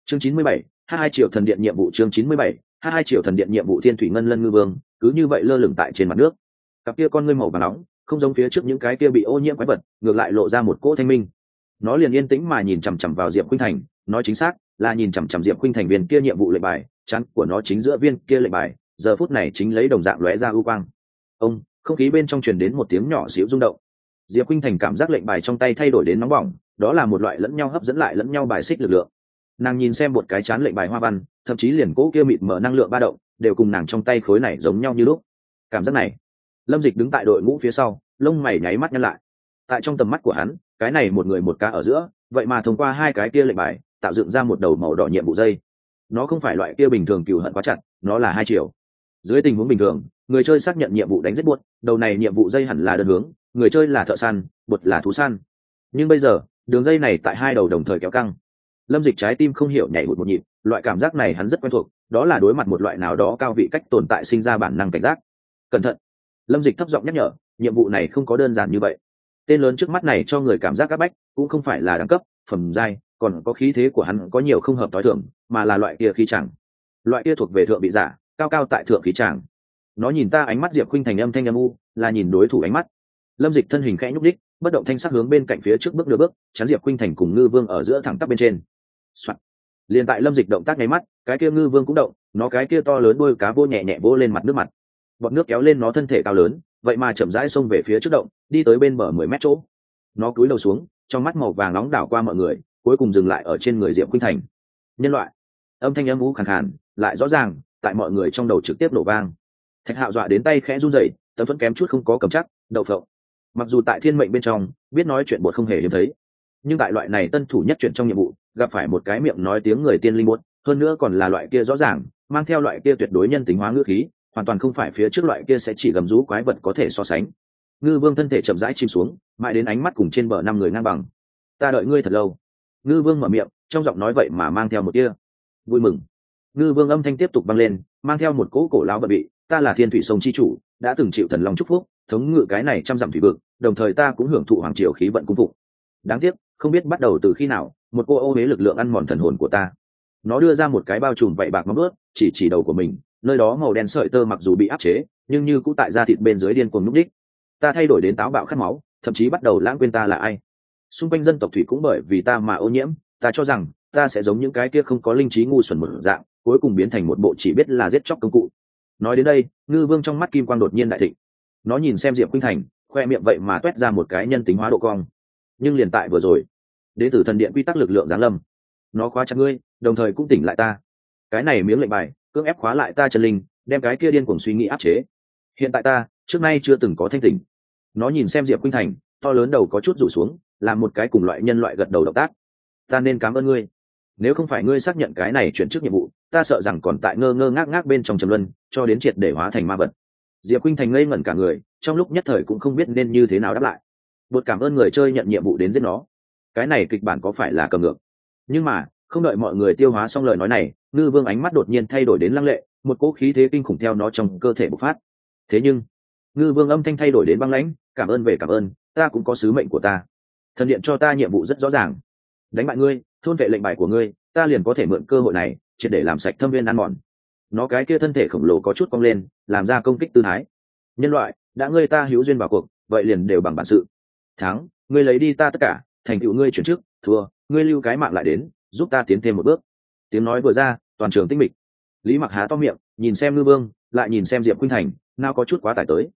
chương 97, hai triệu thần điện nhiệm vụ. chương 97, hai triệu thần điện nhiệm vụ. Thiên thủy ngân lân ngư vương cứ như vậy lơ lửng tại trên mặt nước, cặp kia con ngươi màu vàng nóng không giống phía trước những cái kia bị ô nhiễm quái vật, ngược lại lộ ra một cỗ thanh minh. Nó liền yên tĩnh mà nhìn chằm chằm vào Diệp Khuynh Thành, nói chính xác là nhìn chằm chằm Diệp Khuynh Thành viên kia nhiệm vụ lệnh bài, chắn của nó chính giữa viên kia lệnh bài giờ phút này chính lấy đồng dạng lóe ra ưu quang. Ông, không khí bên trong truyền đến một tiếng nhỏ xíu rung động. Diệp Khuynh Thành cảm giác lệnh bài trong tay thay đổi đến nóng bỏng, đó là một loại lẫn nhau hấp dẫn lại lẫn nhau bài xích lực lượng. Nàng nhìn xem một cái chán lệnh bài hoa văn, thậm chí liền cỗ kia mịt mở năng lượng ba động đều cùng nàng trong tay khối này giống nhau như lúc. Cảm giác này, Lâm Dịch đứng tại đội ngũ phía sau, lông mày nháy mắt nhăn lại. Tại trong tầm mắt của hắn, cái này một người một cá ở giữa, vậy mà thông qua hai cái kia lệnh bài tạo dựng ra một đầu màu đỏ nhiệm vụ dây. Nó không phải loại kia bình thường cừu hận quá chặt, nó là hai chiều. Dưới tình huống bình thường, người chơi xác nhận nhiệm vụ đánh giết buốt, đầu này nhiệm vụ dây hẳn là đơn hướng, người chơi là thợ săn, buốt là thú săn. Nhưng bây giờ, đường dây này tại hai đầu đồng thời kéo căng. Lâm Dịch trái tim không hiểu nhảy một nhịp, loại cảm giác này hắn rất quen thuộc, đó là đối mặt một loại nào đó cao vị cách tồn tại sinh ra bản năng cảnh giác. Cẩn thận! Lâm Dịch thấp giọng nhắc nhở, nhiệm vụ này không có đơn giản như vậy. Tên lớn trước mắt này cho người cảm giác áp bách, cũng không phải là đẳng cấp, phẩm giai, còn có khí thế của hắn có nhiều không hợp tối thường, mà là loại kia khí chẳng. Loại kia thuộc về thượng vị giả, cao cao tại thượng khí chẳng. Nó nhìn ta, ánh mắt Diệp Khuynh Thành âm thanh âm u, là nhìn đối thủ ánh mắt. Lâm Dịch thân hình khẽ nhúc đích, bất động thanh sắc hướng bên cạnh phía trước bước nửa bước, chắn Diệp Khuynh Thành cùng Ngư Vương ở giữa thẳng tắp bên trên. Soạn. Liền tại Lâm Dịch động tác nháy mắt, cái kia Ngư Vương cũng động, nó cái kia to lớn đuôi cá vô nhẹ nhẹ vỗ lên mặt nước mặt. Bọt nước kéo lên nó thân thể cao lớn, vậy mà chậm rãi xông về phía trước động, đi tới bên bờ 10 mét chỗ. Nó cúi đầu xuống, trong mắt màu vàng nóng đảo qua mọi người, cuối cùng dừng lại ở trên người Diệp Khuynh Thành. Nhân loại. Âm thanh âm u khàn khàn, lại rõ ràng, tại mọi người trong đầu trực tiếp nổ vang. Thạch Hạo dọa đến tay khẽ run rẩy, tấm thuẫn kém chút không có cầm chắc, đậu phộng. Mặc dù tại thiên mệnh bên trong, biết nói chuyện bột không hề hiếm thấy, nhưng tại loại này tân thủ nhất chuyện trong nhiệm vụ, gặp phải một cái miệng nói tiếng người tiên linh buốt, hơn nữa còn là loại kia rõ ràng, mang theo loại kia tuyệt đối nhân tính hóa ngữ khí, hoàn toàn không phải phía trước loại kia sẽ chỉ gầm rú quái vật có thể so sánh. Ngư Vương thân thể chậm rãi chìm xuống, mãi đến ánh mắt cùng trên bờ 5 người ngang bằng. Ta đợi ngươi thật lâu. Ngư Vương mở miệng, trong giọng nói vậy mà mang theo một tia vui mừng. Ngư Vương âm thanh tiếp tục vang lên, mang theo một cỗ cổ lão bận bị. Ta là Thiên Thủy Sông chi chủ, đã từng chịu thần long chúc phúc, thống ngự cái này trăm dặm thủy vực, đồng thời ta cũng hưởng thụ hoàng triều khí vận cung phụng. Đáng tiếc, không biết bắt đầu từ khi nào, một cô ô uế lực lượng ăn mòn thần hồn của ta. Nó đưa ra một cái bao trùm vậy bạc móng ướt, chỉ đầu của mình, nơi đó màu đen sợi tơ mặc dù bị áp chế, nhưng như cũ tại da thịt bên dưới điên cuồng núp đích. Ta thay đổi đến táo bạo khát máu, thậm chí bắt đầu lãng quên ta là ai. Xung quanh dân tộc thủy cũng bởi vì ta mà ô nhiễm, ta cho rằng ta sẽ giống những cái kia không có linh trí ngu xuẩn một dạng, cuối cùng biến thành một bộ chỉ biết là giết chóc công cụ. Nói đến đây, Ngư Vương trong mắt kim quang đột nhiên đại thịnh. Nó nhìn xem Diệp Khuynh Thành, khoe miệng vậy mà toét ra một cái nhân tính hóa độ cong. Nhưng liền tại vừa rồi, đến từ thần điện quy tắc lực lượng giáng lâm, nó khóa chặt ngươi, đồng thời cũng tỉnh lại ta. Cái này miếng lệnh bài cưỡng ép khóa lại ta chân linh, đem cái kia điên cuồng suy nghĩ áp chế. Hiện tại ta trước nay chưa từng có thanh tỉnh. Nó nhìn xem Diệp Khuynh Thành, to lớn đầu có chút rủ xuống, làm một cái cùng loại nhân loại gật đầu động tác. Ta nên cảm ơn ngươi, nếu không phải ngươi xác nhận cái này chuyển trước nhiệm vụ, ta sợ rằng còn tại ngơ ngơ ngác ngác bên trong trầm luân, cho đến triệt để hóa thành ma vật. Diệp Khuynh Thành ngây ngẩn cả người, trong lúc nhất thời cũng không biết nên như thế nào đáp lại. Bột cảm ơn người chơi nhận nhiệm vụ đến giết nó, cái này kịch bản có phải là cầm ngược? Nhưng mà không đợi mọi người tiêu hóa xong lời nói này, Ngư Vương ánh mắt đột nhiên thay đổi đến lăng lệ, một cỗ khí thế kinh khủng theo nó trong cơ thể bộc phát. Thế nhưng Ngư Vương âm thanh thay đổi đến băng lãnh, cảm ơn về cảm ơn, ta cũng có sứ mệnh của ta. Thần điện cho ta nhiệm vụ rất rõ ràng, đánh bại ngươi, thôn vệ lệnh bài của ngươi, ta liền có thể mượn cơ hội này triệt để làm sạch thâm viên ăn mòn. Nó cái kia thân thể khổng lồ có chút cong lên, làm ra công kích tư thái. Nhân loại, đã ngươi ta hữu duyên vào cuộc, vậy liền đều bằng bản sự. Thắng, ngươi lấy đi ta tất cả, thành tựu ngươi chuyển trước, thua, ngươi lưu cái mạng lại đến, giúp ta tiến thêm một bước. Tiếng nói vừa ra, toàn trường tinh mịch. Lý Mặc há to miệng, nhìn xem Ngư Vương, lại nhìn xem Diệp Khuynh Thành, nào có chút quá tải tới.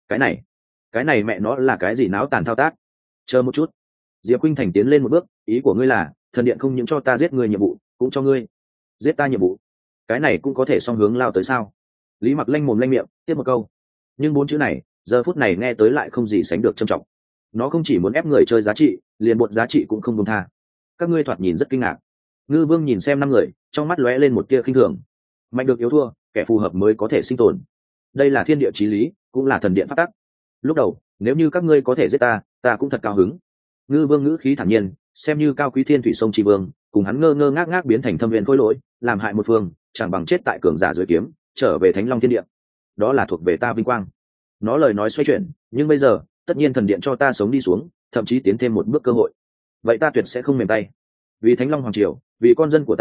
Cái này mẹ nó là cái gì náo tàn thao tác? Chờ một chút. Diệp Khuynh Thành tiến lên một bước, ý của ngươi là thần điện không những cho ta giết người nhiệm vụ, cũng cho ngươi giết ta nhiệm vụ. Cái này cũng có thể song hướng lao tới sao? Lý Mặc lanh mồm lanh miệng tiếp một câu, nhưng 4 chữ này giờ phút này nghe tới lại không gì sánh được trầm trọng. Nó không chỉ muốn ép người chơi giá trị, liền bột giá trị cũng không buông tha. Các ngươi thoạt nhìn rất kinh ngạc. Ngư Vương nhìn xem 5 người, trong mắt lóe lên một tia khinh thường. Mạnh được yếu thua, kẻ phù hợp mới có thể sinh tồn, đây là thiên địa chí lý, cũng là thần điện pháp tắc. Lúc đầu nếu như các ngươi có thể giết ta, ta cũng thật cao hứng. Ngư Vương ngữ khí thản nhiên, xem như cao quý Thiên Thủy Sông Tri Vương, cùng hắn ngơ ngơ ngác ngác biến thành thâm viên khối lỗi, làm hại một phương, chẳng bằng chết tại cường giả dưới kiếm, trở về Thánh Long Thiên Địa. Đó là thuộc về ta vinh quang. Nó lời nói xoay chuyển, nhưng bây giờ tất nhiên thần điện cho ta sống đi xuống, thậm chí tiến thêm một bước cơ hội, vậy ta tuyệt sẽ không mềm tay. Vì Thánh Long Hoàng Triều, vì con dân của ta,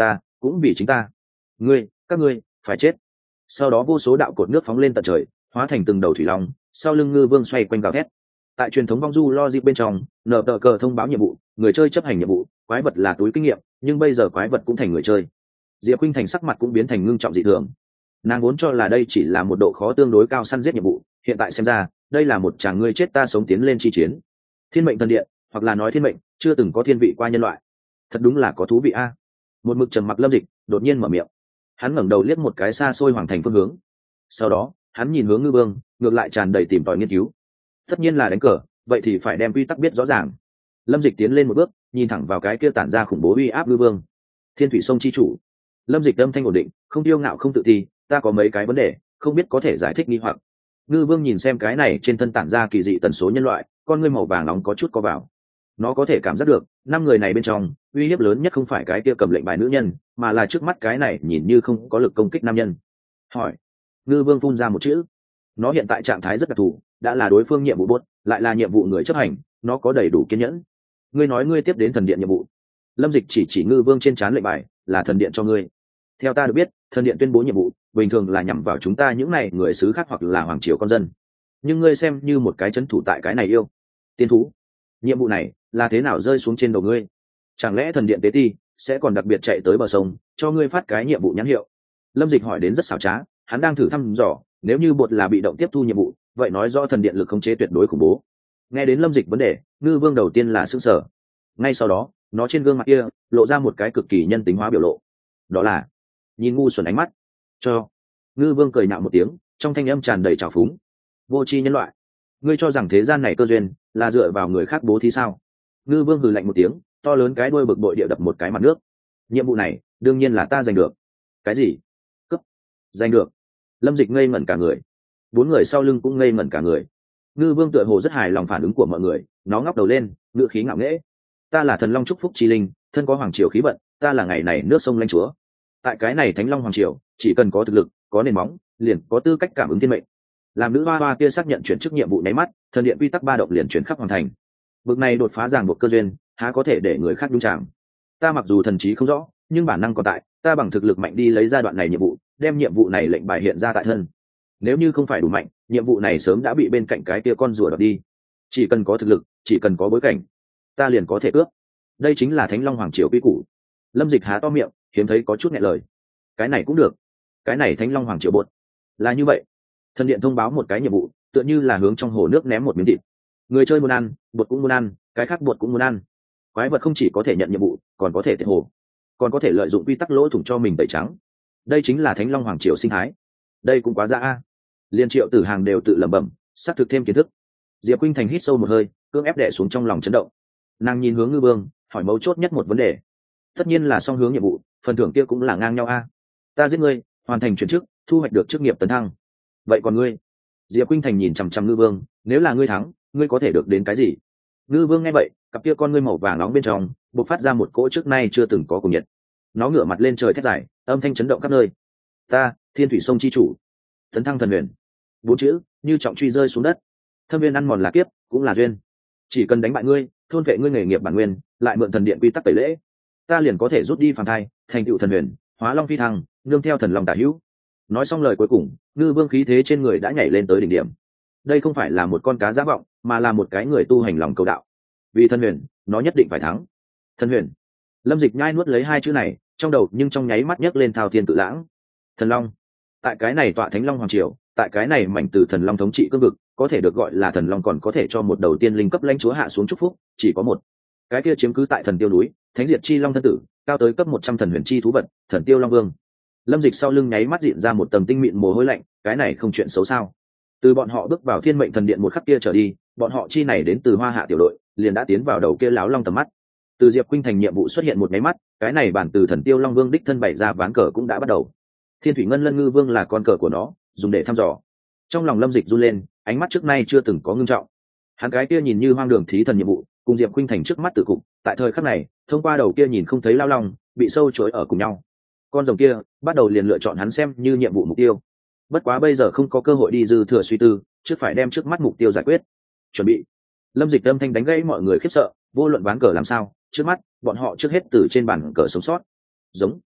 cũng vì chính ta. Các ngươi phải chết. Sau đó vô số đạo cột nước phóng lên tận trời, hóa thành từng đầu thủy long, sau lưng ngư vương xoay quanh gào thét. Tại truyền thống vong du logic bên trong, nở tờ cờ thông báo nhiệm vụ, người chơi chấp hành nhiệm vụ, quái vật là túi kinh nghiệm, nhưng bây giờ quái vật cũng thành người chơi. Diệp Khuynh Thành sắc mặt cũng biến thành ngưng trọng dị thường. Nàng vốn cho là đây chỉ là một độ khó tương đối cao săn giết nhiệm vụ, hiện tại xem ra đây là một chàng ngươi chết ta sống tiến lên chi chiến. Thiên mệnh thần điện, hoặc là nói thiên mệnh, chưa từng có thiên vị qua nhân loại. Thật đúng là có thú vị a. Một mực trầm mặc Lâm Dịch đột nhiên mở miệng. Hắn ngẩng đầu liếc một cái xa xôi hoàng thành phương hướng, sau đó hắn nhìn hướng ngư vương, ngược lại tràn đầy tìm tòi nghiên cứu. Tất nhiên là đánh cờ, vậy thì phải đem quy tắc biết rõ ràng. Lâm Dịch tiến lên một bước, nhìn thẳng vào cái kia tản ra khủng bố uy áp ngư vương. Thiên thủy sông chi chủ. Lâm Dịch âm thanh ổn định, không tiêu ngạo không tự ti, ta có mấy cái vấn đề, không biết có thể giải thích nghi hoặc. Ngư vương nhìn xem cái này trên thân tản ra kỳ dị tần số nhân loại, con ngươi màu vàng nóng có chút co vào. Nó có thể cảm giác được, năm người này bên trong, uy hiếp lớn nhất không phải cái kia cầm lệnh bài nữ nhân, mà là trước mắt cái này nhìn như không có lực công kích nam nhân. Hỏi. Ngư vương phun ra một chữ. Nó hiện tại trạng thái rất đặc thù, đã là đối phương nhiệm vụ bốt, lại là nhiệm vụ người chấp hành, nó có đầy đủ kiên nhẫn. Ngươi nói ngươi tiếp đến thần điện nhiệm vụ. Lâm Dịch chỉ ngư vương trên trán lệnh bài, là thần điện cho ngươi. Theo ta được biết, thần điện tuyên bố nhiệm vụ bình thường là nhằm vào chúng ta những này người xứ khác hoặc là hoàng triều con dân, nhưng ngươi xem như một cái trấn thủ tại cái này yêu tiên thú, nhiệm vụ này là thế nào rơi xuống trên đầu ngươi? Chẳng lẽ thần điện tế ti sẽ còn đặc biệt chạy tới bờ sông cho ngươi phát cái nhiệm vụ nhãn hiệu? Lâm Dịch hỏi đến rất xảo trá, hắn đang thử thăm dò, nếu như bột là bị động tiếp thu nhiệm vụ, vậy nói rõ thần điện lực khống chế tuyệt đối khủng bố. Nghe đến Lâm Dịch vấn đề, ngư vương đầu tiên là sững sờ, ngay sau đó nó trên gương mặt kia lộ ra một cái cực kỳ nhân tính hóa biểu lộ, đó là nhìn ngu xuẩn ánh mắt. Cho. Ngư vương cười nạo một tiếng, trong thanh âm tràn đầy trào phúng. Vô tri nhân loại, ngươi cho rằng thế gian này cơ duyên là dựa vào người khác bố thí sao? Ngư vương hừ lạnh một tiếng, to lớn cái đuôi bực bội địa đập một cái mặt nước. Nhiệm vụ này đương nhiên là ta giành được. Cái gì? Cấp. Giành được? Lâm Dịch ngây ngẩn cả người, bốn người sau lưng cũng ngây ngẩn cả người. Ngư vương tựa hồ rất hài lòng phản ứng của mọi người, nó ngóc đầu lên, ngựa khí ngạo nghễ. Ta là thần long chúc phúc chi linh, thân có hoàng triều khí vận, ta là ngày này nước sông lãnh chúa. Tại cái này thánh long hoàng triều, chỉ cần có thực lực, có nền móng, liền có tư cách cảm ứng thiên mệnh. Làm nữ hoa hoa kia xác nhận chuyển chức nhiệm vụ nháy mắt, thần điện quy tắc ba động liền chuyển khắp hoàn thành. Bực này đột phá ràng buộc cơ duyên, há có thể để người khác đúng chạm. Ta mặc dù thần trí không rõ, nhưng bản năng còn tại, ta bằng thực lực mạnh đi lấy ra đoạn này nhiệm vụ, đem nhiệm vụ này lệnh bài hiện ra tại thân. Nếu như không phải đủ mạnh, nhiệm vụ này sớm đã bị bên cạnh cái kia con rùa đoạt đi. Chỉ cần có thực lực, chỉ cần có bối cảnh, ta liền có thể cướp. Đây chính là thánh long hoàng triều quy củ. Lâm Dịch há to miệng, hiếm thấy có chút nghẹn lời. Cái này cũng được, cái này thánh long hoàng triều bột là như vậy. Thần điện thông báo một cái nhiệm vụ, tựa như là hướng trong hồ nước ném một miếng thịt. Người chơi muốn ăn, bột cũng muốn ăn, cái khác bột cũng muốn ăn. Quái vật không chỉ có thể nhận nhiệm vụ, còn có thể tiệt hồ, còn có thể lợi dụng quy tắc lỗ thủng cho mình tẩy trắng. Đây chính là thánh long hoàng triều sinh thái. Đây cũng quá dã a. Liên Triệu Tử Hàng đều tự lẩm bẩm, xác thực thêm kiến thức. Diệp Khuynh Thành hít sâu một hơi, cưỡng ép đè xuống trong lòng chấn động. Nàng nhìn hướng Ngư Vương, hỏi mấu chốt nhất một vấn đề. Tất nhiên là song hướng nhiệm vụ, phần thưởng kia cũng là ngang nhau a. Ta giết ngươi, hoàn thành chuyển chức, thu hoạch được chức nghiệp tấn thăng. Vậy còn ngươi? Diệp Khuynh Thành nhìn chằm chằm Ngư Vương, nếu là ngươi thắng, ngươi có thể được đến cái gì? Ngư Vương nghe vậy, cặp kia con ngươi màu vàng nóng bên trong bộc phát ra một cỗ trước nay chưa từng có cùng nhiệt. Nó ngửa mặt lên trời thét dài, âm thanh chấn động khắp nơi. Ta, Thiên thủy sông chi chủ, tấn thăng thần huyền. Bốn chữ như trọng truy rơi xuống đất. Thâm viên ăn mòn là kiếp, cũng là duyên. Chỉ cần đánh bại ngươi, thôn vệ ngươi nghề nghiệp bản nguyên, lại mượn thần điện quy tắc tẩy lễ, ta liền có thể rút đi phàm thai, thành tựu thần huyền, hóa long phi thăng, nương theo thần long tả hữu. Nói xong lời cuối cùng, Ngư Vương khí thế trên người đã nhảy lên tới đỉnh điểm. Đây không phải là một con cá giả vọng, mà là một cái người tu hành lòng cầu đạo. Vì thần huyền, nó nhất định phải thắng. Thần huyền. Lâm Dịch nhai nuốt lấy hai chữ này trong đầu, nhưng trong nháy mắt nhấc lên thao thiên tự lãng. Thần long. Tại cái này tọa thánh long hoàng triều, tại cái này mảnh từ thần long thống trị cương vực, có thể được gọi là thần long, còn có thể cho một đầu tiên linh cấp lãnh chúa hạ xuống chúc phúc, chỉ có một. Cái kia chiếm cứ tại thần tiêu núi, thánh diệt chi long thân tử, cao tới cấp 100 thần huyền chi thú vật, thần tiêu long vương. Lâm Dịch sau lưng nháy mắt diện ra một tầng tinh mịn mồ hôi lạnh, cái này không chuyện xấu sao? Từ bọn họ bước vào thiên mệnh thần điện một khắc kia trở đi, bọn họ chi này đến từ Hoa Hạ tiểu đội, liền đã tiến vào đầu kia láo long tầm mắt. Từ Diệp Khuynh Thành nhiệm vụ xuất hiện một nháy mắt, cái này bản từ thần tiêu long vương đích thân bày ra ván cờ cũng đã bắt đầu. Thiên thủy ngân lân ngư vương là con cờ của nó, dùng để thăm dò. Trong lòng Lâm Dịch run lên, ánh mắt trước nay chưa từng có ngưng trọng. Hắn cái kia nhìn như hoang đường thí thần nhiệm vụ, cùng Diệp Khuynh Thành trước mắt tự cục, tại thời khắc này, thông qua đầu kia nhìn không thấy lao long, bị sâu chối ở cùng nhau. Con rồng kia bắt đầu liền lựa chọn hắn xem như nhiệm vụ mục tiêu. Bất quá bây giờ không có cơ hội đi dư thừa suy tư, trước phải đem trước mắt mục tiêu giải quyết. Chuẩn bị. Lâm Dịch âm thanh đánh gãy mọi người khiếp sợ, vô luận ván cờ làm sao, trước mắt bọn họ trước hết từ trên bàn cờ sống sót. Giống.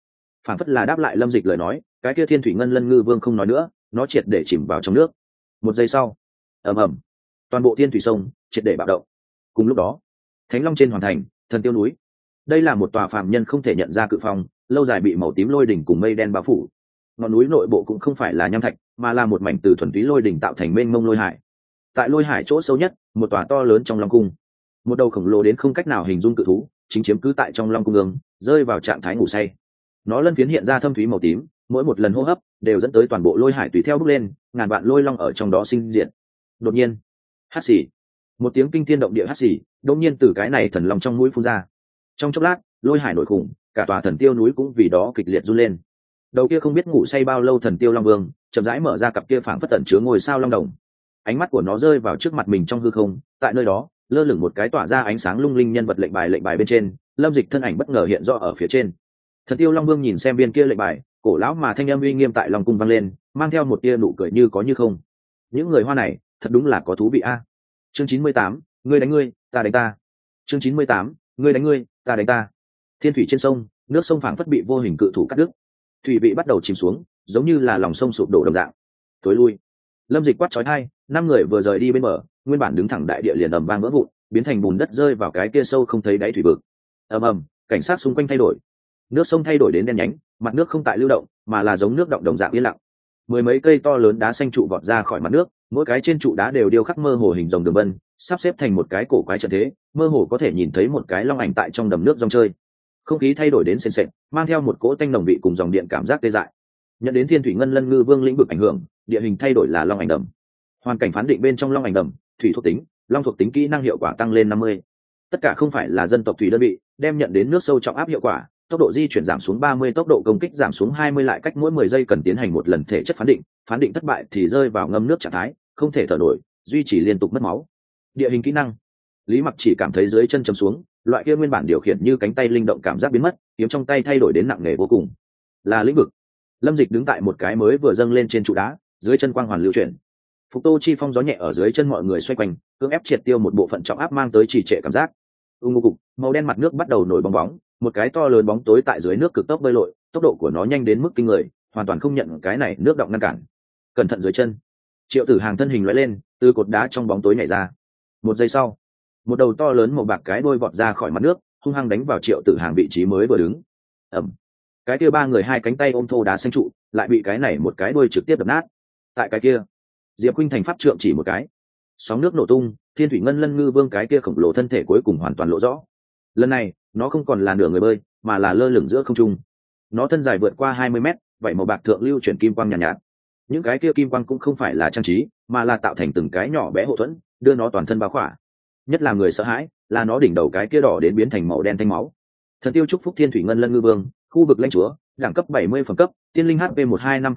phản phất là đáp lại Lâm Dịch lời nói, cái kia thiên thủy ngân lân ngư vương không nói nữa, nó triệt để chìm vào trong nước. Một giây sau, ầm ầm, toàn bộ thiên thủy sông triệt để bạo động. Cùng lúc đó, Thánh Long trên hoàn thành, Thần Tiêu núi. Đây là một tòa phàm nhân không thể nhận ra cự phong, lâu dài bị màu tím lôi đỉnh cùng mây đen bao phủ. Ngọn núi nội bộ cũng không phải là nham thạch, mà là một mảnh từ thuần túy lôi đỉnh tạo thành mênh mông lôi hải. Tại lôi hải chỗ sâu nhất, một tòa to lớn trong long cung, một đầu khổng lồ đến không cách nào hình dung cự thú chính chiếm cứ tại trong long cung ương, rơi vào trạng thái ngủ say. Nó lân phiến hiện ra thâm thúy màu tím, mỗi một lần hô hấp đều dẫn tới toàn bộ lôi hải tùy theo bốc lên, ngàn vạn lôi long ở trong đó sinh diệt. Đột nhiên, hắt xì, một tiếng kinh thiên động địa hắt xì đột nhiên từ cái này thần long trong mũi phun ra. Trong chốc lát, lôi hải nổi khủng, cả tòa Thần Tiêu núi cũng vì đó kịch liệt run lên. Đầu kia không biết ngủ say bao lâu Thần Tiêu Long Vương chậm rãi mở ra cặp kia phảng phất tẩn chứa ngôi sao long đồng, ánh mắt của nó rơi vào trước mặt mình trong hư không. Tại nơi đó lơ lửng một cái tỏa ra ánh sáng lung linh nhân vật lệnh bài bên trên, Lâm Dịch thân ảnh bất ngờ hiện rõ ở phía trên. Thần Tiêu Long Vương nhìn xem viên kia lệnh bài, cổ lão mà thanh âm uy nghiêm tại Long cung vang lên, mang theo một tia nụ cười như có như không. Những người hoa này thật đúng là có thú vị a. Chương 98, ngươi đánh ngươi, ta đánh ta. Chương 98, ngươi đánh ngươi, ta đánh ta. Thiên thủy trên sông, nước sông phảng phất bị vô hình cự thủ cắt đứt, thủy vị bắt đầu chìm xuống, giống như là lòng sông sụp đổ đồng dạng. Tối lui. Lâm Dịch quát chói tai, năm người vừa rời đi bên bờ, nguyên bản đứng thẳng đại địa liền ầm vang vỡ vụn, biến thành bùn đất rơi vào cái kia sâu không thấy đáy thủy vực. Ầm ầm, cảnh sát xung quanh thay đổi, nước sông thay đổi đến đen nhánh, mặt nước không tại lưu động, mà là giống nước động đồng dạng yên lặng. Mười mấy cây to lớn đá xanh trụ vọt ra khỏi mặt nước, mỗi cái trên trụ đá đều điêu khắc mơ hồ hình rồng đường vân, sắp xếp thành một cái cổ quái trận thế, mơ hồ có thể nhìn thấy một cái long ảnh tại trong đầm nước rong chơi. Không khí thay đổi đến sền sệt, mang theo một cỗ tanh nồng vị cùng dòng điện cảm giác tê dại. Nhận đến thiên thủy ngân lân ngư vương lĩnh vực ảnh hưởng, địa hình thay đổi là long ảnh đầm. Hoàn cảnh phán định bên trong long ảnh đầm, thủy thuộc tính, long thuộc tính kỹ năng hiệu quả tăng lên 50. Tất cả không phải là dân tộc thủy đơn vị, đem nhận đến nước sâu trọng áp hiệu quả, tốc độ di chuyển giảm xuống 30, tốc độ công kích giảm xuống 20, lại cách mỗi 10 giây cần tiến hành một lần thể chất phán định thất bại thì rơi vào ngâm nước trạng thái, không thể thở nổi, duy trì liên tục mất máu. Địa hình kỹ năng. Lý Mặc chỉ cảm thấy dưới chân chầm xuống, loại kia nguyên bản điều khiển như cánh tay linh động cảm giác biến mất, kiếm trong tay thay đổi đến nặng nề vô cùng. Là lĩnh vực. Lâm Dịch đứng tại một cái mới vừa dâng lên trên trụ đá, dưới chân quang hoàn lưu chuyển. Phục Tô chi phong gió nhẹ ở dưới chân mọi người xoay quanh, cưỡng ép triệt tiêu một bộ phận trọng áp mang tới trì trệ cảm giác. Ngô cục, màu đen mặt nước bắt đầu nổi bong bóng, một cái to lớn bóng tối tại dưới nước cực tốc bơi lội, tốc độ của nó nhanh đến mức kinh người, hoàn toàn không nhận cái này nước động ngăn cản. Cẩn thận dưới chân. Triệu Tử Hàng thân hình lóe lên, từ cột đá trong bóng tối nhảy ra. Một giây sau, một đầu to lớn màu bạc cái đuôi vọt ra khỏi mặt nước, hung hăng đánh vào Triệu Tử Hàng vị trí mới vừa đứng. Ầm. Cái kia ba người hai cánh tay ôm thô đá xanh trụ, lại bị cái này một cái đuôi trực tiếp đập nát. Tại cái kia, Diệp Khuynh thành pháp trượng chỉ một cái, sóng nước nổ tung, thiên thủy ngân lân ngư vương cái kia khổng lồ thân thể cuối cùng hoàn toàn lộ rõ. Lần này nó không còn là nửa người bơi, mà là lơ lửng giữa không trung. Nó thân dài vượt qua 20 mét, vậy màu bạc thượng lưu chuyển kim quang nhàn nhạt. Những cái kia kim quang cũng không phải là trang trí, mà là tạo thành từng cái nhỏ bé hộ thuẫn, đưa nó toàn thân bao khỏa. Nhất là người sợ hãi là nó đỉnh đầu cái kia đỏ đến biến thành màu đen thanh máu. Thần tiêu chúc phúc thiên thủy ngân lân ngư vương, khu vực lãnh chúa, đẳng cấp 70 phẩm cấp, tiên linh HP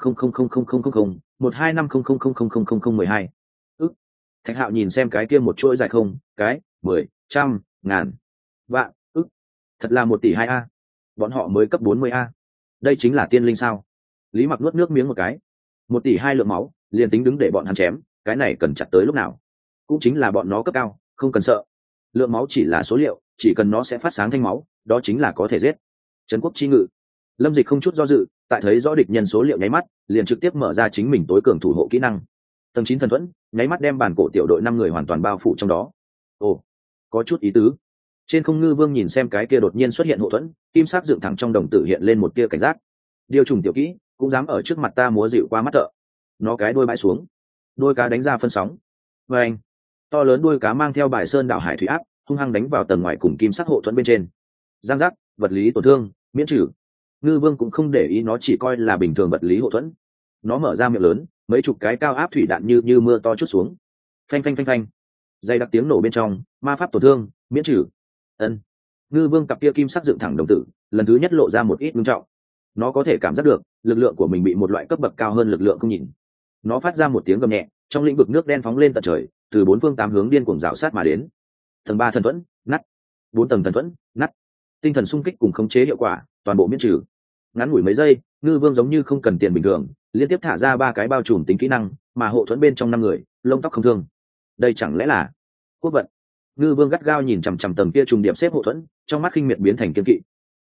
12500000, 125000000012. Thạch Hạo nhìn xem cái kia một chuỗi dài không, cái, 10, trăm, ngàn, vạn, ức. Thật là 1 tỷ 2 a. Bọn họ mới cấp 40 a. Đây chính là tiên linh sao? Lý Mặc nuốt nước miếng một cái. 1 tỷ 2 lượng máu, liền tính đứng để bọn hắn chém, cái này cần chặt tới lúc nào? Cũng chính là bọn nó cấp cao, không cần sợ. Lượng máu chỉ là số liệu, chỉ cần nó sẽ phát sáng thanh máu, đó chính là có thể giết. Trấn quốc chi ngự. Lâm Dịch không chút do dự, tại thấy rõ địch nhân số liệu nháy mắt, liền trực tiếp mở ra chính mình tối cường thủ hộ kỹ năng. Tầng 9 thần thuẫn, nháy mắt đem bản cổ tiểu đội 5 người hoàn toàn bao phủ trong đó. Ồ, có chút ý tứ. Trên không ngư vương nhìn xem cái kia đột nhiên xuất hiện hộ thuẫn, kim sắc dựng thẳng trong đồng tử hiện lên một tia cảnh giác. Điều trùng tiểu kỹ, cũng dám ở trước mặt ta múa dịu qua mắt thợ. Nó cái đuôi bãi xuống, đuôi cá đánh ra phân sóng. Và anh, to lớn đuôi cá mang theo bài sơn đảo hải thủy áp, hung hăng đánh vào tầng ngoài cùng kim sắc hộ thuẫn bên trên. Giang giác, vật lý tổn thương, miễn trừ. Ngư vương cũng không để ý, nó chỉ coi là bình thường vật lý hộ thuẫn. Nó mở ra miệng lớn, mấy chục cái cao áp thủy đạn như mưa to chút xuống. Phanh phanh phanh phanh, dây đặc tiếng nổ bên trong, ma pháp tổn thương miễn trừ. Ân. Ngư vương cặp kia kim sắc dựng thẳng đồng tử lần thứ nhất lộ ra một ít nghiêm trọng. Nó có thể cảm giác được lực lượng của mình bị một loại cấp bậc cao hơn lực lượng không nhìn. Nó phát ra một tiếng gầm nhẹ, trong lĩnh vực nước đen phóng lên tận trời, từ 4 phương 8 hướng điên cuồng rào sát mà đến. Tầng 3 thần thuẫn nắt, 4 tầng thần thuẫn nắt, tinh thần xung kích cùng khống chế hiệu quả toàn bộ miễn trừ. Ngắn ngủi mấy giây, ngư vương giống như không cần tiền bình thường, liên tiếp thả ra 3 cái bao trùm tính kỹ năng, mà hộ thuẫn bên trong 5 người lông tóc không thương. Đây chẳng lẽ là quốc vận? Ngư vương gắt gao nhìn chằm chằm tầng kia trùng điểm xếp hộ thuẫn, trong mắt khinh miệt biến thành kiên kỵ.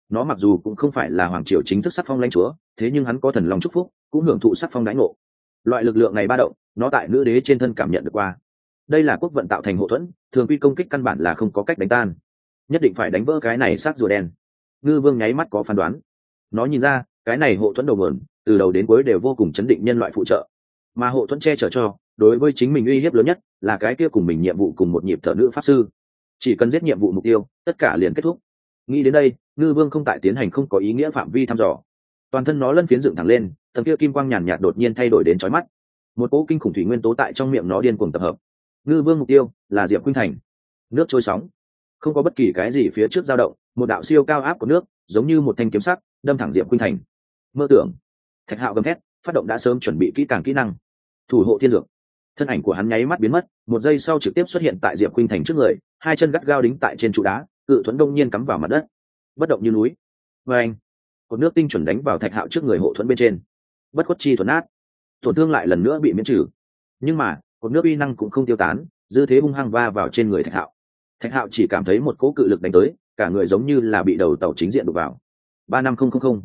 nó mặc dù cũng không phải là hoàng triều chính thức sắc phong lãnh chúa, thế nhưng hắn có thần long chúc phúc, cũng hưởng thụ sắc phong đãi ngộ. Loại lực lượng này ba động, nó tại nữ đế trên thân cảm nhận được qua. Đây là quốc vận tạo thành hộ thuẫn, thường quy công kích căn bản là không có cách đánh tan, nhất định phải đánh vỡ cái này xác rùa đen. Ngư vương nháy mắt có phán đoán, nó nhìn ra cái này hộ thuẫn đầu nguồn từ đầu đến cuối đều vô cùng chấn định nhân loại phụ trợ, mà hộ thuẫn che chở cho đối với chính mình uy hiếp lớn nhất là cái kia cùng mình nhiệm vụ cùng một nhịp thở nữ pháp sư. Chỉ cần giết nhiệm vụ mục tiêu, tất cả liền kết thúc. Nghĩ đến đây, ngư vương không tại tiến hành không có ý nghĩa phạm vi thăm dò, toàn thân nó lân phiến dựng thẳng lên, tầng kia kim quang nhàn nhạt đột nhiên thay đổi đến chói mắt, một cỗ kinh khủng thủy nguyên tố tại trong miệng nó điên cuồng tập hợp. Ngư vương mục tiêu là Diệp Khuynh Thành. Nước trôi sóng, không có bất kỳ cái gì phía trước dao động, một đạo siêu cao áp của nước giống như một thanh kiếm sắc đâm thẳng Diệp Khuynh Thành. Mơ tưởng. Thạch Hạo gầm thét, phát động đã sớm chuẩn bị kỹ càng kỹ năng thủ hộ thiên dược. Thân ảnh của hắn nháy mắt biến mất, một giây sau trực tiếp xuất hiện tại Diệp Khuynh Thành trước người, hai chân gắt gao đính tại trên trụ đá, cự thuẫn đông nhiên cắm vào mặt đất, bất động như núi. Và anh, cột nước tinh chuẩn đánh vào Thạch Hạo trước người hộ thuẫn bên trên, bất khuất chi thuẫn nát, tổn thương lại lần nữa bị miễn trừ. Nhưng mà cột nước uy năng cũng không tiêu tán, dư thế hung hăng va vào trên người Thạch Hạo. Thạch Hạo chỉ cảm thấy một cỗ cự lực đánh tới, cả người giống như là bị đầu tàu chính diện đụng vào. 35000,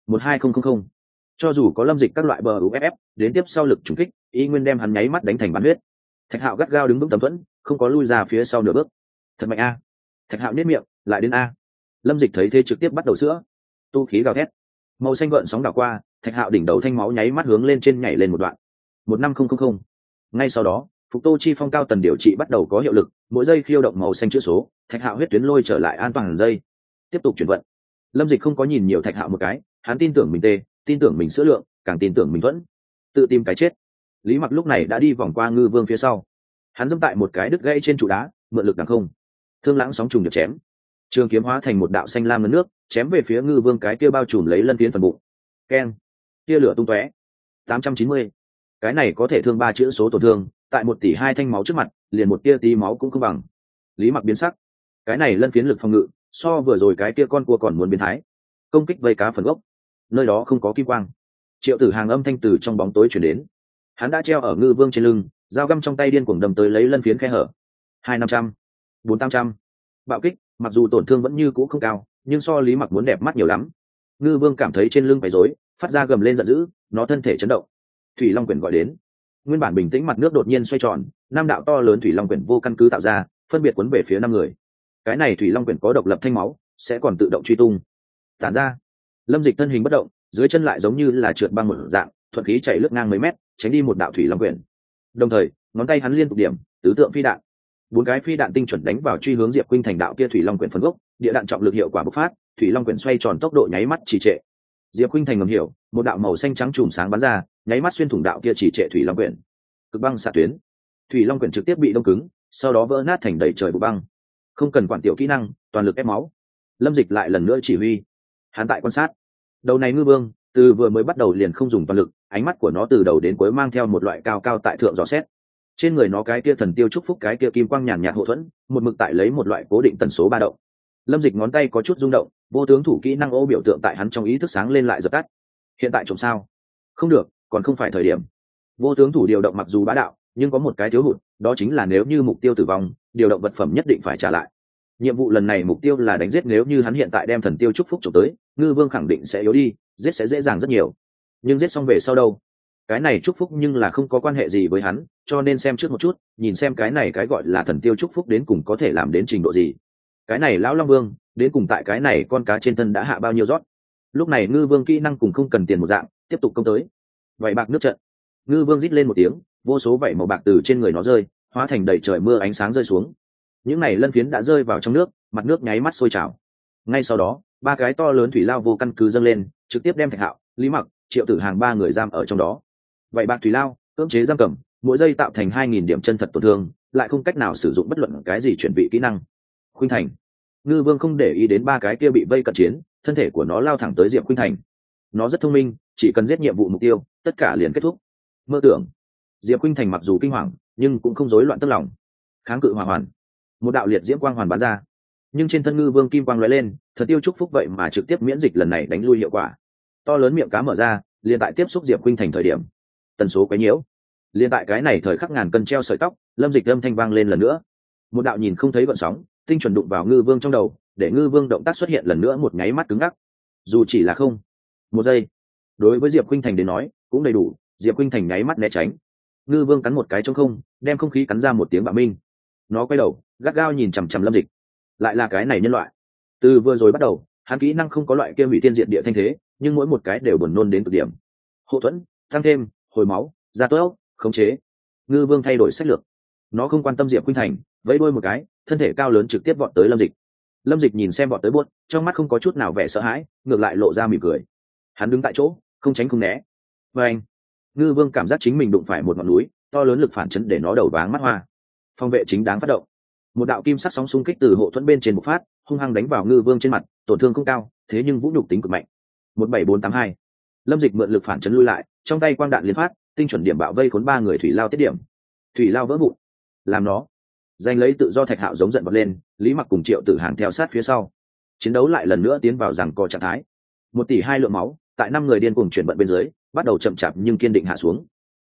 12000. Cho dù có Lâm Dịch các loại bờ UFF đến tiếp sau lực trùng kích, y nguyên đem hắn nháy mắt đánh thành bắn huyết. Thạch Hạo gắt gao đứng vững tấm thuẫn, không có lui ra phía sau nửa bước. Thật mạnh a! Thạch Hạo nhếch miệng, lại đến a. Lâm Dịch thấy thế trực tiếp bắt đầu sữa, tu khí gào thét, màu xanh gợn sóng đảo qua, Thạch Hạo đỉnh đầu thanh máu nháy mắt hướng lên trên nhảy lên một đoạn. 15000. Ngay sau đó, Phục Tô chi phong cao tần điều trị bắt đầu có hiệu lực, mỗi giây khiêu động màu xanh chữ số, Thạch Hạo huyết tuyến lôi trở lại an toàn dây, tiếp tục chuyển vận. Lâm Dịch không có nhìn nhiều Thạch Hạo một cái, hắn tin tưởng mình tê, tin tưởng mình sữa lượng, càng tin tưởng mình thuẫn. Tự tìm cái chết. Lý Mặc lúc này đã đi vòng qua ngư vương phía sau, hắn dẫm tại một cái đứt gãy trên trụ đá, mượn lực đằng không, thương lãng sóng trùng được chém, trường kiếm hóa thành một đạo xanh lam ngấn nước, chém về phía ngư vương cái kia bao trùm lấy lân phiến phần bụng. Keng, tia lửa tung tóe. 890. Cái này có thể thương 3 chữ số tổn thương, tại 1 tỷ 2 thanh máu trước mặt, liền một tia tí máu cũng không bằng. Lý Mặc biến sắc, cái này lân phiến lực phòng ngự so vừa rồi cái kia con cua còn muốn biến thái. Công kích vây cá phần gốc, nơi đó không có kim quang. Triệu Tử Hàng âm thanh từ trong bóng tối truyền đến, hắn đã treo ở ngư vương trên lưng, dao găm trong tay điên cuồng đâm tới lấy lân phiến khe hở. 2500, 4800. Bạo kích, mặc dù tổn thương vẫn như cũ không cao, nhưng so Lý Mặc muốn đẹp mắt nhiều lắm. Ngư vương cảm thấy trên lưng phải rối, phát ra gầm lên giận dữ, nó thân thể chấn động. Thủy Long Quyển gọi đến. Nguyên bản bình tĩnh mặt nước đột nhiên xoay tròn, 5 đạo to lớn Thủy Long Quyển vô căn cứ tạo ra, phân biệt cuốn về phía 5 người. Cái này Thủy Long Quyển có độc lập thanh máu, sẽ còn tự động truy tung. Tản ra. Lâm Dịch thân hình bất động, dưới chân lại giống như là trượt băng một dạng, thuận khí chạy lướt ngang mấy mét, tránh đi một đạo Thủy Long Quyển. Đồng thời, ngón tay hắn liên tục điểm, tứ tượng phi đạn. 4 cái phi đạn tinh chuẩn đánh vào truy hướng Diệp Khuynh Thành đạo kia Thủy Long Quyển phần gốc, địa đạn trọng lực hiệu quả bộc phát, Thủy Long Quyển xoay tròn tốc độ nháy mắt trì trệ. Diệp Khuynh Thành ngầm hiểu, một đạo màu xanh trắng chùm sáng bắn ra, nháy mắt xuyên thủng đạo kia trì trệ Thủy Long Quyển. Cực băng xạ tuyến. Thủy Long Quyển trực tiếp bị đông cứng, sau đó vỡ nát thành đầy trời bụi băng. Không cần quản tiểu kỹ năng, toàn lực ép máu. Lâm Dịch lại lần nữa chỉ huy. Hắn tại quan sát. Đầu này ngư vương, từ vừa mới bắt đầu liền không dùng toàn lực, ánh mắt của nó từ đầu đến cuối mang theo một loại cao cao tại thượng dò xét. Trên người nó cái kia thần tiêu chúc phúc cái kia kim quang nhàn nhạt hộ thuẫn, một mực tại lấy một loại cố định tần số ba động. Lâm Dịch ngón tay có chút rung động, vô tướng thủ kỹ năng ô biểu tượng tại hắn trong ý thức sáng lên lại dập tắt. Hiện tại trộm sao? Không được, còn không phải thời điểm. Vô tướng thủ điều động mặc dù bá đạo, nhưng có một cái thiếu hụt, đó chính là nếu như mục tiêu tử vong, điều động vật phẩm nhất định phải trả lại. Nhiệm vụ lần này mục tiêu là đánh giết, nếu như hắn hiện tại đem thần tiêu chúc phúc trộm tới, ngư vương khẳng định sẽ yếu đi, giết sẽ dễ dàng rất nhiều. Nhưng giết xong về sau đâu? Cái này chúc phúc nhưng là không có quan hệ gì với hắn, cho nên xem trước một chút, nhìn xem cái này cái gọi là thần tiêu chúc phúc đến cùng có thể làm đến trình độ gì. Cái này lão long vương đến cùng tại cái này con cá trên thân đã hạ bao nhiêu rót. Lúc này ngư vương kỹ năng cùng không cần tiền một dạng, tiếp tục công tới. Vảy bạc nước trận. Ngư vương rít lên một tiếng, vô số vảy màu bạc từ trên người nó rơi, hóa thành đầy trời mưa ánh sáng rơi xuống. Những này lân phiến đã rơi vào trong nước, mặt nước nháy mắt sôi trào. Ngay sau đó, 3 cái to lớn thủy lao vô căn cứ dâng lên, trực tiếp đem Thạch Hạo, Lý Mặc, Triệu Tử Hàng 3 người giam ở trong đó. Vậy bạc thủy lao cưỡng chế giam cầm, mỗi giây tạo thành 2000 điểm chân thật tổn thương, lại không cách nào sử dụng bất luận cái gì chuyển vị kỹ năng. Khuynh Thành. Ngư vương không để ý đến 3 cái kia bị vây cận chiến, thân thể của nó lao thẳng tới Diệp Khuynh Thành. Nó rất thông minh, chỉ cần giết nhiệm vụ mục tiêu, tất cả liền kết thúc. Mơ tưởng. Diệp Khuynh Thành mặc dù kinh hoàng, nhưng cũng không rối loạn tức lòng. Kháng cự hỏa hoàn. Một đạo liệt diễm quang hoàn bắn ra, nhưng trên thân ngư vương kim quang lóe lên, thần tiêu chúc phúc vậy mà trực tiếp miễn dịch lần này đánh lui hiệu quả. To lớn miệng cá mở ra, liền tại tiếp xúc Diệp Khuynh Thành thời điểm, tần số quấy nhiễu. Liên tại cái này thời khắc ngàn cân treo sợi tóc, Lâm Dịch âm thanh vang lên lần nữa. Một đạo nhìn không thấy gợn sóng, tinh chuẩn đụng vào ngư vương trong đầu, để ngư vương động tác xuất hiện lần nữa một nháy mắt cứng ngắc, dù chỉ là không một giây. Đối với Diệp Khuynh Thành đến nói cũng đầy đủ. Diệp Khuynh Thành nháy mắt né tránh, ngư vương cắn một cái trong không, đem không khí cắn ra một tiếng bạo minh. Nó quay đầu gắt gao nhìn chằm chằm Lâm Dịch. Lại là cái này nhân loại. Từ vừa rồi bắt đầu hắn kỹ năng không có loại kia hủy thiên diện địa thanh thế, nhưng mỗi một cái đều buồn nôn đến cực điểm. Hộ thuẫn, tăng thêm, hồi máu, gia tốc, khống chế. Ngư vương thay đổi sách lược. Nó không quan tâm Diệp Khuynh Thành, vẫy đuôi một cái, thân thể cao lớn trực tiếp vọt tới Lâm Dịch. Lâm Dịch nhìn xem vọt tới buốt, trong mắt không có chút nào vẻ sợ hãi, ngược lại lộ ra mỉm cười. Hắn đứng tại chỗ, không tránh không né. Và anh, ngư vương cảm giác chính mình đụng phải một ngọn núi, to lớn lực phản chấn để nó đầu váng mắt hoa. Phòng vệ chính đáng phát động. Một đạo kim sắc sóng xung kích từ hộ thuẫn bên trên bộc phát, hung hăng đánh vào ngư vương trên mặt, tổn thương không cao, thế nhưng vũ nhục tính cực mạnh. 17482. Lâm Dịch mượn lực phản chấn lui lại, trong tay quang đạn liên phát, tinh chuẩn điểm bạo vây khốn ba người thủy lao tiết điểm. Thủy lao vỡ vụn. Làm nó giành lấy tự do. Thạch Hạo giống giận bật lên, Lý Mặc cùng Triệu Tử Hàng theo sát phía sau. Chiến đấu lại lần nữa tiến vào giằng co trạng thái. 1 tỷ 2 lượng máu, tại 5 người điên cuồng chuyển vận bên dưới, bắt đầu chậm chạp nhưng kiên định hạ xuống.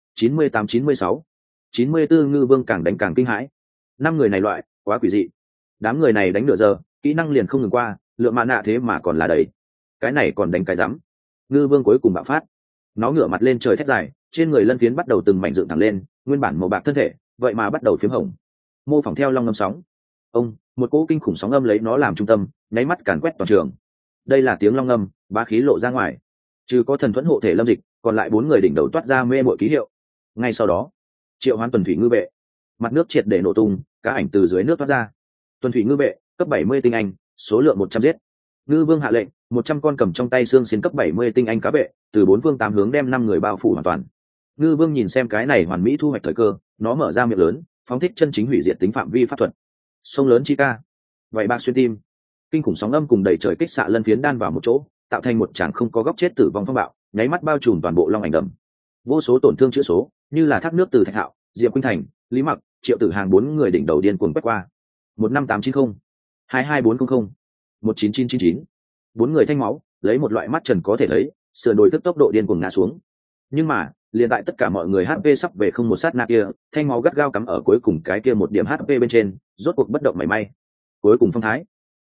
98-96, 94. Ngư vương càng đánh càng kinh hãi. 5 người này loại quá quỷ dị. Đám người này đánh nửa giờ, kỹ năng liền không ngừng qua, lượng mạ nạ thế mà còn là đầy. Cái này còn đánh cái rắm. Ngư vương cuối cùng bạo phát. Nó ngửa mặt lên trời thét dài, trên người lân phiến bắt đầu từng mảnh dựng thẳng lên, nguyên bản màu bạc thân thể, vậy mà bắt đầu phiếm hồng. Mô phỏng theo long ngâm sóng. Một cỗ kinh khủng sóng âm lấy nó làm trung tâm, nháy mắt càn quét toàn trường. Đây là tiếng long ngâm, bá khí lộ ra ngoài. Trừ có thần thuẫn hộ thể Lâm Dịch, còn lại 4 người đỉnh đầu toát ra mê muội ký hiệu. Ngay sau đó, triệu hoán tuần thủy ngư vệ. Mặt nước triệt để nổ tung, cá ảnh từ dưới nước thoát ra. Tuần thủy ngư vệ, cấp 70 tinh anh, số lượng 100 giết. Ngư vương hạ lệnh, 100 con cầm trong tay xương xin cấp 70 tinh anh cá vệ, từ 4 phương 8 hướng đem 5 người bao phủ hoàn toàn. Ngư vương nhìn xem cái này hoàn mỹ thu hoạch thời cơ, nó mở ra miệng lớn, phóng thích chân chính hủy diệt tính phạm vi pháp thuật. Sông lớn chi ca, vậy bạc xuyên tim. Kinh khủng sóng âm cùng đầy trời kích xạ lân phiến đan vào một chỗ, tạo thành một tràng không có góc chết tử vong phong bạo, nháy mắt bao trùm toàn bộ long ảnh đầm. Vô số tổn thương chữa số, như là thác nước từ Thạch Hạo, Diệp Khuynh Thành, Lý Mặc, Triệu Tử Hàng 4 người đỉnh đầu điên cuồng quét qua. 15890, 22400, 19999. 4 người thanh máu, lấy một loại mắt trần có thể thấy, sườn đồi tức tốc độ điên cuồng ngã xuống. Nhưng mà, liền tại tất cả mọi người HP sắp về không một sát na kia, thanh máu gắt gao cắm ở cuối cùng cái kia một điểm HP bên trên, rốt cuộc bất động mảy may. Cuối cùng phong thái.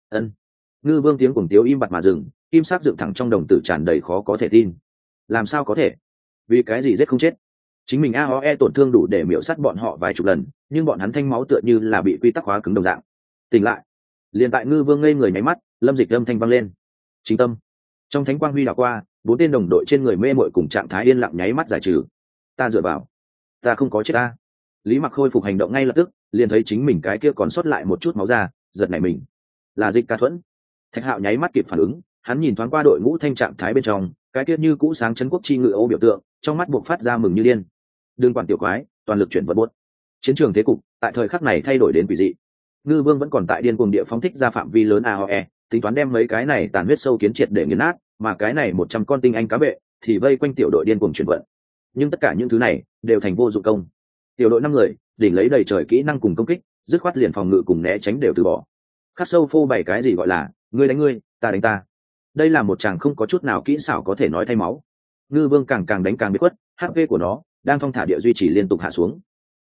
Ngư vương tiếng cuồng tiếu im bặt mà dừng, kim sắc dựng thẳng trong đồng tử tràn đầy khó có thể tin. Làm sao có thể? Vì cái gì giết không chết? Chính mình AOE tổn thương đủ để miểu sát bọn họ vài chục lần, nhưng bọn hắn thanh máu tựa như là bị quy tắc hóa cứng đồng dạng. Tỉnh lại. Liền tại ngư vương ngây người nháy mắt, Lâm Dịch âm thanh vang lên. Chính tâm. Trong thánh quang huy đảo qua, 4 tên đồng đội trên người mê muội cùng trạng thái yên lặng nháy mắt giải trừ. Ta dựa vào, ta không có chết ta. Lý Mặc khôi phục hành động ngay lập tức, liền thấy chính mình cái kia còn sót lại một chút máu ra, giật nảy mình. Là Dịch Ca Thuẫn. Thạch Hạo nháy mắt kịp phản ứng, hắn nhìn thoáng qua đội ngũ thanh trạng thái bên trong, cái kia như cũ sáng chấn quốc chi ngự ô biểu tượng, trong mắt buộc phát ra mừng như điên. Đương quản tiểu quái, toàn lực chuyển vận buốt. Chiến trường thế cục tại thời khắc này thay đổi đến quỷ dị. Ngư vương vẫn còn tại điên cuồng địa phóng thích ra phạm vi lớn AOE, tính toán đem mấy cái này tàn huyết sâu kiến triệt để nghiền nát, mà cái này 100 con tinh anh cá bệ thì vây quanh tiểu đội điên cuồng chuyển vận. Nhưng tất cả những thứ này đều thành vô dụng công. Tiểu đội 5 người đỉnh lấy đầy trời kỹ năng cùng công kích, dứt khoát liền phòng ngự cùng né tránh đều từ bỏ. Khắc sâu phô bày cái gì gọi là ngươi đánh ngươi, ta đánh ta. Đây là một chàng không có chút nào kỹ xảo có thể nói thay máu. Ngư vương càng đánh càng bị quất, HP của nó đang thong thả địa duy trì liên tục hạ xuống.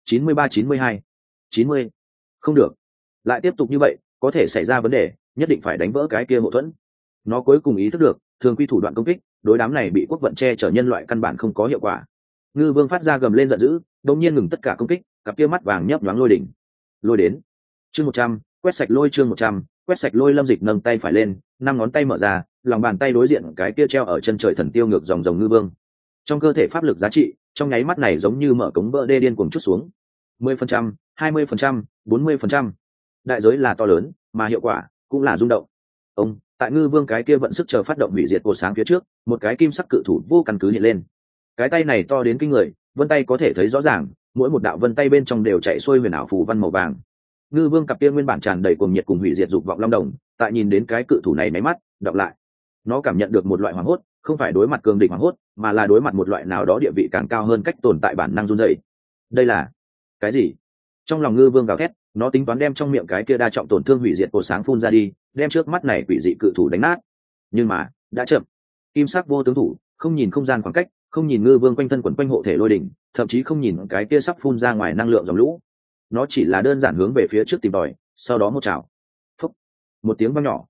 93-92, 90. Không được, lại tiếp tục như vậy có thể xảy ra vấn đề, nhất định phải đánh vỡ cái kia hậu thuẫn. Nó cuối cùng ý thức được, thường quy thủ đoạn công kích đối đám này bị quốc vận che chở nhân loại căn bản không có hiệu quả. Ngư vương phát ra gầm lên giận dữ, đột nhiên ngừng tất cả công kích, cặp kia mắt vàng nhấp nhoáng lôi đỉnh. Lôi đến. Chương 100, quét sạch lôi. Chương 100, quét sạch lôi. Lâm Dịch nâng tay phải lên, 5 ngón tay mở ra, lòng bàn tay đối diện cái kia treo ở chân trời thần tiêu ngược dòng ngư vương. Trong cơ thể pháp lực giá trị, trong nháy mắt này giống như mở cống vỡ đê điên cuồng chút xuống. 10%, 20%, 40%. Đại giới là to lớn, mà hiệu quả cũng là rung động. Tại ngư vương cái kia vận sức chờ phát động hủy diệt cột sáng phía trước, một cái kim sắc cự thủ vô căn cứ hiện lên. Cái tay này to đến kinh người, vân tay có thể thấy rõ ràng, mỗi một đạo vân tay bên trong đều chạy xuôi huyền ảo phù văn màu vàng. Ngư vương cặp kia nguyên bản tràn đầy cuồng nhiệt cùng hủy diệt dục vọng long đồng, tại nhìn đến cái cự thủ này máy mắt đọc lại. Nó cảm nhận được một loại hoảng hốt, không phải đối mặt cường địch hoảng hốt, mà là đối mặt một loại nào đó địa vị càng cao hơn cách tồn tại bản năng run rẩy. Đây là cái gì? Trong lòng ngư vương gào thét, nó tính toán đem trong miệng cái kia đa trọng tổn thương hủy diệt cột sáng phun ra đi, đem trước mắt này quỷ dị cự thủ đánh nát. Nhưng mà đã chậm. Kim sắc vô tướng thủ không nhìn không gian khoảng cách, không nhìn ngư vương quanh thân quần quanh hộ thể lôi đỉnh, thậm chí không nhìn cái kia sắp phun ra ngoài năng lượng dòng lũ. Nó chỉ là đơn giản hướng về phía trước tìm tòi, sau đó một chảo. Phúc. Một tiếng vang nhỏ,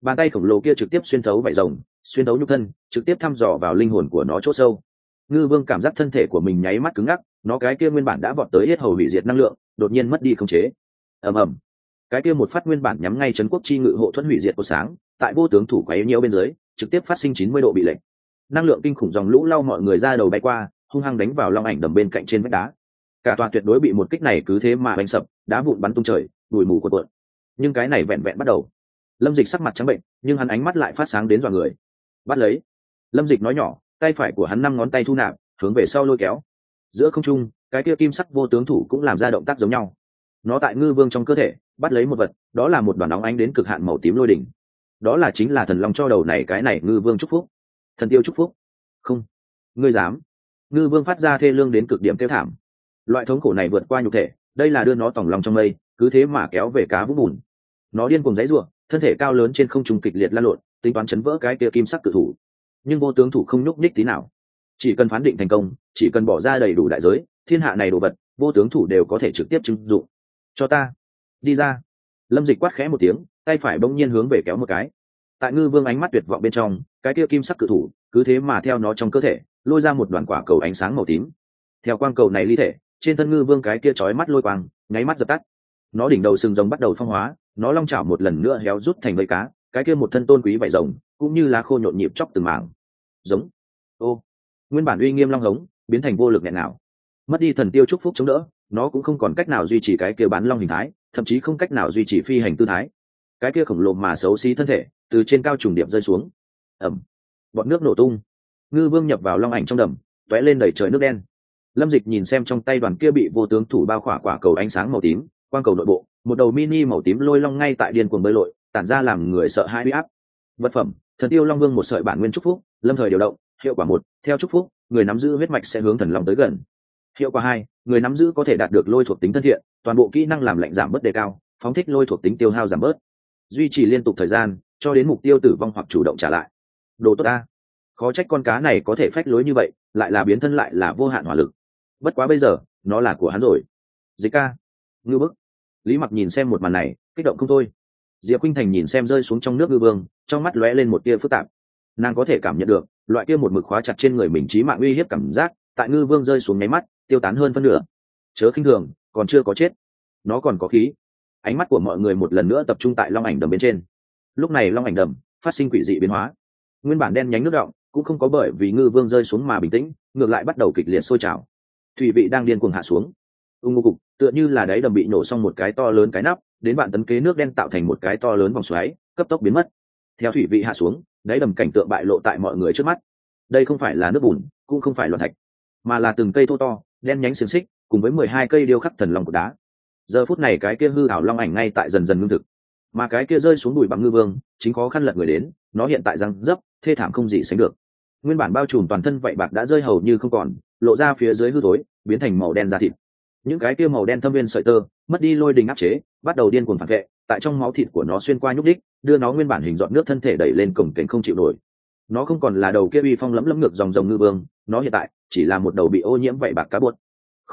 Bàn tay khổng lồ kia trực tiếp xuyên thấu vảy rồng, xuyên thấu nhục thân, trực tiếp thăm dò vào linh hồn của nó chỗ sâu. Ngư vương cảm giác thân thể của mình nháy mắt cứng ngắc, nó cái kia nguyên bản đã vọt tới hết hầu hủy diệt năng lượng đột nhiên mất đi khống chế. Ầm ầm, cái kia một phát nguyên bản nhắm ngay trấn quốc chi ngự hộ thuẫn hủy diệt của sáng, tại vô tướng thủ quấy nhiễu bên dưới trực tiếp phát sinh 90 độ bị lệch. Năng lượng kinh khủng dòng lũ lau mọi người ra đầu bay qua, hung hăng đánh vào long ảnh đầm bên cạnh trên vách đá. Cả tòa tuyệt đối bị một kích này cứ thế mà bành sập, đá vụn bắn tung trời, bụi mù cuộn cuộn. Nhưng cái này vẹn vẹn bắt đầu. Lâm Dịch sắc mặt trắng bệnh, nhưng hắn ánh mắt lại phát sáng đến dọa người. Bắt lấy. Lâm Dịch nói nhỏ, tay phải của hắn 5 ngón tay thu nạp, hướng về sau lôi kéo. Giữa không trung, cái kia kim sắc vô tướng thủ cũng làm ra động tác giống nhau. Nó tại ngư vương trong cơ thể bắt lấy một vật, đó là một đoàn óng ánh đến cực hạn màu tím lôi đỉnh. Đó là chính là thần long cho đầu này cái này ngư vương chúc phúc. Thần tiêu chúc phúc. Không, ngươi dám. Ngư vương phát ra thê lương đến cực điểm kêu thảm. Loại thống khổ này vượt qua nhục thể, đây là đưa nó tòng lòng trong mây, cứ thế mà kéo về cá vũng bùn. Nó điên cuồng giãy giụa, thân thể cao lớn trên không trung kịch liệt lăn lộn, tính toán chấn vỡ cái kia kim sắc cự thủ. Nhưng vô tướng thủ không nhúc nhích tí nào. Chỉ cần phán định thành công, chỉ cần bỏ ra đầy đủ đại giới, thiên hạ này đồ vật, vô tướng thủ đều có thể trực tiếp trưng dụng. Cho ta đi ra. Lâm Dịch quát khẽ một tiếng, tay phải bỗng nhiên hướng về kéo một cái. Tại ngư vương ánh mắt tuyệt vọng bên trong, cái kia kim sắc cự thủ cứ thế mà theo nó trong cơ thể lôi ra một đoàn quả cầu ánh sáng màu tím. Theo quang cầu này ly thể, trên thân ngư vương cái kia chói mắt lôi quang nháy mắt dập tắt. Nó đỉnh đầu sừng rồng bắt đầu phong hóa, nó long chảo một lần nữa héo rút thành vây cá, cái kia một thân tôn quý vảy rồng cũng như lá khô nhộn nhịp chóc từng mảng. Giống. Ô. Nguyên bản uy nghiêm long hống biến thành vô lực nghẹn nào. Mất đi thần tiêu chúc phúc chống đỡ, nó cũng không còn cách nào duy trì cái kia bán long hình thái, thậm chí không cách nào duy trì phi hành tư thái. Cái kia khổng lồ mà xấu xí thân thể từ trên cao trùng điệp rơi xuống. Ẩm. Bọt nước nổ tung. Ngư vương nhập vào long ảnh trong đầm, tóe lên đầy trời nước đen. Lâm Dịch nhìn xem trong tay đoàn kia bị vô tướng thủ bao khỏa quả cầu ánh sáng màu tím, quang cầu nội bộ, một đầu mini màu tím lôi long ngay tại điên cuồng bơi lội, tản ra làm người sợ hãi uy áp. Vật phẩm: Thần tiêu long vương một sợi bản nguyên chúc phúc, lâm thời điều động, hiệu quả 1, theo chúc phúc, người nắm giữ huyết mạch sẽ hướng thần long tới gần. Hiệu quả 2, người nắm giữ có thể đạt được lôi thuộc tính thân thiện, toàn bộ kỹ năng làm lạnh giảm bớt đề cao, phóng thích lôi thuộc tính tiêu hao giảm bớt. Duy trì liên tục thời gian, cho đến mục tiêu tử vong hoặc chủ động trả lại. Đồ tốt a. Khó trách con cá này có thể phách lối như vậy, lại là biến thân lại là vô hạn hỏa lực. Bất quá bây giờ, nó là của hắn rồi. Dịch ca. Ngư bức. Lý Mặc nhìn xem một màn này, kích động không thôi. Diệp Khuynh Thành nhìn xem rơi xuống trong nước ngư vương, trong mắt lóe lên một tia phức tạp. Nàng có thể cảm nhận được, loại kia một mực khóa chặt trên người mình chí mạng uy hiếp cảm giác, tại ngư vương rơi xuống nháy mắt, tiêu tán hơn phân nửa. Chớ khinh thường, còn chưa có chết. Nó còn có khí. Ánh mắt của mọi người một lần nữa tập trung tại long ảnh đầm bên trên. Lúc này long ảnh đầm phát sinh quỷ dị biến hóa. Nguyên bản đen nhánh nước động cũng không có bởi vì ngư vương rơi xuống mà bình tĩnh, ngược lại bắt đầu kịch liệt sôi trào. Thủy vị đang điên cuồng hạ xuống. Ngô cục, tựa như là đáy đầm bị nổ xong một cái to lớn cái nắp, đến bạn tấn kế nước đen tạo thành một cái to lớn vòng xoáy, cấp tốc biến mất. Theo thủy vị hạ xuống, đáy đầm cảnh tượng bại lộ tại mọi người trước mắt. Đây không phải là nước bùn, cũng không phải loạn thạch, mà là từng cây thô to, đen nhánh xiềng xích, cùng với 12 cây điêu khắc thần long của đá. Giờ phút này cái kia hư ảo long ảnh ngay tại dần dần ngưng thực, mà cái kia rơi xuống bụi bằng ngư vương, chính khó khăn lật người đến, nó hiện tại răng dấp, thê thảm không gì sánh được. Nguyên bản bao trùm toàn thân vậy bạc đã rơi hầu như không còn, lộ ra phía dưới hư thối, biến thành màu đen da thịt. Những cái kia màu đen thâm viên sợi tơ mất đi lôi đình áp chế, bắt đầu điên cuồng phản vệ, tại trong máu thịt của nó xuyên qua nhúc đích, đưa nó nguyên bản hình dọn nước thân thể đẩy lên cổng kềnh không chịu nổi. Nó không còn là đầu kia uy phong lẫm lẫm ngược dòng ngư vương, nó hiện tại chỉ là một đầu bị ô nhiễm vậy bạc cá buột.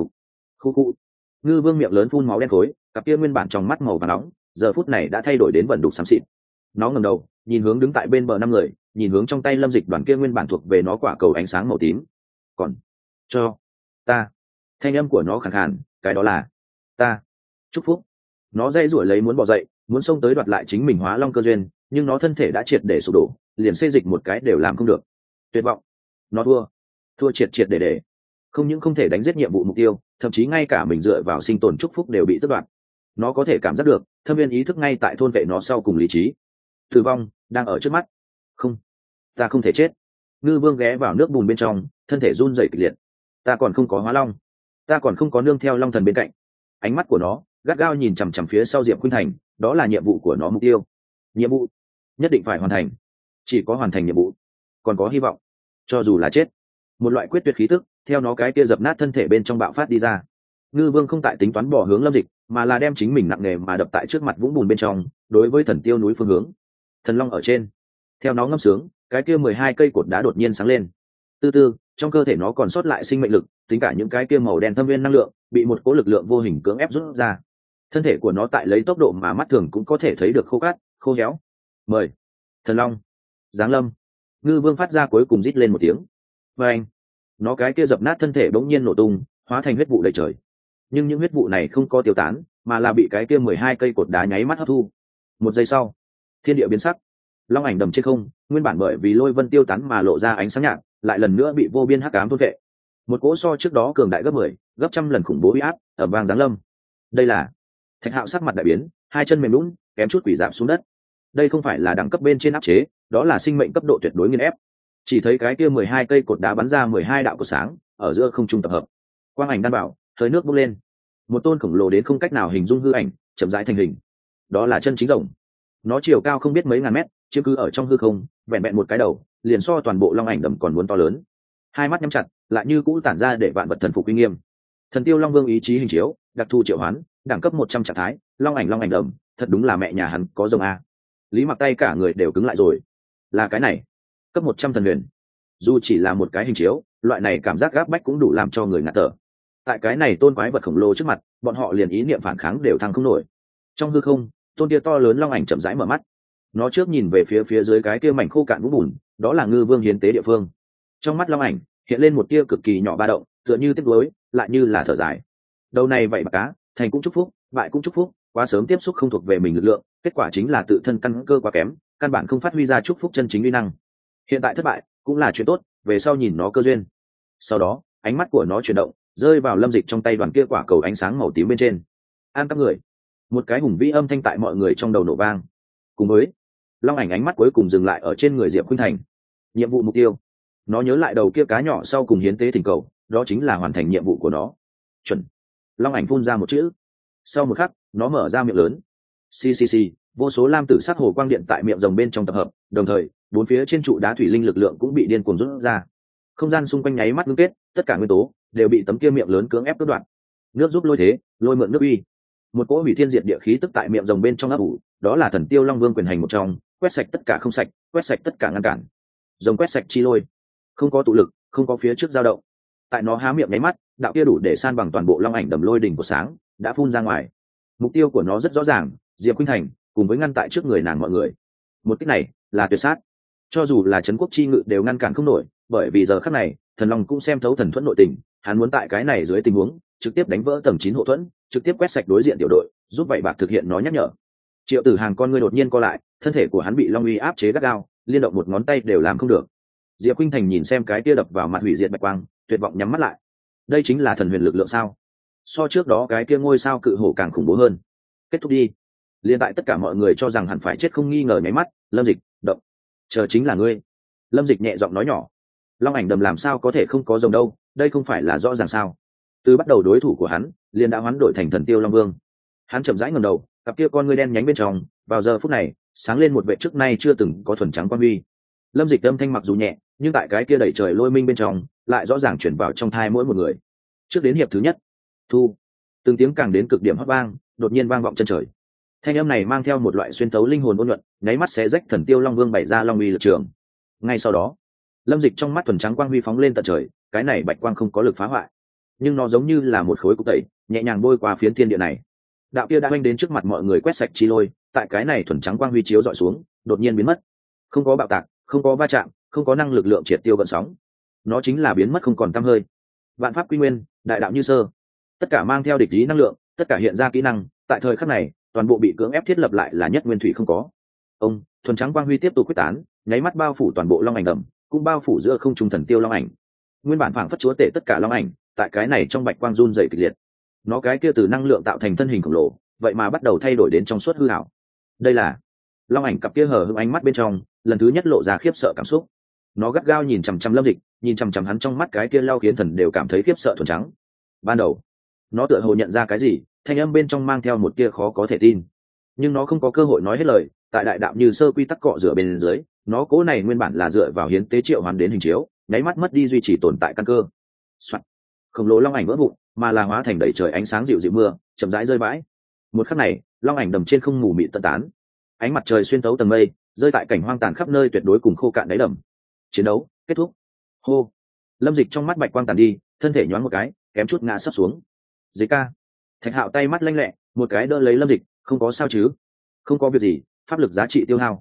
Khu. Ngư vương miệng lớn phun máu đen khối, cặp kia nguyên bản trong mắt màu vàng nóng, giờ phút này đã thay đổi đến vẩn đục xám xịt. Nó ngẩng đầu, nhìn hướng đứng tại bên bờ 5 người, nhìn hướng trong tay Lâm Dịch đoàn kia nguyên bản thuộc về nó quả cầu ánh sáng màu tím. Còn cho ta. Thanh âm của nó khàn khàn, cái đó là ta. Chúc phúc. Nó dây rủa lấy muốn bỏ dậy, muốn xông tới đoạt lại chính mình hóa long cơ duyên, nhưng nó thân thể đã triệt để sụp đổ, liền xê dịch một cái đều làm không được. Tuyệt vọng. Nó thua triệt để. Không những không thể đánh giết nhiệm vụ mục tiêu, thậm chí ngay cả mình dựa vào sinh tồn chúc phúc đều bị tước đoạt. Nó có thể cảm giác được thâm viên ý thức ngay tại thôn vệ nó sau cùng lý trí. Tử vong đang ở trước mắt. Không, ta không thể chết. Ngư vương ghé vào nước bùn bên trong, thân thể run rẩy kịch liệt. Ta còn không có hóa long, ta còn không có nương theo long thần bên cạnh. Ánh mắt của nó gắt gao nhìn chằm chằm phía sau Diệp Khuynh Thành, đó là nhiệm vụ của nó, mục tiêu, nhiệm vụ nhất định phải hoàn thành. Chỉ có hoàn thành nhiệm vụ, còn có hy vọng, cho dù là chết. Một loại quyết tuyệt khí tức theo nó cái kia dập nát thân thể bên trong bạo phát đi ra. Ngư vương không tại tính toán bỏ hướng Lâm Dịch, mà là đem chính mình nặng nề mà đập tại trước mặt vũng bùn bên trong, đối với thần tiêu núi phương hướng. Thần long ở trên. Theo nó ngâm sướng, cái kia 12 cây cột đá đột nhiên sáng lên. Từ từ, trong cơ thể nó còn sót lại sinh mệnh lực, tính cả những cái kia màu đen thâm viên năng lượng, bị một cỗ lực lượng vô hình cưỡng ép rút ra. Thân thể của nó tại lấy tốc độ mà mắt thường cũng có thể thấy được khô cát, khô héo. Mời. Thần long giáng lâm. Ngư vương phát ra cuối cùng rít lên một tiếng. Và anh, nó cái kia dập nát thân thể bỗng nhiên nổ tung, hóa thành huyết vụ đầy trời. Nhưng những huyết vụ này không có tiêu tán, mà là bị cái kia 12 cây cột đá nháy mắt hấp thu. Một giây sau, thiên địa biến sắc. Long ảnh đầm trên không, nguyên bản bởi vì lôi vân tiêu tán mà lộ ra ánh sáng nhạt, lại lần nữa bị vô biên hắc ám thôn vệ. Một cỗ so trước đó cường đại gấp 10, gấp trăm lần khủng bố uy áp ở vang giáng lâm. Đây là Thạch Hạo sắc mặt đại biến, hai chân mềm lún, kém chút quỷ giảm xuống đất. Đây không phải là đẳng cấp bên trên áp chế, đó là sinh mệnh cấp độ tuyệt đối nghiền ép. Chỉ thấy cái kia 12 cây cột đá bắn ra 12 đạo cột sáng, ở giữa không trung tập hợp. Quang ảnh đan bảo, hơi nước bốc lên. Một tôn khổng lồ đến không cách nào hình dung hư ảnh, chậm rãi thành hình. Đó là chân chính rồng. Nó chiều cao không biết mấy ngàn mét, chiếm cứ ở trong hư không, vẹn vẹn một cái đầu, liền so toàn bộ long ảnh đầm còn muốn to lớn. Hai mắt nhắm chặt, lại như cũ tản ra để vạn vật thần phục uy nghiêm. Thần tiêu long vương ý chí hình chiếu, đặc thù triệu hoán, đẳng cấp 100 trạng thái, long ảnh đầm, thật đúng là mẹ nhà hắn có rồng a. Lý Mặc tay cả người đều cứng lại rồi. Là cái này, cấp 100 thần huyền. Dù chỉ là một cái hình chiếu, loại này cảm giác gáp bách cũng đủ làm cho người ngạt thở. Tại cái này tôn quái vật khổng lồ trước mặt, bọn họ liền ý niệm phản kháng đều thăng không nổi. Trong hư không, tôn kia to lớn long ảnh chậm rãi mở mắt. Nó trước nhìn về phía dưới cái kia mảnh khô cạn vũng bùn, đó là ngư vương hiến tế địa phương. Trong mắt long ảnh hiện lên một tia cực kỳ nhỏ ba động, tựa như tiếc nuối, lại như là thở dài. Đầu này vậy bạc cá, thành cũng chúc phúc, bại cũng chúc phúc, quá sớm tiếp xúc không thuộc về mình lực lượng, kết quả chính là tự thân căn cơ quá kém, căn bản không phát huy ra chúc phúc chân chính uy năng. Hiện tại thất bại cũng là chuyện tốt, về sau nhìn nó cơ duyên. Sau đó ánh mắt của nó chuyển động, rơi vào Lâm Dịch trong tay đoàn kia quả cầu ánh sáng màu tím bên trên. An các người. Một cái hùng vĩ âm thanh tại mọi người trong đầu nổ vang. Cùng với long ảnh ánh mắt cuối cùng dừng lại ở trên người Diệp Khuynh Thành. Nhiệm vụ mục tiêu. Nó nhớ lại đầu kia cá nhỏ sau cùng hiến tế thỉnh cầu, đó chính là hoàn thành nhiệm vụ của nó. Chuẩn. Long ảnh phun ra một chữ. Sau một khắc nó mở ra miệng lớn. ccc, vô số lam tử sắc hồ quang điện tại miệng rồng bên trong tập hợp, đồng thời bốn phía trên trụ đá thủy linh lực lượng cũng bị điên cuồng rút ra. Không gian xung quanh nháy mắt ngưng kết, tất cả nguyên tố đều bị tấm kia miệng lớn cưỡng ép cắt đoạn. Nước giúp lôi thế, lôi mượn nước uy. Một cỗ hủy thiên diệt địa khí tức tại miệng rồng bên trong ấp ủ, đó là thần tiêu long vương quyền hành một trong, quét sạch tất cả không sạch, quét sạch tất cả ngăn cản. Rồng quét sạch chi lôi, không có tụ lực, không có phía trước dao động. Tại nó há miệng nháy mắt, đạo kia đủ để san bằng toàn bộ long ảnh đầm lôi đỉnh của sáng đã phun ra ngoài. Mục tiêu của nó rất rõ ràng, Diệp Khuynh Thành, cùng với ngăn tại trước người nàng mọi người. Một kích này là tuyệt sát, cho dù là trấn quốc chi ngự đều ngăn cản không nổi, bởi vì giờ khắc này thần long cũng xem thấu thần thuẫn nội tình, hắn muốn tại cái này dưới tình huống trực tiếp đánh vỡ tầng 9 hộ thuẫn, trực tiếp quét sạch đối diện tiểu đội, giúp vậy bạc thực hiện nó nhắc nhở. Triệu Tử Hàng con ngươi đột nhiên co lại, thân thể của hắn bị long uy áp chế gắt gao, liên động một ngón tay đều làm không được. Diệp Khuynh Thành nhìn xem cái tia đập vào mặt hủy diệt bạch quang, tuyệt vọng nhắm mắt lại. Đây chính là thần huyền lực lượng sao? So trước đó cái kia ngôi sao cự hổ càng khủng bố hơn. Kết thúc đi. Liên tại tất cả mọi người cho rằng hẳn phải chết không nghi ngờ nháy mắt, Lâm Dịch động. Chờ chính là ngươi. Lâm Dịch nhẹ giọng nói nhỏ. Long ảnh đầm làm sao có thể không có rồng đâu, đây không phải là rõ ràng sao? Từ bắt đầu đối thủ của hắn liền đã hoán đổi thành thần tiêu long vương. Hắn chậm rãi ngẩng đầu, cặp kia con ngươi đen nhánh bên trong, vào giờ phút này sáng lên một vệ trước nay chưa từng có thuần trắng quan huy. Lâm Dịch âm thanh mặc dù nhẹ, nhưng tại cái kia đẩy trời lôi minh bên trong lại rõ ràng chuyển vào trong thai mỗi một người. Trước đến hiệp thứ nhất, thu. Từng tiếng càng đến cực điểm hót vang, đột nhiên vang vọng chân trời. Thanh âm này mang theo một loại xuyên tấu linh hồn ôn nhuận, nháy mắt xé rách thần tiêu long vương bày ra long uy lực trường. Ngay sau đó, Lâm Dịch trong mắt thuần trắng quang huy phóng lên tận trời, cái này bạch quang không có lực phá hoại, nhưng nó giống như là một khối cục tẩy, nhẹ nhàng bôi qua phiến thiên địa này. Đạo kia đã oanh đến trước mặt mọi người quét sạch chi lôi, tại cái này thuần trắng quang huy chiếu dọi xuống, đột nhiên biến mất. Không có bạo tạc, không có va chạm, không có năng lực lượng triệt tiêu gợn sóng. Nó chính là biến mất không còn tăm hơi. Vạn pháp quy nguyên, đại đạo như sơ. Tất cả mang theo địch ý năng lượng, tất cả hiện ra kỹ năng, tại thời khắc này, toàn bộ bị cưỡng ép thiết lập lại là nhất nguyên thủy không có. Ông, thuần trắng quang huy tiếp tục quyết tán, nháy mắt bao phủ toàn bộ long ảnh đầm, cũng bao phủ giữa không trung thần tiêu long ảnh. Nguyên bản phảng phất chúa tể tất cả long ảnh, tại cái này trong bạch quang run rẩy kịch liệt. Nó cái kia từ năng lượng tạo thành thân hình khổng lồ, vậy mà bắt đầu thay đổi đến trong suốt hư ảo. Đây là long ảnh cặp kia hờ hững ánh mắt bên trong, lần thứ nhất lộ ra khiếp sợ cảm xúc. Nó gắt gao nhìn chằm chằm Lâm Dịch, nhìn chằm chằm hắn trong mắt cái kia lao khiến thần đều cảm thấy khiếp sợ thuần trắng. Ban đầu, nó tựa hồ nhận ra cái gì, thanh âm bên trong mang theo một tia khó có thể tin, nhưng nó không có cơ hội nói hết lời. Tại đại đạo như sơ quy tắc cọ rửa bên dưới, nó cố này nguyên bản là dựa vào hiến tế triệu hoàn đến hình chiếu, nháy mắt mất đi duy trì tồn tại căn cơ. Soạn. Khổng lồ long ảnh vỡ vụn, mà là hóa thành đầy trời ánh sáng dịu dịu mưa, chậm rãi rơi vãi. Một khắc này, long ảnh đầm trên không mù mịt tận tán, ánh mặt trời xuyên tấu tầng mây, rơi tại cảnh hoang tàn khắp nơi tuyệt đối cùng khô cạn đáy đầm. Chiến đấu kết thúc. Hô. Lâm Dịch trong mắt bạch quang tàn đi, thân thể nhoáng một cái, kém chút ngã sấp xuống. Dịch ca. Thạch Hạo tay mắt lanh lẹ, một cái đỡ lấy Lâm Dịch, không có sao chứ? Không có việc gì, pháp lực giá trị tiêu hao.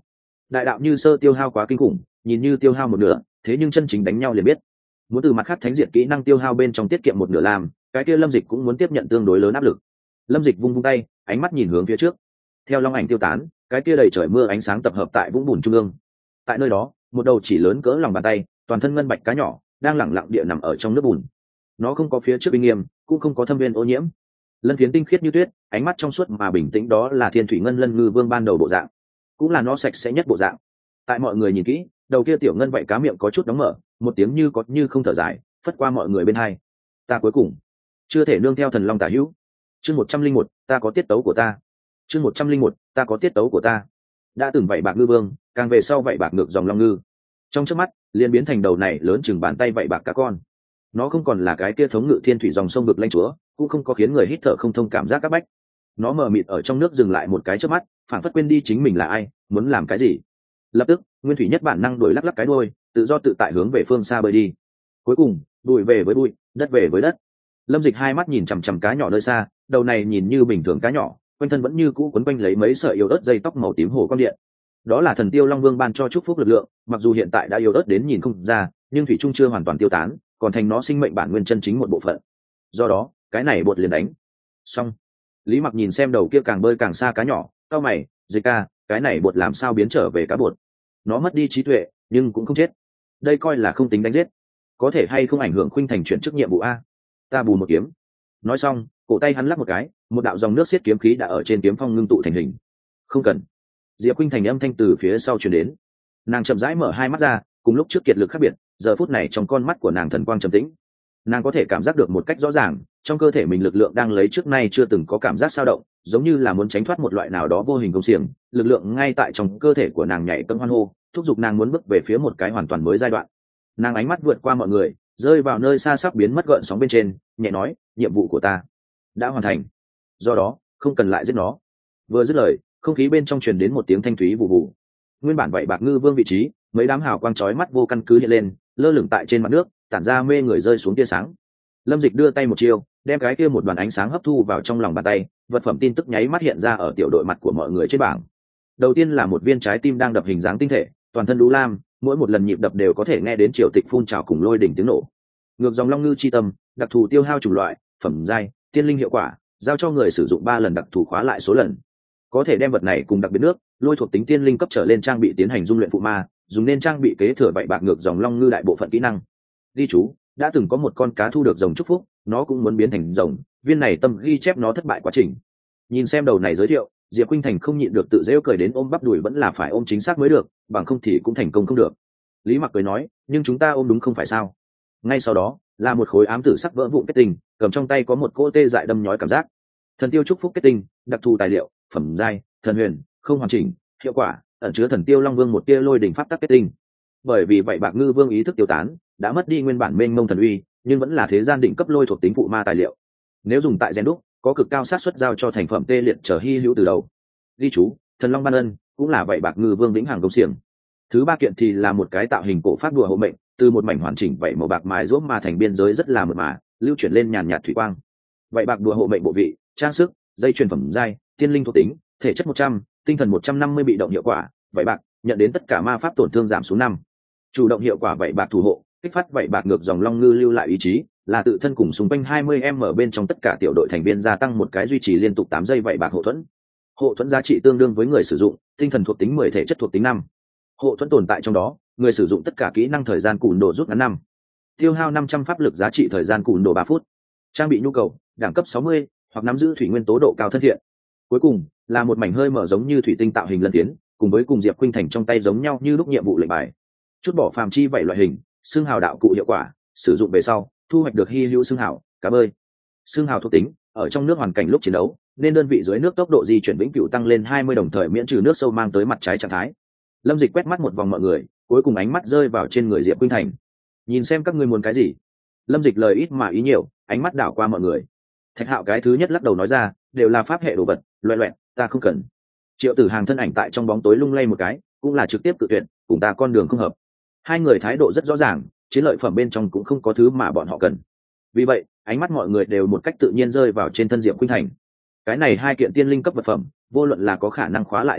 đại đạo như sơ tiêu hao quá kinh khủng, nhìn như tiêu hao một nửa, thế nhưng chân chính đánh nhau liền biết. Muốn từ mặt khác thánh diệt kỹ năng tiêu hao bên trong tiết kiệm một nửa làm, cái kia Lâm Dịch cũng muốn tiếp nhận tương đối lớn áp lực. Lâm Dịch vung vung tay, ánh mắt nhìn hướng phía trước. Theo long ảnh tiêu tán, cái kia đầy trời mưa ánh sáng tập hợp tại vũng bùn trung ương. Tại nơi đó, một đầu chỉ lớn cỡ lòng bàn tay, toàn thân ngân bạch cá nhỏ, đang lẳng lặng địa nằm ở trong nước bùn. Nó không có phía trước uy nghiêm, cũng không có thâm viên ô nhiễm. Lân phiến tinh khiết như tuyết, ánh mắt trong suốt mà bình tĩnh, đó là Thiên Thủy Ngân Lân Ngư Vương ban đầu bộ dạng, cũng là nó sạch sẽ nhất bộ dạng. Tại mọi người nhìn kỹ, đầu kia tiểu ngân vậy cá miệng có chút đóng mở, một tiếng như có như không thở dài, phất qua mọi người bên hai. Ta cuối cùng chưa thể nương theo thần long tả hữu. Chương 101, ta có tiết tấu của ta. Chương 101, ta có tiết tấu của ta. Đã từng vậy bạc ngư vương, càng về sau vậy bạc ngược dòng long ngư. Trong chớp mắt, liền biến thành đầu này lớn chừng bàn tay vậy bạc cá con. Nó không còn là cái kia thống ngự thiên thủy dòng sông vực lãnh chúa, cũng không có khiến người hít thở không thông cảm giác các bách. Nó mờ mịt ở trong nước dừng lại một cái chớp mắt, phảng phất quên đi chính mình là ai, muốn làm cái gì. Lập tức, nguyên thủy nhất bản năng đuổi lắc lắc cái đuôi, tự do tự tại hướng về phương xa bơi đi. Cuối cùng, bụi về với bụi, đất về với đất. Lâm Dịch hai mắt nhìn chằm chằm cá nhỏ nơi xa, đầu này nhìn như bình thường cá nhỏ, quanh thân vẫn như cũ quấn quanh lấy mấy sợi yếu ớt dây tóc màu tím hồ quang điện. Đó là Thần Tiêu Long Vương ban cho chúc phúc lực lượng, mặc dù hiện tại đã yếu ớt đến nhìn không ra, nhưng thủy trung chưa hoàn toàn tiêu tán, còn thành nó sinh mệnh bản nguyên chân chính một bộ phận. Do đó, cái này bột liền đánh. Xong. Lý Mặc nhìn xem đầu kia càng bơi càng xa cá nhỏ, cau mày, "Dịch ca, cái này bột làm sao biến trở về cá bột? Nó mất đi trí tuệ, nhưng cũng không chết. Đây coi là không tính đánh giết, có thể hay không ảnh hưởng Khuynh Thành chuyển chức nhiệm vụ a? Ta bù một kiếm." Nói xong, cổ tay hắn lắc một cái, một đạo dòng nước xiết kiếm khí đã ở trên kiếm phong ngưng tụ thành hình. "Không cần." Diệp Khuynh Thành âm thanh từ phía sau truyền đến. Nàng chậm rãi mở hai mắt ra, cùng lúc trước kiệt lực khác biệt, giờ phút này trong con mắt của nàng thần quang trầm tĩnh. Nàng có thể cảm giác được một cách rõ ràng, trong cơ thể mình lực lượng đang lấy trước nay chưa từng có cảm giác dao động, giống như là muốn tránh thoát một loại nào đó vô hình công xiềng, lực lượng ngay tại trong cơ thể của nàng nhảy cẫng hoan hô, thúc giục nàng muốn bước về phía một cái hoàn toàn mới giai đoạn. Nàng ánh mắt vượt qua mọi người, rơi vào nơi xa sắp biến mất gợn sóng bên trên, nhẹ nói, "Nhiệm vụ của ta đã hoàn thành, do đó không cần lại giết nó." Vừa dứt lời, không khí bên trong truyền đến một tiếng thanh thúy vụ vụ. Nguyên bản vậy bạc ngư vương vị trí, mấy đám hào quang chói mắt vô căn cứ hiện lên, lơ lửng tại trên mặt nước, tản ra mê người rơi xuống tia sáng. Lâm Dịch đưa tay một chiêu, đem cái kia một đoàn ánh sáng hấp thu vào trong lòng bàn tay, vật phẩm tin tức nháy mắt hiện ra ở tiểu đội mặt của mọi người trên bảng. Đầu tiên là một viên trái tim đang đập hình dáng tinh thể, toàn thân lũ lam, mỗi một lần nhịp đập đều có thể nghe đến triều tịch phun trào cùng lôi đỉnh tiếng nổ. Ngược dòng long ngư chi tâm, đặc thù tiêu hao chủng loại, phẩm giai, tiên linh hiệu quả, giao cho người sử dụng 3 lần đặc thù khóa lại số lần. Có thể đem vật này cùng đặc biệt nước, lôi thuộc tính tiên linh cấp trở lên trang bị tiến hành dung luyện phụ ma, dùng nên trang bị kế thừa vậy bạc ngược dòng long ngư đại bộ phận kỹ năng. Ghi chú, đã từng có một con cá thu được rồng chúc phúc, nó cũng muốn biến thành rồng, viên này tâm ghi chép nó thất bại quá trình. Nhìn xem đầu này giới thiệu, Diệp Khuynh Thành không nhịn được tự giễu cười đến ôm bắp đùi, vẫn là phải ôm chính xác mới được, bằng không thì cũng thành công không được. Lý Mặc cười nói, "Nhưng chúng ta ôm đúng không phải sao?" Ngay sau đó, là một khối ám tử sắc vỡ vụn kết tinh, cầm trong tay có một cỗ tê dại đâm nhói cảm giác. Thần tiêu chúc phúc kết tinh, đặc thù tài liệu, phẩm giai, thần huyền, không hoàn chỉnh, hiệu quả, ẩn chứa Thần Tiêu Long Vương một tia lôi đỉnh pháp tắc kết tinh. Bởi vì vậy bạc ngư vương ý thức tiêu tán, đã mất đi nguyên bản mênh mông thần uy, nhưng vẫn là thế gian đỉnh cấp lôi thuộc tính phụ ma tài liệu. Nếu dùng tại rèn đúc, có cực cao xác suất giao cho thành phẩm tê liệt trở hy hữu từ đầu. Ghi chú, thần long ban ân, cũng là vậy bạc ngư vương vĩnh hằng công xiềng. Thứ ba kiện thì là một cái tạo hình cổ pháp đùa hộ mệnh, từ một mảnh hoàn chỉnh vậy màu bạc mài ruốc mà thành biên giới rất là mượt mà, lưu chuyển lên nhàn nhạt thủy quang. Vậy bạc đùa hộ mệnh bộ vị, trang sức, dây chuyền phẩm giai, tiên linh thuộc tính, thể chất 100, tinh thần 150 bị động hiệu quả, vậy bạc, nhận đến tất cả ma pháp tổn thương giảm xuống 5. Chủ động hiệu quả vậy bạc thủ hộ, kích phát vậy bạc ngược dòng long ngư lưu lại ý chí, là tự thân cùng xung quanh 20m bên trong tất cả tiểu đội thành viên gia tăng một cái duy trì liên tục 8 giây vậy bạc hộ thuẫn. Hộ thuẫn giá trị tương đương với người sử dụng, tinh thần thuộc tính 10, thể chất thuộc tính 5. Hộ thuẫn tồn tại trong đó, người sử dụng tất cả kỹ năng thời gian cùn độ rút ngắn 5. Tiêu hao 500 pháp lực giá trị thời gian cùn độ 3 phút. Trang bị nhu cầu, đẳng cấp 60, hoặc nắm giữ thủy nguyên tố độ cao thân thiện. Cuối cùng là một mảnh hơi mở giống như thủy tinh tạo hình lân tiến, cùng với cùng Diệp Khuynh Thành trong tay giống nhau như lúc nhiệm vụ lệnh bài. Chút bỏ phàm chi vậy loại hình, xương hào đạo cụ hiệu quả, sử dụng về sau, thu hoạch được hy hữu xương hào, cá bơi. Xương hào thuộc tính, ở trong nước hoàn cảnh lúc chiến đấu, nên đơn vị dưới nước tốc độ di chuyển vĩnh cửu tăng lên 20 đồng thời miễn trừ nước sâu mang tới mặt trái trạng thái. Lâm Dịch quét mắt một vòng mọi người, cuối cùng ánh mắt rơi vào trên người Diệp Khuynh Thành. Nhìn xem các ngươi muốn cái gì. Lâm Dịch lời ít mà ý nhiều, ánh mắt đảo qua mọi người. Thạch Hạo cái thứ nhất lắc đầu nói ra, đều là pháp hệ đồ vật, loẹ loẹt, ta không cần. Triệu Tử Hàng thân ảnh tại trong bóng tối lung lay một cái, cũng là trực tiếp cự tuyệt, cùng ta con đường không hợp. Hai người thái độ rất rõ ràng, chiến lợi phẩm bên trong cũng không có thứ mà bọn họ cần. Vì vậy, ánh mắt mọi người đều một cách tự nhiên rơi vào trên thân Diệp Khuynh Thành. Cái này hai kiện tiên linh cấp vật phẩm, vô luận là có khả năng khóa lại trang bị,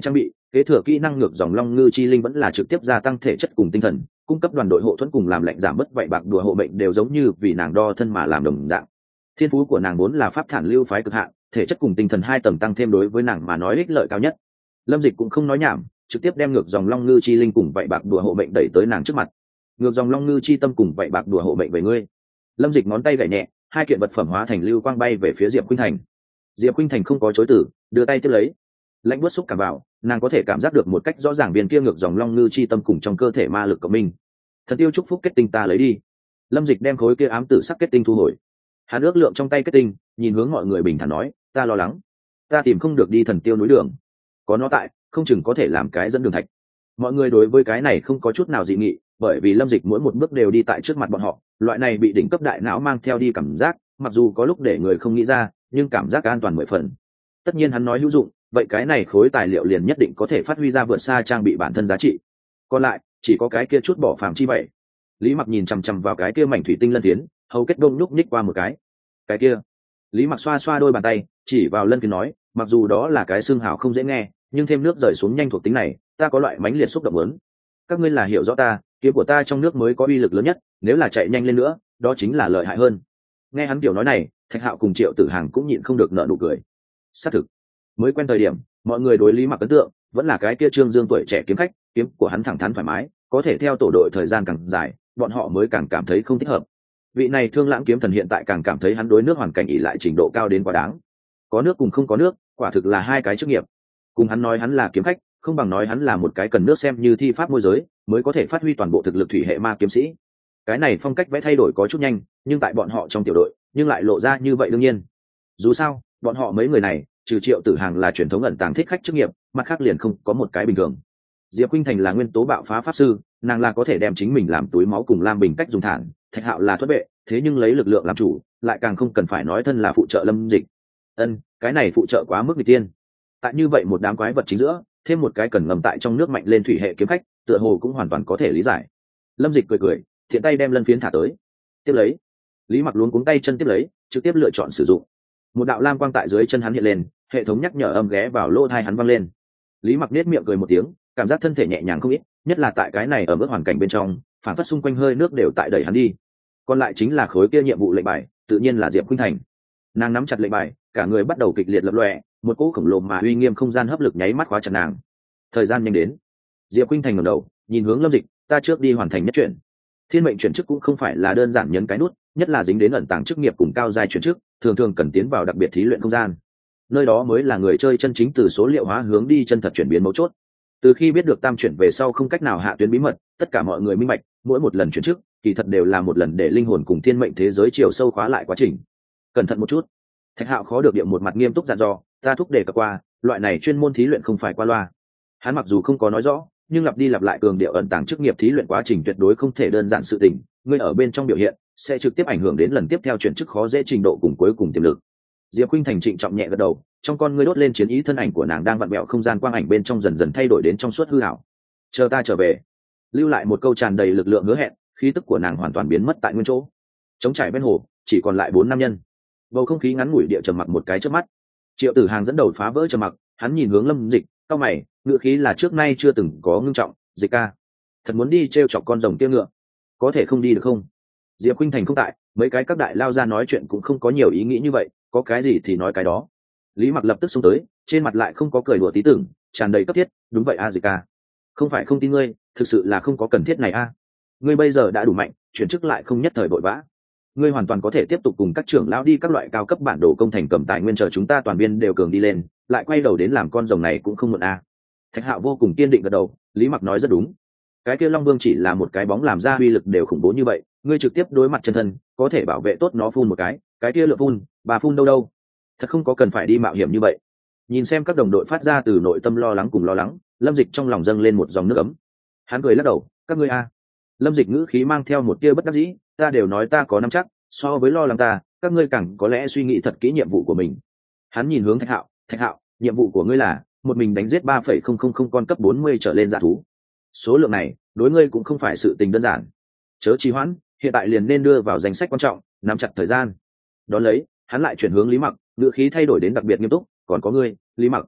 kế thừa kỹ năng ngược dòng long ngư chi linh vẫn là trực tiếp gia tăng thể chất cùng tinh thần, cung cấp đoàn đội hộ thuẫn cùng làm lạnh giảm bớt vậy bạc đùa hộ mệnh đều giống như vì nàng đo thân mà làm đồng dạng. Thiên phú của nàng vốn là pháp thản lưu phái cực hạn, thể chất cùng tinh thần hai tầng tăng thêm đối với nàng mà nói ích lợi cao nhất. Lâm Dịch cũng không nói nhảm, trực tiếp đem ngược dòng long ngư chi linh cùng vậy bạc đùa hộ mệnh đẩy tới nàng trước mặt. Ngược dòng long ngư chi tâm cùng vậy bạc đùa hộ mệnh về ngươi. Lâm Dịch ngón tay gảy nhẹ, hai kiện vật phẩm hóa thành lưu quang bay về phía Diệp Khuynh Thành. Diệp Khuynh Thành không có chối từ, đưa tay tiếp lấy. Lãnh bước xúc cảm vào, nàng có thể cảm giác được một cách rõ ràng viên kia ngược dòng long ngư chi tâm cùng trong cơ thể ma lực của mình. Thần tiêu chúc phúc kết tinh ta lấy đi. Lâm Dịch đem khối kia ám tử sắc kết tinh thu hồi. Hắn ước lượng trong tay kết tinh, nhìn hướng mọi người bình thản nói, ta lo lắng, ta tìm không được đi thần tiêu núi đường, có nó tại, không chừng có thể làm cái dẫn đường thạch. Mọi người đối với cái này không có chút nào dị nghị, bởi vì Lâm Dịch mỗi một bước đều đi tại trước mặt bọn họ, loại này bị đỉnh cấp đại não mang theo đi cảm giác, mặc dù có lúc để người không nghĩ ra, nhưng cảm giác an toàn 10 phần. Tất nhiên hắn nói hữu dụng, vậy cái này khối tài liệu liền nhất định có thể phát huy ra vượt xa trang bị bản thân giá trị. Còn lại, chỉ có cái kia chút bỏ phàm chi vậy. Lý Mặc nhìn chằm chằm vào cái kia mảnh thủy tinh lân phiến, hầu kết đông nhúc nhích qua một cái kia. Lý Mặc xoa xoa đôi bàn tay, chỉ vào lân phiến nói, mặc dù đó là cái xương hào không dễ nghe, nhưng thêm nước rời xuống nhanh thuộc tính này, ta có loại mãnh liệt xúc động lớn. Các ngươi là hiểu rõ ta, kiếm của ta trong nước mới có uy lực lớn nhất, nếu là chạy nhanh lên nữa, đó chính là lợi hại hơn. Nghe hắn kiểu nói này, Thạch Hạo cùng Triệu Tử Hàng cũng nhịn không được nở nụ cười. Xác thực, mới quen thời điểm, mọi người đối Lý Mặc ấn tượng vẫn là cái kia Trương Dương tuổi trẻ kiếm khách, kiếm của hắn thẳng thắn thoải mái, có thể theo tổ đội thời gian càng dài, bọn họ mới càng cảm thấy không thích hợp. Vị này Thương Lãng kiếm thần hiện tại càng cảm thấy hắn đối nước hoàn cảnh ỷ lại trình độ cao đến quá đáng. Có nước cùng không có nước, quả thực là hai cái chức nghiệp. Cùng hắn nói hắn là kiếm khách, không bằng nói hắn là một cái cần nước xem như thi pháp môi giới, mới có thể phát huy toàn bộ thực lực thủy hệ ma kiếm sĩ. Cái này phong cách vẽ thay đổi có chút nhanh, nhưng tại bọn họ trong tiểu đội, nhưng lại lộ ra như vậy đương nhiên. Dù sao, bọn họ mấy người này, trừ Triệu Tử Hàng là truyền thống ẩn tàng thích khách chức nghiệp, mặt khác liền không có một cái bình thường. Diệp Khuynh Thành là nguyên tố bạo phá pháp sư, nàng là có thể đem chính mình làm túi máu cùng Lam Bình cách dùng thản. Thạch Hạo là thuẫn vệ, thế nhưng lấy lực lượng làm chủ, lại càng không cần phải nói thân là phụ trợ Lâm Dịch. Cái này phụ trợ quá mức nghịch tiên. Tại như vậy một đám quái vật chính giữa, thêm một cái cần ngầm tại trong nước mạnh lên thủy hệ kiếm khách, tựa hồ cũng hoàn toàn có thể lý giải. Lâm Dịch cười cười, thiện tay đem lân phiến thả tới, tiếp lấy. Lý Mặc luống cuống tay chân tiếp lấy, trực tiếp lựa chọn sử dụng. Một đạo lam quang tại dưới chân hắn hiện lên, hệ thống nhắc nhở âm ghé vào lỗ tai hắn vang lên. Lý Mặc nét miệng cười một tiếng, cảm giác thân thể nhẹ nhàng không ít, nhất là tại cái này ở mức hoàn cảnh bên trong, phản phất xung quanh hơi nước đều tại đẩy hắn đi. Còn lại chính là khối kia nhiệm vụ lệnh bài, tự nhiên là Diệp Khuynh Thành. Nàng nắm chặt lệnh bài, cả người bắt đầu kịch liệt lập lòe, một cỗ khổng lồ mà uy nghiêm không gian hấp lực nháy mắt khóa chặt nàng. Thời gian nhanh đến. Diệp Khuynh Thành ngẩng đầu, nhìn hướng Lâm Dịch, ta trước đi hoàn thành nhất chuyện. Thiên mệnh chuyển chức cũng không phải là đơn giản nhấn cái nút, nhất là dính đến ẩn tàng chức nghiệp cùng cao giai chuyển chức, thường thường cần tiến vào đặc biệt thí luyện không gian. Nơi đó mới là người chơi chân chính từ số liệu hóa hướng đi chân thật chuyển biến mấu chốt. Từ khi biết được tam chuyển về sau không cách nào hạ tuyến bí mật, tất cả mọi người minh bạch, mỗi một lần chuyển chức, kỳ thật đều là một lần để linh hồn cùng thiên mệnh thế giới chiều sâu khóa lại quá trình. Cẩn thận một chút. Thạch Hạo khó được điệu một mặt nghiêm túc dặn dò, ta thúc đề cập qua, loại này chuyên môn thí luyện không phải qua loa. Hắn mặc dù không có nói rõ, nhưng lặp đi lặp lại cường điệu ẩn tàng chức nghiệp thí luyện quá trình tuyệt đối không thể đơn giản sự tình, ngươi ở bên trong biểu hiện sẽ trực tiếp ảnh hưởng đến lần tiếp theo chuyển chức khó dễ trình độ cùng cuối cùng tiềm lực. Diệp Khuynh Thành trịnh trọng nhẹ gật đầu, trong con ngươi đốt lên chiến ý, thân ảnh của nàng đang vặn vẹo không gian quang ảnh bên trong dần dần thay đổi đến trong suốt hư ảo. Chờ ta trở về, lưu lại một câu tràn đầy lực lượng hứa hẹn, khí tức của nàng hoàn toàn biến mất tại nguyên chỗ. Trống trải bên hồ, chỉ còn lại 4 nam nhân. Bầu không khí ngắn ngủi địa trầm mặc một cái trước mắt. Triệu Tử Hàng dẫn đầu phá vỡ trầm mặc, hắn nhìn hướng Lâm Dịch, cau mày, ngựa khí là trước nay chưa từng có ngưng trọng, Dịch ca, thật muốn đi trêu chọc con rồng kia ngựa, có thể không đi được không? Diệp Khuynh Thành không tại, mấy cái các đại lao ra nói chuyện cũng không có nhiều ý nghĩ như vậy, có cái gì thì nói cái đó. Lý Mặc lập tức xông tới, trên mặt lại không có cười đùa tí tưởng, tràn đầy cấp thiết, đúng vậy a Dịch ca, không phải không tin ngươi, thực sự là không có cần thiết này a. Ngươi bây giờ đã đủ mạnh, chuyển chức lại không nhất thời vội vã, ngươi hoàn toàn có thể tiếp tục cùng các trưởng lão đi các loại cao cấp bản đồ công thành cầm tài nguyên, chờ chúng ta toàn viên đều cường đi lên, lại quay đầu đến làm con rồng này cũng không muộn a. Thạch Hạo vô cùng kiên định gật đầu, Lý Mặc nói rất đúng, cái kia Long Vương chỉ là một cái bóng làm ra uy lực đều khủng bố như vậy, ngươi trực tiếp đối mặt chân thân, có thể bảo vệ tốt nó phun một cái kia lựa phun, bà phun đâu, thật không có cần phải đi mạo hiểm như vậy. Nhìn xem các đồng đội phát ra từ nội tâm lo lắng cùng lo lắng, Lâm Dịch trong lòng dâng lên một dòng nước ấm. Hắn cười lắc đầu, các ngươi a. Lâm Dịch ngữ khí mang theo một tia bất đắc dĩ, ta đều nói ta có nắm chắc, so với lo lắng ta, các ngươi càng có lẽ suy nghĩ thật kỹ nhiệm vụ của mình. Hắn nhìn hướng Thạch Hạo, nhiệm vụ của ngươi là một mình đánh giết 3,000 con cấp 40 trở lên dã thú. Số lượng này, đối ngươi cũng không phải sự tình đơn giản. Chớ trì hoãn, hiện tại liền nên đưa vào danh sách quan trọng, nắm chặt thời gian. Đón lấy, hắn lại chuyển hướng Lý Mặc, ngữ khí thay đổi đến đặc biệt nghiêm túc, còn có ngươi, Lý Mặc,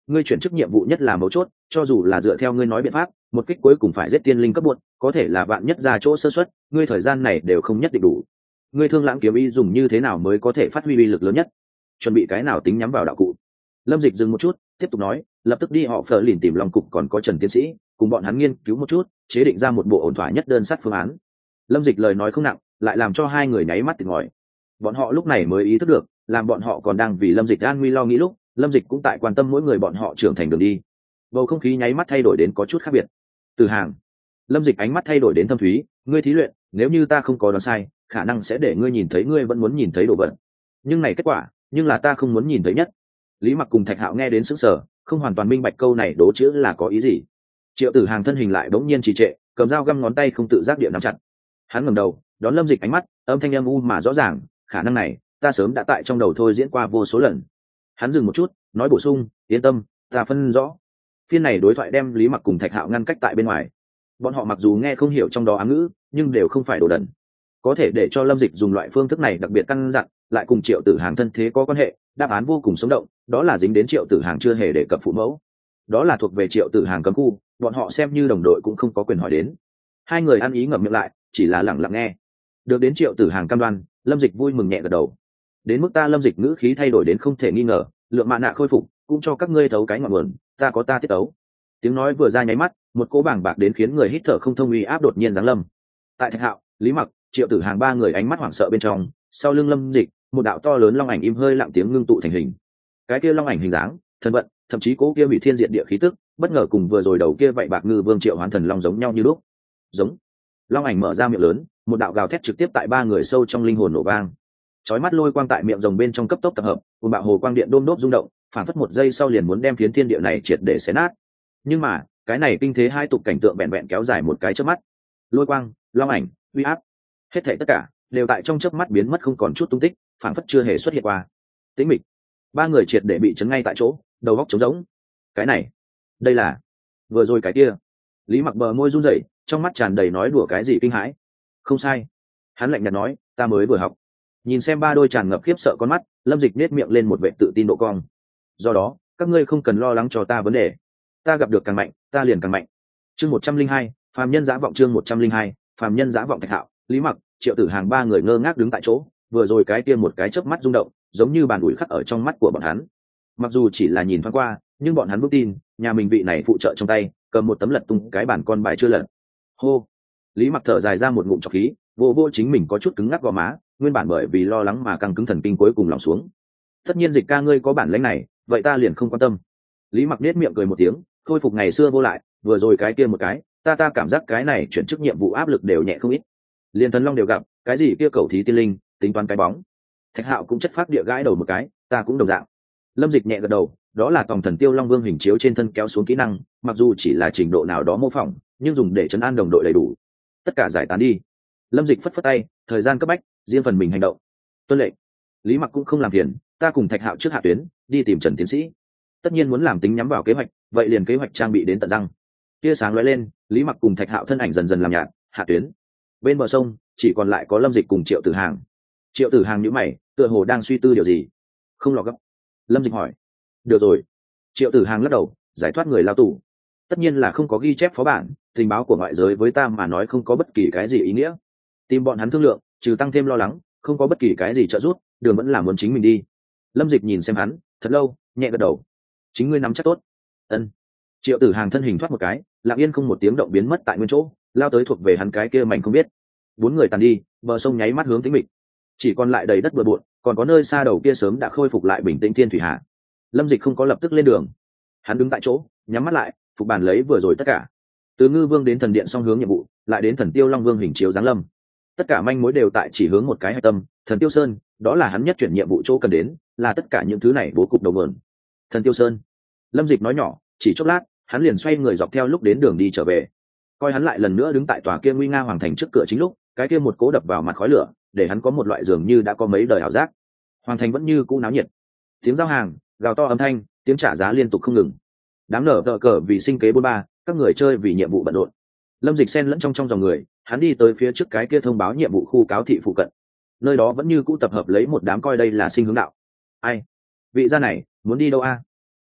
ngươi chuyển chức nhiệm vụ nhất là mấu chốt, cho dù là dựa theo ngươi nói biện pháp, một kích cuối cùng phải giết tiên linh cấp bột, có thể là vạn nhất ra chỗ sơ suất, ngươi thời gian này đều không nhất định đủ. Ngươi Thương Lãng kiếm ý dùng như thế nào mới có thể phát huy uy lực lớn nhất? Chuẩn bị cái nào tính nhắm vào đạo cụ? Lâm Dịch dừng một chút, tiếp tục nói, lập tức đi họ Phở Lìn tìm Long cục còn có Trần tiến sĩ, cùng bọn hắn nghiên cứu một chút, chế định ra một bộ ổn thỏa nhất đơn sắt phương án. Lâm Dịch lời nói không nặng, lại làm cho hai người nháy mắt tỉnh ngòi. Bọn họ lúc này mới ý thức được, làm bọn họ còn đang vì Lâm Dịch an nguy lo nghĩ lúc, Lâm Dịch cũng tại quan tâm mỗi người bọn họ trưởng thành đường đi. Bầu không khí nháy mắt thay đổi đến có chút khác biệt. Từ Hàng, Lâm Dịch ánh mắt thay đổi đến thâm thúy, ngươi thí luyện, nếu như ta không có đoán sai, khả năng sẽ để ngươi nhìn thấy ngươi vẫn muốn nhìn thấy đồ vật. Nhưng này kết quả, nhưng là ta không muốn nhìn thấy nhất. Lý Mặc cùng Thạch Hạo nghe đến sững sờ, không hoàn toàn minh bạch câu này đố chữ là có ý gì. Triệu Tử Hàng thân hình lại bỗng nhiên trì trệ, cầm dao găm ngón tay không tự giác địa nắm chặt. Hắn ngẩng đầu, đón Lâm Dịch ánh mắt, âm thanh âm u mà rõ ràng, khả năng này, ta sớm đã tại trong đầu thôi diễn qua vô số lần. Hắn dừng một chút, nói bổ sung, yên tâm, ta phân rõ. Phiên này đối thoại đem Lý Mặc cùng Thạch Hạo ngăn cách tại bên ngoài. Bọn họ mặc dù nghe không hiểu trong đó ám ngữ, nhưng đều không phải đồ đần. Có thể để cho Lâm Dịch dùng loại phương thức này đặc biệt căn dặn, lại cùng Triệu Tử Hàng thân thế có quan hệ, đáp án vô cùng sống động, đó là dính đến Triệu Tử Hàng chưa hề đề cập phụ mẫu. Đó là thuộc về Triệu Tử Hàng cấm khu, bọn họ xem như đồng đội cũng không có quyền hỏi đến. Hai người ăn ý ngậm miệng lại, chỉ là lặng lặng nghe. Được đến Triệu Tử Hàng cam đoan, Lâm Dịch vui mừng nhẹ gật đầu. Đến mức ta Lâm Dịch ngữ khí thay đổi đến không thể nghi ngờ, lượng mạ nạ khôi phục, cũng cho các ngươi thấu cái ngọn nguồn, ta có ta tiết tấu. Tiếng nói vừa ra nháy mắt, một cỗ bàng bạc đến khiến người hít thở không thông uy áp đột nhiên giáng lâm. Tại Thạch Hạo, Lý Mặc, Triệu Tử Hàng ba người ánh mắt hoảng sợ bên trong, sau lưng Lâm Dịch, một đạo to lớn long ảnh im hơi lặng tiếng ngưng tụ thành hình. Cái kia long ảnh hình dáng, thân vận, thậm chí cố kia hủy thiên diệt địa khí tức, bất ngờ cùng vừa rồi đầu kia vậy bạc ngư vương Triệu Hoán Thần Long giống nhau như lúc. Giống. Long ảnh mở ra miệng lớn, một đạo gào thét trực tiếp tại ba người sâu trong linh hồn nổ vang. Chói mắt lôi quang tại miệng rồng bên trong cấp tốc tập hợp, một bạo hồ quang điện đôm đốp rung động, phản phất một giây sau liền muốn đem phiến thiên địa này triệt để xé nát. Nhưng mà, cái này kinh thế hai tục cảnh tượng vẹn vẹn kéo dài một cái chớp mắt. Lôi quang, long ảnh, uy áp, hết thảy tất cả đều tại trong chớp mắt biến mất không còn chút tung tích, phản phất chưa hề xuất hiện qua. Tĩnh mịch. Ba người triệt để bị chấn ngay tại chỗ, đầu óc trống rỗng. Cái này, đây là vừa rồi cái kia. Lý Mặc bờ môi run rẩy, trong mắt tràn đầy nói đùa cái gì kinh hãi. Không sai. Hắn lạnh nhạt nói, ta mới vừa học. Nhìn xem ba đôi tràn ngập khiếp sợ con mắt, Lâm Dịch nét miệng lên một vẻ tự tin độ cong. Do đó, các ngươi không cần lo lắng cho ta vấn đề. Ta gặp được càng mạnh, ta liền càng mạnh. Chương 102, phàm nhân dã vọng chương 102, phàm nhân dã vọng Thạch Hạo, Lý Mặc, Triệu Tử Hàng ba người ngơ ngác đứng tại chỗ, vừa rồi cái kia một cái chớp mắt rung động, giống như bàn ủi khắc ở trong mắt của bọn hắn. Mặc dù chỉ là nhìn thoáng qua, nhưng bọn hắn vững tin, nhà mình vị này phụ trợ trong tay, cầm một tấm lật tung cái bản con bài chưa lật. Hô. Lý Mặc thở dài ra một ngụm trọc khí, vô vô chính mình có chút cứng ngắc gò má, nguyên bản bởi vì lo lắng mà căng cứng thần kinh cuối cùng lỏng xuống. Tất nhiên Dịch ca ngươi có bản lĩnh này, vậy ta liền không quan tâm. Lý Mặc nết miệng cười một tiếng, khôi phục ngày xưa vô lại, vừa rồi cái kia một cái, ta cảm giác cái này chuyển chức nhiệm vụ áp lực đều nhẹ không ít. Liên Thần Long đều gặp, cái gì kia cầu thí tiên linh, tính toán cái bóng. Thạch Hạo cũng chất phác địa gãi đầu một cái, ta cũng đồng dạng. Lâm Dịch nhẹ gật đầu, đó là tòng thần tiêu long vương hình chiếu trên thân kéo xuống kỹ năng, mặc dù chỉ là trình độ nào đó mô phỏng, nhưng dùng để trấn an đồng đội đầy đủ. Tất cả giải tán đi. Lâm Dịch phất phất tay, thời gian cấp bách, riêng phần mình hành động. Tuân lệnh. Lý Mặc cũng không làm phiền, ta cùng Thạch Hạo trước hạ tuyến, đi tìm Trần tiến sĩ. Tất nhiên muốn làm tính nhắm vào kế hoạch, vậy liền kế hoạch trang bị đến tận răng. Tia sáng lóe lên, Lý Mặc cùng Thạch Hạo thân ảnh dần dần làm nhạt, hạ tuyến. Bên bờ sông, chỉ còn lại có Lâm Dịch cùng Triệu Tử Hàng. Triệu Tử Hàng nhíu mày, tựa hồ đang suy tư điều gì. Không lò gấp. Lâm Dịch hỏi. Được rồi. Triệu Tử Hàng lắc đầu, giải thoát người lao tù. Tất nhiên là không có ghi chép phó bản, tình báo của ngoại giới với ta mà nói không có bất kỳ cái gì ý nghĩa. Tìm bọn hắn thương lượng, trừ tăng thêm lo lắng, không có bất kỳ cái gì trợ giúp, đường vẫn là muốn chính mình đi. Lâm Dịch nhìn xem hắn, thật lâu, nhẹ gật đầu. Chính ngươi nắm chắc tốt. Ân. Triệu Tử Hàng thân hình thoát một cái, lặng yên không một tiếng động biến mất tại nguyên chỗ, lao tới thuộc về hắn cái kia mảnh không biết. Bốn người tàn đi, bờ sông nháy mắt hướng tĩnh mịch, chỉ còn lại đầy đất bừa bộn, còn có nơi xa đầu kia sớm đã khôi phục lại bình tĩnh thiên thủy hạ. Lâm Dịch không có lập tức lên đường, hắn đứng tại chỗ, nhắm mắt lại, phục bàn lấy vừa rồi tất cả. Từ Ngư Vương đến thần điện song hướng nhiệm vụ, lại đến Thần Tiêu Long Vương hình chiếu giáng lâm. Tất cả manh mối đều tại chỉ hướng một cái hạch tâm, Thần Tiêu Sơn, đó là hắn nhất chuyển nhiệm vụ chỗ cần đến, là tất cả những thứ này bố cục đầu nguồn. Thần Tiêu Sơn. Lâm Dịch nói nhỏ, chỉ chốc lát, hắn liền xoay người dọc theo lúc đến đường đi trở về. Coi hắn lại lần nữa đứng tại tòa kia nguy nga hoàng thành trước cửa chính lúc, cái kia một cố đập vào mặt khói lửa, để hắn có một loại dường như đã có mấy đời ảo giác. Hoàng thành vẫn như cũ náo nhiệt. Tiếng giao hàng, gào to âm thanh, tiếng trả giá liên tục không ngừng. Đám nở tờ cờ vì sinh kế bôn ba, các người chơi vì nhiệm vụ bận rộn. Lâm Dịch xen lẫn trong dòng người, hắn đi tới phía trước cái kia thông báo nhiệm vụ khu cáo thị phụ cận. Nơi đó vẫn như cũ tập hợp lấy một đám coi đây là sinh hướng đạo. Ai? Vị gia này, muốn đi đâu a?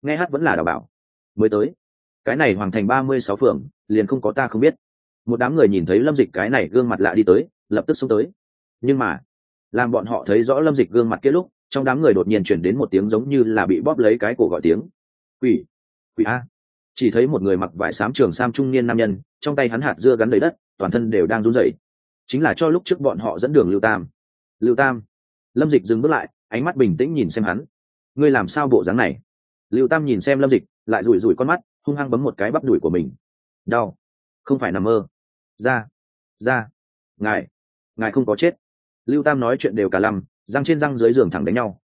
nghe hát vẫn là đào bảo mới tới. Cái này hoàng thành 36 phường liền không có ta không biết. Một đám người nhìn thấy Lâm Dịch cái này gương mặt lạ đi tới, lập tức xông tới. Nhưng mà làm bọn họ thấy rõ Lâm Dịch gương mặt kia lúc, trong đám người đột nhiên chuyển đến một tiếng giống như là bị bóp lấy cái cổ gọi tiếng quỷ, quỷ a. Chỉ thấy một người mặc vải xám trường sam trung niên nam nhân, trong tay hắn hạt dưa gắn đầy đất, toàn thân đều đang run rẩy. Chính là cho lúc trước bọn họ dẫn đường Lưu Tam. Lưu Tam. Lâm Dịch dừng bước lại, ánh mắt bình tĩnh nhìn xem hắn. Ngươi làm sao bộ dáng này? Lưu Tam nhìn xem Lâm Dịch, lại rủi rủi con mắt, hung hăng bấm một cái bắp đùi của mình. Đau. Không phải nằm mơ. Ra. Ra. Ngài không có chết. Lưu Tam nói chuyện đều cả lăm, răng trên răng dưới giường thẳng đánh nhau.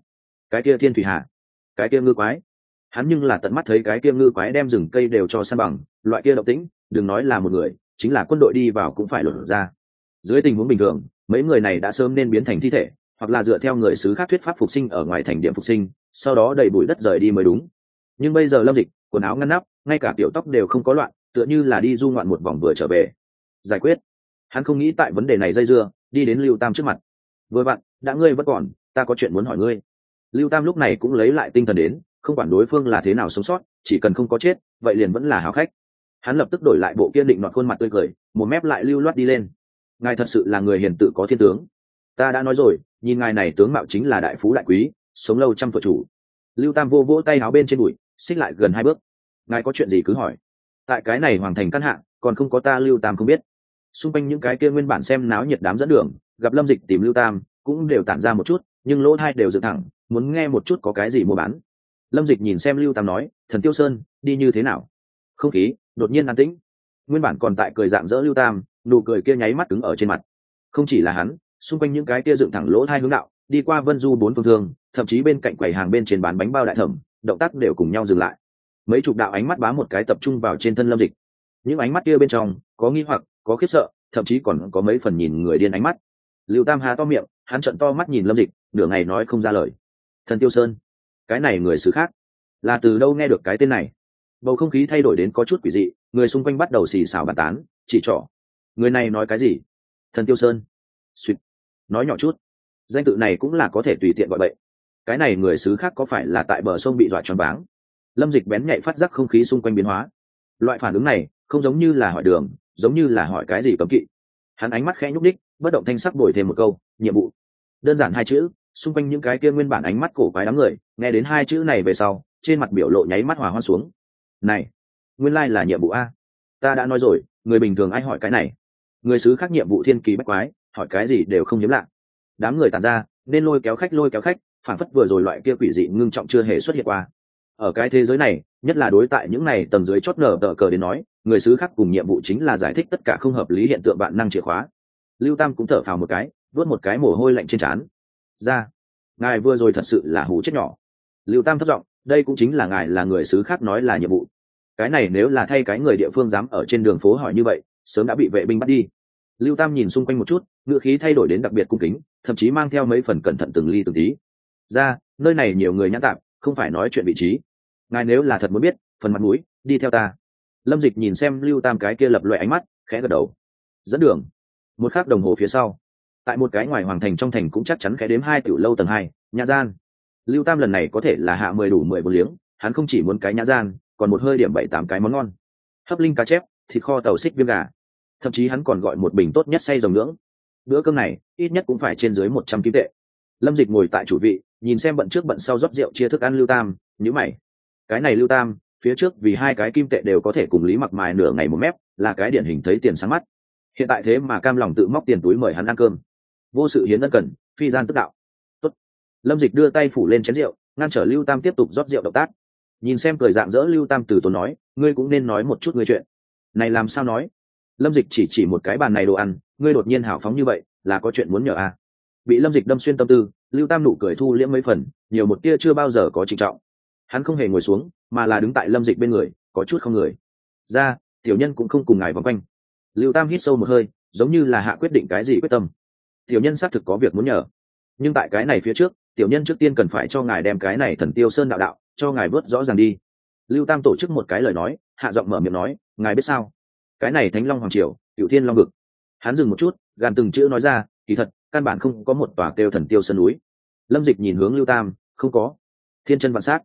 Cái kia thiên thủy hà, cái kia ngư quái. Hắn nhưng là tận mắt thấy cái kia ngư quái đem rừng cây đều cho san bằng, loại kia động tĩnh, đừng nói là một người, chính là quân đội đi vào cũng phải lột ra. Dưới tình huống bình thường, mấy người này đã sớm nên biến thành thi thể, hoặc là dựa theo người xứ khác thuyết pháp phục sinh ở ngoài thành điểm phục sinh, sau đó đẩy bụi đất rời đi mới đúng. Nhưng bây giờ Lâm Dịch, quần áo ngăn nắp, ngay cả tiểu tóc đều không có loạn, tựa như là đi du ngoạn một vòng vừa trở về. Giải quyết. Hắn không nghĩ tại vấn đề này dây dưa, đi đến Lưu Tam trước mặt. Vừa vặn, đã ngươi vẫn còn, ta có chuyện muốn hỏi ngươi. Lưu Tam lúc này cũng lấy lại tinh thần đến, không quản đối phương là thế nào sống sót, chỉ cần không có chết, vậy liền vẫn là hảo khách. Hắn lập tức đổi lại bộ kiên định nọt khuôn mặt tươi cười, một mép lại lưu loát đi lên. Ngài thật sự là người hiền tự có thiên tướng. Ta đã nói rồi, nhìn ngài này tướng mạo chính là đại phú đại quý, sống lâu trăm tuổi chủ. Lưu Tam vô vỗ tay áo bên trên bụi, xích lại gần 2 bước. Ngài có chuyện gì cứ hỏi. Tại cái này hoàng thành căn hạ, còn không có ta Lưu Tam không biết. Xung quanh những cái kia nguyên bản xem náo nhiệt đám dẫn đường, gặp Lâm Dịch tìm Lưu Tam, cũng đều tản ra một chút, nhưng lỗ tai đều dựng thẳng, muốn nghe một chút có cái gì mua bán. Lâm Dịch nhìn xem Lưu Tam nói, Thần Tiêu Sơn đi như thế nào? Không khí đột nhiên an tĩnh. Nguyên bản còn tại cười rạng rỡ Lưu Tam, nụ cười kia nháy mắt cứng ở trên mặt. Không chỉ là hắn, xung quanh những cái kia dựng thẳng lỗ tai hướng đạo, đi qua Vân Du 4 phương thương, thậm chí bên cạnh quầy hàng bên trên bán bánh bao đại thẩm, động tác đều cùng nhau dừng lại. Mấy chục đạo ánh mắt bám một cái tập trung vào trên thân Lâm Dịch. Những ánh mắt kia bên trong có nghi hoặc, có khiếp sợ, thậm chí còn có mấy phần nhìn người điên ánh mắt. Lưu Tam há to miệng, hắn trợn to mắt nhìn Lâm Dịch, nửa ngày nói không ra lời. Thần Tiêu Sơn, cái này người xứ khác, là từ đâu nghe được cái tên này? Bầu không khí thay đổi đến có chút quỷ dị, người xung quanh bắt đầu xì xào bàn tán, chỉ trỏ. Người này nói cái gì? Thần Tiêu Sơn. Xuyệt. Nói nhỏ chút. Danh tự này cũng là có thể tùy tiện gọi bậy. Cái này người xứ khác có phải là tại bờ sông bị dọa choáng váng? Lâm Dịch bén nhạy phát giác không khí xung quanh biến hóa. Loại phản ứng này không giống như là hỏi đường, giống như là hỏi cái gì cấm kỵ. Hắn ánh mắt khẽ nhúc đích, bất động thanh sắc bồi thêm một câu, nhiệm vụ. Đơn giản 2 chữ, xung quanh những cái kia nguyên bản ánh mắt cổ quái đám người, nghe đến 2 chữ này về sau, trên mặt biểu lộ nháy mắt hòa hoãn xuống. Này, nguyên lai là nhiệm vụ a. Ta đã nói rồi, người bình thường ai hỏi cái này. Người xứ khác nhiệm vụ thiên kỳ bách quái, hỏi cái gì đều không hiếm lạ. Đám người tản ra, nên lôi kéo khách, phản phất vừa rồi loại kia quỷ dị ngưng trọng chưa hề xuất hiện qua. Ở cái thế giới này, nhất là đối tại những này tầng dưới chót nở tờ cờ đến nói, người xứ khác cùng nhiệm vụ chính là giải thích tất cả không hợp lý hiện tượng bạn năng chìa khóa. Lưu Tam cũng thở phào một cái, vớt một cái mồ hôi lạnh trên trán. Ra, ngài vừa rồi thật sự là hú chết nhỏ. Lưu Tam thấp giọng, đây cũng chính là ngài là người xứ khác nói là nhiệm vụ. Cái này nếu là thay cái người địa phương dám ở trên đường phố hỏi như vậy, sớm đã bị vệ binh bắt đi. Lưu Tam nhìn xung quanh một chút, ngữ khí thay đổi đến đặc biệt cung kính, thậm chí mang theo mấy phần cẩn thận từng ly từng tí. Ra, nơi này nhiều người nhãn tạm, không phải nói chuyện vị trí. Ngài nếu là thật muốn biết, phần mặt mũi, đi theo ta. Lâm Dịch nhìn xem Lưu Tam cái kia lập loại ánh mắt, khẽ gật đầu. Dẫn đường. Một khắc đồng hồ phía sau, tại một cái ngoài hoàng thành trong thành cũng chắc chắn khẽ đếm 2 tiểu lâu tầng 2, nhã gian. Lưu Tam lần này có thể là hạ 10 đủ 14 liếng, hắn không chỉ muốn cái nhã gian, còn một hơi điểm 7-8 cái món ngon. Hấp linh cá chép, thịt kho tàu xích viêm gà. Thậm chí hắn còn gọi một bình tốt nhất xay rồng nướng. Bữa cơm này, ít nhất cũng phải trên dưới 100 kim tệ. Lâm Dịch ngồi tại chủ vị, nhìn xem bận trước bận sau rót rượu chia thức ăn Lưu Tam, nhíu mày. Cái này Lưu Tam, phía trước vì 2 cái kim tệ đều có thể cùng Lý Mặc mài nửa ngày một mép, là cái điển hình thấy tiền sáng mắt. Hiện tại thế mà cam lòng tự móc tiền túi mời hắn ăn cơm. Vô sự hiến ân cần, phi gian tức đạo. Tốt. Lâm Dịch đưa tay phủ lên chén rượu, ngăn trở Lưu Tam tiếp tục rót rượu động tác. Nhìn xem cười dạng dỡ Lưu Tam từ tốn nói, ngươi cũng nên nói một chút ngươi chuyện. Này làm sao nói? Lâm Dịch chỉ một cái bàn này đồ ăn, ngươi đột nhiên hào phóng như vậy, là có chuyện muốn nhờ à? Bị Lâm Dịch đâm xuyên tâm tư, Lưu Tam nụ cười thu liễm mấy phần, nhiều một tia chưa bao giờ có trịnh trọng. Hắn không hề ngồi xuống, mà là đứng tại Lâm Dịch bên người, có chút không người. Ra, tiểu nhân cũng không cùng ngài vòng quanh. Lưu Tam hít sâu một hơi, giống như là hạ quyết định cái gì quyết tâm. Tiểu nhân xác thực có việc muốn nhờ, nhưng tại cái này phía trước, tiểu nhân trước tiên cần phải cho ngài đem cái này Thần Tiêu Sơn đạo cho ngài vớt rõ ràng đi. Lưu Tam tổ chức một cái lời nói, hạ giọng mở miệng nói, ngài biết sao? Cái này Thánh Long Hoàng Triều, Cửu Thiên Long Vực. Hắn dừng một chút, gàn từng chữ nói ra, kỳ thật, căn bản không có một tòa kêu Thần Tiêu Sơn núi. Lâm Dịch nhìn hướng Lưu Tam, không có. Thiên chân vạn sát.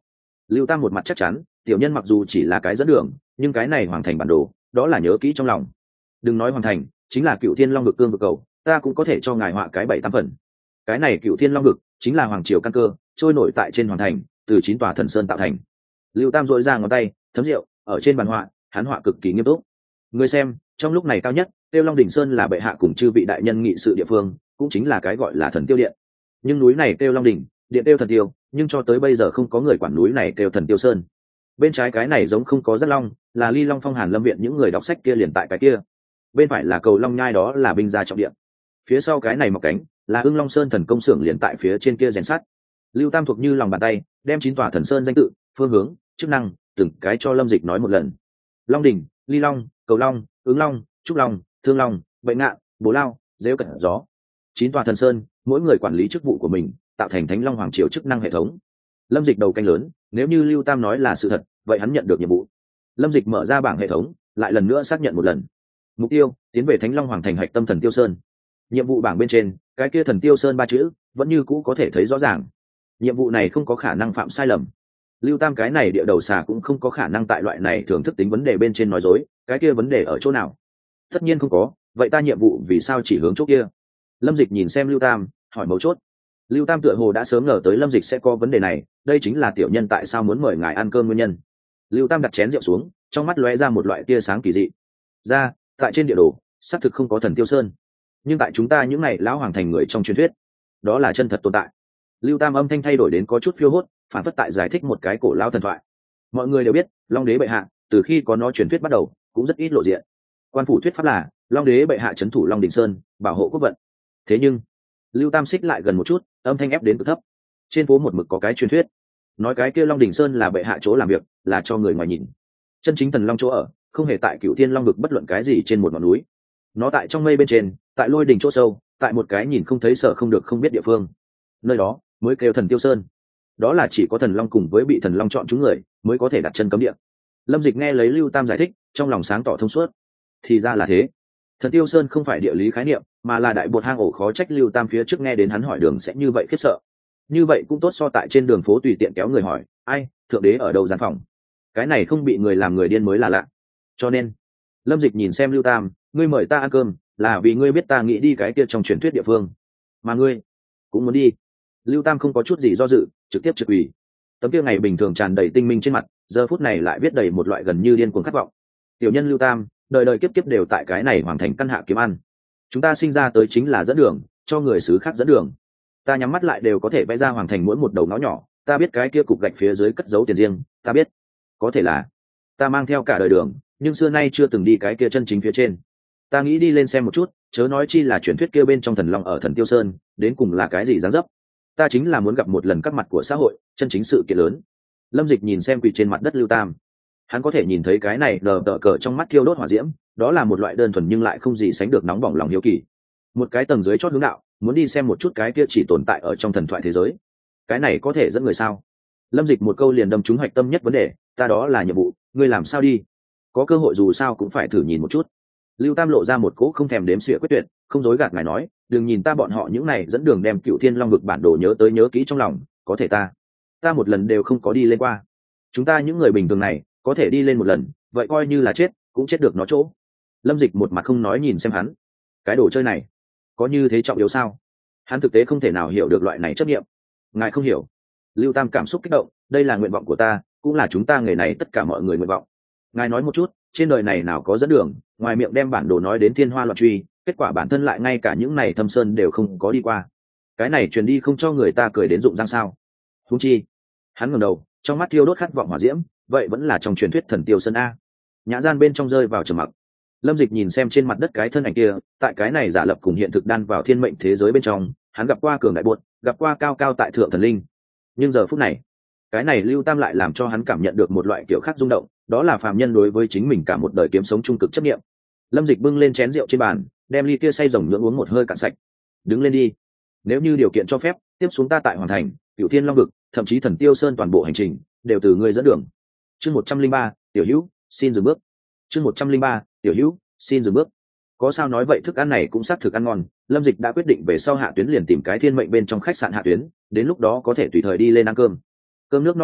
Lưu Tam một mặt chắc chắn, tiểu nhân mặc dù chỉ là cái dẫn đường, nhưng cái này hoàng thành bản đồ đó là nhớ kỹ trong lòng. Đừng nói hoàng thành, chính là Cựu Thiên Long vực cương vực cầu, ta cũng có thể cho ngài họa cái 7-8 phần. Cái này Cựu Thiên Long vực chính là hoàng triều căn cơ, trôi nổi tại trên hoàng thành, từ 9 tòa thần sơn tạo thành. Lưu Tam dội ra ngón tay thấm rượu ở trên bàn họa, hắn họa cực kỳ nghiêm túc. Người xem, trong lúc này cao nhất, Tiêu Long đỉnh sơn là bệ hạ cùng chư vị đại nhân nghị sự địa phương, cũng chính là cái gọi là thần tiêu điện. Nhưng núi này Tiêu Long đỉnh, điện Tiêu thần tiêu, nhưng cho tới bây giờ không có người quản núi này Tiêu thần tiêu sơn. Bên trái cái này giống không có rất long, là Ly Long Phong Hàn Lâm viện những người đọc sách kia liền tại cái kia. Bên phải là cầu Long Nhai, đó là binh gia trọng điện. Phía sau cái này mọc cánh, là Ưng Long Sơn thần công xưởng liền tại phía trên kia rèn sắt. Lưu Tam thuộc như lòng bàn tay, đem 9 tòa thần sơn danh tự, phương hướng, chức năng, từng cái cho Lâm Dịch nói một lần. Long đỉnh, Ly Long, cầu Long, Ứng Long, Trúc Long, Thương Long, Bệnh Ngạn, Bố Lao, Dễu Cẩn Gió. 9 tòa thần sơn, mỗi người quản lý chức vụ của mình, tạo thành Thánh Long Hoàng Triều chức năng hệ thống. Lâm Dịch đầu canh lớn, nếu như Lưu Tam nói là sự thật, vậy hắn nhận được nhiệm vụ. Lâm Dịch mở ra bảng hệ thống, lại lần nữa xác nhận một lần. Mục tiêu: tiến về Thánh Long Hoàng thành hạch tâm thần tiêu sơn. Nhiệm vụ bảng bên trên, cái kia thần tiêu sơn 3 chữ vẫn như cũ có thể thấy rõ ràng. Nhiệm vụ này không có khả năng phạm sai lầm. Lưu Tam cái này địa đầu xà cũng không có khả năng tại loại này thưởng thức tính vấn đề bên trên nói dối, cái kia vấn đề ở chỗ nào? Tất nhiên không có, vậy ta nhiệm vụ vì sao chỉ hướng chỗ kia? Lâm Dịch nhìn xem Lưu Tam, hỏi mấu chốt. Lưu Tam tựa hồ đã sớm ngờ tới Lâm Dịch sẽ có vấn đề này, đây chính là tiểu nhân tại sao muốn mời ngài ăn cơm nguyên nhân. Lưu Tam đặt chén rượu xuống, trong mắt lóe ra một loại tia sáng kỳ dị. Ra, tại trên địa đồ, xác thực không có thần tiêu sơn, nhưng tại chúng ta những này lão hoàng thành người trong truyền thuyết, đó là chân thật tồn tại. Lưu Tam âm thanh thay đổi đến có chút phiêu hốt, phản phất tại giải thích một cái cổ lão thần thoại. Mọi người đều biết, Long đế bệ hạ từ khi có nó truyền thuyết bắt đầu, cũng rất ít lộ diện. Quan phủ thuyết pháp là Long đế bệ hạ trấn thủ Long Đình Sơn, bảo hộ quốc vận. Thế nhưng, Lưu Tam xích lại gần một chút, âm thanh ép đến cực thấp. Trên phố một mực có cái truyền thuyết, nói cái kia Long Đình Sơn là bệ hạ chỗ làm việc, là cho người ngoài nhìn. Chân chính thần long chỗ ở, không hề tại Cửu Thiên Long vực bất luận cái gì trên một ngọn núi. Nó tại trong mây bên trên, tại lôi đỉnh chỗ sâu, tại một cái nhìn không thấy sợ không được không biết địa phương. Nơi đó mới kêu thần tiêu sơn. Đó là chỉ có thần long cùng với bị thần long chọn chúng người mới có thể đặt chân cấm địa. Lâm Dịch nghe lấy Lưu Tam giải thích, trong lòng sáng tỏ thông suốt. Thì ra là thế. Thần tiêu sơn không phải địa lý khái niệm, mà là đại bột hang ổ, khó trách Lưu Tam phía trước nghe đến hắn hỏi đường sẽ như vậy khiếp sợ. Như vậy cũng tốt so tại trên đường phố tùy tiện kéo người hỏi, ai, thượng đế ở đâu gian phòng. Cái này không bị người làm người điên mới là lạ. Cho nên, Lâm Dịch nhìn xem Lưu Tam, ngươi mời ta ăn cơm, là vì ngươi biết ta nghĩ đi cái kia trong truyền thuyết địa phương, mà ngươi cũng muốn đi. Lưu Tam không có chút gì do dự, trực tiếp trực ủy. Tấm kia ngày bình thường tràn đầy tinh minh trên mặt, giờ phút này lại viết đầy một loại gần như điên cuồng khát vọng. Tiểu nhân Lưu Tam, đời đời kiếp kiếp đều tại cái này hoàn thành căn hạ kiếm ăn. Chúng ta sinh ra tới chính là dẫn đường, cho người xứ khác dẫn đường. Ta nhắm mắt lại đều có thể vẽ ra hoàng thành mỗi một đầu ngõ nhỏ. Ta biết cái kia cục gạch phía dưới cất giấu tiền riêng, ta biết. Có thể là ta mang theo cả đời đường, nhưng xưa nay chưa từng đi cái kia chân chính phía trên. Ta nghĩ đi lên xem một chút, chớ nói chi là truyền thuyết kia bên trong thần long ở thần tiêu sơn, đến cùng là cái gì dáng dấp. Ta chính là muốn gặp một lần các mặt của xã hội, chân chính sự kiện lớn. Lâm Dịch nhìn xem quỳ trên mặt đất Lưu Tam, hắn có thể nhìn thấy cái này lờ đờ cờ trong mắt thiêu đốt hỏa diễm, đó là một loại đơn thuần nhưng lại không gì sánh được nóng bỏng lòng hiếu kỳ. Một cái tầng dưới chót hướng đạo, muốn đi xem một chút cái kia chỉ tồn tại ở trong thần thoại thế giới. Cái này có thể dẫn người sao? Lâm Dịch một câu liền đâm trúng hạch tâm nhất vấn đề, ta đó là nhiệm vụ, ngươi làm sao đi? Có cơ hội dù sao cũng phải thử nhìn một chút. Lưu Tam lộ ra một cỗ không thèm đếm xỉa quyết tuyệt, không dối gạt ngài nói, đừng nhìn ta bọn họ những này dẫn đường đem Cựu Thiên Long vực bản đồ nhớ tới nhớ kỹ trong lòng, có thể ta một lần đều không có đi lên qua. Chúng ta những người bình thường này có thể đi lên một lần, vậy coi như là chết cũng chết được nó chỗ. Lâm Dịch một mặt không nói nhìn xem hắn, cái đồ chơi này có như thế trọng yếu sao? Hắn thực tế không thể nào hiểu được loại này chấp nghiệm. Ngài không hiểu. Lưu Tam cảm xúc kích động, đây là nguyện vọng của ta, cũng là chúng ta nghề này tất cả mọi người nguyện vọng. Ngài nói một chút, trên đời này nào có dẫn đường, ngoài miệng đem bản đồ nói đến thiên hoa loạn truy, kết quả bản thân lại ngay cả những này thâm sơn đều không có đi qua. Cái này truyền đi không cho người ta cười đến rụng răng sao? Huống chi, hắn ngẩng đầu, trong mắt thiêu đốt khát vọng hỏa diễm, vậy vẫn là trong truyền thuyết thần tiêu sơn a. Nhã Gian bên trong rơi vào trầm mặc. Lâm Dịch nhìn xem trên mặt đất cái thân ảnh kia, tại cái này giả lập cùng hiện thực đan vào thiên mệnh thế giới bên trong, hắn gặp qua cường đại buột, gặp qua cao cao tại thượng thần linh. Nhưng giờ phút này, cái này Lưu Tam lại làm cho hắn cảm nhận được một loại kiểu khác rung động, đó là phàm nhân đối với chính mình cả một đời kiếm sống trung cực chấp niệm. Lâm Dịch bưng lên chén rượu trên bàn, đem ly kia say rồng nhưỡng uống một hơi cạn sạch. Đứng lên đi, nếu như điều kiện cho phép, tiếp xuống ta tại hoàn thành Cửu Thiên Long vực, thậm chí thần tiêu sơn toàn bộ hành trình đều từ ngươi dẫn đường. Chương 103, tiểu hữu, xin dừng bước. Chương 103, tiểu hữu, xin dừng bước. Có sao nói vậy, thức ăn này cũng xác thực ăn ngon. Lâm Dịch đã quyết định về sau hạ tuyến liền tìm cái thiên mệnh bên trong khách sạn hạ tuyến, đến lúc đó có thể tùy thời đi lên ăn cơm. Cơm nước no nê,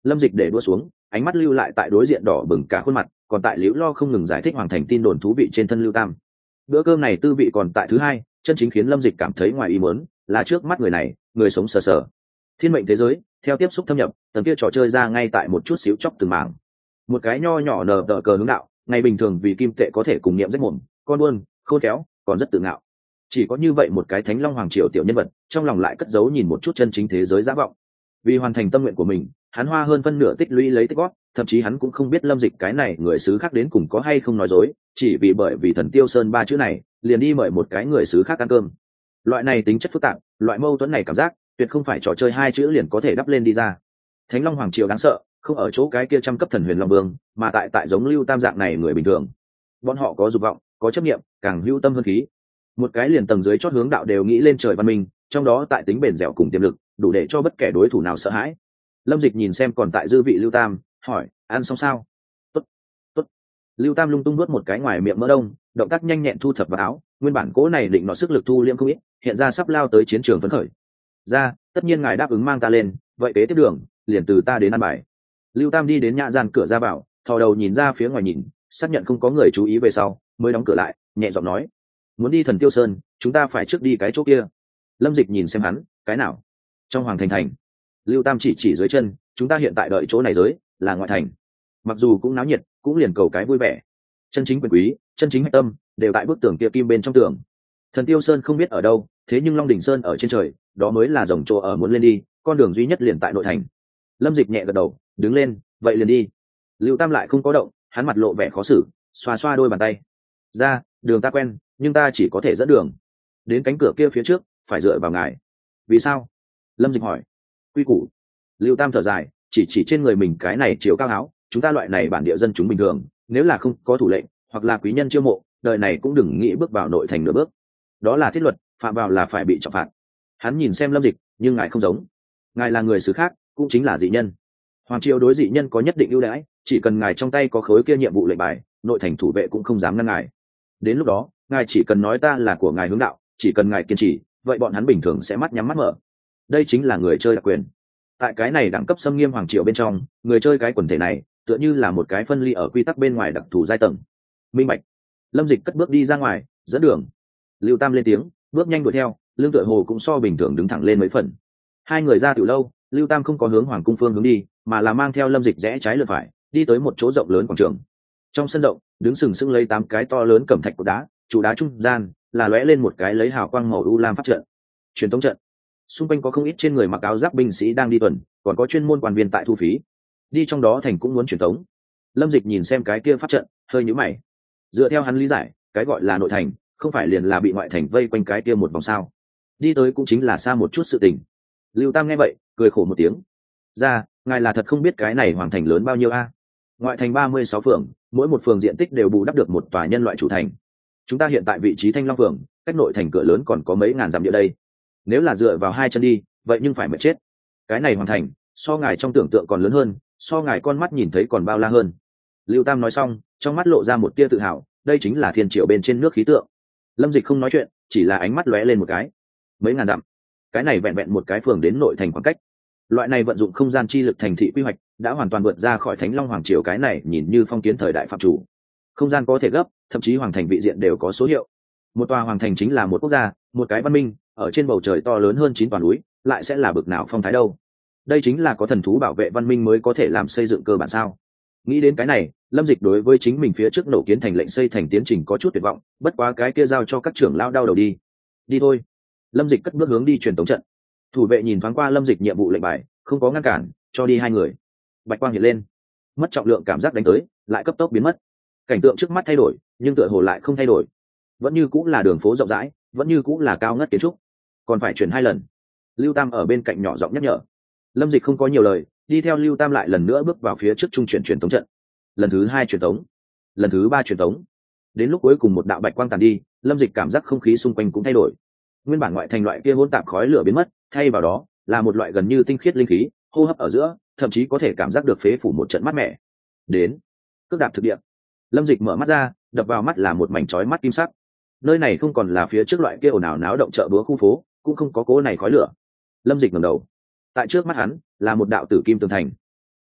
Lâm Dịch để đua xuống, ánh mắt lưu lại tại đối diện đỏ bừng cả khuôn mặt, còn tại liễu lo không ngừng giải thích hoàng thành tin đồn thú vị trên thân Lưu Tam. Bữa cơm này tư vị còn tại thứ hai, chân chính khiến Lâm Dịch cảm thấy ngoài ý muốn là trước mắt người này, người sống sờ sờ. Thiên mệnh thế giới, theo tiếp xúc thâm nhập, tầng kia trò chơi ra ngay tại một chút xíu chóc từng mảng. Một cái nho nhỏ nờ đỡ cờ hướng đạo, ngày bình thường vì kim tệ có thể cùng niệm rách mồm, con buôn, khôn khéo, còn rất tự ngạo. Chỉ có như vậy một cái Thánh Long Hoàng Triều tiểu nhân vật, trong lòng lại cất giấu nhìn một chút chân chính thế giới giả vọng. Vì hoàn thành tâm nguyện của mình, hắn hoa hơn phân nửa tích lũy lấy tích góp, thậm chí hắn cũng không biết Lâm Dịch cái này người xứ khác đến cùng có hay không nói dối, chỉ vì bởi vì Thần Tiêu Sơn ba chữ này, liền đi mời một cái người xứ khác ăn cơm. Loại này tính chất phức tạp, loại mâu thuẫn này cảm giác, tuyệt không phải trò chơi hai chữ liền có thể đắp lên đi ra. Thánh Long Hoàng Triều đáng sợ, không ở chỗ cái kia trăm cấp thần huyền long vương, mà tại giống Lưu Tam dạng này người bình thường. Bọn họ có dục vọng, có chấp niệm, càng hữu tâm hơn khí. Một cái liền tầng dưới chót hướng đạo đều nghĩ lên trời văn minh, trong đó tại tính bền dẻo cùng tiềm lực, đủ để cho bất kể đối thủ nào sợ hãi. Lâm Dịch nhìn xem còn tại dư vị Lưu Tam, hỏi: ăn xong sao? Tốt, tốt. Lưu Tam lung tung nuốt một cái ngoài miệng mỡ đông, động tác nhanh nhẹn thu thập vào áo, nguyên bản cố này định nọ sức lực thu liễm không ít, hiện ra sắp lao tới chiến trường phấn khởi. Ra, tất nhiên ngài đáp ứng mang ta lên, vậy kế tiếp đường, liền từ ta đến ăn bài. Lưu Tam đi đến nhã gian cửa ra vào, thò đầu nhìn ra phía ngoài nhìn, xác nhận không có người chú ý về sau, mới đóng cửa lại, nhẹ giọng nói: muốn đi Thần Tiêu Sơn, chúng ta phải trước đi cái chỗ kia. Lâm Dịch nhìn xem hắn, cái nào? Trong Hoàng Thành thành. Lưu Tam chỉ dưới chân, chúng ta hiện tại đợi chỗ này giới, là ngoại thành. Mặc dù cũng náo nhiệt, cũng liền cầu cái vui vẻ. Chân chính quyền quý, chân chính hạch tâm, đều tại bức tường kia kim bên trong tường. Thần Tiêu Sơn không biết ở đâu, thế nhưng Long Đỉnh Sơn ở trên trời, đó mới là rồng chỗ ở muốn lên đi, con đường duy nhất liền tại nội thành. Lâm Dịch nhẹ gật đầu, đứng lên, vậy liền đi. Lưu Tam lại không có động, hắn mặt lộ vẻ khó xử, xoa xoa đôi bàn tay. Ra, đường ta quen, nhưng ta chỉ có thể dẫn đường. Đến cánh cửa kia phía trước, phải dựa vào ngài. Vì sao? Lâm Dịch hỏi. Quy củ. Lưu Tam thở dài, chỉ trên người mình cái này chiều cao áo, chúng ta loại này bản địa dân chúng bình thường, nếu là không có thủ lệnh, hoặc là quý nhân chiêu mộ, đời này cũng đừng nghĩ bước vào nội thành nửa bước. Đó là thiết luật, phạm vào là phải bị trọng phạt. Hắn nhìn xem Lâm Dịch, nhưng ngài không giống. Ngài là người xứ khác, cũng chính là dị nhân. Hoàng triều đối dị nhân có nhất định ưu đãi, chỉ cần ngài trong tay có khối kia nhiệm vụ lệnh bài, nội thành thủ vệ cũng không dám ngăn ngài. Đến lúc đó, ngài chỉ cần nói ta là của ngài hướng đạo, chỉ cần ngài kiên trì, vậy bọn hắn bình thường sẽ mắt nhắm mắt mở. Đây chính là người chơi đặc quyền. Tại cái này đẳng cấp xâm nghiêm hoàng triều bên trong, người chơi cái quần thể này tựa như là một cái phân ly ở quy tắc bên ngoài đặc thù giai tầng. Minh bạch. Lâm Dịch cất bước đi ra ngoài, dẫn đường. Lưu Tam lên tiếng, bước nhanh đuổi theo, lưng tựa hồ cũng so bình thường đứng thẳng lên mấy phần. Hai người ra từ lâu, Lưu Tam không có hướng hoàng cung phương hướng đi, mà là mang theo Lâm Dịch rẽ trái lượt phải, đi tới một chỗ rộng lớn quảng trường. Trong sân rộng, đứng sừng sững lấy 8 cái to lớn cẩm thạch cột đá, trụ đá trung gian là lóe lên một cái lấy hào quang màu u lam pháp trận. Truyền tống trận. Xung quanh có không ít trên người mặc áo giáp binh sĩ đang đi tuần, còn có chuyên môn quan viên tại thu phí. Đi trong đó thành cũng muốn truyền tống. Lâm Dịch nhìn xem cái kia pháp trận, hơi nhíu mày. Dựa theo hắn lý giải, cái gọi là nội thành, không phải liền là bị ngoại thành vây quanh cái kia một vòng sao? Đi tới cũng chính là xa một chút sự tình. Lưu Tam nghe vậy, cười khổ một tiếng. Ra, ngài là thật không biết cái này hoàng thành lớn bao nhiêu a? Ngoại thành 36 phường, mỗi một phường diện tích đều bù đắp được một tòa nhân loại chủ thành. Chúng ta hiện tại vị trí Thanh Long phường, cách nội thành cửa lớn còn có mấy ngàn dặm địa đây. Nếu là dựa vào hai chân đi, vậy nhưng phải mệt chết. Cái này hoàn thành, so ngài trong tưởng tượng còn lớn hơn, so ngài con mắt nhìn thấy còn bao la hơn. Lưu Tam nói xong, trong mắt lộ ra một tia tự hào, đây chính là thiên triệu bên trên nước khí tượng. Lâm Dịch không nói chuyện, chỉ là ánh mắt lóe lên một cái. Mấy ngàn dặm, cái này vẹn vẹn một cái phường đến nội thành khoảng cách. Loại này vận dụng không gian chi lực thành thị quy hoạch đã hoàn toàn vượt ra khỏi Thánh Long Hoàng Triều cái này nhìn như phong kiến thời đại phạm chủ. Không gian có thể gấp, thậm chí hoàng thành vị diện đều có số hiệu. Một tòa hoàng thành chính là một quốc gia, một cái văn minh, ở trên bầu trời to lớn hơn 9 toàn núi, lại sẽ là bực nào phong thái đâu. Đây chính là có thần thú bảo vệ văn minh mới có thể làm xây dựng cơ bản sao. Nghĩ đến cái này, Lâm Dịch đối với chính mình phía trước nổ kiến thành lệnh xây thành tiến trình có chút tuyệt vọng, bất quá cái kia giao cho các trưởng lao đau đầu đi. Đi thôi. Lâm Dịch cất bước hướng đi truyền tống trận. Thủ vệ nhìn thoáng qua Lâm Dịch nhiệm vụ lệnh bài, không có ngăn cản, cho đi hai người. Bạch quang hiện lên, mất trọng lượng cảm giác đánh tới, lại cấp tốc biến mất. Cảnh tượng trước mắt thay đổi, nhưng tựa hồ lại không thay đổi. Vẫn như cũng là đường phố rộng rãi, vẫn như cũng là cao ngất kiến trúc. Còn phải chuyển 2 lần. Lưu Tam ở bên cạnh nhỏ giọng nhắc nhở. Lâm Dịch không có nhiều lời, đi theo Lưu Tam lại lần nữa bước vào phía trước trung chuyển truyền tống trận. Lần thứ 2 truyền tống, lần thứ 3 truyền tống. Đến lúc cuối cùng một đạo bạch quang tàn đi, Lâm Dịch cảm giác không khí xung quanh cũng thay đổi. Nguyên bản ngoại thành loại kia hỗn tạp khói lửa biến mất, thay vào đó là một loại gần như tinh khiết linh khí, hô hấp ở giữa, thậm chí có thể cảm giác được phế phủ một trận mát mẻ. Đến, cước đạp thực địa. Lâm Dịch mở mắt ra, đập vào mắt là một mảnh chói mắt kim sắc. Nơi này không còn là phía trước loại kia ồn ào náo động chợ búa khu phố, cũng không có cố này khói lửa. Lâm Dịch ngẩng đầu, tại trước mắt hắn là một đạo tử kim tường thành.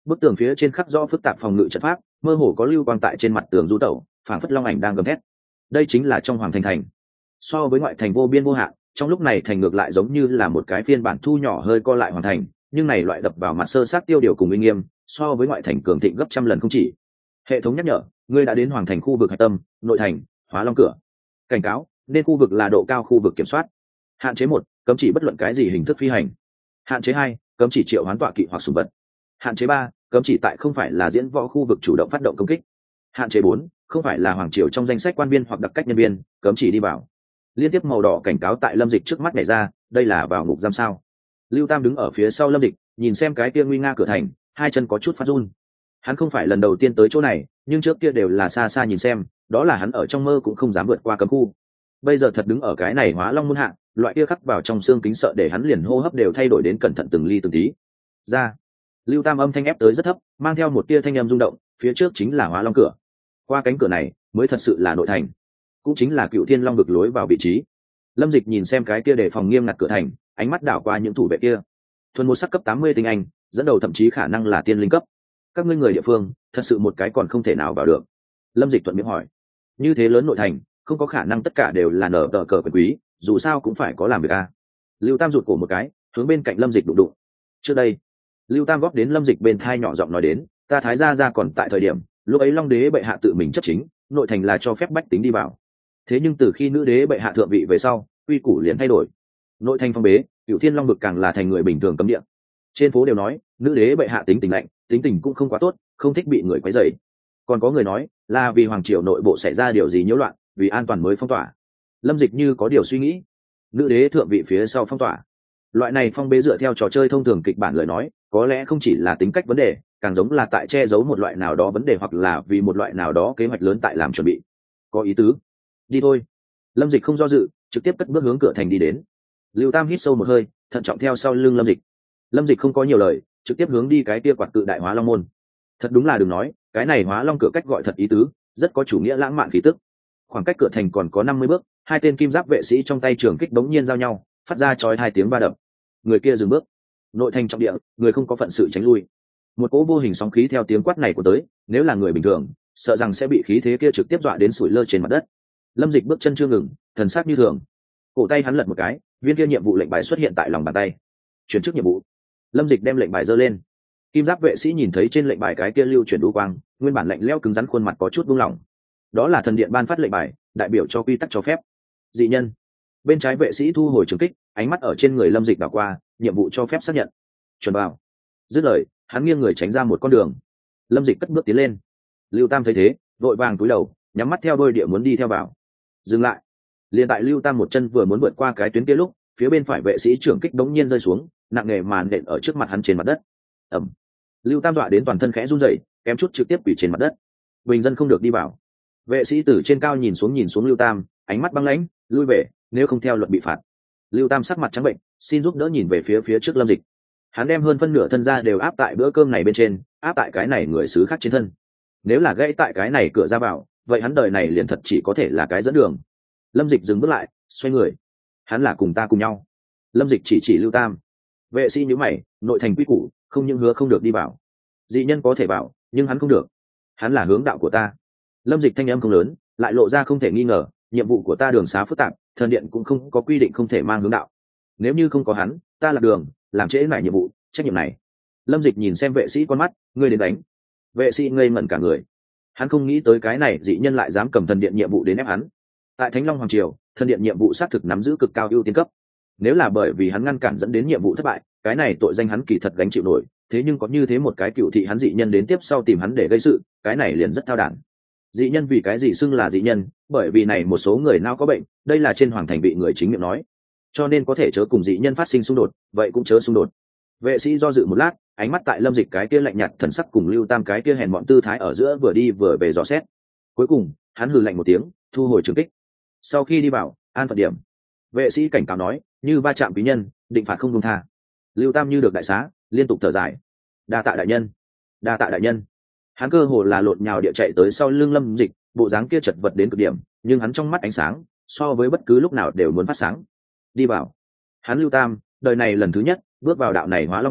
Bức tường phía trên khắc rõ phức tạp phòng ngự trận pháp, mơ hồ có lưu quang tại trên mặt tường du tẩu, phảng phất long ảnh đang gầm thét. Đây chính là trong hoàng thành thành. So với ngoại thành vô biên vô hạn, trong lúc này thành ngược lại giống như là một cái phiên bản thu nhỏ hơi co lại hoàn thành, nhưng này loại đập vào mặt sơ sát tiêu điều cùng uy nghiêm, so với ngoại thành cường thịnh gấp trăm lần không chỉ. Hệ thống nhắc nhở, ngươi đã đến hoàng thành khu vực hạch tâm, nội thành, Hóa Long cửa. Cảnh cáo, nên khu vực là độ cao khu vực kiểm soát. Hạn chế 1, cấm chỉ bất luận cái gì hình thức phi hành. Hạn chế 2, cấm chỉ triệu hoán tọa kỵ hoặc sủng vật. Hạn chế 3, cấm chỉ tại không phải là diễn võ khu vực chủ động phát động công kích. Hạn chế 4, không phải là hoàng triều trong danh sách quan viên hoặc đặc cách nhân viên, cấm chỉ đi vào. Liên tiếp màu đỏ cảnh cáo tại Lâm Dịch trước mắt nhảy ra, đây là vào ngục giam sao? Lưu Tam đứng ở phía sau Lâm Dịch, nhìn xem cái kia nguy nga cửa thành, hai chân có chút phát run. Hắn không phải lần đầu tiên tới chỗ này, nhưng trước kia đều là xa xa nhìn xem, đó là hắn ở trong mơ cũng không dám vượt qua cấm khu. Bây giờ thật đứng ở cái này Hóa Long môn hạ, loại kia khắc vào trong xương kính sợ để hắn liền hô hấp đều thay đổi đến cẩn thận từng ly từng tí. Ra. Lưu Tam âm thanh ép tới rất thấp, mang theo một tia thanh âm rung động, phía trước chính là Hóa Long cửa. Qua cánh cửa này, mới thật sự là nội thành, cũng chính là Cựu Thiên Long vực lối vào vị trí. Lâm Dịch nhìn xem cái kia để phòng nghiêm ngặt cửa thành, ánh mắt đảo qua những thủ vệ kia. Thuần một sắc cấp 80 tinh anh, dẫn đầu thậm chí khả năng là tiên linh cấp. Các ngươi người địa phương, thật sự một cái còn không thể nào vào được. Lâm Dịch thuận miệng hỏi. Như thế lớn nội thành, không có khả năng tất cả đều là nở tờ cờ quyền quý, dù sao cũng phải có làm việc a. Lưu Tam rụt cổ một cái, hướng bên cạnh Lâm Dịch đụng đụng. Trước đây, Lưu Tam góp đến Lâm Dịch bên thai nhỏ giọng nói đến, ta thái gia còn tại thời điểm, lúc ấy Long đế bệ hạ tự mình chấp chính, nội thành là cho phép bách tính đi vào. Thế nhưng từ khi nữ đế bệ hạ thượng vị về sau, quy củ liền thay đổi. Nội thành phong bế, Cửu Thiên Long vực càng là thành người bình thường cấm địa. Trên phố đều nói, nữ đế bệ hạ tính tình lạnh, tính tình cũng không quá tốt, không thích bị người quấy rầy. Còn có người nói, là vì hoàng triều nội bộ xảy ra điều gì nhiễu loạn, vì an toàn mới phong tỏa. Lâm Dịch như có điều suy nghĩ. Nữ đế thượng vị phía sau phong tỏa. Loại này phong bế dựa theo trò chơi thông thường kịch bản lời nói, có lẽ không chỉ là tính cách vấn đề, càng giống là tại che giấu một loại nào đó vấn đề hoặc là vì một loại nào đó kế hoạch lớn tại làm chuẩn bị. Có ý tứ. Đi thôi. Lâm Dịch không do dự, trực tiếp cất bước hướng cửa thành đi đến. Lưu Tam hít sâu một hơi, thận trọng theo sau lưng Lâm Dịch. Lâm Dịch không có nhiều lời, trực tiếp hướng đi cái kia quạt cự đại Hóa Long môn. Thật đúng là đừng nói, cái này Hóa Long cửa cách gọi thật ý tứ, rất có chủ nghĩa lãng mạn khí tức. Khoảng cách cửa thành còn có 50 bước, hai tên kim giáp vệ sĩ trong tay trường kích đống nhiên giao nhau, phát ra chói hai tiếng va đập. Người kia dừng bước. Nội thành trọng địa, người không có phận sự tránh lui. Một cỗ vô hình sóng khí theo tiếng quát này của tới, nếu là người bình thường, sợ rằng sẽ bị khí thế kia trực tiếp dọa đến sủi lơ trên mặt đất. Lâm Dịch bước chân chưa ngừng, thần sắc như thường. Cổ tay hắn lật một cái, viên kia nhiệm vụ lệnh bài xuất hiện tại lòng bàn tay. Chuyển chức nhiệm vụ. Lâm Dịch đem lệnh bài giơ lên. Kim giáp vệ sĩ nhìn thấy trên lệnh bài cái kia lưu chuyển đu quang, nguyên bản lạnh lẽo cứng rắn khuôn mặt có chút buông lỏng. Đó là thần điện ban phát lệnh bài, đại biểu cho quy tắc cho phép. Dị nhân. Bên trái vệ sĩ thu hồi trường kích, ánh mắt ở trên người Lâm Dịch đảo qua, nhiệm vụ cho phép xác nhận. Chuẩn vào. Dứt lời, hắn nghiêng người tránh ra một con đường. Lâm Dịch cất bước tiến lên. Lưu Tam thấy thế, vội vàng cúi đầu, nhắm mắt theo đôi địa muốn đi theo vào. Dừng lại. Liền tại Lưu Tam một chân vừa muốn vượt qua cái tuyến kia lúc, phía bên phải vệ sĩ trưởng kích đống nhiên rơi xuống, nặng nề màn nện ở trước mặt hắn trên mặt đất. Ầm. Lưu Tam dọa đến toàn thân khẽ run rẩy, kém chút trực tiếp quỳ trên mặt đất. Bình dân không được đi vào. Vệ sĩ từ trên cao nhìn xuống Lưu Tam, ánh mắt băng lãnh, lui về, nếu không theo luật bị phạt. Lưu Tam sắc mặt trắng bệnh, xin giúp đỡ nhìn về phía trước Lâm Dịch. Hắn đem hơn phân nửa thân ra đều áp tại bữa cơm này bên trên, áp tại cái này người xứ khác trên thân. Nếu là gãy tại cái này cửa ra vào, vậy hắn đời này liền thật chỉ có thể là cái dẫn đường. Lâm Dịch dừng bước lại, xoay người. Hắn là cùng ta cùng nhau. Lâm Dịch chỉ Lưu Tam. Vệ sĩ nhíu mày, nội thành quy củ, không những hứa không được đi vào. Dị nhân có thể vào, nhưng hắn không được. Hắn là hướng đạo của ta. Lâm Dịch thanh âm không lớn, lại lộ ra không thể nghi ngờ, nhiệm vụ của ta đường xá phức tạp, thần điện cũng không có quy định không thể mang hướng đạo. Nếu như không có hắn, ta lạc đường, làm trễ nải nhiệm vụ, trách nhiệm này. Lâm Dịch nhìn xem vệ sĩ con mắt, ngươi đến đánh. Vệ sĩ ngây ngẩn cả người. Hắn không nghĩ tới cái này dị nhân lại dám cầm thần điện nhiệm vụ đến ép hắn. Tại Thánh Long hoàng triều, thần điện nhiệm vụ xác thực nắm giữ cực cao ưu tiên cấp. Nếu là bởi vì hắn ngăn cản dẫn đến nhiệm vụ thất bại, cái này tội danh hắn kỳ thật gánh chịu nổi, thế nhưng có như thế một cái cựu thị hắn dị nhân đến tiếp sau tìm hắn để gây sự, cái này liền rất thao đản. Dị nhân vì cái gì xưng là dị nhân? Bởi vì này một số người nào có bệnh, đây là trên hoàng thành bị người chính miệng nói, cho nên có thể chớ cùng dị nhân phát sinh xung đột, vậy cũng chớ xung đột. Vệ sĩ do dự một lát, ánh mắt tại Lâm Dịch cái kia lạnh nhạt thần sắc cùng Lưu Tam cái kia hèn mọn tư thái ở giữa vừa đi vừa về dò xét. Cuối cùng, hắn hừ lạnh một tiếng, thu hồi trường kích. Sau khi đi vào, an phận điểm. Vệ sĩ cảnh cáo nói, như va chạm quý nhân, định phạt không dung tha. Lưu Tam như được đại xá, liên tục thở dài. Đa tạ đại nhân, đa tạ đại nhân. Hắn cơ hồ là lộn nhào địa chạy tới sau lưng Lâm Dịch, bộ dáng kia chật vật đến cực điểm, nhưng hắn trong mắt ánh sáng, so với bất cứ lúc nào đều muốn phát sáng. Đi vào. Hắn Lưu Tam, đời này lần thứ nhất bước vào đạo này Hóa Long cửa,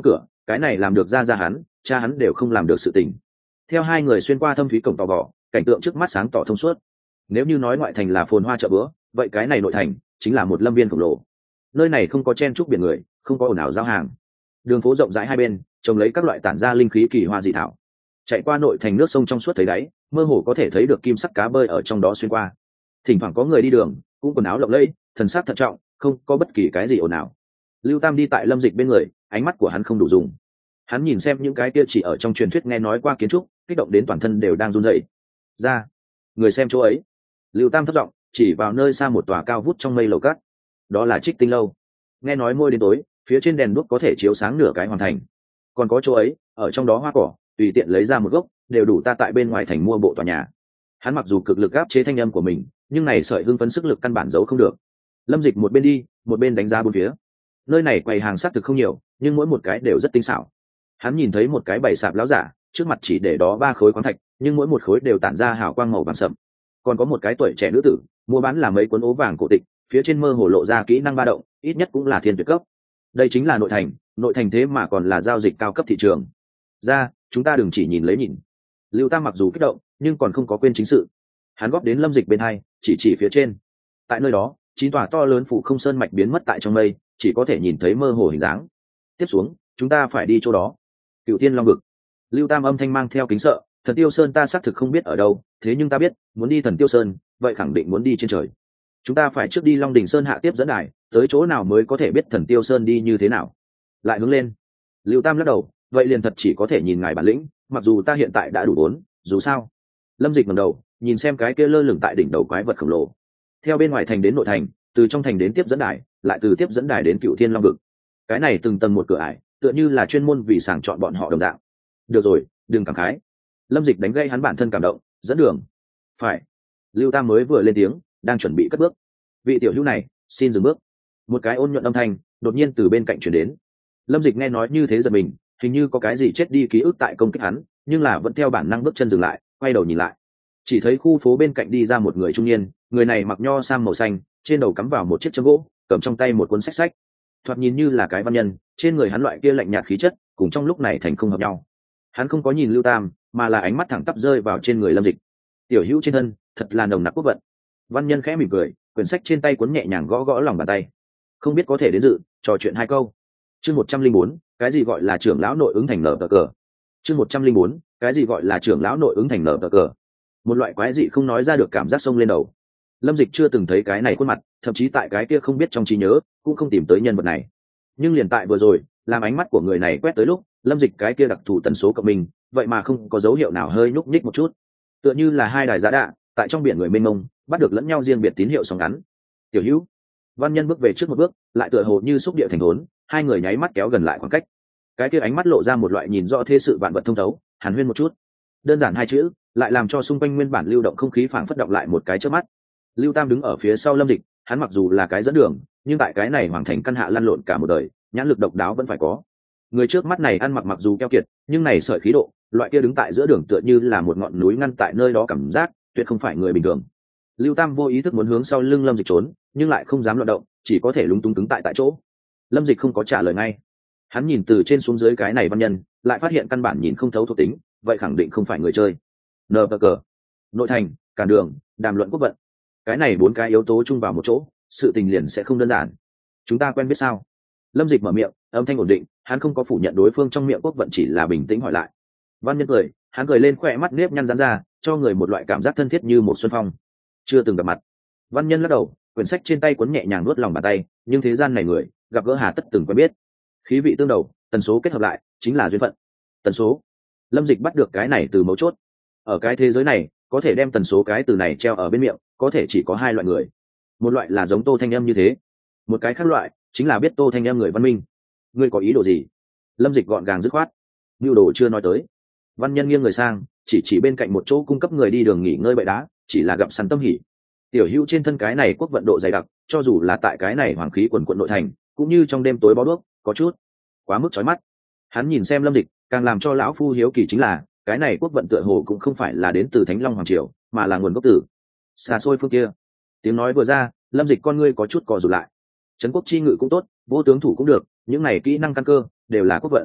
cái này làm được ra hắn, cha hắn đều không làm được sự tình. Theo hai người xuyên qua thâm thúy cổng tò vò, cảnh tượng trước mắt sáng tỏ thông suốt. Nếu như nói ngoại thành là phồn hoa chợ bữa, vậy cái này nội thành chính là một lâm viên khổng lồ. Nơi này không có chen chúc biển người, không có ồn ào giao hàng, đường phố rộng rãi hai bên trồng lấy các loại tản ra linh khí kỳ hoa dị thảo. Chạy qua nội thành nước sông trong suốt thấy đáy, mơ hồ có thể thấy được kim sắc cá bơi ở trong đó xuyên qua. Thỉnh thoảng có người đi đường, cũng quần áo lộng lẫy, thần sắc thận trọng, không có bất kỳ cái gì ồn ào. Lưu Tam đi tại Lâm Dịch bên người, ánh mắt của hắn không đủ dùng. Hắn nhìn xem những cái kia chỉ ở trong truyền thuyết nghe nói qua kiến trúc, kích động đến toàn thân đều đang run rẩy. Ra, người xem chỗ ấy. Lưu Tam thấp giọng chỉ vào nơi xa một tòa cao vút trong mây lầu cát. Đó là Trích Tinh lâu. Nghe nói môi đến tối, phía trên đèn đuốc có thể chiếu sáng nửa cái hoàn thành. Còn có chỗ ấy, ở trong đó hoa cỏ, tùy tiện lấy ra một gốc, đều đủ ta tại bên ngoài thành mua bộ tòa nhà. Hắn mặc dù cực lực áp chế thanh âm của mình, nhưng này sợi hưng phấn sức lực căn bản giấu không được. Lâm Dịch một bên đi, một bên đánh giá bốn phía. Nơi này quầy hàng xác thực không nhiều, nhưng mỗi một cái đều rất tinh xảo. Hắn nhìn thấy một cái bày sạp lão giả, trước mặt chỉ để đó 3 khối khoáng thạch, nhưng mỗi một khối đều tản ra hào quang màu vàng sậm. Còn có một cái tuổi trẻ nữ tử, mua bán là mấy cuốn ố vàng cổ tịch, phía trên mơ hồ lộ ra kỹ năng ba động, ít nhất cũng là thiên tuyệt cấp. Đây chính là nội thành thế mà còn là giao dịch cao cấp thị trường. Ra, chúng ta đừng chỉ nhìn lấy nhìn. Lưu Tam mặc dù kích động, nhưng còn không có quên chính sự. Hắn góp đến Lâm Dịch bên hai, chỉ phía trên. Tại nơi đó, 9 tòa to lớn phủ không sơn mạch biến mất tại trong mây, chỉ có thể nhìn thấy mơ hồ hình dáng. Tiếp xuống, chúng ta phải đi chỗ đó. Cửu Thiên Long vực. Lưu Tam âm thanh mang theo kính sợ, Thần Tiêu Sơn ta xác thực không biết ở đâu, thế nhưng ta biết, muốn đi Thần Tiêu Sơn, vậy khẳng định muốn đi trên trời. Chúng ta phải trước đi Long Đỉnh Sơn hạ tiếp dẫn đài, tới chỗ nào mới có thể biết Thần Tiêu Sơn đi như thế nào. Lại hướng lên. Lưu Tam lắc đầu, vậy liền thật chỉ có thể nhìn ngài bản lĩnh, mặc dù ta hiện tại đã đủ 4, dù sao. Lâm Dịch ngẩng đầu, nhìn xem cái kia lơ lửng tại đỉnh đầu quái vật khổng lồ. Theo bên ngoài thành đến nội thành, từ trong thành đến tiếp dẫn đài, lại từ tiếp dẫn đài đến Cửu Thiên Long vực. Cái này từng tầng một cửa ải, tựa như là chuyên môn vì sàng chọn bọn họ đồng dạng. Được rồi, đừng cảm khái. Lâm Dịch đánh gây hắn bản thân cảm động, dẫn đường. Phải. Lưu Tam mới vừa lên tiếng, đang chuẩn bị cất bước. Vị tiểu hữu này, xin dừng bước. Một cái ôn nhuận âm thanh đột nhiên từ bên cạnh truyền đến. Lâm Dịch nghe nói như thế giật mình, hình như có cái gì chết đi ký ức tại công kích hắn, nhưng là vẫn theo bản năng bước chân dừng lại, quay đầu nhìn lại. Chỉ thấy khu phố bên cạnh đi ra một người trung niên, người này mặc nho sam màu xanh, trên đầu cắm vào một chiếc châm gỗ, cầm trong tay một cuốn sách. Thoạt nhìn như là cái văn nhân, trên người hắn loại kia lạnh nhạt khí chất, cùng trong lúc này thành không hợp nhau. Hắn không có nhìn Lưu Tam, mà là ánh mắt thẳng tắp rơi vào trên người Lâm Dịch. Tiểu hữu trên thân, thật là nồng nặc quốc vận. Văn nhân khẽ mỉm cười, quyển sách trên tay cuốn nhẹ nhàng gõ gõ lòng bàn tay. Không biết có thể đến dự, trò chuyện 2 câu. Chương 104, cái gì gọi là trưởng lão nội ứng thành nở cờ. Chương 104, cái gì gọi là trưởng lão nội ứng thành nở cờ. Một loại quái dị không nói ra được cảm giác sông lên đầu. Lâm Dịch chưa từng thấy cái này khuôn mặt, thậm chí tại cái kia không biết trong trí nhớ, cũng không tìm tới nhân vật này. Nhưng liền tại vừa rồi, làm ánh mắt của người này quét tới lúc, Lâm Dịch cái kia đặc thù tần số cộng mình, vậy mà không có dấu hiệu nào hơi nhúc nhích một chút. Tựa như là hai đài giá đạ, tại trong biển người mênh mông, bắt được lẫn nhau riêng biệt tín hiệu sóng ngắn. Tiểu hữu. Văn nhân bước về trước một bước, lại tựa hồ như xúc địa thành thốn, hai người nháy mắt kéo gần lại khoảng cách. Cái kia ánh mắt lộ ra một loại nhìn rõ thế sự vạn vật thông thấu, hàn huyên một chút. Đơn giản 2 chữ, lại làm cho xung quanh nguyên bản lưu động không khí phảng phất động lại một cái chớp mắt. Lưu Tam đứng ở phía sau Lâm Dịch, hắn mặc dù là cái dẫn đường, nhưng tại cái này hoàng thành căn hạ lăn lộn cả một đời, nhãn lực độc đáo vẫn phải có. Người trước mắt này ăn mặc mặc dù keo kiệt, nhưng này sợi khí độ, loại kia đứng tại giữa đường tựa như là một ngọn núi ngăn tại nơi đó cảm giác, tuyệt không phải người bình thường. Lưu Tam vô ý thức muốn hướng sau lưng Lâm Dịch trốn, nhưng lại không dám luận động, chỉ có thể lúng túng cứng tại chỗ. Lâm Dịch không có trả lời ngay. Hắn nhìn từ trên xuống dưới cái này văn nhân, lại phát hiện căn bản nhìn không thấu thuộc tính, vậy khẳng định không phải người chơi. Nờ cờ, nội thành, cản đường, đàm luận quốc vận. Cái này 4 cái yếu tố chung vào một chỗ, sự tình liền sẽ không đơn giản. Chúng ta quen biết sao? Lâm Dịch mở miệng, âm thanh ổn định, hắn không có phủ nhận đối phương trong miệng quốc vận, chỉ là bình tĩnh hỏi lại. Văn nhân cười, hắn cười lên khỏe mắt nếp nhăn giãn ra, cho người một loại cảm giác thân thiết như một xuân phong. Chưa từng gặp mặt. Văn nhân lắc đầu, quyển sách trên tay cuốn nhẹ nhàng nuốt lòng bàn tay, nhưng thế gian này người, gặp gỡ hà tất từng quen biết. Khí vị tương đầu, tần số kết hợp lại, chính là duyên phận. Tần số. Lâm Dịch bắt được cái này từ mấu chốt. Ở cái thế giới này, có thể đem tần số cái từ này treo ở bên miệng, có thể chỉ có 2 loại người. Một loại là giống Tô Thanh Âm như thế, một cái khác loại chính là biết Tô Thanh Âm người văn minh. Ngươi có ý đồ gì? Lâm Dịch gọn gàng dứt khoát. Nưu đồ chưa nói tới. Văn nhân nghiêng người sang, chỉ bên cạnh một chỗ cung cấp người đi đường nghỉ ngơi bậy đá, chỉ là gặp săn tâm hỉ. Tiểu hữu trên thân cái này quốc vận độ dày đặc, cho dù là tại cái này hoàng khí quần quận nội thành, cũng như trong đêm tối bó đuốc, có chút quá mức chói mắt. Hắn nhìn xem Lâm Dịch, càng làm cho lão phu hiếu kỳ chính là, cái này quốc vận tựa hồ cũng không phải là đến từ Thánh Long hoàng triều, mà là nguồn gốc từ xa xôi phương kia. Tiếng nói vừa ra, Lâm Dịch con ngươi có chút cò rụt lại. Trấn quốc chi ngự cũng tốt, vô tướng thủ cũng được, những này kỹ năng căn cơ đều là quốc vận.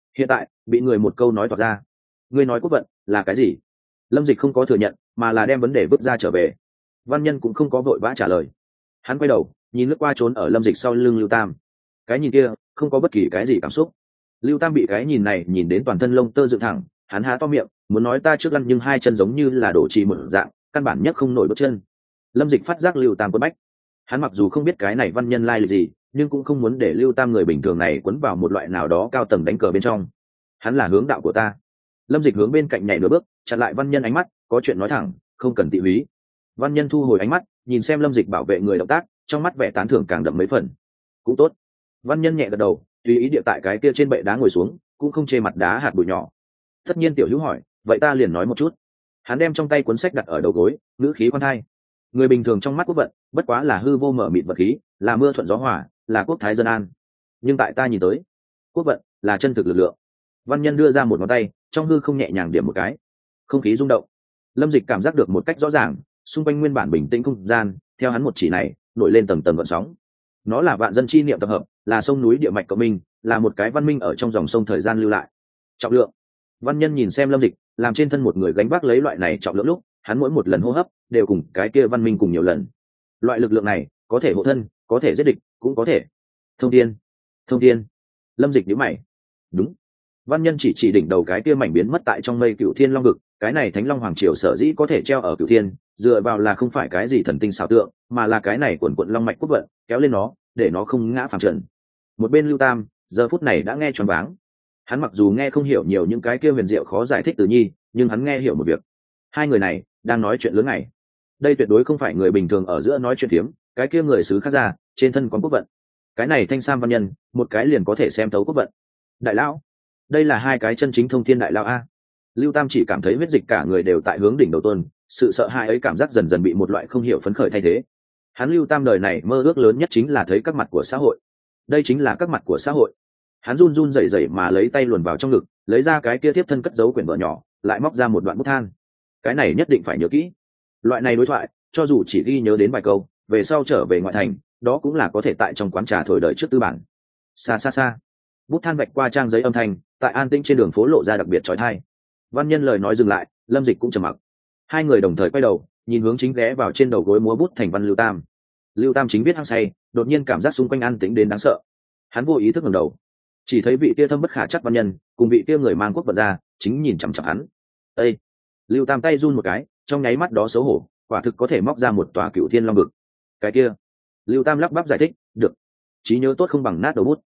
hiện tại bị người một câu nói toạc ra. Ngươi nói quốc vận là cái gì? Lâm Dịch không có thừa nhận mà là đem vấn đề vứt ra trở về. Văn Nhân cũng không có vội vã trả lời. Hắn quay đầu nhìn lướt qua trốn ở Lâm Dịch sau lưng Lưu Tam. Cái nhìn kia không có bất kỳ cái gì cảm xúc. Lưu Tam bị cái nhìn này nhìn đến toàn thân lông tơ dựng thẳng, hắn há to miệng muốn nói ta trước lăn nhưng hai chân giống như là đổ trì một dạng, căn bản nhất không nổi bước chân. Lâm Dịch phát giác Lưu Tam quấn bách. Hắn mặc dù không biết cái này Văn Nhân lai lịch gì, nhưng cũng không muốn để Lưu Tam người bình thường này quấn vào một loại nào đó cao tầng đánh cờ bên trong. Hắn là hướng đạo của ta. Lâm Dịch hướng bên cạnh nhảy nửa bước, chặn lại Văn Nhân ánh mắt, có chuyện nói thẳng, không cần tị húy. Văn Nhân thu hồi ánh mắt, nhìn xem Lâm Dịch bảo vệ người động tác, trong mắt vẻ tán thưởng càng đậm mấy phần. Cũng tốt. Văn Nhân nhẹ gật đầu, tùy ý địa tại cái kia trên bệ đá ngồi xuống, cũng không chê mặt đá hạt bụi nhỏ. Tất nhiên Tiểu Hữu hỏi, vậy ta liền nói một chút. Hắn đem trong tay cuốn sách đặt ở đầu gối, ngữ khí khoan thai. Người bình thường trong mắt quốc vận, bất quá là hư vô mở mịt vật khí, là mưa thuận gió hòa, là quốc thái dân an. Nhưng tại ta nhìn tới, quốc vận là chân thực lực lượng. Văn Nhân đưa ra một ngón tay, trong hư không nhẹ nhàng điểm một cái, không khí rung động. Lâm Dịch cảm giác được một cách rõ ràng, xung quanh nguyên bản bình tĩnh không gian, theo hắn một chỉ này, nổi lên tầng tầng gợn sóng. Nó là vạn dân chi niệm tập hợp, là sông núi địa mạch cộng minh, là một cái văn minh ở trong dòng sông thời gian lưu lại. Trọng lượng. Văn Nhân nhìn xem Lâm Dịch, làm trên thân một người gánh vác lấy loại này trọng lượng lúc, hắn mỗi một lần hô hấp đều cùng cái kia văn minh cùng nhiều lần. Loại lực lượng này có thể hộ thân, có thể giết địch, cũng có thể thông thiên. Thông thiên. Lâm Dịch nhíu mày. Đúng. Văn Nhân chỉ đỉnh đầu cái kia mảnh biến mất tại trong mây Cửu Thiên Long vực, cái này Thánh Long Hoàng Triều sở dĩ có thể treo ở Cửu Thiên, dựa vào là không phải cái gì thần tinh xảo tượng, mà là cái này quần quận long mạch quốc vận, kéo lên nó, để nó không ngã phàm trần. Một bên Lưu Tam, giờ phút này đã nghe choáng váng. Hắn mặc dù nghe không hiểu nhiều những cái kia huyền diệu khó giải thích từ nhi, nhưng hắn nghe hiểu một việc. Hai người này đang nói chuyện lớn này. Đây tuyệt đối không phải người bình thường ở giữa nói chuyện phiếm, cái kia người xứ khác ra, trên thân có quốc vận. Cái này Thanh Sam Văn Nhân, một cái liền có thể xem thấu quốc vận. Đại lão, đây là hai cái chân chính thông thiên đại lão a. Lưu Tam chỉ cảm thấy huyết dịch cả người đều tại hướng đỉnh đầu tuôn, sự sợ hãi ấy cảm giác dần dần bị một loại không hiểu phấn khởi thay thế. Hắn Lưu Tam đời này mơ ước lớn nhất chính là thấy các mặt của xã hội. Đây chính là các mặt của xã hội. Hắn run run rẩy rẩy mà lấy tay luồn vào trong ngực, lấy ra cái kia tiếp thân cất giấu quyển vở nhỏ, lại móc ra một đoạn bút than. Cái này nhất định phải nhớ kỹ. Loại này đối thoại, cho dù chỉ ghi nhớ đến vài câu, về sau trở về ngoại thành, đó cũng là có thể tại trong quán trà thổi đợi trước tư bản. Xa xa xa, bút than vạch qua trang giấy âm thanh, tại an tĩnh trên đường phố lộ ra đặc biệt chói tai. Văn Nhân lời nói dừng lại, Lâm Dịch cũng trầm mặc. Hai người đồng thời quay đầu, nhìn hướng chính ghé vào trên đầu gối múa bút thành văn Lưu Tam. Lưu Tam chính viết hăng say, đột nhiên cảm giác xung quanh an tĩnh đến đáng sợ. Hắn vô ý thức ngẩng đầu, chỉ thấy vị kia thâm bất khả trắc Văn Nhân cùng vị kia người mang quốc vật ra, chính nhìn chằm chằm hắn. Ê! Lưu Tam tay run một cái, trong nháy mắt đó xấu hổ, quả thực có thể móc ra một tòa Cửu Thiên Long vực. Cái kia, Lưu Tam lắp bắp giải thích, được, trí nhớ tốt không bằng nát đầu bút.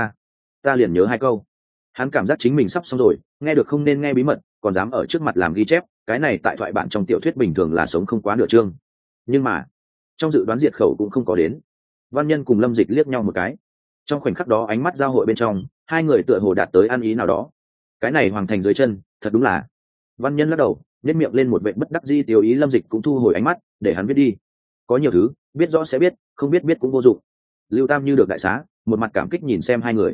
Ta liền nhớ hai câu. Hắn cảm giác chính mình sắp xong rồi, nghe được không nên nghe bí mật, còn dám ở trước mặt làm ghi chép, cái này tại thoại bản trong tiểu thuyết bình thường là sống không quá nửa chương. Nhưng mà, trong dự đoán diệt khẩu cũng không có đến. Văn Nhân cùng Lâm Dịch liếc nhau một cái. Trong khoảnh khắc đó ánh mắt giao hội bên trong, hai người tựa hồ đạt tới ăn ý nào đó. Cái này hoàng thành dưới chân, thật đúng là. Văn Nhân lắc đầu, nhếch miệng lên một vệt bất đắc dĩ tiêu ý. Lâm Dịch cũng thu hồi ánh mắt, để hắn viết đi. Có nhiều thứ, biết rõ sẽ biết, không biết biết cũng vô dụng. Lưu Tam như được đại xá, một mặt cảm kích nhìn xem hai người.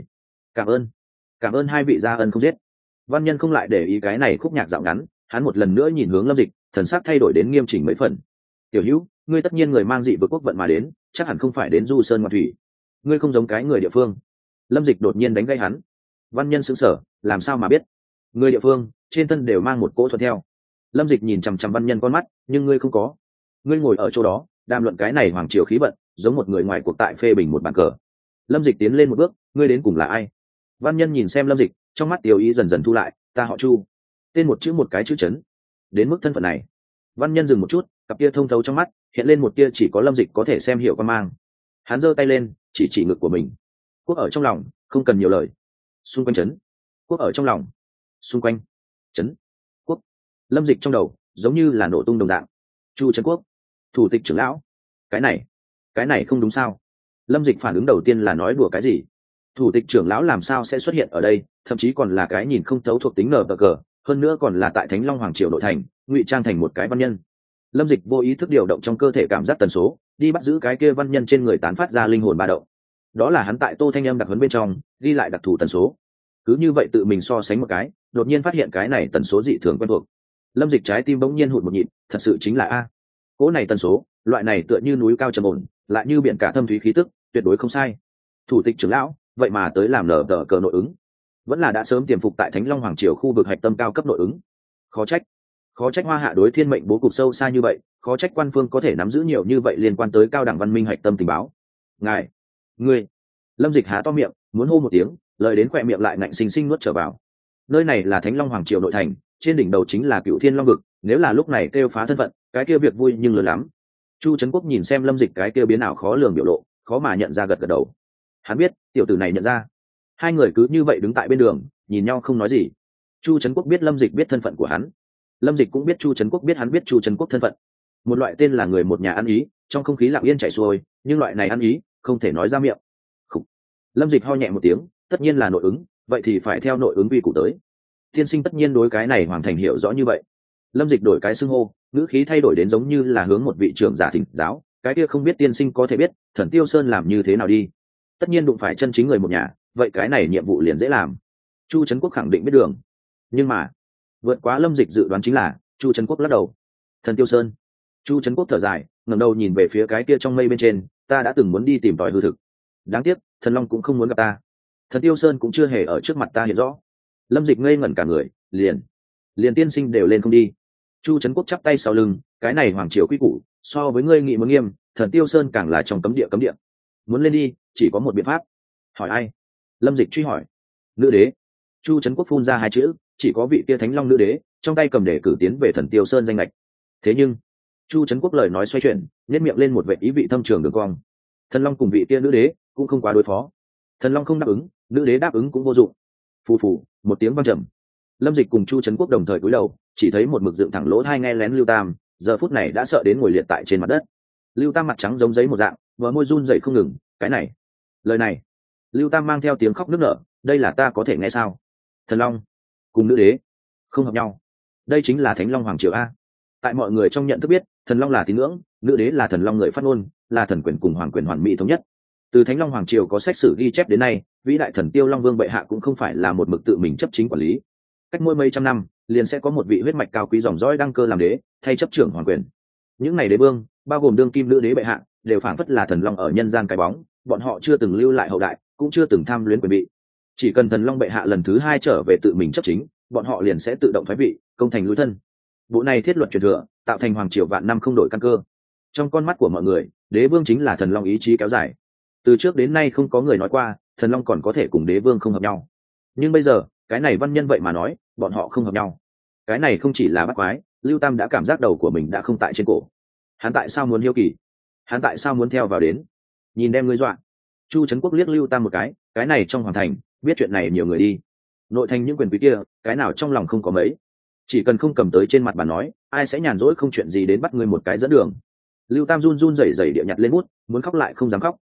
Cảm ơn hai vị gia ân không giết. Văn Nhân không lại để ý cái này khúc nhạc dạo ngắn, hắn một lần nữa nhìn hướng Lâm Dịch, thần sắc thay đổi đến nghiêm chỉnh mấy phần. Tiểu Hữu, ngươi tất nhiên người mang dị vực quốc vận mà đến, chắc hẳn không phải đến du sơn ngoạn thủy. Ngươi không giống cái người địa phương. Lâm Dịch đột nhiên đánh gây hắn. Văn Nhân sững sờ, làm sao mà biết? Người địa phương, trên thân đều mang một cỗ thuận theo. Lâm Dịch nhìn chằm chằm Văn Nhân con mắt, nhưng ngươi không có. Ngươi ngồi ở chỗ đó, đàm luận cái này hoàng triều khí vận, giống một người ngoài cuộc tại phê bình một bàn cờ. Lâm Dịch tiến lên một bước, ngươi đến cùng là ai? Văn Nhân nhìn xem Lâm Dịch, trong mắt tiêu ý dần dần thu lại, ta họ Chu. Tên một chữ một cái chữ chấn. Đến mức thân phận này. Văn Nhân dừng một chút, cặp kia thông thấu trong mắt hiện lên một tia chỉ có Lâm Dịch có thể xem hiểu quan mang. Hắn giơ tay lên, chỉ ngực của mình. Quốc ở trong lòng, không cần nhiều lời. Xung quanh chấn. Quốc ở trong lòng. Xung quanh chấn. Quốc. Lâm Dịch trong đầu giống như là nổ tung đồng dạng. Chu trấn quốc, thủ tịch trưởng lão. Cái này không đúng sao? Lâm Dịch phản ứng đầu tiên là nói đùa cái gì? Thủ tịch trưởng lão làm sao sẽ xuất hiện ở đây, thậm chí còn là cái nhìn không thấu thuộc tính nở cờ, hơn nữa còn là tại Thánh Long Hoàng Triều nội thành, ngụy trang thành một cái văn nhân. Lâm Dịch vô ý thức điều động trong cơ thể cảm giác tần số, đi bắt giữ cái kia văn nhân trên người tán phát ra linh hồn ba động. Đó là hắn tại Tô Thanh Âm đặc huấn bên trong ghi lại đặc thù tần số. Cứ như vậy tự mình so sánh một cái, đột nhiên phát hiện cái này tần số dị thường quen thuộc. Lâm Dịch trái tim bỗng nhiên hụt một nhịp, thật sự chính là a. Cỗ này tần số, loại này tựa như núi cao trầm ổn, lại như biển cả thâm thúy khí tức, tuyệt đối không sai. Thủ tịch trưởng lão, vậy mà tới làm nở tờ cờ nội ứng. vẫn là đã sớm tiềm phục tại Thánh Long Hoàng Triều khu vực hạch tâm cao cấp nội ứng. Khó trách Hoa Hạ đối thiên mệnh bố cục sâu xa như vậy, khó trách quan phương có thể nắm giữ nhiều như vậy liên quan tới cao đẳng văn minh hạch tâm tình báo. Ngươi. Lâm Dịch há to miệng muốn hô một tiếng, lời đến khỏe miệng lại ngạnh sinh sinh nuốt trở vào. Nơi này là Thánh Long Hoàng Triều nội thành, trên đỉnh đầu chính là Cựu Thiên Long vực, nếu là lúc này kêu phá thân phận, cái kia việc vui nhưng lớn lắm. Chu Trấn Quốc nhìn xem Lâm Dịch cái kia biến ảo khó lường biểu lộ, khó mà nhận ra, gật gật đầu. Hắn biết tiểu tử này nhận ra. Hai người cứ như vậy đứng tại bên đường, nhìn nhau không nói gì. Chu Trấn Quốc biết Lâm Dịch biết thân phận của hắn, Lâm Dịch cũng biết Chu Trấn Quốc biết hắn biết Chu Trấn Quốc thân phận. Một loại tên là người một nhà ăn ý, trong không khí lặng yên chảy xuôi, nhưng loại này ăn ý không thể nói ra miệng. Lâm Dịch ho nhẹ một tiếng, tất nhiên là nội ứng, vậy thì phải theo nội ứng quy củ tới. Tiên sinh tất nhiên đối cái này hoàn thành hiểu rõ như vậy. Lâm Dịch đổi cái xưng hô, ngữ khí thay đổi đến giống như là hướng một vị trưởng giả thỉnh giáo, cái kia không biết tiên sinh có thể biết Thần Tiêu Sơn làm như thế nào đi. Tất nhiên đụng phải chân chính người một nhà, vậy cái này nhiệm vụ liền dễ làm. Chu Trấn Quốc khẳng định biết đường, nhưng mà vượt quá Lâm Dịch dự đoán chính là Chu Trấn Quốc lắc đầu. Thần Tiêu Sơn. Chu Trấn Quốc thở dài, ngẩng đầu nhìn về phía cái kia trong mây bên trên, ta đã từng muốn đi tìm tòi hư thực, đáng tiếc Thần Long cũng không muốn gặp ta, Thần Tiêu Sơn cũng chưa hề ở trước mặt ta hiện rõ. Lâm Dịch ngây ngẩn cả người, liền tiên sinh đều lên không đi. Chu Trấn Quốc chắp tay sau lưng, cái này hoàng triều quy củ so với ngươi nghị muốn nghiêm, Thần Tiêu Sơn càng là trong cấm địa. Muốn lên đi chỉ có một biện pháp. Hỏi ai? Lâm Dịch truy hỏi. Nữ đế. Chu Trấn Quốc phun ra hai chữ, chỉ có vị kia Thánh Long nữ đế trong tay cầm để cử tiến về Thần Tiêu Sơn danh lệch. Thế nhưng Chu Trấn Quốc lời nói xoay chuyển, nhếch miệng lên một vệ ý vị thâm trường đường cong. Thần Long cùng vị kia nữ đế cũng không quá đối phó. Thần Long không đáp ứng, nữ đế đáp ứng cũng vô dụng. Phù phù, một tiếng vang trầm. Lâm Dịch cùng Chu Trấn Quốc đồng thời cúi đầu, chỉ thấy một mực dựng thẳng lỗ tai nghe lén Lưu Tam, giờ phút này đã sợ đến ngồi liệt tại trên mặt đất. Lưu Tam mặt trắng giống giấy một dạng, bờ môi run rẩy không ngừng, cái này, lời này. Lưu Tam mang theo tiếng khóc nức nở, đây là ta có thể nghe sao? Thần Long cùng nữ đế không hợp nhau, đây chính là Thánh Long Hoàng Triều a. Tại mọi người trong nhận thức biết, Thần Long là tín ngưỡng, nữ đế là thần long người phát ngôn, là thần quyền cùng hoàng quyền hoàn mỹ thống nhất. Từ Thánh Long Hoàng Triều có sách sử ghi chép đến nay, vĩ đại thần Tiêu Long Vương bệ hạ cũng không phải là một mực tự mình chấp chính quản lý. Cách mỗi mấy trăm năm, liền sẽ có một vị huyết mạch cao quý dòng dõi đăng cơ làm đế, thay chấp trưởng hoàng quyền. Những này đế vương, bao gồm đương kim nữ đế bệ hạ, đều phảng phất là thần long ở nhân gian cái bóng, bọn họ chưa từng lưu lại hậu đại, cũng chưa từng tham luyến quyền vị. Chỉ cần thần long bệ hạ lần thứ hai trở về tự mình chấp chính, bọn họ liền sẽ tự động thoái vị, công thành lui thân. Bộ này thiết luật truyền thừa, tạo thành hoàng triều vạn năm không đổi căn cơ. Trong con mắt của mọi người, đế vương chính là thần long ý chí kéo dài. Từ trước đến nay không có người nói qua thần long còn có thể cùng đế vương không hợp nhau, nhưng bây giờ cái này văn nhân vậy mà nói bọn họ không hợp nhau. Cái này không chỉ là bắt quái, Lưu Tam đã cảm giác đầu của mình đã không tại trên cổ. Hắn tại sao muốn hiếu kỳ? Hắn tại sao muốn theo vào đến? Nhìn đem ngươi dọa. Chu Trấn Quốc liếc Lưu Tam một cái này trong hoàng thành biết chuyện này nhiều người đi, nội thành những quyền quý kia cái nào trong lòng không có mấy, chỉ cần không cầm tới trên mặt bàn nói, ai sẽ nhàn rỗi không chuyện gì đến bắt ngươi một cái dẫn đường. Lưu Tam run run rẩy rẩy địa nhặt lên bút, muốn khóc lại không dám khóc.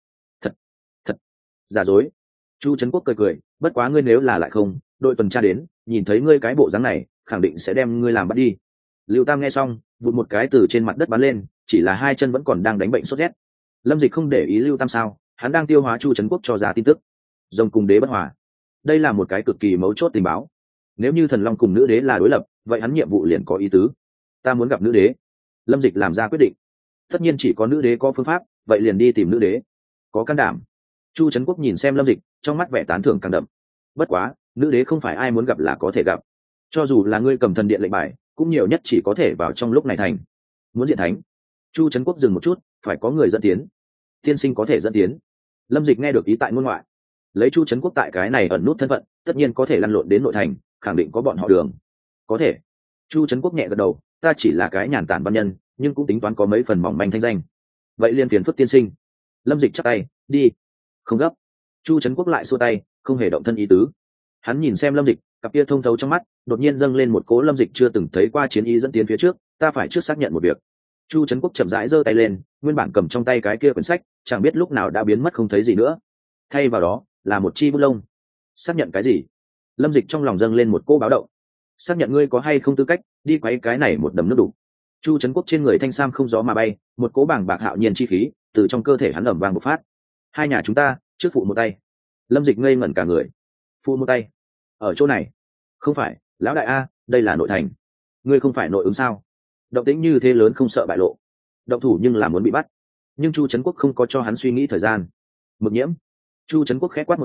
Thật giả dối. Chu Trấn Quốc cười cười, bất quá ngươi nếu là lại không, đội tuần tra đến nhìn thấy ngươi cái bộ dáng này khẳng định sẽ đem ngươi làm bắt đi. Lưu Tam nghe xong vụt một cái từ trên mặt đất bắn lên, chỉ là hai chân vẫn còn đang đánh bệnh sốt rét. Lâm Dịch không để ý Lưu Tam sao, hắn đang tiêu hóa Chu Trấn Quốc cho ra tin tức. Rồng cùng đế bất hòa, đây là một cái cực kỳ mấu chốt tình báo. Nếu như thần long cùng nữ đế là đối lập, vậy hắn nhiệm vụ liền có ý tứ. Ta muốn gặp nữ đế. Lâm Dịch làm ra quyết định. Tất nhiên chỉ có nữ đế có phương pháp, vậy liền đi tìm nữ đế. Có can đảm. Chu Trấn Quốc nhìn xem Lâm Dịch, trong mắt vẻ tán thưởng càng đậm. Bất quá, nữ đế không phải ai muốn gặp là có thể gặp. Cho dù là ngươi cầm thần điện lệnh bài, cũng nhiều nhất chỉ có thể vào trong lúc này thành. Muốn diện thánh. Chu Trấn Quốc dừng một chút, phải có người dẫn tiến. Tiên sinh có thể dẫn tiến. Lâm Dịch nghe được ý tại ngôn ngoại. Lấy Chu Trấn Quốc tại cái này ẩn nút thân phận, tất nhiên có thể lăn lộn đến nội thành, khẳng định có bọn họ đường. Có thể. Chu Trấn Quốc nhẹ gật đầu, ta chỉ là cái nhàn tản văn nhân, nhưng cũng tính toán có mấy phần mỏng manh thanh danh. Vậy liền phiền phức tiên sinh. Lâm Dịch chắp tay, đi. Không gấp. Chu Trấn Quốc lại xua tay, không hề động thân ý tứ. Hắn nhìn xem Lâm Dịch, cặp kia thông thấu trong mắt đột nhiên dâng lên một cố Lâm Dịch chưa từng thấy qua chiến ý dẫn tiến phía trước, ta phải trước xác nhận một việc. Chu Trấn Quốc chậm rãi giơ tay lên, nguyên bản cầm trong tay cái kia quyển sách chẳng biết lúc nào đã biến mất không thấy gì nữa, thay vào đó là một chi bút lông. Xác nhận cái gì? Lâm Dịch trong lòng dâng lên một cô báo động. Xác nhận ngươi có hay không tư cách đi quấy cái này một đầm nước đủ. Chu Trấn Quốc trên người thanh sam không gió mà bay, một cỗ bảng bạc hạo nhiên chi khí từ trong cơ thể hắn ẩm vang bộc phát. Hai nhà chúng ta trước phụ một tay. Lâm Dịch ngây ngẩn cả người. Phụ một tay? Ở chỗ này? Không phải, lão đại a, đây là nội thành. Ngươi không phải nội ứng sao? Động tĩnh như thế lớn không sợ bại lộ. Động thủ nhưng là muốn bị bắt. Nhưng Chu Trấn Quốc không có cho hắn suy nghĩ thời gian. Mực nhiễm. Chu Trấn Quốc khẽ quát một tiếng,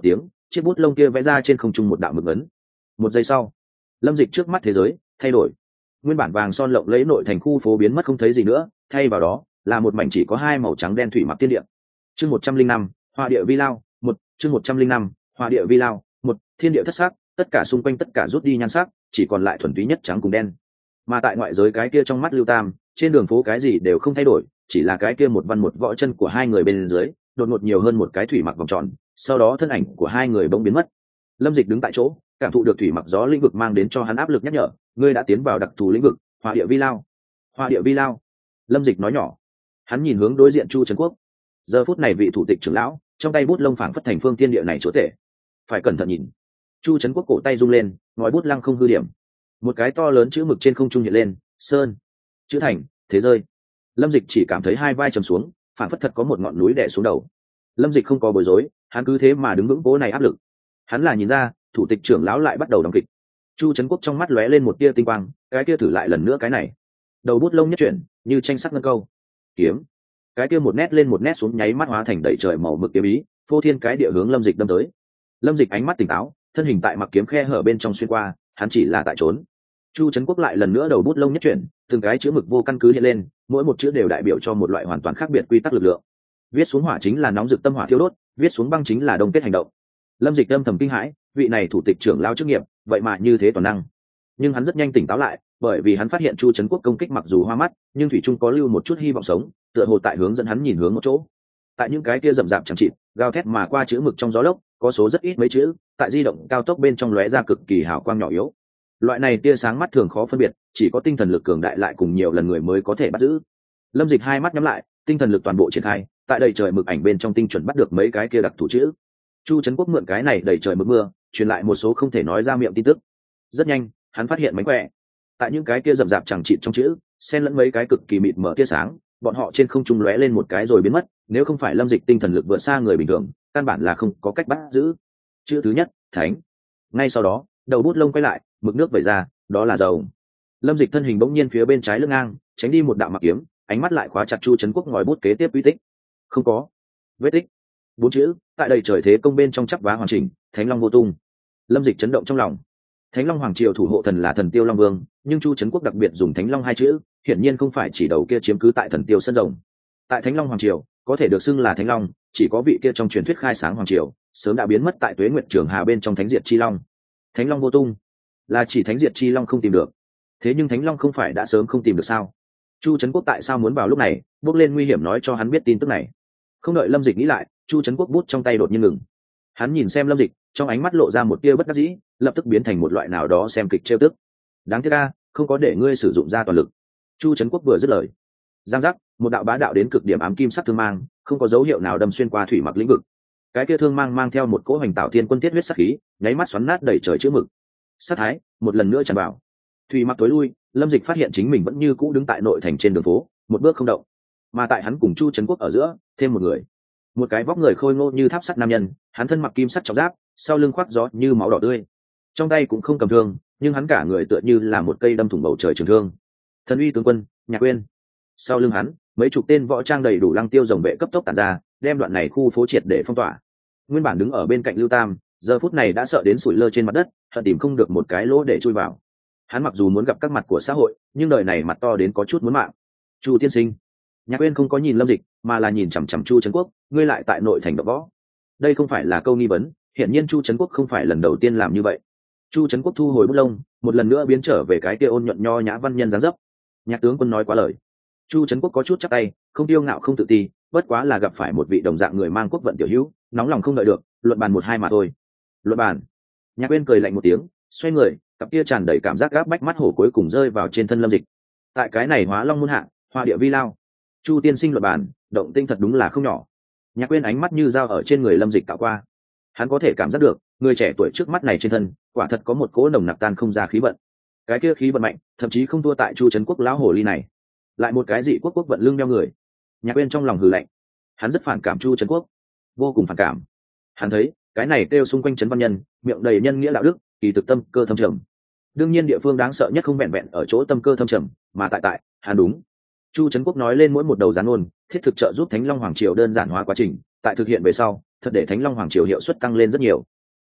chiếc bút lông kia vẽ ra trên không trung một đạo mực ấn. Một giây sau, lâm dịch trước mắt thế giới thay đổi, nguyên bản vàng son lộng lẫy nội thành khu phố biến mất không thấy gì nữa, thay vào đó là một mảnh chỉ có hai màu trắng đen thủy mặc thiên địa. Chương 105, Hỏa địa vi lao, một chương 105, Hỏa địa vi lao, một thiên địa thất sắc, tất cả xung quanh tất cả rút đi nhan sắc, chỉ còn lại thuần túy nhất trắng cùng đen. Mà tại ngoại giới cái kia trong mắt Lưu Tam, trên đường phố cái gì đều không thay đổi, chỉ là cái kia một văn một võ chân của hai người bên dưới đột ngột nhiều hơn một cái thủy mặc vòng tròn, sau đó thân ảnh của hai người bỗng biến mất. Lâm Dịch đứng tại chỗ, cảm thụ được thủy mặc gió lĩnh vực mang đến cho hắn áp lực nhắc nhở, ngươi đã tiến vào đặc thù lĩnh vực, Hỏa địa vi lao. Hỏa địa vi lao. Lâm Dịch nói nhỏ. Hắn nhìn hướng đối diện Chu Trấn Quốc. Giờ phút này vị thủ tịch trưởng lão, trong tay bút lông phảng phất thành phương thiên địa này chúa tể. Phải cẩn thận nhìn. Chu Trấn Quốc cổ tay rung lên, ngòi bút lăng không hư điểm. Một cái to lớn chữ mực trên không trung hiện lên, sơn, chữ thành, thế rơi. Lâm Dịch chỉ cảm thấy hai vai trầm xuống, phảng phất thật có một ngọn núi đè xuống đầu. Lâm Dịch không có bối rối, hắn cứ thế mà đứng vững cố này áp lực. Hắn là nhìn ra, thủ tịch trưởng lão lại bắt đầu đóng kịch. Chu Trấn Quốc trong mắt lóe lên một tia tinh quang, cái kia thử lại lần nữa cái này. Đầu bút lông nhất chuyển, như tranh sắc ngân câu. Kiếm. Cái kia một nét lên một nét xuống nháy mắt hóa thành đầy trời màu mực kiếm ý, phô thiên cái địa hướng Lâm Dịch đâm tới. Lâm Dịch ánh mắt tỉnh táo, thân hình tại mặc kiếm khe hở bên trong xuyên qua, hắn chỉ là tại trốn. Chu Trấn Quốc lại lần nữa đầu bút lông nhất chuyển, từng cái chữ mực vô căn cứ hiện lên, mỗi một chữ đều đại biểu cho một loại hoàn toàn khác biệt quy tắc lực lượng. Viết xuống hỏa chính là nóng rực tâm hỏa thiêu đốt, viết xuống băng chính là đông kết hành động. Lâm Dịch âm thầm kinh hãi, vị này thủ tịch trưởng lao chức nghiệp, vậy mà như thế toàn năng. Nhưng hắn rất nhanh tỉnh táo lại, bởi vì hắn phát hiện Chu Trấn Quốc công kích mặc dù hoa mắt, nhưng thủy trung có lưu một chút hy vọng sống, tựa hồ tại hướng dẫn hắn nhìn hướng một chỗ. Tại những cái kia rậm rạp chẳng chịt, gào thét mà qua chữ mực trong gió lốc, có số rất ít mấy chữ, tại di động cao tốc bên trong lóe ra cực kỳ hào quang nhỏ yếu. Loại này tia sáng mắt thường khó phân biệt, chỉ có tinh thần lực cường đại lại cùng nhiều lần người mới có thể bắt giữ. Lâm Dịch hai mắt nhắm lại, tinh thần lực toàn bộ triển khai, tại đầy trời mực ảnh bên trong tinh chuẩn bắt được mấy cái kia đặc thủ chữ. Chu Trấn Quốc mượn cái này đầy trời mực mưa, truyền lại một số không thể nói ra miệng tin tức. Rất nhanh, hắn phát hiện mánh khỏe. Tại những cái kia rậm rạp chẳng chịt trong chữ, xen lẫn mấy cái cực kỳ mịt mờ tia sáng, bọn họ trên không trung lóe lên một cái rồi biến mất, nếu không phải Lâm Dịch tinh thần lực vượt xa người bình thường, căn bản là không có cách bắt giữ. Chữ thứ nhất, thánh. Ngay sau đó, đầu bút lông quay lại, mực nước vẩy ra, đó là dầu. Lâm Dịch thân hình bỗng nhiên phía bên trái lưng ngang, tránh đi một đạo mặc kiếm, ánh mắt lại khóa chặt Chu Trấn Quốc ngòi bút kế tiếp uy tích. Không có vết tích. Bốn chữ tại đầy trời thế công bên trong chắp vá hoàn chỉnh, Thánh Long vô tung. Lâm Dịch chấn động trong lòng. Thánh Long hoàng triều thủ hộ thần là Thần Tiêu Long Vương, nhưng Chu Trấn Quốc đặc biệt dùng Thánh Long hai chữ, hiển nhiên không phải chỉ đầu kia chiếm cứ tại Thần Tiêu sân rồng. Tại Thánh Long hoàng triều, có thể được xưng là Thánh Long, chỉ có vị kia trong truyền thuyết khai sáng hoàng triều, sớm đã biến mất tại Tuế Nguyệt Trường Hà bên trong Thánh Diệt Chi Long. Thánh Long vô tung, là chỉ Thánh Diệt Chi Long không tìm được. Thế nhưng Thánh Long không phải đã sớm không tìm được sao? Chu Trấn Quốc tại sao muốn vào lúc này, bước lên nguy hiểm nói cho hắn biết tin tức này? Không đợi Lâm Dịch nghĩ lại, Chu Trấn Quốc bút trong tay đột nhiên ngừng. Hắn nhìn xem Lâm Dịch, trong ánh mắt lộ ra một tia bất đắc dĩ, lập tức biến thành một loại nào đó xem kịch trêu tức. Đáng tiếc a, không có để ngươi sử dụng ra toàn lực. Chu Trấn Quốc vừa dứt lời, giang giác, một đạo bá đạo đến cực điểm ám kim sắc thương mang, không có dấu hiệu nào đâm xuyên qua thủy mặc lĩnh vực. Cái kia thương mang mang theo một cỗ hành tạo thiên quân thiết huyết sắc khí, nháy mắt xoắn nát đầy trời chữ mực. Sát thái một lần nữa tràn vào. Thủy mặc tối lui, Lâm Dịch phát hiện chính mình vẫn như cũ đứng tại nội thành trên đường phố, một bước không động. Mà tại hắn cùng Chu Trấn Quốc ở giữa, thêm một người. Một cái vóc người khôi ngô như tháp sắt nam nhân, hắn thân mặc kim sắt trọng giáp, sau lưng khoác gió như máu đỏ tươi. Trong tay cũng không cầm thương, nhưng hắn cả người tựa như là một cây đâm thủng bầu trời trường thương. Thần uy tướng quân, Nhạc Uyên. Sau lưng hắn, mấy chục tên võ trang đầy đủ lăng tiêu rồng vệ cấp tốc tản ra, đem đoạn này khu phố triệt để phong tỏa. Nguyên bản đứng ở bên cạnh Lưu Tam, giờ phút này đã sợ đến sủi lơ trên mặt đất, hận tìm không được một cái lỗ để chui vào. Hắn mặc dù muốn gặp các mặt của xã hội, nhưng đời này mặt to đến có chút muốn mạng. Chu tiên sinh. Nhạc Uyên không có nhìn Lâm Dịch, mà là nhìn chằm chằm Chu Trấn Quốc, ngươi lại tại nội thành đập võ. Đây không phải là câu nghi vấn, hiển nhiên Chu Trấn Quốc không phải lần đầu tiên làm như vậy. Chu Trấn Quốc thu hồi bút lông, một lần nữa biến trở về cái kia ôn nhuận nho nhã văn nhân dáng dấp. Nhạc tướng quân nói quá lời. Chu Trấn Quốc có chút chắp tay, không tiêu ngạo không tự ti, bất quá là gặp phải một vị đồng dạng người mang quốc vận tiểu hữu, nóng lòng không đợi được, luận bàn một hai mà thôi. Luận bàn. Nhạc Uyên cười lạnh một tiếng, xoay người, cặp kia tràn đầy cảm giác gáp bách mắt hổ cuối cùng rơi vào trên thân Lâm Dịch. Tại cái này hóa long muôn hạ, hoa địa vi lao. Chu tiên sinh luận bàn, động tinh thật đúng là không nhỏ. Nhạc Uyên ánh mắt như dao ở trên người Lâm Dịch tạo qua. Hắn có thể cảm giác được, người trẻ tuổi trước mắt này trên thân, quả thật có một cỗ nồng nặc tan không ra khí vận. Cái kia khí vận mạnh, thậm chí không thua tại Chu Trấn Quốc lão hồ ly này. Lại một cái dị quốc quốc vận lưng đeo người. Nhạc Uyên trong lòng hừ lạnh. Hắn rất phản cảm Chu Trấn Quốc, vô cùng phản cảm. Hắn thấy, cái này kêu xung quanh trấn văn nhân, miệng đầy nhân nghĩa đạo đức, kỳ thực tâm cơ thâm trầm. Đương nhiên địa phương đáng sợ nhất không vẹn vẹn ở chỗ tâm cơ thâm trầm, mà tại hắn đúng. Chu Trấn Quốc nói lên mỗi một đầu gián ôn, thiết thực trợ giúp Thánh Long Hoàng Triều đơn giản hóa quá trình, tại thực hiện về sau, thật để Thánh Long Hoàng Triều hiệu suất tăng lên rất nhiều.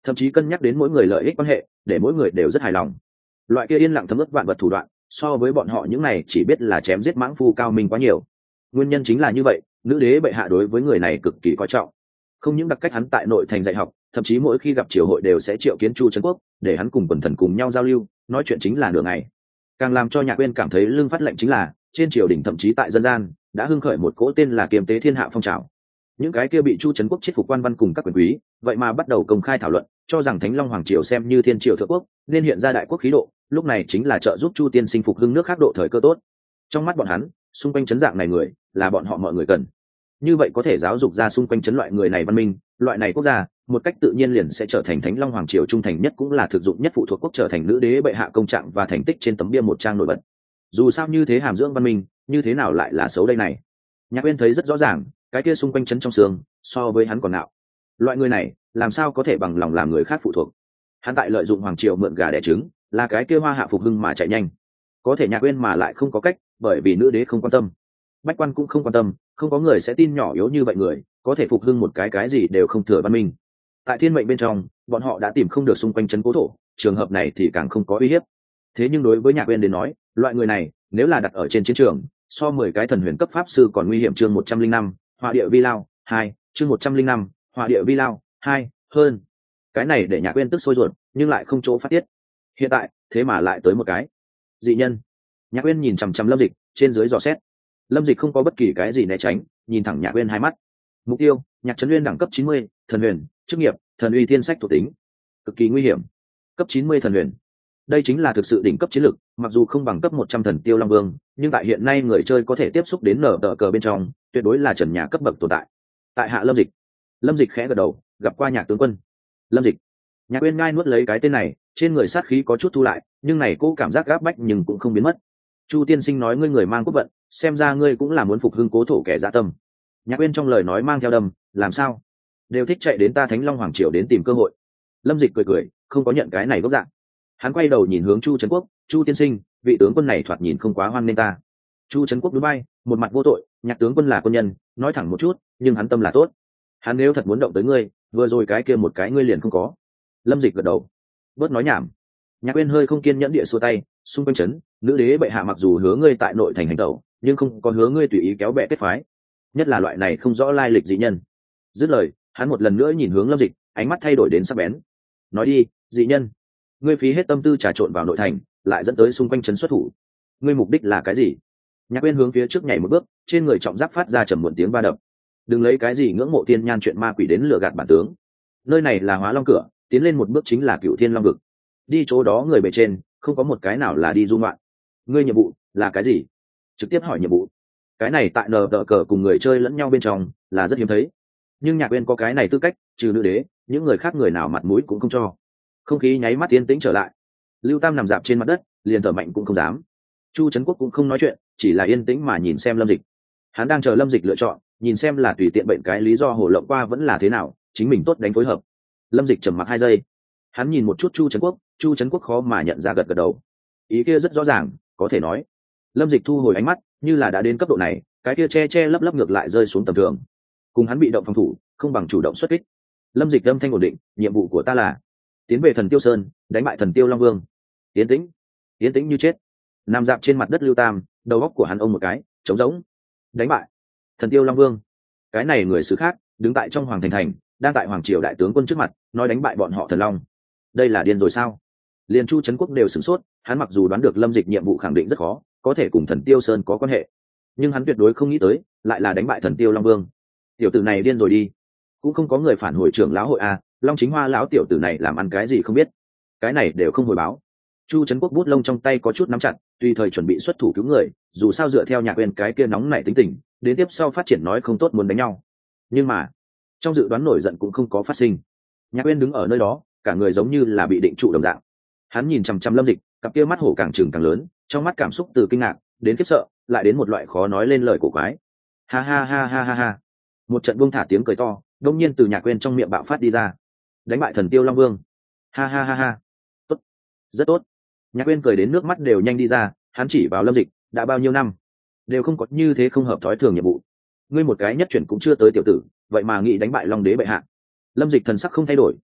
thậm chí cân nhắc đến mỗi người lợi ích quan hệ, để mỗi người đều rất hài lòng. Loại kia yên lặng thấm ức vạn vật thủ đoạn, so với bọn họ những này chỉ biết là chém giết mãng phu cao minh quá nhiều. Nguyên nhân chính là như vậy, nữ đế bệ hạ đối với người này cực kỳ coi trọng. Không những đặc cách hắn tại nội thành dạy học, thậm chí mỗi khi gặp triều hội đều sẽ triệu kiến Chu Trấn Quốc, để hắn cùng quần thần cùng nhau giao lưu, nói chuyện chính là nửa ngày. Càng làm cho Nhạc Uyên cảm thấy lưng phát lạnh chính là, trên triều đình thậm chí tại dân gian đã hưng khởi một cỗ tên là kiềm tế thiên hạ phong trào. Những cái kia bị Chu Trấn Quốc chết phục quan văn cùng các quyền quý, vậy mà bắt đầu công khai thảo luận, cho rằng Thánh Long Hoàng triều xem như thiên triều thượng quốc, nên hiện ra đại quốc khí độ, lúc này chính là trợ giúp Chu tiên sinh phục hưng nước khác độ thời cơ tốt. Trong mắt bọn hắn, xung quanh chấn dạng này người, là bọn họ mọi người cần. Như vậy có thể giáo dục ra xung quanh chấn loại người này văn minh, loại này quốc gia, một cách tự nhiên liền sẽ trở thành Thánh Long Hoàng triều trung thành nhất cũng là thực dụng nhất phụ thuộc quốc, trở thành nữ đế bệ hạ công trạng và thành tích trên tấm bia một trang nổi bật. Dù sao như thế hàm dưỡng văn minh, như thế nào lại là xấu đây này. Nhạc Uyên thấy rất rõ ràng, cái kia xung quanh chấn trong xương, so với hắn còn nạo. Loại người này, làm sao có thể bằng lòng làm người khác phụ thuộc. Hắn tại lợi dụng hoàng triều mượn gà đẻ trứng, là cái kia hoa hạ phục hưng mà chạy nhanh. Có thể Nhạc Uyên mà lại không có cách, bởi vì nữ đế không quan tâm, bách quan cũng không quan tâm, không có người sẽ tin nhỏ yếu như vậy người có thể phục hưng một cái gì đều không thừa văn minh. Tại thiên mệnh bên trong, bọn họ đã tìm không được xung quanh chấn cố thổ, trường hợp này thì càng không có uy hiếp. Thế nhưng đối với Nhạc Uyên đến nói, loại người này nếu là đặt ở trên chiến trường, so 10 cái thần huyền cấp pháp sư còn nguy hiểm. Chương 105, Hỏa địa vi lao 2, chương 105, Hỏa địa vi lao 2, hơn. Cái này để Nhạc Uyên tức sôi ruột, nhưng lại không chỗ phát tiết. Hiện tại, thế mà lại tới một cái dị nhân. Nhạc Uyên nhìn chằm chằm Lâm Dịch, trên dưới dò xét. Lâm Dịch không có bất kỳ cái gì né tránh, nhìn thẳng Nhạc Uyên hai mắt. Mục tiêu: Nhạc Trấn Uyên đẳng cấp 90, thần huyền, chức nghiệp, thần uy thiên sách thuộc tính. Cực kỳ nguy hiểm. Cấp 90 thần huyền. Đây chính là thực sự đỉnh cấp chiến lực, mặc dù không bằng cấp 100 thần tiêu long vương, nhưng tại hiện nay người chơi có thể tiếp xúc đến nở tờ cờ bên trong, tuyệt đối là trần nhà cấp bậc tồn tại. Tại hạ Lâm Dịch. Lâm Dịch khẽ gật đầu, gặp qua Nhạc tướng quân. Lâm Dịch. Nhạc Uyên ngai nuốt lấy cái tên này, trên người sát khí có chút thu lại, nhưng này cô cảm giác gáp bách nhưng cũng không biến mất. Chu tiên sinh nói ngươi người mang quốc vận, xem ra ngươi cũng là muốn phục hưng cố thổ kẻ dạ tâm. Nhạc Uyên trong lời nói mang theo đâm, làm sao đều thích chạy đến ta Thánh Long Hoàng triều đến tìm cơ hội. Lâm Dịch cười cười, không có nhận cái này gốc dạng. Hắn quay đầu nhìn hướng Chu Trấn Quốc, Chu tiên sinh, vị tướng quân này thoạt nhìn không quá hoan nên ta. Chu Trấn Quốc núi bay, một mặt vô tội, Nhạc tướng quân là quân nhân, nói thẳng một chút, nhưng hắn tâm là tốt. Hắn nếu thật muốn động tới ngươi, vừa rồi cái kia một cái ngươi liền không có. Lâm Dịch gật đầu, bớt nói nhảm. Nhạc Uyên hơi không kiên nhẫn địa xua tay, xung quanh trấn, nữ đế bệ hạ mặc dù hứa ngươi tại nội thành hành tẩu, nhưng không có hứa ngươi tùy ý kéo bè kết phái, nhất là loại này không rõ lai lịch dị nhân. Dứt lời, hắn một lần nữa nhìn hướng Lâm Dịch, ánh mắt thay đổi đến sắc bén. Nói đi, dị nhân, ngươi phí hết tâm tư trà trộn vào nội thành, lại dẫn tới xung quanh trấn xuất thủ, ngươi mục đích là cái gì? Nhạc Uyên hướng phía trước nhảy một bước, trên người trọng giáp phát ra trầm muộn tiếng va đập. Đừng lấy cái gì ngưỡng mộ tiên nhan chuyện ma quỷ đến lừa gạt bản tướng. Nơi này là Hóa Long cửa, tiến lên một bước chính là Cựu Thiên Long vực. Đi chỗ đó người bề trên, không có một cái nào là đi du ngoạn. Ngươi nhiệm vụ là cái gì? Trực tiếp hỏi nhiệm vụ. Cái này tại nờ đỡ cờ cùng người chơi lẫn nhau bên trong là rất hiếm thấy. Nhưng Nhạc Uyên có cái này tư cách, trừ nữ đế, những người khác người nào mặt mũi cũng không cho. Không khí nháy mắt yên tĩnh trở lại. Lưu Tam nằm dạp trên mặt đất, liền thở mạnh cũng không dám. Chu Trấn Quốc cũng không nói chuyện, chỉ là yên tĩnh mà nhìn xem Lâm Dịch. Hắn đang chờ Lâm Dịch lựa chọn, nhìn xem là tùy tiện bệnh cái lý do hồ lộng qua vẫn là thế nào, chính mình tốt đánh phối hợp. Lâm Dịch trầm mặc 2 giây, hắn nhìn một chút Chu Trấn Quốc khó mà nhận ra, gật gật đầu. Ý kia rất rõ ràng, có thể nói. Lâm Dịch thu hồi ánh mắt, như là đã đến cấp độ này, cái kia che lấp lấp ngược lại rơi xuống tầm thường. Cùng hắn bị động phòng thủ, không bằng chủ động xuất kích. Lâm Dịch âm thanh ổn định, nhiệm vụ của ta là tiến về Thần Tiêu Sơn, đánh bại Thần Tiêu Long Vương. Yên tĩnh như chết. Nằm dạp trên mặt đất Lưu Tam, đầu óc của hắn ông một cái, trống rỗng. Đánh bại Thần Tiêu Long Vương, cái này người xứ khác, đứng tại trong hoàng thành, đang tại hoàng triều đại tướng quân trước mặt, nói đánh bại bọn họ thần long. Đây là điên rồi sao? Liên Chu Trấn Quốc đều sửng sốt, hắn mặc dù đoán được Lâm Dịch nhiệm vụ khẳng định rất khó, có thể cùng Thần Tiêu Sơn có quan hệ, nhưng hắn tuyệt đối không nghĩ tới, lại là đánh bại Thần Tiêu Long Vương. Tiểu tử này điên rồi đi. Cũng không có người phản hồi trưởng lão hội a, Long Chính Hoa lão tiểu tử này làm ăn cái gì không biết, cái này đều không hồi báo. Chu Trấn Quốc bút lông trong tay có chút nắm chặt, tùy thời chuẩn bị xuất thủ cứu người, dù sao dựa theo Nhạc Uyên cái kia nóng nảy tính tình, đến tiếp sau phát triển nói không tốt muốn đánh nhau. Nhưng mà, trong dự đoán nổi giận cũng không có phát sinh. Nhạc Uyên đứng ở nơi đó, cả người giống như là bị định trụ đồng dạng. Hắn nhìn chằm chằm Lâm Dịch, cặp kia mắt hổ càng trừng càng lớn, trong mắt cảm xúc từ kinh ngạc đến khiếp sợ, lại đến một loại khó nói lên lời cổ quái. Ha ha ha ha ha ha. Một trận buông thả tiếng cười to, đột nhiên từ Nhạc Uyên trong miệng bạo phát đi ra. Đánh bại Thần Tiêu Long Vương. Ha ha ha ha. Tốt, rất tốt. Nhạc Uyên cười đến nước mắt đều nhanh đi ra, hắn chỉ vào Lâm Dịch, đã bao nhiêu năm đều không có như thế không hợp thói thường nhiệm vụ. Ngươi một cái nhất chuyển cũng chưa tới tiểu tử, vậy mà nghĩ đánh bại Long Đế bệ hạ. Lâm Dịch thần sắc không thay đổi,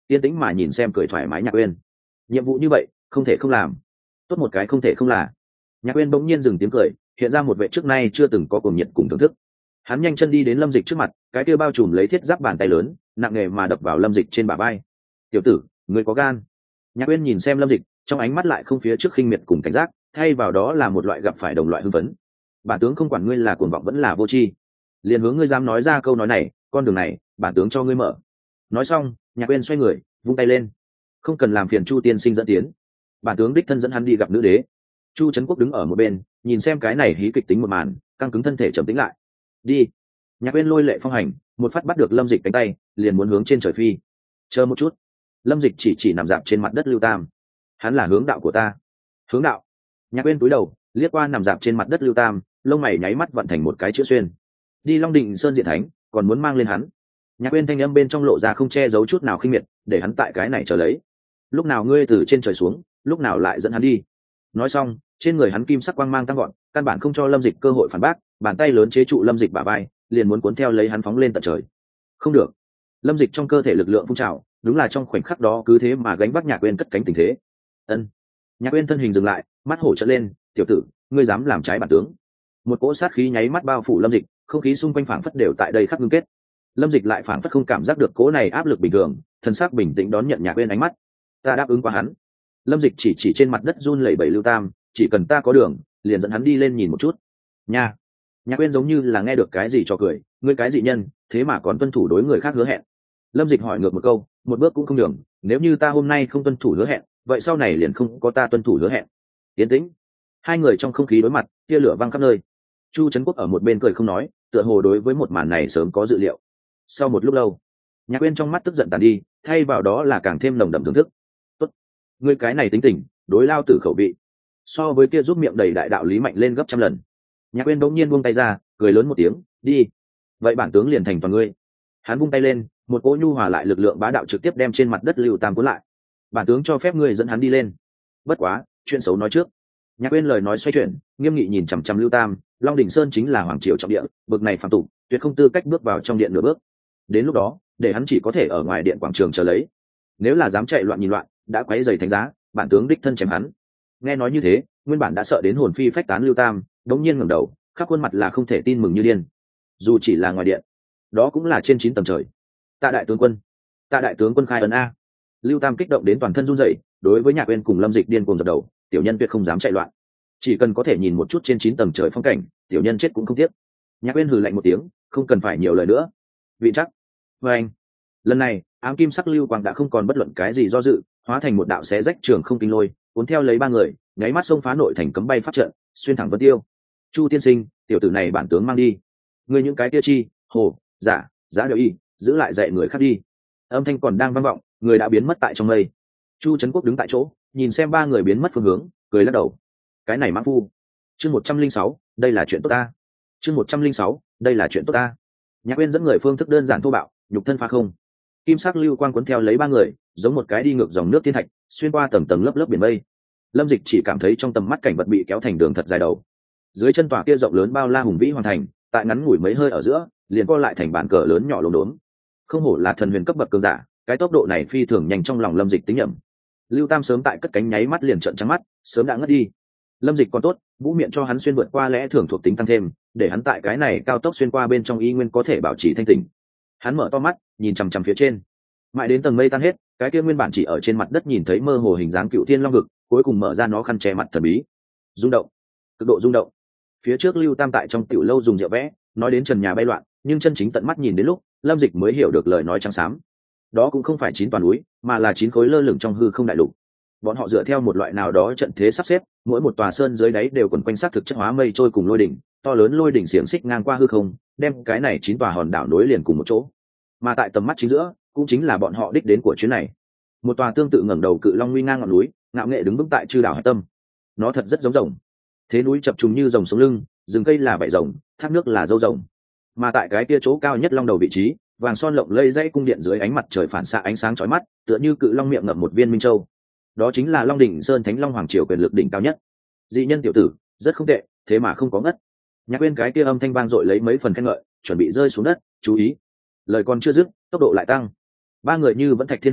yên tĩnh mà nhìn xem cười thoải mái Nhạc Uyên. Nhiệm vụ như vậy không thể không làm. Tốt một cái không thể không là. Nhạc Uyên bỗng nhiên dừng tiếng cười, hiện ra một vẻ trước nay chưa từng có cuồng nhiệt cùng thưởng thức. Hắn nhanh chân đi đến Lâm Dịch trước mặt, cái kia bao trùm lấy thiết giáp bàn tay lớn nặng nề mà đập vào Lâm Dịch trên bả vai. Tiểu tử, ngươi có gan. Nhạc Uyên nhìn xem Lâm Dịch, trong ánh mắt lại không phía trước khinh miệt cùng cảnh giác, thay vào đó là một loại gặp phải đồng loại hưng phấn. Bản tướng không quản ngươi là cuồng vọng vẫn là vô tri, liền hướng ngươi dám nói ra câu nói này, con đường này bản tướng cho ngươi mở. Nói xong, Nhạc Uyên xoay người vung tay lên, không cần làm phiền Chu tiên sinh dẫn tiến, bản tướng đích thân dẫn hắn đi gặp nữ đế. Chu Trấn Quốc đứng ở một bên nhìn xem cái này hí kịch tính một màn, căng cứng thân thể trầm tĩnh lại. Đi. Nhạc Uyên lôi lệ phong hành, một phát bắt được Lâm Dịch cánh tay, liền muốn hướng trên trời phi. Chờ một chút. Lâm Dịch chỉ nằm dạp trên mặt đất Lưu Tam. Hắn là hướng đạo của ta. Hướng đạo. Nhạc Uyên cúi đầu liếc qua nằm dạp trên mặt đất Lưu Tam, lông mày nháy mắt vận thành một cái chữ xuyên. Đi Long Định Sơn diện thánh, còn muốn mang lên hắn. Nhạc Uyên thanh âm bên trong lộ ra không che giấu chút nào khinh miệt, để hắn tại cái này chờ lấy. Lúc nào ngươi từ trên trời xuống, lúc nào lại dẫn hắn đi. Nói xong, trên người hắn kim sắc quang mang tăng gọn, căn bản không cho Lâm Dịch cơ hội phản bác, bàn tay lớn chế trụ Lâm Dịch bả vai, liền muốn cuốn theo lấy hắn phóng lên tận trời. Không được. Lâm Dịch trong cơ thể lực lượng phun trào, đúng là trong khoảnh khắc đó cứ thế mà gánh vác Nhạc Uyên cất cánh tình thế. Ân. Nhạc Uyên thân hình dừng lại, mắt hổ trợn lên, "Tiểu tử, ngươi dám làm trái bản tướng?" Một cỗ sát khí nháy mắt bao phủ Lâm Dịch, không khí xung quanh phảng phất đều tại đây khắc ngưng kết. Lâm Dịch lại phảng phất không cảm giác được cỗ này áp lực bình thường, thân xác bình tĩnh đón nhận Nhạc Uyên ánh mắt. "Ta đáp ứng qua hắn." Lâm Dịch chỉ trên mặt đất run lẩy bẩy Lưu Tam, "Chỉ cần ta có đường, liền dẫn hắn đi lên nhìn một chút." Nha. Nhạc Uyên giống như là nghe được cái gì cho cười, "Ngươi cái dị nhân, thế mà còn tuân thủ đối người khác hứa hẹn." Lâm Dịch hỏi ngược một câu, "Một bước cũng không nhường, nếu như ta hôm nay không tuân thủ hứa hẹn, vậy sau này liền không có ta tuân thủ hứa hẹn." Yên tĩnh. Hai người trong không khí đối mặt, tia lửa văng khắp nơi. Chu Trấn Quốc ở một bên cười không nói, tựa hồ đối với một màn này sớm có dự liệu. Sau một lúc lâu, Nhạc Uyên trong mắt tức giận tàn đi, thay vào đó là càng thêm nồng đậm thưởng thức. "Tốt, ngươi cái này tính tình, đối lao tử khẩu vị." So với kia giúp miệng đầy đại đạo lý mạnh lên gấp trăm lần. Nhạc Uyên bỗng nhiên buông tay ra, cười lớn một tiếng, "Đi. Vậy bản tướng liền thành toàn ngươi." Hắn vung tay lên, một cỗ nhu hòa lại lực lượng bá đạo trực tiếp đem trên mặt đất Lưu Tam cuốn lại. "Bản tướng cho phép ngươi dẫn hắn đi lên. Bất quá, chuyện xấu nói trước." Nhạc Uyên lời nói xoay chuyển, nghiêm nghị nhìn chằm chằm Lưu Tam, "Long Đỉnh Sơn chính là hoàng triều trọng địa, bực này phàm tục, tuyệt không tư cách bước vào trong điện nửa bước. Đến lúc đó, để hắn chỉ có thể ở ngoài điện quảng trường chờ lấy. Nếu là dám chạy loạn nhìn loạn, đã quấy rầy thánh giá, bản tướng đích thân chém hắn." Nghe nói như thế, nguyên bản đã sợ đến hồn phi phách tán Lưu Tam đống nhiên ngẩng đầu, khắp khuôn mặt là không thể tin mừng như điên. Dù chỉ là ngoài điện, đó cũng là trên 9 tầng trời. "Tạ đại tướng quân, Tạ đại tướng quân khai ấn a." Lưu Tam kích động đến toàn thân run rẩy, đối với Nhạc Uyên cùng Lâm Dịch điên cuồng dập đầu, "Tiểu nhân tuyệt không dám chạy loạn, chỉ cần có thể nhìn một chút trên 9 tầng trời phong cảnh, tiểu nhân chết cũng không tiếc." Nhạc Uyên hừ lạnh một tiếng, "Không cần phải nhiều lời nữa." Vị chắc. Và anh. Lần này, ám kim sắc lưu quang đã không còn bất luận cái gì do dự, hóa thành một đạo xé rách trường không kinh lôi, cuốn theo lấy ba người, nháy mắt xông phá nội thành cấm bay pháp trận, xuyên thẳng vân tiêu. "Chu tiên sinh, tiểu tử này bản tướng mang đi. Ngươi những cái kia chi, hồ, giả, giá đều y, giữ lại dạy người khác đi." Âm thanh còn đang vang vọng, người đã biến mất tại trong mây. Chu Trấn Quốc đứng tại chỗ, nhìn xem ba người biến mất phương hướng, cười lắc đầu. "Cái này mãng phu." Chương 106, đây là chuyện tốt ta. Chương 106, đây là chuyện tốt ta. Nhạc Uyên dẫn người phương thức đơn giản thô bạo, nhục thân phá không. Kim sắc lưu quang cuốn theo lấy ba người, giống một cái đi ngược dòng nước thiên thạch, xuyên qua tầng tầng lớp lớp biển mây. Lâm Dịch chỉ cảm thấy trong tầm mắt cảnh vật bị kéo thành đường thật dài đầu. Dưới chân tòa kia rộng lớn bao la hùng vĩ hoàn thành, tại ngắn ngủi mấy hơi ở giữa, liền co lại thành bàn cờ lớn nhỏ lốm đốm. Không hổ là thần huyền cấp bậc cường giả, cái tốc độ này phi thường nhanh trong lòng Lâm Dịch tính nhẩm. Lưu Tam sớm tại cất cánh nháy mắt liền trợn trắng mắt, sớm đã ngất đi. Lâm Dịch còn tốt, vũ miệng cho hắn xuyên vượt qua lẽ thường thuộc tính tăng thêm, để hắn tại cái này cao tốc xuyên qua bên trong y nguyên có thể bảo trì thanh tỉnh. Hắn mở to mắt, nhìn chằm chằm phía trên. Mãi đến tầng mây tan hết, cái kia nguyên bản chỉ ở trên mặt đất nhìn thấy mơ hồ hình dáng Cựu Thiên Long vực, cuối cùng mở ra nó khăn che mặt thần bí. Rung động, cực độ rung động. Phía trước Lưu Tam tại trong tiểu lâu dùng rượu vẽ, nói đến trần nhà bay loạn, nhưng chân chính tận mắt nhìn đến lúc, Lâm Dịch mới hiểu được lời nói trắng xám. Đó cũng không phải 9 toàn núi, mà là 9 khối lơ lửng trong hư không đại lục. Bọn họ dựa theo một loại nào đó trận thế sắp xếp, mỗi một tòa sơn dưới đáy đều quần quanh sát thực chất hóa mây trôi cùng lôi đỉnh, to lớn lôi đỉnh xiềng xích ngang qua hư không, đem cái này 9 tòa hòn đảo nối liền cùng một chỗ. Mà tại tầm mắt chính giữa, cũng chính là bọn họ đích đến của chuyến này. Một tòa tương tự ngẩng đầu cự long nguy ngang ngọn núi, ngạo nghệ đứng vững tại chư đảo hải tâm. Nó thật rất giống rồng. Thế núi chập trùng như rồng sống lưng, rừng cây là vảy rồng, thác nước là dâu rồng. Mà tại cái kia chỗ cao nhất long đầu vị trí, vàng son lộng lây dãy cung điện dưới ánh mặt trời phản xạ ánh sáng chói mắt, tựa như cự long miệng ngậm một viên minh châu. Đó chính là Long Đỉnh Sơn Thánh Long Hoàng Triều quyền lực đỉnh cao nhất. Dị nhân tiểu tử, rất không tệ, thế mà không có ngất. Nhạc Uyên cái kia âm thanh vang dội lấy mấy phần khen ngợi, chuẩn bị rơi xuống đất, chú ý. Lời còn chưa dứt, tốc độ lại tăng. Ba người như vẫn thạch thiên hàng,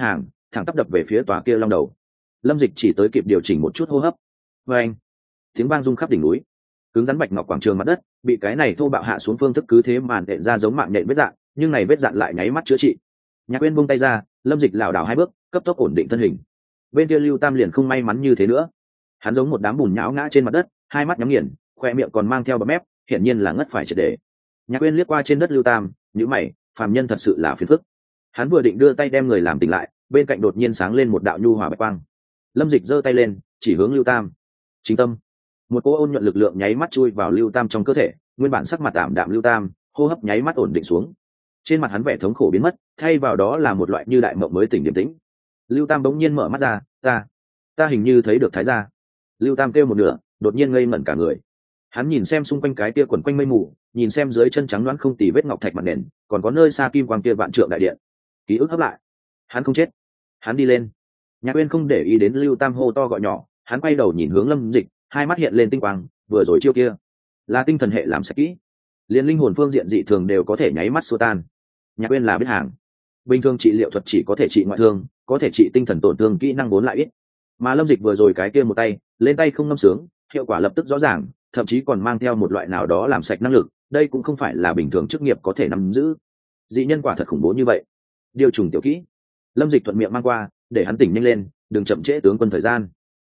thẳng tắp đập về phía tòa kia long đầu. Lâm Dịch chỉ tới kịp điều chỉnh một chút hô hấp. Và anh, tiếng vang rung khắp đỉnh núi, cứng rắn bạch ngọc quảng trường mặt đất bị cái này thô bạo hạ xuống phương thức cứ thế màn đệm ra giống mạng nhện vết dạn, nhưng này vết dạn lại nháy mắt chữa trị. Nhạc Quyên buông tay ra, Lâm Dịch lảo đảo hai bước, cấp tốc ổn định thân hình. Bên kia Lưu Tam liền không may mắn như thế nữa, hắn giống một đám bùn nhão ngã trên mặt đất, hai mắt nhắm nghiền, khoe miệng còn mang theo bọt mép, hiển nhiên là ngất phải triệt để. Nhạc Quyên liếc qua trên đất Lưu Tam, nhíu mày, phàm nhân thật sự là phiền phức. Hắn vừa định đưa tay đem người làm tỉnh lại, bên cạnh đột nhiên sáng lên một đạo nhu hòa bạch quang. Lâm Dịch giơ tay lên, chỉ hướng Lưu Tam. Chính tâm. Một cỗ ôn nhuận lực lượng nháy mắt chui vào Lưu Tam trong cơ thể, nguyên bản sắc mặt tạm đạm Lưu Tam, hô hấp nháy mắt ổn định xuống. Trên mặt hắn vẻ thống khổ biến mất, thay vào đó là một loại như đại mộng mới tỉnh điềm tĩnh. Lưu Tam bỗng nhiên mở mắt ra, ta hình như thấy được Thái gia. Lưu Tam kêu một nửa, đột nhiên ngây ngẩn cả người. Hắn nhìn xem xung quanh cái kia quần quanh mây mù, nhìn xem dưới chân trắng đoán không tì vết ngọc thạch mặt nền, còn có nơi xa kim quang kia vạn trượng đại điện. Ký ức hấp lại, hắn không chết. Hắn đi lên. Nhạc Uyên không để ý đến Lưu Tam hô to gọi nhỏ, hắn quay đầu nhìn hướng Lâm Dịch, hai mắt hiện lên tinh quang, vừa rồi chiêu kia là tinh thần hệ làm sạch kỹ, liền linh hồn phương diện dị thường đều có thể nháy mắt xua tan. Nhạc Uyên là biết hàng. Bình thường trị liệu thuật chỉ có thể trị ngoại thương, có thể trị tinh thần tổn thương kỹ năng vốn lại ít. Mà Lâm Dịch vừa rồi cái kia một tay, lên tay không ngâm sướng, hiệu quả lập tức rõ ràng, thậm chí còn mang theo một loại nào đó làm sạch năng lực, đây cũng không phải là bình thường chức nghiệp có thể nắm giữ. Dị nhân quả thật khủng bố như vậy. Điều trùng tiểu kỹ. Lâm Dịch thuận miệng mang qua, để hắn tỉnh nhanh lên, đừng chậm trễ tướng quân thời gian.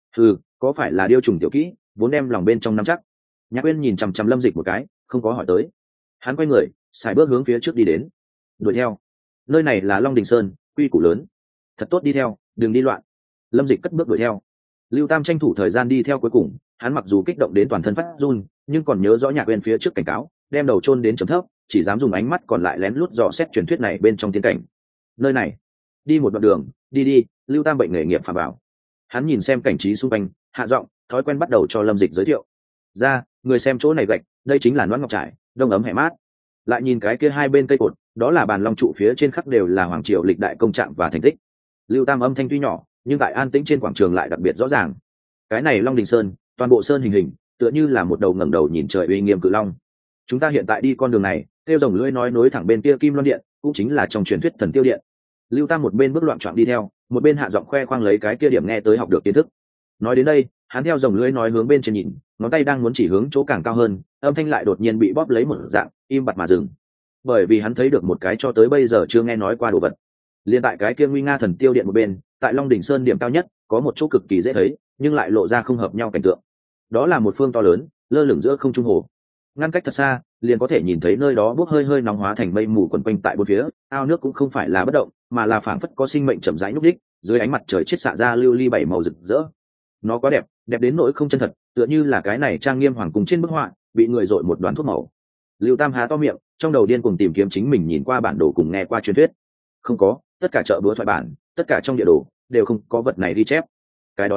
Có phải là điều trùng tiểu kỹ, vốn đem lòng bên trong nắm chắc. Nhạc Uyên nhìn chằm chằm Lâm Dịch một cái, không có hỏi tới. Hắn quay người, xài bước hướng phía trước đi đến. Đuổi theo. Nơi này là Long Đình Sơn, quy củ lớn. Thật tốt đi theo, đừng đi loạn. Lâm Dịch cất bước đuổi theo. Lưu Tam tranh thủ thời gian đi theo cuối cùng, hắn mặc dù kích động đến toàn thân phát run, nhưng còn nhớ rõ Nhạc Uyên phía trước cảnh cáo, đem đầu chôn đến chấm thấp, chỉ dám dùng ánh mắt còn lại lén lút dò xét truyền thuyết này bên trong tiên cảnh. Nơi này, đi một đoạn đường, đi, Lưu Tam bệnh nghề nghiệp phàm bảo. Hắn nhìn xem cảnh trí xung quanh, hạ giọng, thói quen bắt đầu cho Lâm Dịch giới thiệu. Ra, người xem chỗ này gạch, đây chính là Noãn Ngọc Trải, đông ấm hẻ mát. Lại nhìn cái kia hai bên cây cột, đó là bàn long trụ phía trên khắc đều là hoàng triều lịch đại công trạng và thành tích. Lưu Tam âm thanh tuy nhỏ, nhưng tại an tĩnh trên quảng trường lại đặc biệt rõ ràng. Cái này Long Đình Sơn, toàn bộ sơn hình, tựa như là một đầu ngẩng đầu nhìn trời uy nghiêm cự long. Chúng ta hiện tại đi con đường này, kêu rồng lưỡi nói nối thẳng bên kia Kim Loan Điện, cũng chính là trong truyền thuyết Thần Tiêu Điện. Lưu Tam một bên bước loạn trọn đi theo, một bên hạ giọng khoe khoang lấy cái kia điểm nghe tới học được kiến thức. Nói đến đây, hắn theo rồng lưỡi nói hướng bên trên nhìn, ngón tay đang muốn chỉ hướng chỗ càng cao hơn, âm thanh lại đột nhiên bị bóp lấy một dạng, im bặt mà dừng. Bởi vì hắn thấy được một cái cho tới bây giờ chưa nghe nói qua đồ vật. Liên tại cái kia nguy nga Thần Tiêu Điện một bên, tại Long Đỉnh Sơn điểm cao nhất, có một chỗ cực kỳ dễ thấy, nhưng lại lộ ra không hợp nhau cảnh tượng. Đó là một phương to lớn, lơ lửng giữa không trung hồ. Ngăn cách thật xa, liền có thể nhìn thấy nơi đó bốc hơi hơi nóng hóa thành mây mù quấn quanh tại bốn phía, ao nước cũng không phải là bất động, mà là phảng phất có sinh mệnh chậm rãi núp đích, dưới ánh mặt trời chiết xạ ra lưu ly bảy màu rực rỡ. Nó quá đẹp, đẹp đến nỗi không chân thật, tựa như là cái này trang nghiêm hoàng cung trên bức họa, bị người dội một đoàn thuốc màu. Lưu Tam há to miệng, trong đầu điên cuồng tìm kiếm chính mình nhìn qua bản đồ cùng nghe qua truyền thuyết. Không có, tất cả chợ búa thoại bản, tất cả trong địa đồ đều không có vật này ghi chép. Cái đó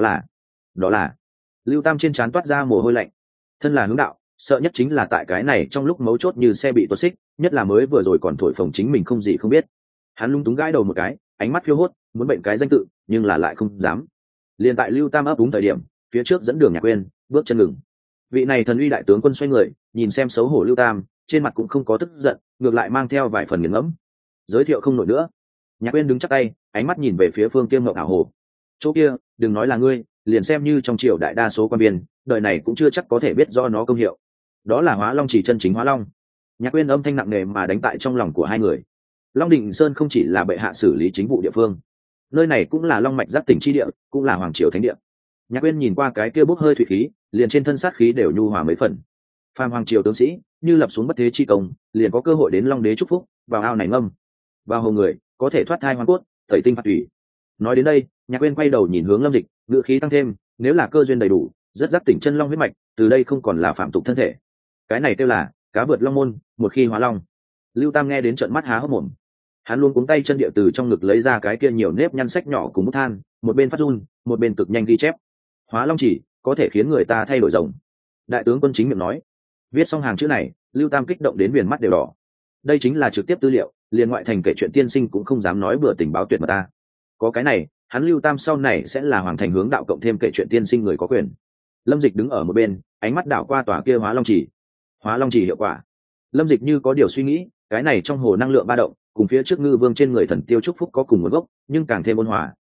là Lưu Tam trên trán toát ra mồ hôi lạnh. Thân là hướng đạo, sợ nhất chính là tại cái này trong lúc mấu chốt như xe bị tuột xích, nhất là mới vừa rồi còn thổi phồng chính mình không gì không biết. Hắn lung túng gãi đầu một cái, ánh mắt phiêu hốt, muốn bệnh cái danh tự, nhưng là lại không dám. Liên tại Lưu Tam ấp đúng thời điểm, phía trước dẫn đường Nhạc Uyên bước chân ngừng. Vị này thần uy đại tướng quân xoay người, nhìn xem xấu hổ Lưu Tam, trên mặt cũng không có tức giận, ngược lại mang theo vài phần nghiền ngẫm. Giới thiệu không nổi nữa. Nhạc Uyên đứng chắp tay, ánh mắt nhìn về phía phương kia ngọc ảo hồ. Chỗ kia, đừng nói là ngươi, liền xem như trong triều đại đa số quan viên, đời này cũng chưa chắc có thể biết do nó công hiệu. Đó là Hóa Long chỉ chân chính Hóa Long. Nhạc Uyên âm thanh nặng nề mà đánh tại trong lòng của hai người. Long Định Sơn không chỉ là bệ hạ xử lý chính vụ địa phương, nơi này cũng là long mạch giác tỉnh chi địa, cũng là hoàng triều thánh địa. Nhạc Uyên nhìn qua cái kia bốc hơi thủy khí, liền trên thân sát khí đều nhu hòa mấy phần. Phàm hoàng triều tướng sĩ, như lập xuống bất thế chi công, liền có cơ hội đến Long Đế chúc phúc, vào ao này ngâm. Vào hồ người, có thể thoát thai hoang cốt, tẩy tinh phạt thủy. Nói đến đây, Nhạc Uyên quay đầu nhìn hướng Lâm Dịch, ngữ khí tăng thêm, nếu là cơ duyên đầy đủ, rất giác tỉnh chân long huyết mạch, từ đây không còn là phạm tục thân thể. Cái này kêu là cá vượt long môn, một khi hóa long. Lưu Tam nghe đến trợn mắt há hốc mồm. Hắn luôn cuống tay chân địa từ trong ngực lấy ra cái kia nhiều nếp nhăn sách nhỏ cùng bút than, một bên phát run, một bên cực nhanh ghi chép. Hóa long chỉ có thể khiến người ta thay đổi rồng. Đại tướng quân chính miệng nói. Viết xong hàng chữ này, Lưu Tam kích động đến viền mắt đều đỏ. Đây chính là trực tiếp tư liệu, liền ngoại thành kể chuyện tiên sinh cũng không dám nói bừa tình báo tuyệt mà ta. Có cái này, hắn Lưu Tam sau này sẽ là hoàng thành hướng đạo cộng thêm kể chuyện tiên sinh người có quyền. Lâm Dịch đứng ở một bên, ánh mắt đảo qua tòa kia hóa long chỉ. Hóa long chỉ hiệu quả. Lâm Dịch như có điều suy nghĩ, cái này trong hồ năng lượng ba động, cùng phía trước ngư vương trên người thần tiêu trúc phúc có cùng nguồn gốc, nhưng càng thêm ôn hòa,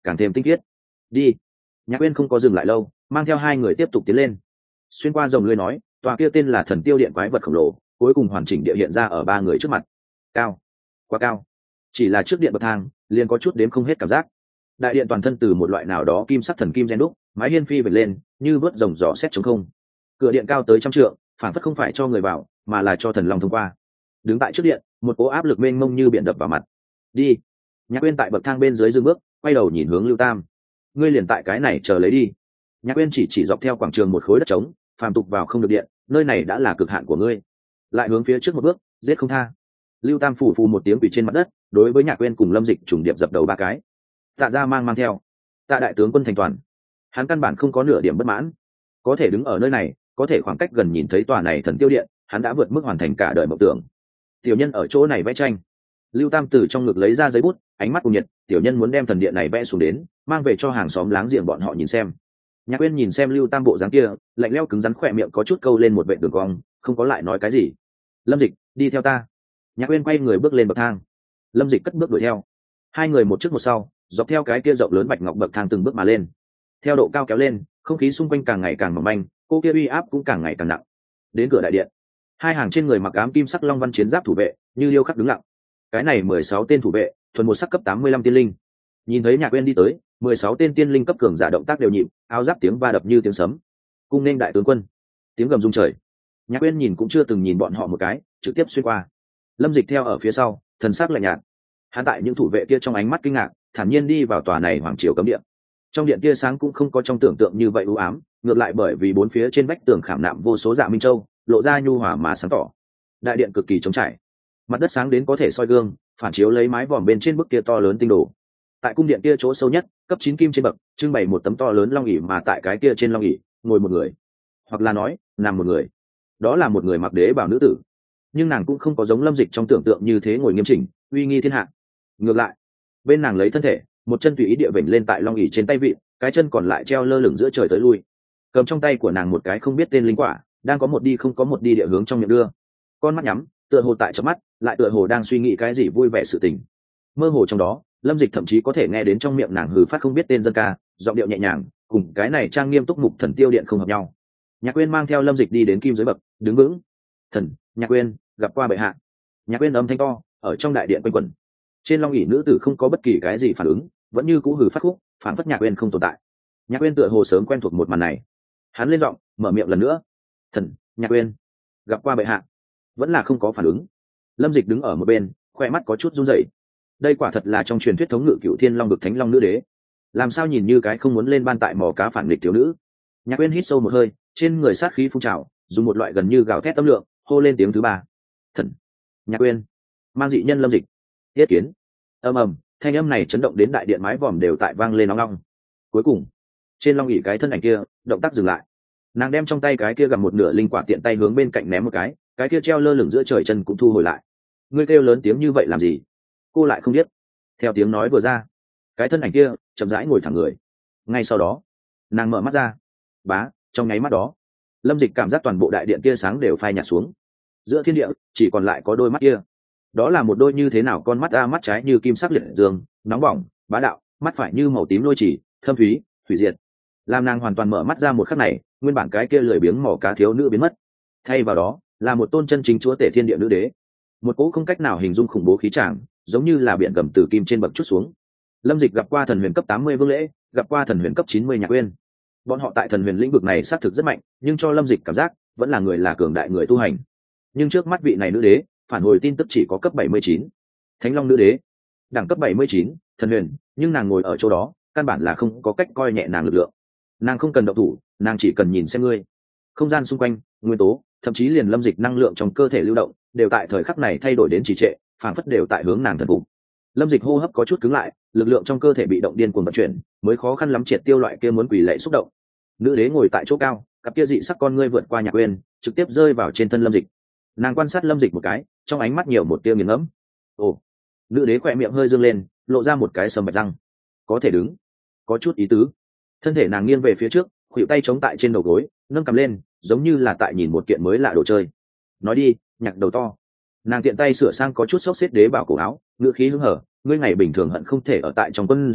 càng thêm tinh khiết. Đi. Nhạc Uyên không có dừng lại lâu, mang theo hai người tiếp tục tiến lên. Xuyên qua rồng lưới nói, tòa kia tên là Thần Tiêu Điện quái vật khổng lồ, cuối cùng hoàn chỉnh địa hiện ra ở ba người trước mặt. Cao, quá cao. Chỉ là trước điện bậc thang, liền có chút đếm không hết cảm giác. Đại điện toàn thân từ một loại nào đó kim sắc thần kim gen đúc, mái hiên phi vệt lên, như vớt rồng giỏ xét trống không. Cửa điện cao tới 100 trượng, phản phất không phải cho người vào, mà là cho thần long thông qua. Đứng tại trước điện, một cỗ áp lực mênh mông như biển đập vào mặt. Đi. Nhạc Uyên tại bậc thang bên dưới dừng bước, quay đầu nhìn hướng Lưu Tam. Ngươi liền tại cái này chờ lấy đi. Nhạc Uyên chỉ dọc theo quảng trường một khối đất trống, phàm tục vào không được điện, nơi này đã là cực hạn của ngươi. Lại hướng phía trước một bước, giết không tha. Lưu Tam phủ phù một tiếng quỳ trên mặt đất, đối với Nhạc Uyên cùng Lâm Dịch trùng điệp dập đầu ba cái. Tạ gia mang theo. Tạ đại tướng quân thành toàn. Hắn căn bản không có nửa điểm bất mãn. Có thể đứng ở nơi này, có thể khoảng cách gần nhìn thấy tòa này Thần Tiêu Điện, hắn đã vượt mức hoàn thành cả đời mộng tưởng. Tiểu nhân ở chỗ này vẽ tranh. Lưu Tam từ trong ngực lấy ra giấy bút, ánh mắt cùng nhiệt. Tiểu nhân muốn đem thần điện này vẽ xuống đến, mang về cho hàng xóm láng giềng bọn họ nhìn xem. Nhạc Uyên nhìn xem Lưu Tam bộ dáng kia, lạnh lẽo cứng rắn khỏe miệng có chút câu lên một vệt đường cong, không có lại nói cái gì. Lâm Dịch, đi theo ta. Nhạc Uyên quay người bước lên bậc thang. Lâm Dịch cất bước đuổi theo. Hai người một trước một sau, dọc theo cái kia rộng lớn bạch ngọc bậc thang từng bước mà lên. Theo độ cao kéo lên, không khí xung quanh càng ngày càng mỏng manh, cô kia uy áp cũng càng ngày càng nặng. Đến cửa đại điện, hai hàng trên người mặc ám kim sắc long văn chiến giáp thủ vệ, như điêu khắc đứng lặng. Cái này 16 tên thủ vệ, thuần một sắc cấp 85 tiên linh. Nhìn thấy Nhạc Uyên đi tới, 16 tên tiên linh cấp cường giả động tác đều nhịp, áo giáp tiếng va đập như tiếng sấm. Cung nên đại tướng quân. Tiếng gầm rung trời. Nhạc Uyên nhìn cũng chưa từng nhìn bọn họ một cái, trực tiếp xuyên qua. Lâm Dịch theo ở phía sau, thần sắc lạnh nhạt. Hắn tại những thủ vệ kia trong ánh mắt kinh ngạc, thản nhiên đi vào tòa này hoàng triều cấm điện. Trong điện tia sáng cũng không có trong tưởng tượng như vậy u ám, ngược lại bởi vì bốn phía trên vách tường khảm nạm vô số dạ minh châu, lộ ra nhu hòa mà sáng tỏ. Đại điện cực kỳ trống trải, mặt đất sáng đến có thể soi gương, phản chiếu lấy mái vòm bên trên bức kia to lớn tinh đồ. Tại cung điện kia chỗ sâu nhất, cấp 9 kim trên bậc, trưng bày một tấm to lớn long ỷ, mà tại cái kia trên long ỷ ngồi một người, hoặc là nói nằm một người. Đó là một người mặc đế bào nữ tử, nhưng nàng cũng không có giống Lâm Dịch trong tưởng tượng như thế ngồi nghiêm chỉnh, uy nghi thiên hạ. Ngược lại, bên nàng lấy thân thể, một chân tùy ý địa vểnh lên tại long ỷ trên tay vịn, cái chân còn lại treo lơ lửng giữa trời tới lui. Cầm trong tay của nàng một cái không biết tên linh quả, đang có một đi không có một đi địa hướng trong miệng đưa. Con mắt nhắm, tựa hồ tại chớp mắt, lại tựa hồ đang suy nghĩ cái gì vui vẻ sự tình. Mơ hồ trong đó, Lâm Dịch thậm chí có thể nghe đến trong miệng nàng hừ phát không biết tên dân ca, giọng điệu nhẹ nhàng, cùng cái này trang nghiêm túc mục Thần Tiêu Điện không hợp nhau. Nhạc Uyên mang theo Lâm Dịch đi đến kim dưới bậc, đứng vững. Thần, Nhạc Uyên, gặp qua bệ hạ. Nhạc Uyên âm thanh to ở trong đại điện quanh quẩn. Trên long ỷ nữ tử không có bất kỳ cái gì phản ứng, vẫn như cũ hừ phát khúc, phản phất Nhạc Uyên không tồn tại. Nhạc Uyên tựa hồ sớm quen thuộc một màn này. Hắn lên giọng, mở miệng lần nữa. Thần, Nhạc Uyên, gặp qua bệ hạ. Vẫn là không có phản ứng. Lâm Dịch đứng ở một bên, khoe mắt có chút run rẩy. Đây quả thật là trong truyền thuyết thống ngự cựu thiên long vực thánh long nữ đế, làm sao nhìn như cái không muốn lên ban tại mò cá phản nghịch thiếu nữ. Nhạc Uyên hít sâu một hơi, trên người sát khí phun trào, dùng một loại gần như gào thét tâm lượng hô lên tiếng thứ ba. Thần, Nhạc Uyên, mang dị nhân Lâm Dịch, thiết kiến. Ầm ầm, thanh âm này chấn động đến đại điện mái vòm đều tại vang lên nóng long. Cuối cùng, trên long ỷ cái thân ảnh kia động tác dừng lại. Nàng đem trong tay cái kia gặm một nửa linh quả tiện tay hướng bên cạnh ném một cái kia treo lơ lửng giữa trời chân cũng thu hồi lại. Ngươi kêu lớn tiếng như vậy làm gì? Cô lại không biết. Theo tiếng nói vừa ra, cái thân ảnh kia chậm rãi ngồi thẳng người. Ngay sau đó, nàng mở mắt ra. Bá, trong nháy mắt đó, Lâm Dịch cảm giác toàn bộ đại điện tia sáng đều phai nhạt xuống. Giữa thiên địa chỉ còn lại có đôi mắt kia. Đó là một đôi như thế nào con mắt, mắt trái như kim sắc liệt dương, nóng bỏng, bá đạo, mắt phải như màu tím lôi chỉ, thâm thúy, hủy diệt. Làm nàng hoàn toàn mở mắt ra một khắc này, nguyên bản cái kia lười biếng mỏ cá thiếu nữ biến mất. Thay vào đó, là một tôn chân chính chúa tể thiên địa nữ đế. Một cỗ không cách nào hình dung khủng bố khí tràng, giống như là biển gầm từ kim trên bậc chút xuống. Lâm Dịch gặp qua thần huyền cấp 80 Vương Lễ, gặp qua thần huyền cấp 90 Nhạc Uyên. Bọn họ tại thần huyền lĩnh vực này xác thực rất mạnh, nhưng cho Lâm Dịch cảm giác vẫn là người là cường đại người tu hành. Nhưng trước mắt vị này nữ đế, phản hồi tin tức chỉ có cấp 79. Thánh Long nữ đế, đẳng cấp 79, thần huyền, nhưng nàng ngồi ở chỗ đó, căn bản là không có cách coi nhẹ nàng lực lượng. Nàng không cần động thủ, nàng chỉ cần nhìn xem ngươi. Không gian xung quanh, nguyên tố, thậm chí liền Lâm Dịch năng lượng trong cơ thể lưu động, đều tại thời khắc này thay đổi đến trì trệ, phảng phất đều tại hướng nàng thần phục. Lâm Dịch hô hấp có chút cứng lại, lực lượng trong cơ thể bị động điên cuồng vận chuyển, mới khó khăn lắm triệt tiêu loại kia muốn quỳ lạy xúc động. Nữ đế ngồi tại chỗ cao, cặp kia dị sắc con ngươi vượt qua Nhạc Uyên, trực tiếp rơi vào trên thân Lâm Dịch. Nàng quan sát Lâm Dịch một cái, trong ánh mắt nhiều một tia nghiền ngẫm. Ồ, nữ đế khỏe miệng hơi dương lên, lộ ra một cái sầm bạch răng. Có thể đứng, có chút ý tứ. Thân thể nàng nghiêng về phía trước, khuỷu tay chống tại trên đầu gối, nâng cầm lên, giống như là tại nhìn một kiện mới lạ đồ chơi. Nói đi, Nhạc đầu to. Nàng tiện tay sửa sang có chút xốc xếp đế bảo cổ áo, ngữ khí hứng hở. Ngươi ngày bình thường hận không thể ở tại trong quân doanh,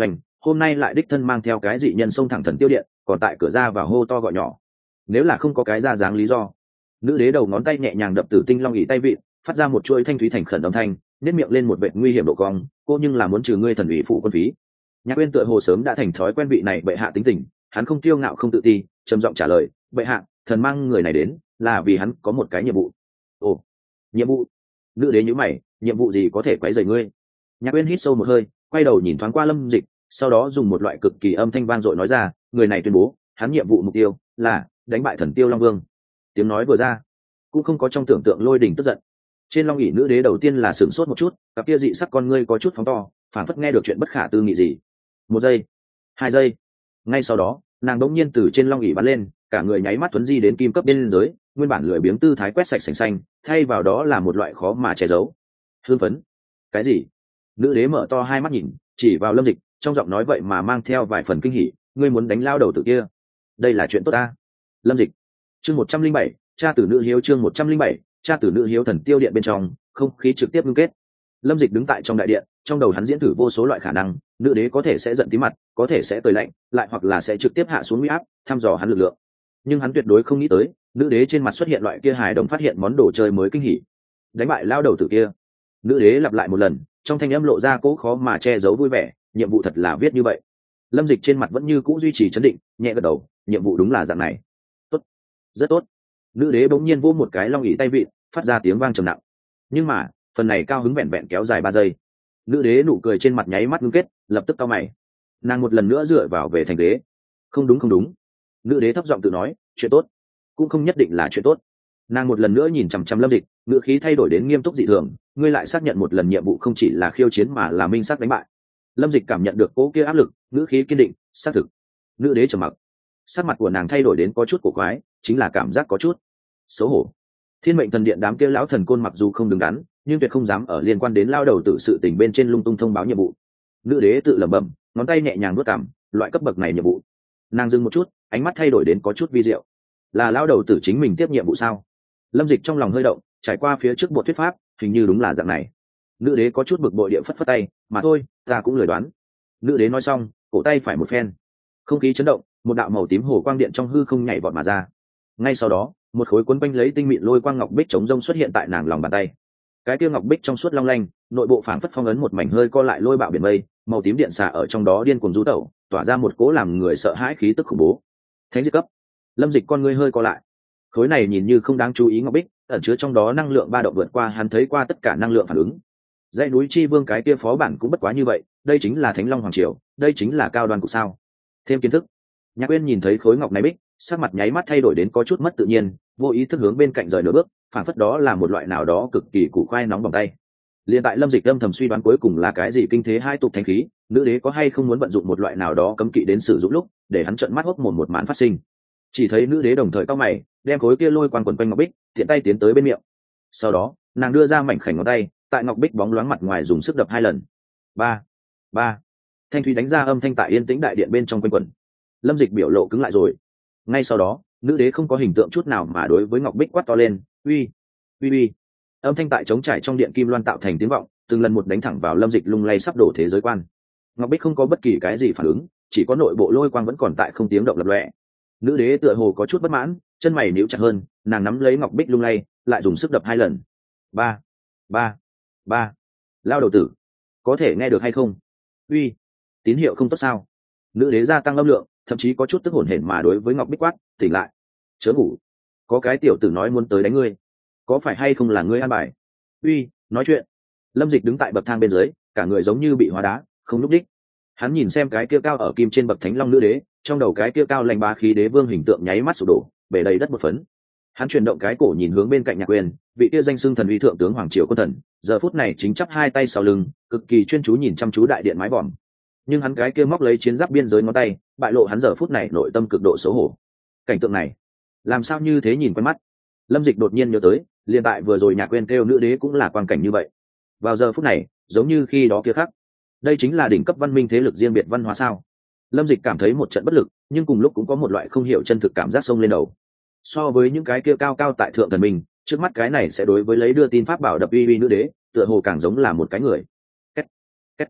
hôm nay lại đích thân mang theo cái dị nhân xông thẳng thần tiêu điện, còn tại cửa ra vào hô to gọi nhỏ. Nếu là không có cái ra dáng lý do. Nữ đế đầu ngón tay nhẹ nhàng đập Tử Tinh Long ỉ tay vịn, phát ra một chuỗi thanh thúy thành khẩn âm thanh, nét miệng lên một vệt nguy hiểm độ cong, cô nhưng là muốn trừ ngươi thần ủy phụ quân phí. Nhạc Uyên tựa hồ sớm đã thành thói quen vị này bệ hạ tính tình, hắn không kiêu ngạo không tự ti, trầm giọng trả lời, bệ hạ, thần mang người này đến là vì hắn có một cái nhiệm vụ. Ồ, nhiệm vụ? Nữ đế nhíu mày, nhiệm vụ gì có thể quấy rầy ngươi? Nhạc Uyên hít sâu một hơi, quay đầu nhìn thoáng qua Lâm Dịch, sau đó dùng một loại cực kỳ âm thanh vang dội nói ra, người này tuyên bố, hắn nhiệm vụ mục tiêu là đánh bại thần tiêu Long Vương. Tiếng nói vừa ra, cũng không có trong tưởng tượng lôi đình tức giận. Trên long ỷ nữ đế đầu tiên là sửng sốt một chút, cặp kia dị sắc con ngươi có chút phóng to, phảng phất nghe được chuyện bất khả tư nghị gì. 1 giây, 2 giây, ngay sau đó, nàng đống nhiên từ trên long ỷ bắn lên, cả người nháy mắt tuấn di đến kim cấp biên giới, nguyên bản lười biếng tư thái quét sạch sành xanh, thay vào đó là một loại khó mà che giấu. Hưng phấn. Cái gì? Nữ đế mở to hai mắt nhìn, chỉ vào Lâm Dịch, trong giọng nói vậy mà mang theo vài phần kinh hỉ, ngươi muốn đánh lao đầu tử kia? Đây là chuyện tốt ta. Lâm Dịch. Chương 107, cha tử nữ hiếu chương 107, cha tử nữ hiếu thần tiêu điện bên trong, không khí trực tiếp ngưng kết. Lâm Dịch đứng tại trong đại điện, trong đầu hắn diễn thử vô số loại khả năng, nữ đế có thể sẽ giận tí mặt, có thể sẽ cười lạnh, lại hoặc là sẽ trực tiếp hạ xuống uy áp, thăm dò hắn lực lượng. Nhưng hắn tuyệt đối không nghĩ tới, nữ đế trên mặt xuất hiện loại kia hài đồng phát hiện món đồ chơi mới kinh hỉ. Đánh bại lao đầu tử kia. Nữ đế lặp lại một lần, trong thanh âm lộ ra cố khó mà che giấu vui vẻ, nhiệm vụ thật là viết như vậy. Lâm Dịch trên mặt vẫn như cũ duy trì trấn định, nhẹ gật đầu, nhiệm vụ đúng là dạng này. Tốt, rất tốt. Nữ đế bỗng nhiên vỗ một cái long ỷ tay vịn, phát ra tiếng vang trầm nặng. Nhưng mà, phần này cao hứng vẹn vẹn kéo dài 3 giây. Nữ đế nụ cười trên mặt nháy mắt ngưng kết, lập tức cau mày. Nàng một lần nữa dựa vào về thành đế. Không đúng không đúng. Nữ đế thấp giọng tự nói, chuyện tốt, cũng không nhất định là chuyện tốt. Nàng một lần nữa nhìn chằm chằm Lâm Dịch, ngữ khí thay đổi đến nghiêm túc dị thường, ngươi lại xác nhận một lần nhiệm vụ không chỉ là khiêu chiến mà là minh xác đánh bại. Lâm Dịch cảm nhận được cố kia áp lực, ngữ khí kiên định, xác thực. Nữ đế trầm mặc, sắc mặt của nàng thay đổi đến có chút cổ quái, chính là cảm giác có chút xấu hổ. Thiên mệnh thần điện đám kia lão thần côn mặc dù không đứng đắn, nhưng tuyệt không dám ở liên quan đến lao đầu tự sự tình bên trên lung tung thông báo nhiệm vụ. Nữ đế tự lẩm bẩm, ngón tay nhẹ nhàng nuốt cảm, loại cấp bậc này nhiệm vụ. Nàng dừng một chút, ánh mắt thay đổi đến có chút vi diệu. Là lao đầu tử chính mình tiếp nhiệm vụ sao? Lâm Dịch trong lòng hơi động, trải qua phía trước bộ thuyết pháp, hình như đúng là dạng này. Nữ đế có chút bực bội địa phất phất tay, mà thôi, ta cũng lười đoán. Nữ đế nói xong, cổ tay phải một phen, không khí chấn động, một đạo màu tím hồ quang điện trong hư không nhảy vọt mà ra. Ngay sau đó, một khối cuốn quanh lấy tinh mịn lôi quang ngọc bích chống rông xuất hiện tại nàng lòng bàn tay. Cái kia ngọc bích trong suốt long lanh, nội bộ phảng phất phong ấn một mảnh hơi co lại lôi bạo biển mây, màu tím điện xạ ở trong đó điên cuồng du tẩu, tỏa ra một cỗ làm người sợ hãi khí tức khủng bố. Thánh diệt cấp. Lâm Dịch con ngươi hơi co lại. Khối này nhìn như không đáng chú ý ngọc bích, ẩn chứa trong đó năng lượng ba động vượt qua hắn thấy qua tất cả năng lượng phản ứng. Dãy núi chi vương cái kia phó bản cũng bất quá như vậy, đây chính là Thánh Long hoàng triều, đây chính là cao đoan của sao? Thêm kiến thức. Nhạc Uyên nhìn thấy khối ngọc này bích, sắc mặt nháy mắt thay đổi đến có chút mất tự nhiên, vô ý thức hướng bên cạnh rời nửa bước, phản phất đó là một loại nào đó cực kỳ củ khoai nóng bằng tay. Liên tại Lâm Dịch âm thầm suy đoán cuối cùng là cái gì kinh thế hai tục thánh khí, nữ đế có hay không muốn vận dụng một loại nào đó cấm kỵ đến sử dụng lúc, để hắn trợn mắt hốc mồm một màn phát sinh. Chỉ thấy nữ đế đồng thời cau mày, đem khối kia lôi quang quần quanh ngọc bích, tiện tay tiến tới bên miệng. Sau đó, nàng đưa ra mảnh khảnh ngón tay, tại ngọc bích bóng loáng mặt ngoài dùng sức đập 2 lần. Ba, ba. Thanh thúy đánh ra âm thanh tại yên tĩnh đại điện bên trong quanh quẩn. Lâm Dịch biểu lộ cứng lại rồi. Ngay sau đó, nữ đế không có hình tượng chút nào mà đối với ngọc bích quát to lên, uy, uy uy. Âm thanh tại trống trải trong điện kim loan tạo thành tiếng vọng, từng lần một đánh thẳng vào Lâm Dịch lung lay sắp đổ thế giới quan. Ngọc bích không có bất kỳ cái gì phản ứng, chỉ có nội bộ lôi quang vẫn còn tại không tiếng động lập lòe. Nữ đế tựa hồ có chút bất mãn, chân mày níu chặt hơn, nàng nắm lấy ngọc bích lung lay, lại dùng sức đập 2 lần. Ba, ba, ba. Lao đầu tử, có thể nghe được hay không? Uy, tín hiệu không tốt sao? Nữ đế gia tăng âm lượng, thậm chí có chút tức hổn hển mà đối với ngọc bích quát, tỉnh lại, chớ ngủ, có cái tiểu tử nói muốn tới đánh ngươi, có phải hay không là ngươi an bài? Uy, nói chuyện. Lâm Dịch đứng tại bậc thang bên dưới, cả người giống như bị hóa đá, không lúc đích. Hắn nhìn xem cái kia cao ở kim trên bậc thánh long nữ đế, trong đầu cái kia cao lành bá khí đế vương hình tượng nháy mắt sụp đổ, bể đầy đất một phấn. Hắn chuyển động cái cổ nhìn hướng bên cạnh Nhạc Uyên, vị kia danh xưng thần uy thượng tướng hoàng triều quân thần, giờ phút này chính chắp 2 tay sau lưng, cực kỳ chuyên chú nhìn chăm chú đại điện mái vòm. Nhưng hắn cái kia móc lấy chiến giáp biên giới ngón tay, bại lộ hắn giờ phút này nội tâm cực độ xấu hổ. Cảnh tượng này, làm sao như thế nhìn quen mắt. Lâm Dịch đột nhiên nhớ tới, liền tại vừa rồi Nhạc Uyên kêu nữ đế cũng là quang cảnh như vậy. Vào giờ phút này, giống như khi đó kia khác. Đây chính là đỉnh cấp văn minh thế lực riêng biệt văn hóa sao? Lâm Dịch cảm thấy một trận bất lực, nhưng cùng lúc cũng có một loại không hiểu chân thực cảm giác xông lên đầu. So với những cái kia cao cao tại thượng thần minh, trước mắt cái này sẽ đối với lấy đưa tin pháp bảo đập uy uy nữ đế, tựa hồ càng giống là một cái người. Két, két.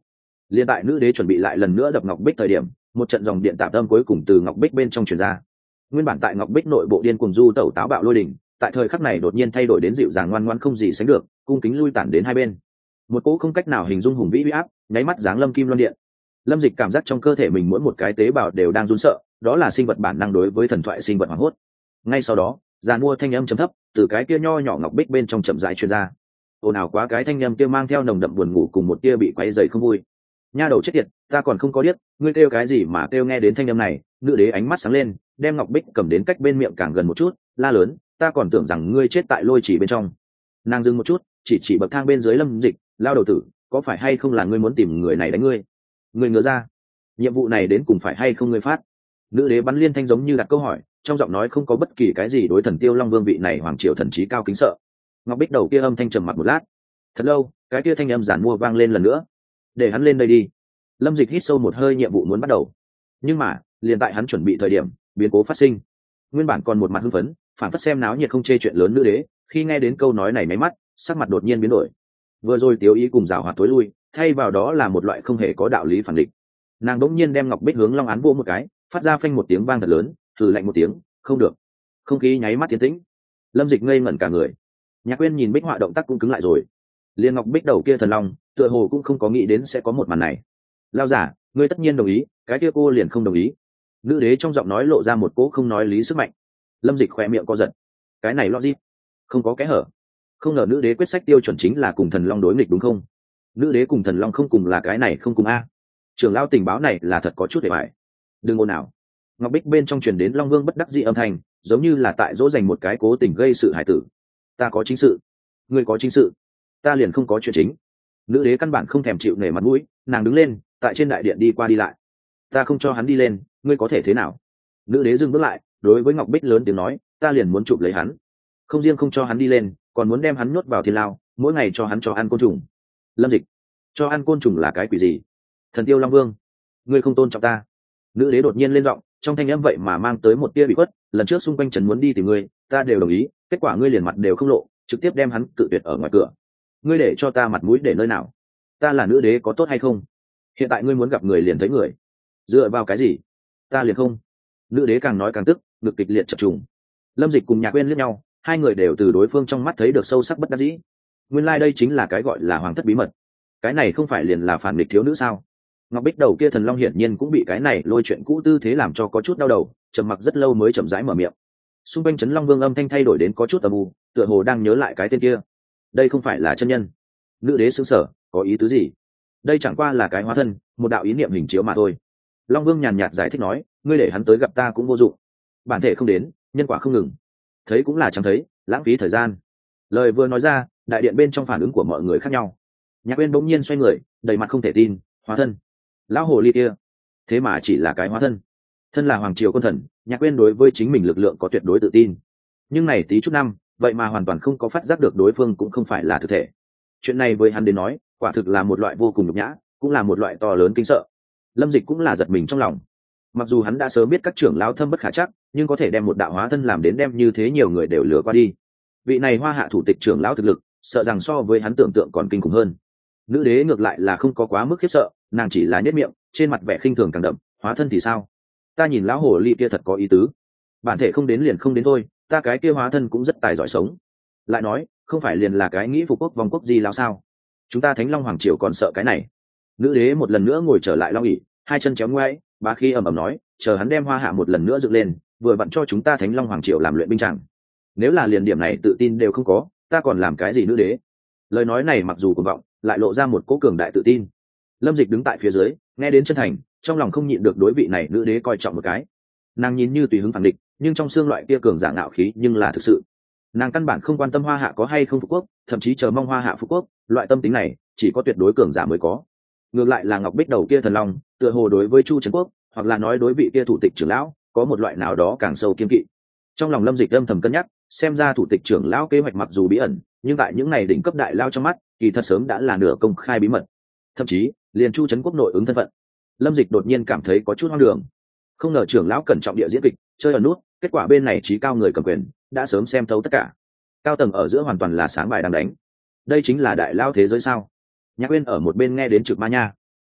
Liên tại nữ đế chuẩn bị lại lần nữa đập ngọc bích thời điểm, một trận dòng điện tạp âm cuối cùng từ ngọc bích bên trong truyền ra. Nguyên bản tại ngọc bích nội bộ điên cuồng du tẩu táo bạo lôi đỉnh, tại thời khắc này đột nhiên thay đổi đến dịu dàng ngoan ngoãn không gì sánh được, cung kính lui tản đến hai bên. Một cỗ không cách nào hình dung hùng vĩ uy áp, nháy mắt giáng lâm kim loan điện. Lâm Dịch cảm giác trong cơ thể mình mỗi một cái tế bào đều đang run sợ, đó là sinh vật bản năng đối với thần thoại sinh vật hoảng hốt. Ngay sau đó, giàn mua thanh âm trầm thấp từ cái kia nho nhỏ ngọc bích bên trong chậm rãi truyền ra. Ồn ào quá, cái thanh âm kia mang theo nồng đậm buồn ngủ cùng một tia bị quấy rầy không vui. Nha đầu chết tiệt, ta còn không có điếc, ngươi kêu cái gì mà kêu? Nghe đến thanh âm này, nữ đế ánh mắt sáng lên, đem ngọc bích cầm đến cách bên miệng càng gần một chút, la lớn, ta còn tưởng rằng ngươi chết tại lôi chỉ bên trong. Nàng dừng một chút, chỉ bậc thang bên dưới Lâm Dịch, lao đầu tử, có phải hay không là ngươi muốn tìm người này đánh ngươi? Ngươi ngớ ra, nhiệm vụ này đến cùng phải hay không ngươi phát? Nữ đế bắn liên thanh giống như đặt câu hỏi, trong giọng nói không có bất kỳ cái gì đối thần Tiêu Long Vương vị này hoàng triều thần trí cao kính sợ. Ngọc bích đầu kia âm thanh trầm mặc một lát, thật lâu, cái kia thanh âm giản mua vang lên lần nữa, để hắn lên đây đi. Lâm Dịch hít sâu một hơi, nhiệm vụ muốn bắt đầu. Nhưng mà liền tại hắn chuẩn bị thời điểm, biến cố phát sinh. Nguyên bản còn một mặt hưng phấn, phản phất xem náo nhiệt không chê chuyện lớn nữ đế, khi nghe đến câu nói này máy mắt, sắc mặt đột nhiên biến đổi. Vừa rồi tiếu ý cùng giảo hoạt tối lui, thay vào đó là một loại không hề có đạo lý phản địch. Nàng đỗng nhiên đem ngọc bích hướng Long Án vô một cái, phát ra phanh một tiếng vang thật lớn, thử lạnh một tiếng, không được. Không khí nháy mắt tiến tĩnh. Lâm Dịch ngây ngẩn cả người. Nhạc Quyên nhìn bích họa động tác cũng cứng lại rồi. Liên ngọc bích đầu kia thần long, tựa hồ cũng không có nghĩ đến sẽ có một màn này. Lao giả, ngươi tất nhiên đồng ý, cái kia cô liền không đồng ý. Nữ đế trong giọng nói lộ ra một cỗ không nói lý sức mạnh. Lâm Dịch khỏe miệng co giật. Cái này logic, không có kẽ hở. Không ngờ nữ đế quyết sách tiêu chuẩn chính là cùng thần long đối nghịch đúng không? Nữ đế cùng thần long không cùng là cái này không cùng a. Trưởng lão tình báo này là thật có chút để bài. Đừng ồn nào. Ngọc bích bên trong truyền đến Long Vương bất đắc dĩ âm thanh, giống như là tại dỗ dành một cái cố tình gây sự hải tử. Ta có chính sự, ngươi có chính sự, ta liền không có chuyện chính. Nữ đế căn bản không thèm chịu nể mặt mũi, nàng đứng lên, tại trên đại điện đi qua đi lại. Ta không cho hắn đi lên, ngươi có thể thế nào? Nữ đế dừng bước lại, đối với Ngọc bích lớn tiếng nói, ta liền muốn chụp lấy hắn, không riêng không cho hắn đi lên, còn muốn đem hắn nhốt vào thiên lao, mỗi ngày cho hắn cho ăn côn trùng. Lâm Dịch, cho ăn côn trùng là cái quỷ gì? Thần Tiêu Long Vương, ngươi không tôn trọng ta. Nữ đế đột nhiên lên giọng, trong thanh âm vậy mà mang tới một tia bị khuất. Lần trước xung quanh trần muốn đi tìm ngươi, ta đều đồng ý, kết quả ngươi liền mặt đều không lộ, trực tiếp đem hắn cự tuyệt ở ngoài cửa. Ngươi để cho ta mặt mũi để nơi nào? Ta là nữ đế có tốt hay không? Hiện tại ngươi muốn gặp người liền thấy người, dựa vào cái gì? Ta liền không. Nữ đế càng nói càng tức, ngực kịch liệt chập trùng. Lâm Dịch cùng Nhạc Quyên liếc nhau, hai người đều từ đối phương trong mắt thấy được sâu sắc bất đắc dĩ. Nguyên lai đây chính là cái gọi là hoàng thất bí mật. Cái này không phải liền là phản nghịch thiếu nữ sao? Ngọc bích đầu kia thần long hiển nhiên cũng bị cái này lôi chuyện cũ tư thế làm cho có chút đau đầu, trầm mặc rất lâu mới chậm rãi mở miệng. Xung quanh Trấn Long Vương âm thanh thay đổi đến có chút âm u, tựa hồ đang nhớ lại cái tên kia. Đây không phải là chân nhân. Nữ đế sững sờ, có ý tứ gì? Đây chẳng qua là cái hóa thân, một đạo ý niệm hình chiếu mà thôi. Long Vương nhàn nhạt giải thích nói, ngươi để hắn tới gặp ta cũng vô dụng, bản thể không đến, nhân quả không ngừng, thấy cũng là chẳng thấy, lãng phí thời gian. Lời vừa nói ra, đại điện bên trong phản ứng của mọi người khác nhau. Nhạc Quyên bỗng nhiên xoay người, đầy mặt không thể tin, hóa thân, lão hồ ly kia, thế mà chỉ là cái hóa thân. Thân là hoàng triều quân thần, Nhạc Quyên đối với chính mình lực lượng có tuyệt đối tự tin, nhưng này tí chút năm vậy mà hoàn toàn không có phát giác được đối phương cũng không phải là thực thể. Chuyện này với hắn đến nói, quả thực là một loại vô cùng nhục nhã, cũng là một loại to lớn kinh sợ. Lâm Dịch cũng là giật mình trong lòng. Mặc dù hắn đã sớm biết các trưởng lão thâm bất khả chắc, nhưng có thể đem một đạo hóa thân làm đến đem như thế nhiều người đều lừa qua đi. Vị này Hoa Hạ thủ tịch trưởng lão thực lực, sợ rằng so với hắn tưởng tượng còn kinh khủng hơn. Nữ đế ngược lại là không có quá mức khiếp sợ, nàng chỉ là nhếch miệng, trên mặt vẻ khinh thường càng đậm. Hóa thân thì sao? Ta nhìn lão hồ ly kia thật có ý tứ. Bản thể không đến liền không đến thôi, ta cái kia hóa thân cũng rất tài giỏi sống. Lại nói, không phải liền là cái nghĩ phục quốc vong quốc gì lão sao? Chúng ta Thánh Long hoàng triều còn sợ cái này? Nữ đế một lần nữa ngồi trở lại long ỷ, hai chân chéo ngoáy, bá khí ầm ầm nói, chờ hắn đem Hoa Hạ một lần nữa dựng lên, vừa vặn cho chúng ta Thánh Long hoàng triều làm luyện binh tràng. Nếu là liền điểm này tự tin đều không có, ta còn làm cái gì nữ đế? Lời nói này mặc dù cuồng vọng, lại lộ ra một cỗ cường đại tự tin. Lâm Dịch đứng tại phía dưới, nghe đến chân thành, trong lòng không nhịn được đối vị này nữ đế coi trọng một cái. Nàng nhìn như tùy hứng phản địch, nhưng trong xương loại kia cường giả ngạo khí nhưng là thực sự. Nàng căn bản không quan tâm Hoa Hạ có hay không phục quốc, thậm chí chờ mong Hoa Hạ phục quốc, loại tâm tính này chỉ có tuyệt đối cường giả mới có. Ngược lại là Ngọc bích đầu kia thần long, tựa hồ đối với Chu Trấn Quốc, hoặc là nói đối vị kia thủ tịch trưởng lão, có một loại nào đó càng sâu kiên kỵ. Trong lòng Lâm Dịch âm thầm cân nhắc, xem ra thủ tịch trưởng lão kế hoạch mặc dù bí ẩn, nhưng tại những ngày đỉnh cấp đại lao trong mắt, kỳ thật sớm đã là nửa công khai bí mật. Thậm chí, liền Chu Trấn Quốc nội ứng thân phận. Lâm Dịch đột nhiên cảm thấy có chút hoang đường. Không ngờ trưởng lão cẩn trọng địa diễn kịch, chơi ở nút, kết quả bên này trí cao người cầm quyền, đã sớm xem thấu tất cả. Cao tầng ở giữa hoàn toàn là sáng bài đang đánh. Đây chính là đại lao thế giới sao? Nhạc Uyên ở một bên nghe đến trực ma nha.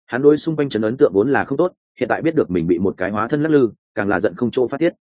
Hắn đối xung quanh trấn ấn tượng vốn là không tốt, hiện tại biết được mình bị một cái hóa thân lắc lư, càng là giận không chỗ phát tiết.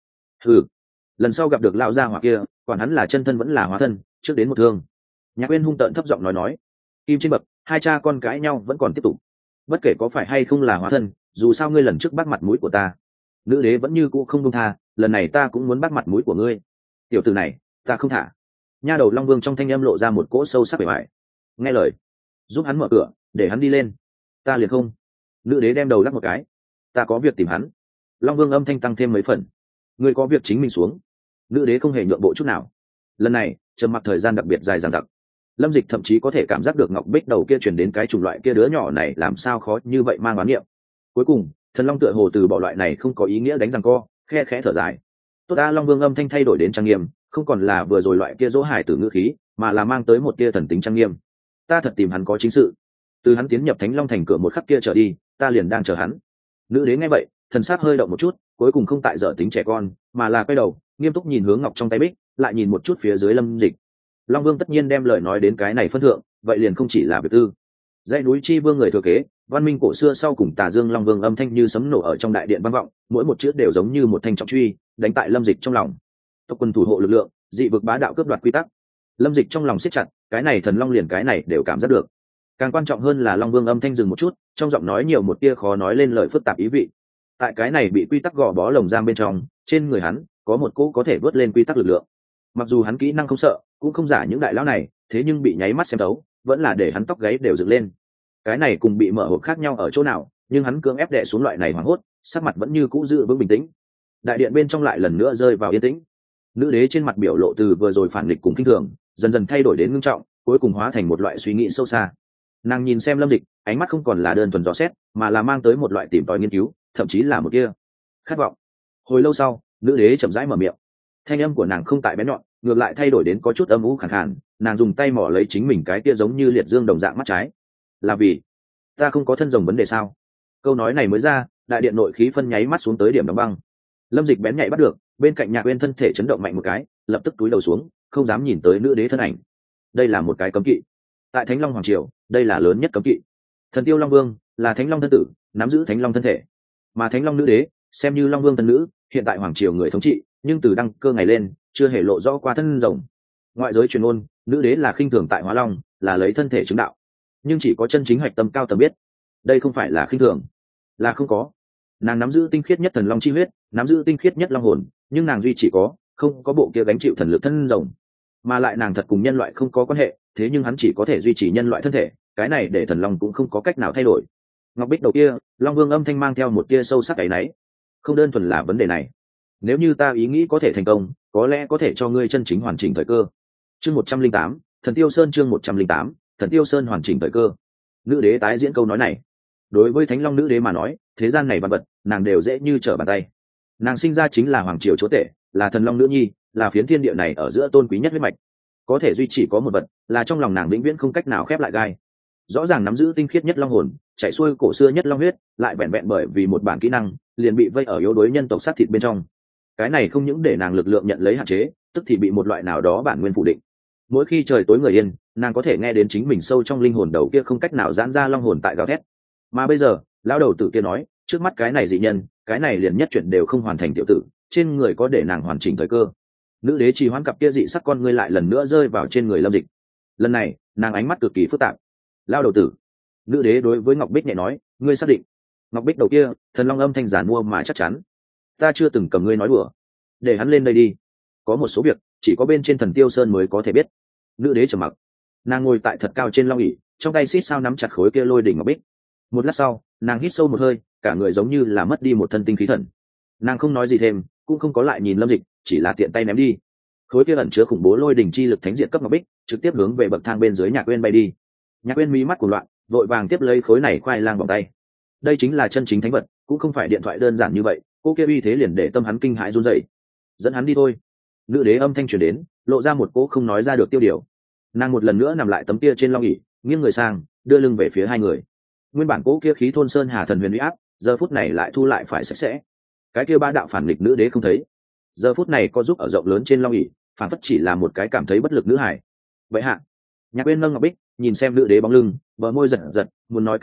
Lần sau gặp được lão gia hỏa kia, quản hắn là chân thân vẫn là hóa thân, trước đến một thương. Nhạc Uyên hung tợn thấp giọng nói, kim trên bậc, hai cha con cãi nhau vẫn còn tiếp tục. Bất kể có phải hay không là hóa thân, dù sao ngươi lần trước bắt mặt mũi của ta, nữ đế vẫn như cũ không buông tha, lần này ta cũng muốn bắt mặt mũi của ngươi. Tiểu tử này, ta không thả. Nha đầu Long Vương trong thanh âm lộ ra một cỗ sâu sắc bề bại. Nghe lời, giúp hắn mở cửa, để hắn đi lên. Ta liền không. Nữ đế đem đầu lắc một cái. Ta có việc tìm hắn. Long Vương âm thanh tăng thêm mấy phần. Ngươi có việc chính mình xuống. Nữ đế không hề nhượng bộ chút nào. Lần này trầm mặc thời gian đặc biệt dài dằng dặc. Lâm Dịch thậm chí có thể cảm giác được Ngọc Bích đầu kia truyền đến cái chủng loại kia đứa nhỏ này làm sao khó như vậy mang oán niệm. Cuối cùng Thần Long tựa hồ từ bỏ loại này không có ý nghĩa đánh răng co, khe khẽ thở dài. Tốt ta, Long Vương âm thanh thay đổi đến trang nghiêm, không còn là vừa rồi loại kia dỗ hài tử ngữ khí, mà là mang tới một tia thần tính trang nghiêm. Ta thật tìm hắn có chính sự. Từ hắn tiến nhập Thánh Long thành cửa một khắc kia trở đi, ta liền đang chờ hắn. Nữ đế nghe vậy, thần sắc hơi động một chút, cuối cùng không tại dở tính trẻ con, mà là quay đầu nghiêm túc nhìn hướng ngọc trong tay bích, lại nhìn một chút phía dưới Lâm Dịch. Long Vương tất nhiên đem lời nói đến cái này phân thượng, vậy liền không chỉ là việc tư. Dãy núi Chi Vương người thừa kế, văn minh cổ xưa sau cùng Tà Dương Long Vương âm thanh như sấm nổ ở trong đại điện vang vọng, mỗi một chữ đều giống như một thanh trọng truy, đánh tại Lâm Dịch trong lòng. Tộc quân thủ hộ lực lượng, dị vực bá đạo cướp đoạt quy tắc. Lâm Dịch trong lòng siết chặt, cái này thần long liền cái này đều cảm giác được. Càng quan trọng hơn là Long Vương âm thanh dừng một chút, trong giọng nói nhiều một tia khó nói lên lời phức tạp ý vị. Tại cái này bị quy tắc gò bó lồng giam bên trong, trên người hắn có một cỗ có thể vớt lên quy tắc lực lượng. Mặc dù hắn kỹ năng không sợ, cũng không giả những đại lão này, thế nhưng bị nháy mắt xem thấu, vẫn là để hắn tóc gáy đều dựng lên. Cái này cùng bị mở hộp khác nhau ở chỗ nào, nhưng hắn cưỡng ép đè xuống loại này hoảng hốt, sắc mặt vẫn như cũ giữ vững bình tĩnh. Đại điện bên trong lại lần nữa rơi vào yên tĩnh. Nữ đế trên mặt biểu lộ từ vừa rồi phản nghịch cùng kinh thường, dần dần thay đổi đến ngưng trọng, cuối cùng hóa thành một loại suy nghĩ sâu xa. Nàng nhìn xem Lâm Dịch, ánh mắt không còn là đơn thuần dò xét, mà là mang tới một loại tìm tòi nghiên cứu, thậm chí là một kia khát vọng. Hồi lâu sau, nữ đế chậm rãi mở miệng. Thanh âm của nàng không tại bén nhọn, ngược lại thay đổi đến có chút âm u khàn khàn. Nàng dùng tay mỏ lấy chính mình cái kia giống như liệt dương đồng dạng mắt trái. Là vì ta không có thân rồng vấn đề sao? Câu nói này mới ra, đại điện nội khí phân nháy mắt xuống tới điểm đóng băng. Lâm Dịch bén nhạy bắt được, bên cạnh Nhạc Uyên thân thể chấn động mạnh một cái, lập tức túi đầu xuống, không dám nhìn tới nữ đế thân ảnh. Đây là một cái cấm kỵ. Tại Thánh Long hoàng triều, đây là lớn nhất cấm kỵ. Thần Tiêu Long Vương là Thánh Long thân tử, nắm giữ Thánh Long thân thể, mà Thánh Long nữ đế xem như Long Vương thân nữ, hiện tại hoàng triều người thống trị, nhưng từ đăng cơ ngày lên chưa hề lộ rõ qua thân rồng. Ngoại giới truyền ngôn, nữ đế là khinh thường tại Hóa Long, là lấy thân thể chứng đạo, nhưng chỉ có chân chính hoạch tâm cao tầm biết, đây không phải là khinh thường, là không có. Nàng nắm giữ tinh khiết nhất thần long chi huyết, nắm giữ tinh khiết nhất long hồn, nhưng nàng duy chỉ có không có bộ kia gánh chịu thần lực thân rồng, mà lại nàng thật cùng nhân loại không có quan hệ, thế nhưng hắn chỉ có thể duy trì nhân loại thân thể, cái này để thần long cũng không có cách nào thay đổi. Ngọc Bích đầu kia, Long Vương âm thanh mang theo một tia sâu sắc ấy nấy. Không đơn thuần là vấn đề này, nếu như ta ý nghĩ có thể thành công, có lẽ có thể cho ngươi chân chính hoàn chỉnh thời cơ. Chương 108, Thần Tiêu Sơn. Chương 108, Thần Tiêu Sơn hoàn chỉnh thời cơ. Nữ đế tái diễn câu nói này. Đối với Thánh Long nữ đế mà nói, thế gian này vạn vật, nàng đều dễ như trở bàn tay. Nàng sinh ra chính là hoàng triều chúa tể, là thần long nữ nhi, là phiến thiên địa này ở giữa tôn quý nhất huyết mạch. Có thể duy chỉ có một vật, là trong lòng nàng vĩnh viễn không cách nào khép lại gai. Rõ ràng nắm giữ tinh khiết nhất long hồn, chảy xuôi cổ xưa nhất long huyết, lại vẹn vẹn bởi vì một bản kỹ năng, liền bị vây ở yếu đuối nhân tộc sát thịt bên trong. Cái này không những để nàng lực lượng nhận lấy hạn chế, tức thì bị một loại nào đó bản nguyên phủ định. Mỗi khi trời tối người yên, nàng có thể nghe đến chính mình sâu trong linh hồn đầu kia không cách nào giãn ra long hồn tại gào thét. Mà bây giờ, lão đầu tử kia nói, trước mắt cái này dị nhân, cái này liền nhất chuyện đều không hoàn thành tiểu tử, trên người có để nàng hoàn chỉnh thời cơ. Nữ đế trì hoãn cặp kia dị sắc con ngươi lại lần nữa rơi vào trên người Lâm Dịch. Lần này, nàng ánh mắt cực kỳ phức tạp. Lão đầu tử. Nữ đế đối với Ngọc Bích nhẹ nói, ngươi xác định? Ngọc Bích đầu kia, thần long âm thanh giản mua mà chắc chắn. Ta chưa từng cầm ngươi nói đùa. Để hắn lên đây đi. Có một số việc, chỉ có bên trên Thần Tiêu Sơn mới có thể biết. Nữ đế trầm mặc. Nàng ngồi tại thật cao trên long ỷ, trong tay xít sao nắm chặt khối kia lôi đỉnh ngọc bích. Một lát sau, nàng hít sâu một hơi, cả người giống như là mất đi một thân tinh khí thần. Nàng không nói gì thêm, cũng không có lại nhìn Lâm Dịch, chỉ là tiện tay ném đi. Khối kia ẩn chứa khủng bố lôi đỉnh chi lực thánh diện cấp ngọc bích, trực tiếp hướng về bậc thang bên dưới Nhạc Uyên bay đi. Nhạc Uyên mí mắt cuồng loạn, vội vàng tiếp lấy khối này khoai lang vòng tay. Đây chính là chân chính thánh vật, cũng không phải điện thoại đơn giản như vậy. Cô kia uy thế liền để tâm hắn kinh hãi run rẩy. Dẫn hắn đi thôi. Nữ đế âm thanh truyền đến, lộ ra một cỗ không nói ra được tiêu điều. Nàng một lần nữa nằm lại tấm kia trên long ỷ, nghiêng người sang, đưa lưng về phía hai người. Nguyên bản cỗ kia khí thôn sơn hà thần huyền uy áp, giờ phút này lại thu lại phải sạch sẽ. Cái kia ba đạo phản nghịch nữ đế không thấy, giờ phút này có giúp ở rộng lớn trên long ỷ, phản phất chỉ là một cái cảm thấy bất lực nữ hải. Vậy hạ, Nhạc Uyên nâng ngọc bích, nhìn xem nữ đế bóng lưng, bờ môi giật giật, muốn nói cái gì,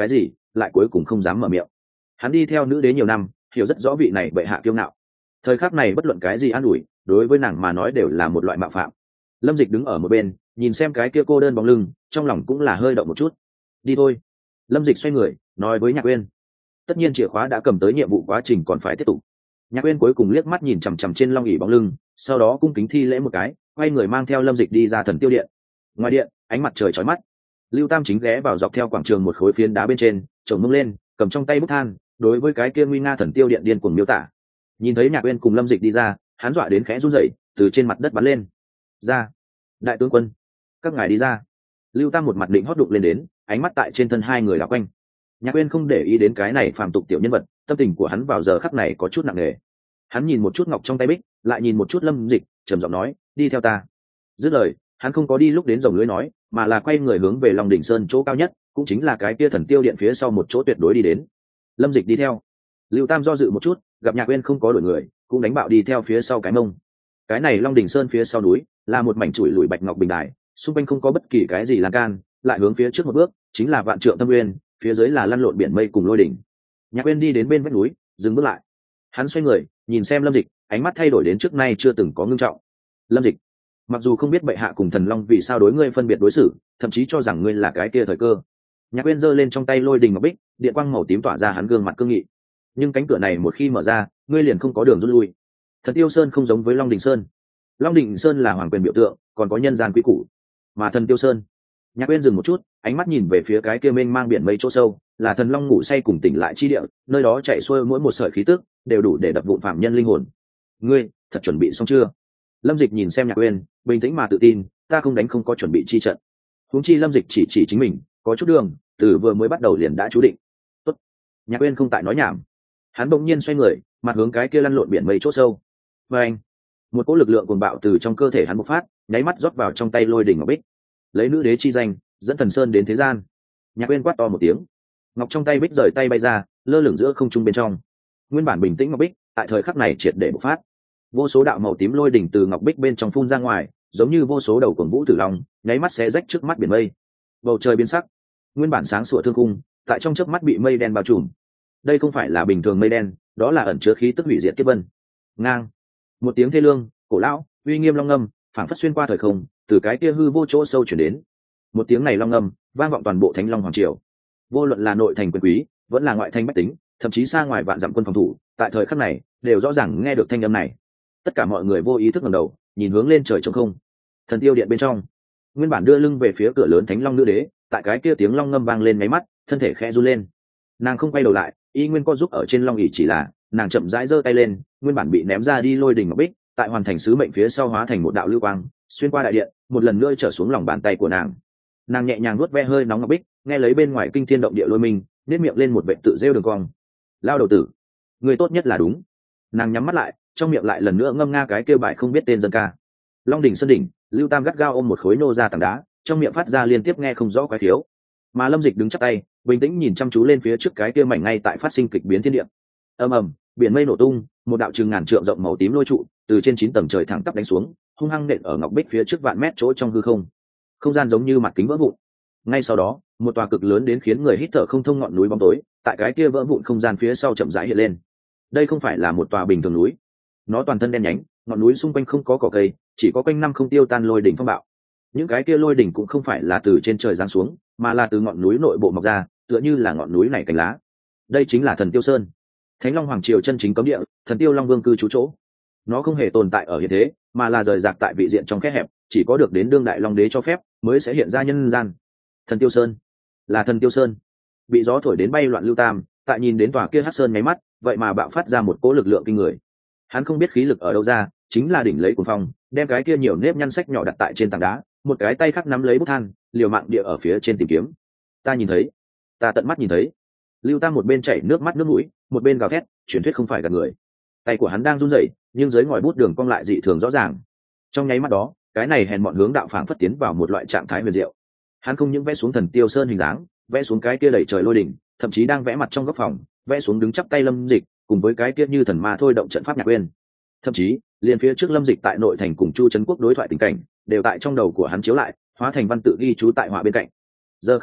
lại cuối cùng không dám mở miệng. Hắn đi theo nữ đế nhiều năm, hiểu rất rõ vị này bệ hạ kiêu ngạo. Thời khắc này bất luận cái gì an ủi, đối với nàng mà nói đều là một loại mạo phạm. Lâm Dịch đứng ở một bên, nhìn xem cái kia cô đơn bóng lưng, trong lòng cũng là hơi động một chút. Đi thôi. Lâm Dịch xoay người, nói với Nhạc Uyên. Tất nhiên chìa khóa đã cầm tới, nhiệm vụ quá trình còn phải tiếp tục. Nhạc Uyên cuối cùng liếc mắt nhìn chằm chằm trên long ỷ bóng lưng, sau đó cung kính thi lễ một cái, quay người mang theo Lâm Dịch đi ra Thần Tiêu Điện. Ngoài điện, ánh mặt trời chói mắt. Lưu Tam chính ghé vào dọc theo quảng trường một khối phiến đá bên trên, chồng mông lên, cầm trong tay bút than, đối với cái kia nguy nga Thần Tiêu Điện điên cuồng miêu tả. Nhìn thấy Nhạc Uyên cùng Lâm Dịch đi ra, hắn dọa đến khẽ run rẩy, từ trên mặt đất bắn lên. Ra, đại tướng quân, các ngài đi ra. Lưu Tam một mặt định hót đụng lên đến, ánh mắt tại trên thân hai người đảo quanh. Nhạc Uyên không để ý đến cái này phàm tục tiểu nhân vật, tâm tình của hắn vào giờ khắc này có chút nặng nề. Hắn nhìn một chút ngọc trong tay bích, lại nhìn một chút Lâm Dịch, trầm giọng nói, đi theo ta. Dứt lời, hắn không có đi lúc đến rồng lưới nói, mà là quay người hướng về Long đỉnh sơn chỗ cao nhất, cũng chính là cái kia Thần Tiêu Điện phía sau một chỗ tuyệt đối đi đến. Lâm Dịch đi theo. Lưu Tam do dự một chút, gặp Nhạc Uyên không có đổi người, cũng đánh bạo đi theo phía sau cái mông. Cái này Long đỉnh sơn phía sau núi là một mảnh chuỗi lùi bạch ngọc bình đài, xung quanh không có bất kỳ cái gì lan can, lại hướng phía trước một bước chính là vạn trượng thâm uyên, phía dưới là lăn lộn biển mây cùng lôi đỉnh. Nhạc Uyên đi đến bên vách núi, dừng bước lại. Hắn xoay người, nhìn xem Lâm Dịch, ánh mắt thay đổi đến trước nay chưa từng có ngưng trọng. Lâm Dịch, mặc dù không biết bệ hạ cùng thần long vì sao đối ngươi phân biệt đối xử, thậm chí cho rằng ngươi là cái kia thời cơ. Nhạc Uyên giơ lên trong tay lôi đình ngọc bích, điện quang màu tím tỏa ra hắn gương mặt cương nghị. Nhưng cánh cửa này một khi mở ra, ngươi liền không có đường rút lui. Thần Tiêu Sơn không giống với Long Đình Sơn. Long Đình Sơn là hoàng quyền biểu tượng, còn có nhân gian quý củ. Mà Thần Tiêu Sơn, Nhạc Uyên dừng một chút, ánh mắt nhìn về phía cái kia mênh mang biển mây chỗ sâu, là thần long ngủ say cùng tỉnh lại chi địa, nơi đó chạy xuôi mỗi một sợi khí tức đều đủ để đập vụn phạm nhân linh hồn. Ngươi thật chuẩn bị xong chưa? Lâm Dịch nhìn xem Nhạc Uyên, bình tĩnh mà tự tin, ta không đánh không có chuẩn bị chi trận. Huống chi Lâm Dịch chỉ chính mình, có chút đường, từ vừa mới bắt đầu liền đã chú định. Tốt. Nhạc Uyên không tại nói nhảm. Hắn bỗng nhiên xoay người, mặt hướng cái kia lăn lộn biển mây chỗ sâu. Và anh, một cỗ lực lượng cuồng bạo từ trong cơ thể hắn bộc phát, nháy mắt rót vào trong tay lôi đỉnh ngọc bích. Lấy nữ đế chi danh, dẫn thần sơn đến thế gian. Nhạc Uyên quát to một tiếng, ngọc trong tay bích rời tay bay ra, lơ lửng giữa không trung bên trong. Nguyên bản bình tĩnh ngọc bích tại thời khắc này triệt để bộc phát, vô số đạo màu tím lôi đỉnh từ ngọc bích bên trong phun ra ngoài, giống như vô số đầu cuồng vũ tử long, nháy mắt xé rách trước mắt biển mây. Bầu trời biến sắc, nguyên bản sáng sủa thương khung tại trong chớp mắt bị mây đen bao trùm. Đây không phải là bình thường mây đen, đó là ẩn chứa khí tức hủy diệt kiếp vân. Ngang, một tiếng thê lương cổ lão uy nghiêm long ngâm phảng phất xuyên qua thời không, từ cái kia hư vô chỗ sâu chuyển đến. Một tiếng này long ngâm vang vọng toàn bộ Thánh Long hoàng triều, vô luận là nội thành quyền quý vẫn là ngoại thành bách tính, thậm chí xa ngoài vạn dặm quân phòng thủ, tại thời khắc này đều rõ ràng nghe được thanh âm này. Tất cả mọi người vô ý thức ngẩng đầu, nhìn hướng lên trời trống không. Thần Tiêu Điện bên trong, nguyên bản đưa lưng về phía cửa lớn Thánh Long nữ đế, tại cái kia tiếng long ngâm vang lên mấy mắt, thân thể khẽ run lên. Nàng không quay đầu lại, y nguyên co giúp ở trên long ỷ, chỉ là nàng chậm rãi giơ tay lên, nguyên bản bị ném ra đi lôi đình ngọc bích, tại hoàn thành sứ mệnh phía sau hóa thành một đạo lưu quang, xuyên qua đại điện, một lần nữa trở xuống lòng bàn tay của nàng. Nàng nhẹ nhàng nuốt ve hơi nóng ngọc bích, nghe lấy bên ngoài kinh thiên động địa lôi mình, nét miệng lên một vệ tự rêu đường cong. Lao đầu tử, người tốt nhất là đúng. Nàng nhắm mắt lại, trong miệng lại lần nữa ngâm nga cái kêu bài không biết tên dân ca. Long đỉnh sơn đỉnh, Lưu Tam gắt gao ôm một khối nô ra tảng đá, trong miệng phát ra liên tiếp nghe không rõ quái thiếu. Mà Lâm Dịch đứng chắp tay, bình tĩnh nhìn chăm chú lên phía trước cái kia mảnh ngay tại phát sinh kịch biến thiên địa. Ầm ầm, biển mây nổ tung, một đạo chừng ngàn trượng rộng màu tím lôi trụ từ trên 9 tầng trời thẳng tắp đánh xuống, hung hăng nện ở ngọc bích phía trước vạn mét chỗ trong hư không. Không gian giống như mặt kính vỡ vụn. Ngay sau đó, một tòa cực lớn đến khiến người hít thở không thông ngọn núi bóng tối, tại cái kia vỡ vụn không gian phía sau chậm rãi hiện lên. Đây không phải là một tòa bình thường núi, nó toàn thân đen nhánh, ngọn núi xung quanh không có cỏ cây, chỉ có quanh năm không tiêu tan lôi đỉnh phong bạo. Những cái kia lôi đỉnh cũng không phải là từ trên trời giáng xuống, mà là từ ngọn núi nội bộ mọc ra, tựa như là ngọn núi này cành lá. Đây chính là Thần Tiêu Sơn, Thánh Long hoàng triều chân chính cấm địa, Thần Tiêu Long Vương cư trú chỗ. Nó không hề tồn tại ở hiện thế, mà là rời rạc tại vị diện trong khe hẹp, chỉ có được đến đương đại long đế cho phép mới sẽ hiện ra nhân gian. Thần Tiêu Sơn là Thần Tiêu Sơn. Bị gió thổi đến bay loạn Lưu Tam, tại nhìn đến tòa kia hắc sơn nháy mắt, vậy mà bạo phát ra một cỗ lực lượng kinh người. Hắn không biết khí lực ở đâu ra, chính là đỉnh lấy cuồng phong, đem cái kia nhiều nếp nhăn sách nhỏ đặt tại trên tảng đá, một cái tay khác nắm lấy bút than, liều mạng địa ở phía trên tìm kiếm. Ta nhìn thấy, ta tận mắt nhìn thấy. Lưu Tam một bên chảy nước mắt nước mũi, một bên gào thét, truyền thuyết không phải gạt người. Tay của hắn đang run rẩy, nhưng dưới ngòi bút đường cong lại dị thường rõ ràng. Trong nháy mắt đó, cái này hèn mọn hướng đạo phảng phất tiến vào một loại trạng thái huyền diệu. Hắn không những vẽ xuống Thần Tiêu Sơn hình dáng, vẽ xuống cái kia đẩy trời lôi đỉnh, thậm chí đang vẽ mặt trong góc phòng, vẽ xuống đứng chắp tay Lâm Dịch, cùng với cái kia như thần ma thôi động trận pháp Nhạc Uyên. Thậm chí, liền phía trước Lâm Dịch tại nội thành cùng Chu Trấn Quốc đối thoại tình cảnh, đều tại trong đầu của hắn chiếu lại, hóa thành văn tự ghi chú tại họa bên cạnh. Giờ khắc này,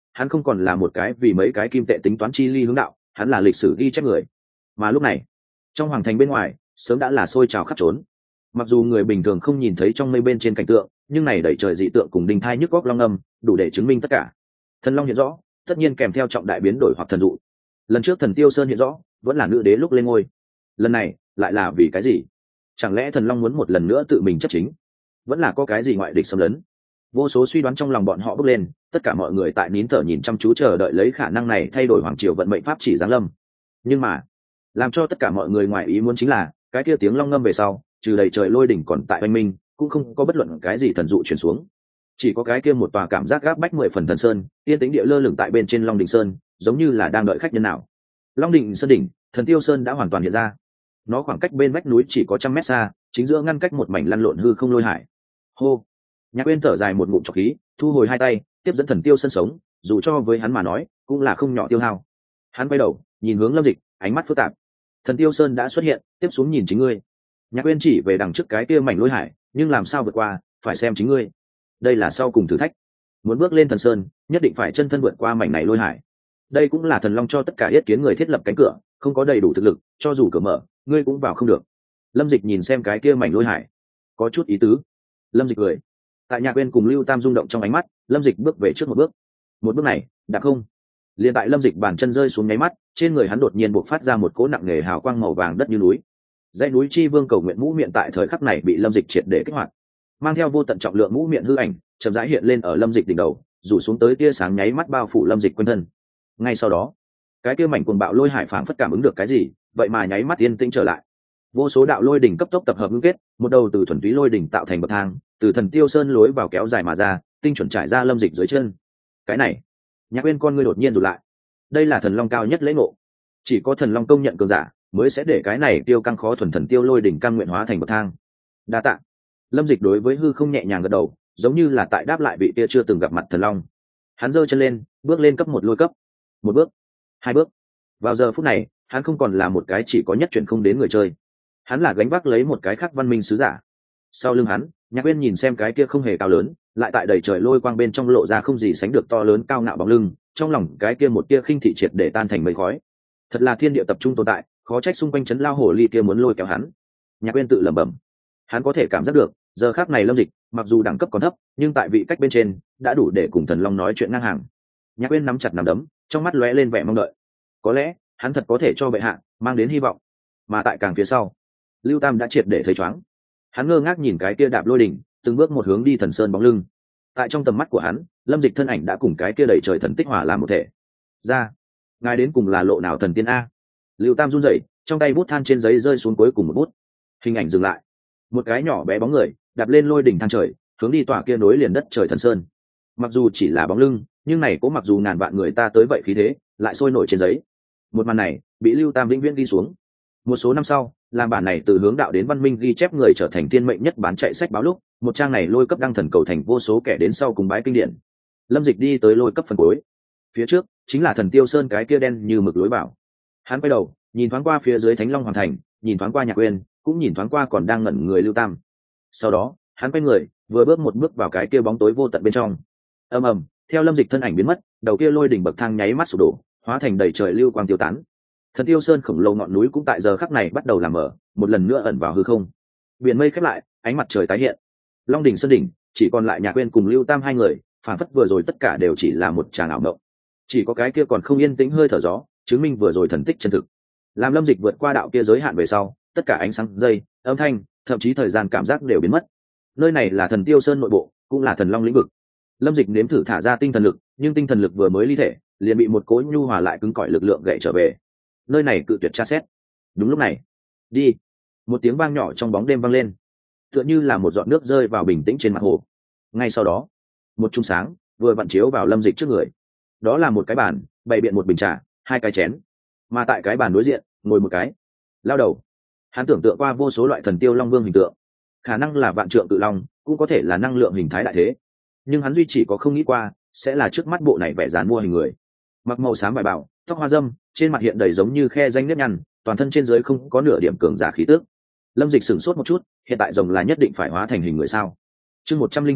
hắn không còn là một cái vì mấy cái kim tệ tính toán chi ly hướng đạo, hắn là lịch sử ghi chép người. Mà lúc này trong hoàng thành bên ngoài sớm đã là sôi trào khắp trốn. Mặc dù người bình thường không nhìn thấy trong mây bên trên cảnh tượng, nhưng này đẩy trời dị tượng cùng đinh thai nhức góc long âm đủ để chứng minh tất cả. Thần long hiện rõ, tất nhiên kèm theo trọng đại biến đổi hoặc thần dụ. Lần trước thần Tiêu Sơn hiện rõ vẫn là nữ đế lúc lên ngôi, lần này lại là vì cái gì? Chẳng lẽ thần long muốn một lần nữa tự mình chấp chính, vẫn là có cái gì ngoại địch xâm lấn? Vô số suy đoán trong lòng bọn họ bốc lên, tất cả mọi người tại nín thở nhìn chăm chú chờ đợi lấy khả năng này thay đổi hoàng triều vận mệnh pháp chỉ giáng lâm. Nhưng mà làm cho tất cả mọi người ngoài ý muốn chính là cái kia tiếng long ngâm về sau, trừ đầy trời lôi đỉnh còn tại oanh minh, cũng không có bất luận cái gì thần dụ chuyển xuống. Chỉ có cái kia một tòa cảm giác gáp bách 10 phần thần sơn, yên tĩnh địa lơ lửng tại bên trên Long Đỉnh Sơn, giống như là đang đợi khách nhân nào. Long Đỉnh Sơn đỉnh, Thần Tiêu Sơn đã hoàn toàn hiện ra. Nó khoảng cách bên vách núi chỉ có 100 mét xa, chính giữa ngăn cách một mảnh lăn lộn hư không lôi hải. Hô. Nhạc Uyên thở dài một ngụm trọc khí, thu hồi hai tay, tiếp dẫn Thần Tiêu Sơn sống, dù cho với hắn mà nói, cũng là không nhỏ tiêu hao. Hắn quay đầu, nhìn hướng Lâm Dịch, ánh mắt phức tạp. Thần Tiêu Sơn đã xuất hiện, tiếp xuống nhìn chính ngươi. Nhạc Uyên chỉ về đằng trước cái kia mảnh lôi hải, nhưng làm sao vượt qua, phải xem chính ngươi. Đây là sau cùng thử thách. Muốn bước lên thần sơn, nhất định phải chân thân vượt qua mảnh này lôi hải. Đây cũng là thần long cho tất cả yết kiến người thiết lập cánh cửa, không có đầy đủ thực lực, cho dù cửa mở, ngươi cũng vào không được. Lâm Dịch nhìn xem cái kia mảnh lôi hải, có chút ý tứ. Lâm Dịch cười. Tại Nhạc Uyên cùng Lưu Tam rung động trong ánh mắt, Lâm Dịch bước về trước một bước. Một bước này, đạp không. Liền tại Lâm Dịch bàn chân rơi xuống nháy mắt, trên người hắn đột nhiên bộc phát ra một cỗ nặng nề hào quang màu vàng đất như núi. Dãy núi Chi Vương cầu nguyện mũ miệng tại thời khắc này bị Lâm Dịch triệt để kích hoạt, mang theo vô tận trọng lượng mũ miệng hư ảnh chậm rãi hiện lên ở Lâm Dịch đỉnh đầu, rủ xuống tới tia sáng nháy mắt bao phủ Lâm Dịch quanh thân. Ngay sau đó, cái kia mảnh cuồng bạo lôi hải phảng phất cảm ứng được cái gì, vậy mà nháy mắt yên tĩnh trở lại. Vô số đạo lôi đỉnh cấp tốc tập hợp ngưng kết, một đầu từ thuần túy lôi đỉnh tạo thành bậc thang, từ Thần Tiêu Sơn lối vào kéo dài mà ra, tinh chuẩn trải ra Lâm Dịch dưới chân. Cái này, Nhạc Uyên con ngươi đột nhiên rụt lại. Đây là thần long cao nhất lễ ngộ, chỉ có thần long công nhận cường giả mới sẽ để cái này tiêu căng khó thuần thần tiêu lôi đỉnh căn nguyện hóa thành bậc thang. Đa tạ. Lâm Dịch đối với hư không nhẹ nhàng gật đầu, giống như là tại đáp lại vị kia chưa từng gặp mặt thần long. Hắn giơ chân lên, bước lên cấp một lôi cấp. Một bước, hai bước. Vào giờ phút này, hắn không còn là một cái chỉ có nhất chuyển không đến người chơi. Hắn là gánh vác lấy một cái khác văn minh sứ giả. Sau lưng hắn, Nhạc Uyên nhìn xem cái kia không hề cao lớn, lại tại đầy trời lôi quang bên trong lộ ra không gì sánh được to lớn cao ngạo bóng lưng, trong lòng cái kia một tia khinh thị triệt để tan thành mây khói. Thật là thiên địa tập trung tồn tại, khó trách xung quanh chấn lao hồ ly kia muốn lôi kéo hắn. Nhạc Uyên tự lẩm bẩm. Hắn có thể cảm giác được, giờ khắc này Lâm Dịch mặc dù đẳng cấp còn thấp, nhưng tại vị cách bên trên đã đủ để cùng thần long nói chuyện ngang hàng. Nhạc Uyên nắm chặt nắm đấm, trong mắt lóe lên vẻ mong đợi. Có lẽ hắn thật có thể cho bệ hạ mang đến hy vọng. Mà tại càng phía sau, Lưu Tam đã triệt để thấy chóng. Hắn ngơ ngác nhìn cái kia đạp lôi đỉnh, từng bước một hướng đi thần sơn bóng lưng. Tại trong tầm mắt của hắn, Lâm Dịch thân ảnh đã cùng cái kia đầy trời thần tích hòa làm một thể. Ra, ngài đến cùng là lộ nào thần tiên a? Lưu Tam run rẩy, trong tay bút than trên giấy rơi xuống cuối cùng một bút. Hình ảnh dừng lại. Một cái nhỏ bé bóng người đạp lên lôi đỉnh thang trời, hướng đi tòa kia nối liền đất trời thần sơn. Mặc dù chỉ là bóng lưng, nhưng này cũng mặc dù ngàn vạn người ta tới vậy khí thế lại sôi nổi trên giấy. Một màn này bị Lưu Tam vĩnh viễn ghi xuống. Một số năm sau, làm bản này từ hướng đạo đến văn minh ghi chép người trở thành thiên mệnh nhất bán chạy sách báo lúc, một trang này lôi cấp đăng thần cầu thành vô số kẻ đến sau cùng bái kinh điển. Lâm Dịch đi tới lôi cấp phần cuối, phía trước chính là Thần Tiêu Sơn cái kia đen như mực lối vào. Hắn quay đầu nhìn thoáng qua phía dưới Thánh Long Hoàng Thành, nhìn thoáng qua Nhạc Uyên, cũng nhìn thoáng qua còn đang ngẩn người Lưu Tam. Sau đó hắn quay người, vừa bước một bước vào cái kia bóng tối vô tận bên trong. Ầm ầm, theo Lâm Dịch thân ảnh biến mất, đầu kia lôi đỉnh bậc thang nháy mắt sụp đổ, hóa thành đầy trời lưu quang tiêu tán. Thần Tiêu Sơn khổng lồ ngọn núi cũng tại giờ khắc này bắt đầu làm mở, một lần nữa ẩn vào hư không. Biển mây khép lại, ánh mặt trời tái hiện. Long đỉnh sơn đỉnh, chỉ còn lại Nhạc Uyên cùng Lưu Tam hai người, phản phất vừa rồi tất cả đều chỉ là một tràng ảo mộng. Chỉ có cái kia còn không yên tĩnh hơi thở gió, chứng minh vừa rồi thần tích chân thực. Làm Lâm Dịch vượt qua đạo kia giới hạn về sau, tất cả ánh sáng, dây, âm thanh, thậm chí thời gian cảm giác đều biến mất. Nơi này là Thần Tiêu Sơn nội bộ, cũng là thần long lĩnh vực. Lâm Dịch nếm thử thả ra tinh thần lực, nhưng tinh thần lực vừa mới ly thể, liền bị một cỗ nhu hòa lại cứng cỏi lực lượng gậy trở về. Nơi này cự tuyệt tra xét. Đúng lúc này, đi, một tiếng vang nhỏ trong bóng đêm vang lên, tựa như là một giọt nước rơi vào bình tĩnh trên mặt hồ. Ngay sau đó, một chùm sáng vừa vặn chiếu vào Lâm Dịch trước người. Đó là một cái bàn, bày biện một bình trà, hai cái chén, mà tại cái bàn đối diện ngồi một cái lao đầu. Hắn tưởng tượng qua vô số loại thần tiêu long vương hình tượng, khả năng là vạn trượng cự long, cũng có thể là năng lượng hình thái đại thế, nhưng hắn duy chỉ có không nghĩ qua sẽ là trước mắt bộ này vẻ dán mua hình người, mặc màu xám vải bảo, tóc hoa dâm, trên mặt hiện đầy giống như khe danh nếp nhăn, toàn thân trên dưới không có nửa điểm cường giả khí tước. Lâm Dịch sửng sốt một chút, hiện tại rồng là nhất định phải hóa thành hình người sao? Chương 109,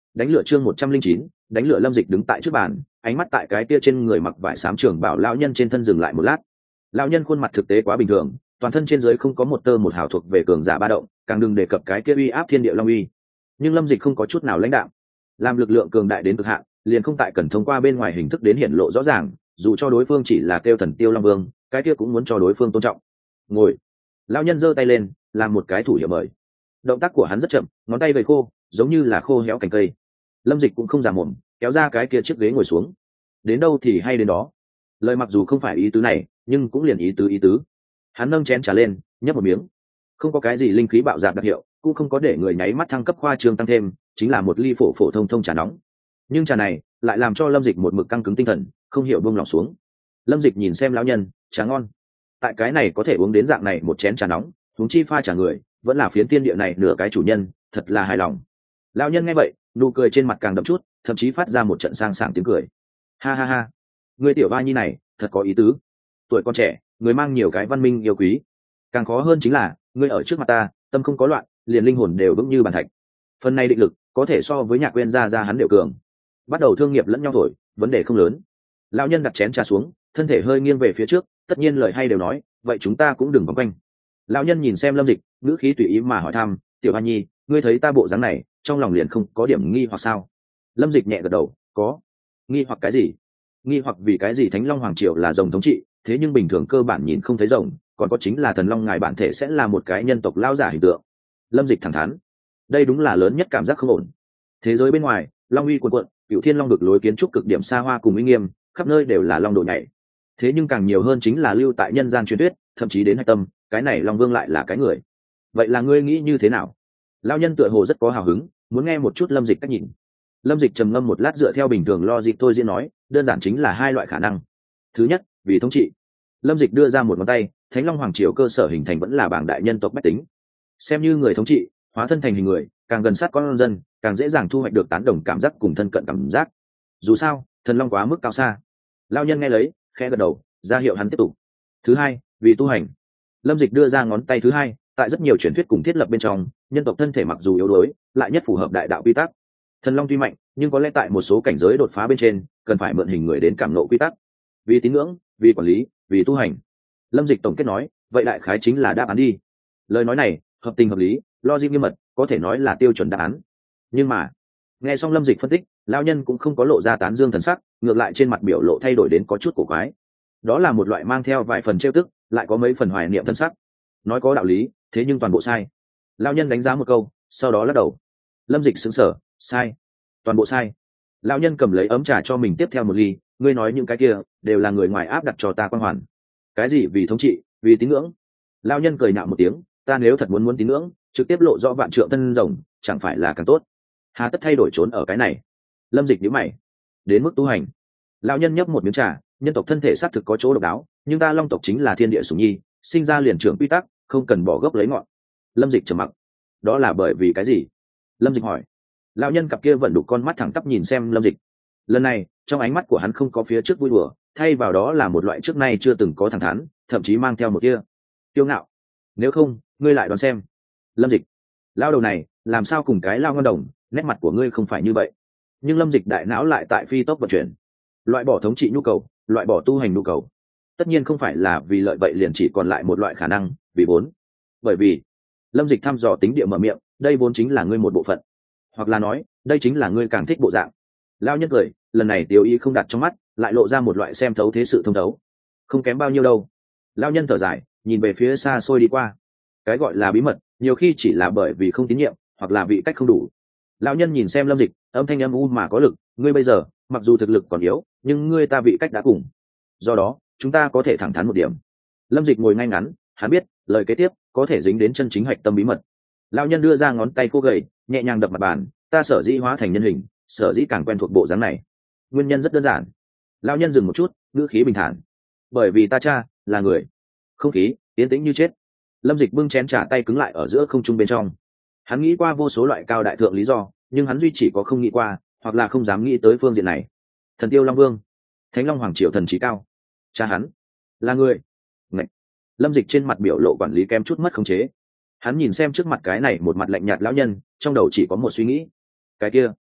Đánh lửa chương 109, đánh lửa. Lâm Dịch đứng tại trước bàn, ánh mắt tại cái kia trên người mặc vải xám trường bảo lão nhân trên thân dừng lại một lát. Lão nhân khuôn mặt thực tế quá bình thường, toàn thân trên dưới không có một tơ một hào thuộc về cường giả ba động, càng đừng đề cập cái kia uy áp thiên địa long uy. Nhưng Lâm Dịch không có chút nào lãnh đạm, làm lực lượng cường đại đến cực hạn, liền không tại cần thông qua bên ngoài hình thức đến hiển lộ rõ ràng, dù cho đối phương chỉ là kêu thần tiêu long vương, cái kia cũng muốn cho đối phương tôn trọng. Ngồi. Lão nhân giơ tay lên, làm một cái thủ hiệu mời. Động tác của hắn rất chậm, ngón tay gầy khô, giống như là khô héo cành cây. Lâm Dịch cũng không giả mồm, kéo ra cái kia chiếc ghế ngồi xuống. Đến đâu thì hay đến đó. Lời mặc dù không phải ý tứ này, nhưng cũng liền ý tứ. Hắn nâng chén trà lên, nhấp một miếng. Không có cái gì linh khí bạo dạn đặc hiệu, cũng không có để người nháy mắt thăng cấp khoa trương tăng thêm, chính là một ly phổ thông trà nóng. Nhưng trà này lại làm cho Lâm Dịch một mực căng cứng tinh thần, không hiểu buông lỏng xuống. Lâm Dịch nhìn xem lão nhân, trà ngon. Tại cái này có thể uống đến dạng này một chén trà nóng, huống chi pha trà người, vẫn là phiến tiên địa này nửa cái chủ nhân, thật là hài lòng. Lão nhân nghe vậy, nụ cười trên mặt càng đậm chút, thậm chí phát ra một trận sang sảng tiếng cười. Ha ha ha, người tiểu ba nhi này thật có ý tứ. Tuổi còn trẻ, người mang nhiều cái văn minh yêu quý. Càng khó hơn chính là, ngươi ở trước mặt ta, tâm không có loạn, liền linh hồn đều vững như bàn thạch. Phần này định lực có thể so với Nhạc Uyên ra hắn đều cường. Bắt đầu thương nghiệp lẫn nhau thổi, vấn đề không lớn. Lão nhân đặt chén trà xuống, thân thể hơi nghiêng về phía trước, tất nhiên lời hay đều nói, vậy chúng ta cũng đừng vòng quanh. Lão nhân nhìn xem Lâm Dịch, ngữ khí tùy ý mà hỏi thăm, tiểu Hoa Nhi, ngươi thấy ta bộ dáng này, trong lòng liền không có điểm nghi hoặc sao? Lâm Dịch nhẹ gật đầu, có. Nghi hoặc cái gì? Nghi hoặc vì cái gì Thánh Long Hoàng Triều là rồng thống trị, thế nhưng bình thường cơ bản nhìn không thấy rồng, còn có chính là thần long ngài bản thể sẽ là một cái nhân tộc lao giả hình tượng. Lâm Dịch thẳng thắn, đây đúng là lớn nhất cảm giác không ổn. Thế giới bên ngoài, long uy cuồn cuộn, Cửu Thiên Long vực lối kiến trúc cực điểm xa hoa cùng uy nghiêm, khắp nơi đều là long đồ nhảy. Thế nhưng càng nhiều hơn chính là lưu tại nhân gian truyền thuyết, thậm chí đến hạch tâm, cái này Long Vương lại là cái người. Vậy là ngươi nghĩ như thế nào? Lão nhân tựa hồ rất có hào hứng, muốn nghe một chút Lâm Dịch cách nhìn. Lâm Dịch trầm ngâm một lát, dựa theo bình thường logic thôi diễn nói, đơn giản chính là hai loại khả năng. Thứ nhất, vì thống trị. Lâm Dịch đưa ra một ngón tay, Thánh Long Hoàng Triều cơ sở hình thành vẫn là bảng đại nhân tộc bách tính. Xem như người thống trị, hóa thân thành hình người, càng gần sát con dân, càng dễ dàng thu hoạch được tán đồng cảm giác cùng thân cận cảm giác. Dù sao, thần long quá mức cao xa. Lão nhân nghe lấy, khẽ gật đầu, ra hiệu hắn tiếp tục. Thứ hai, vì tu hành. Lâm Dịch đưa ra ngón tay thứ hai, tại rất nhiều truyền thuyết cùng thiết lập bên trong, nhân tộc thân thể mặc dù yếu đuối, lại nhất phù hợp đại đạo quy tắc. Thần long tuy mạnh, nhưng có lẽ tại một số cảnh giới đột phá bên trên, cần phải mượn hình người đến cảm ngộ quy tắc. Vì tín ngưỡng, vì quản lý, vì tu hành. Lâm Dịch tổng kết nói, vậy đại khái chính là đáp án đi. Lời nói này, hợp tình hợp lý, logic nghiêm mật, có thể nói là tiêu chuẩn đáp án. Nhưng mà, nghe xong Lâm Dịch phân tích, lão nhân cũng không có lộ ra tán dương thần sắc, ngược lại trên mặt biểu lộ thay đổi đến có chút cổ quái. Đó là một loại mang theo vài phần trêu tức, lại có mấy phần hoài niệm thân sắc. Nói có đạo lý, thế nhưng toàn bộ sai. Lão nhân đánh giá một câu, sau đó lắc đầu. Lâm Dịch sững sờ, sai, toàn bộ sai. Lão nhân cầm lấy ấm trà cho mình tiếp theo một ly, ngươi nói những cái kia đều là người ngoài áp đặt cho ta quan hoàn. Cái gì vì thống trị, vì tín ngưỡng? Lão nhân cười nhạo một tiếng, ta nếu thật muốn tín ngưỡng, trực tiếp lộ rõ vạn trượng thân rồng, chẳng phải là càng tốt? Hà tất thay đổi trốn ở cái này? Lâm Dịch nhíu mày. Đến mức tu hành. Lão nhân nhấp một miếng trà, nhân tộc thân thể xác thực có chỗ độc đáo, nhưng ta long tộc chính là thiên địa sủng nhi, sinh ra liền trưởng quy tắc, không cần bỏ gốc lấy ngọn. Lâm Dịch trầm mặc. Đó là bởi vì cái gì? Lâm Dịch hỏi. Lão nhân cặp kia vẫn đục con mắt thẳng tắp nhìn xem Lâm Dịch. Lần này, trong ánh mắt của hắn không có phía trước vui đùa, thay vào đó là một loại trước nay chưa từng có thẳng thắn, thậm chí mang theo một tia kiêu ngạo. Nếu không, ngươi lại đoán xem. Lâm Dịch. Lão đầu này, làm sao cùng cái lao ngon đồng, nét mặt của ngươi không phải như vậy. Nhưng Lâm Dịch đại não lại tại phi tốc vận chuyển. Loại bỏ thống trị nhu cầu, loại bỏ tu hành nhu cầu. Tất nhiên không phải là vì lợi vậy, liền chỉ còn lại một loại khả năng, vì vốn. Bởi vì, Lâm Dịch thăm dò tính địa mở miệng, đây vốn chính là ngươi một bộ phận. Hoặc là nói, đây chính là ngươi càng thích bộ dạng. Lao nhân cười, lần này Tiêu Ý không đặt trong mắt, lại lộ ra một loại xem thấu thế sự thông thấu. Không kém bao nhiêu đâu. Lao nhân thở dài, nhìn về phía xa xôi đi qua. Cái gọi là bí mật, nhiều khi chỉ là bởi vì không tín nhiệm, hoặc là vị cách không đủ. Lão nhân nhìn xem Lâm Dịch, âm thanh âm u mà có lực, ngươi bây giờ, mặc dù thực lực còn yếu, nhưng ngươi ta vị cách đã cùng. Do đó, chúng ta có thể thẳng thắn một điểm. Lâm Dịch ngồi ngay ngắn, hắn biết, lời kế tiếp có thể dính đến chân chính hạch tâm bí mật. Lão nhân đưa ra ngón tay cô gầy, nhẹ nhàng đập mặt bàn, ta sở dĩ hóa thành nhân hình, sở dĩ càng quen thuộc bộ dáng này. Nguyên nhân rất đơn giản. Lão nhân dừng một chút, ngữ khí bình thản. Bởi vì ta cha là người. Không khí yên tĩnh như chết. Lâm Dịch bưng chén trà, tay cứng lại ở giữa không trung bên trong. Hắn nghĩ qua vô số loại cao đại thượng lý do, nhưng hắn duy chỉ có không nghĩ qua, hoặc là không dám nghĩ tới phương diện này. Thần Tiêu Long Vương, Thánh Long Hoàng Triều thần trí cao, cha hắn là người. Ngậy. Lâm Dịch trên mặt biểu lộ quản lý kém chút mất khống chế. Hắn nhìn xem trước mặt cái này một mặt lạnh nhạt lão nhân, trong đầu chỉ có một suy nghĩ. Cái kia,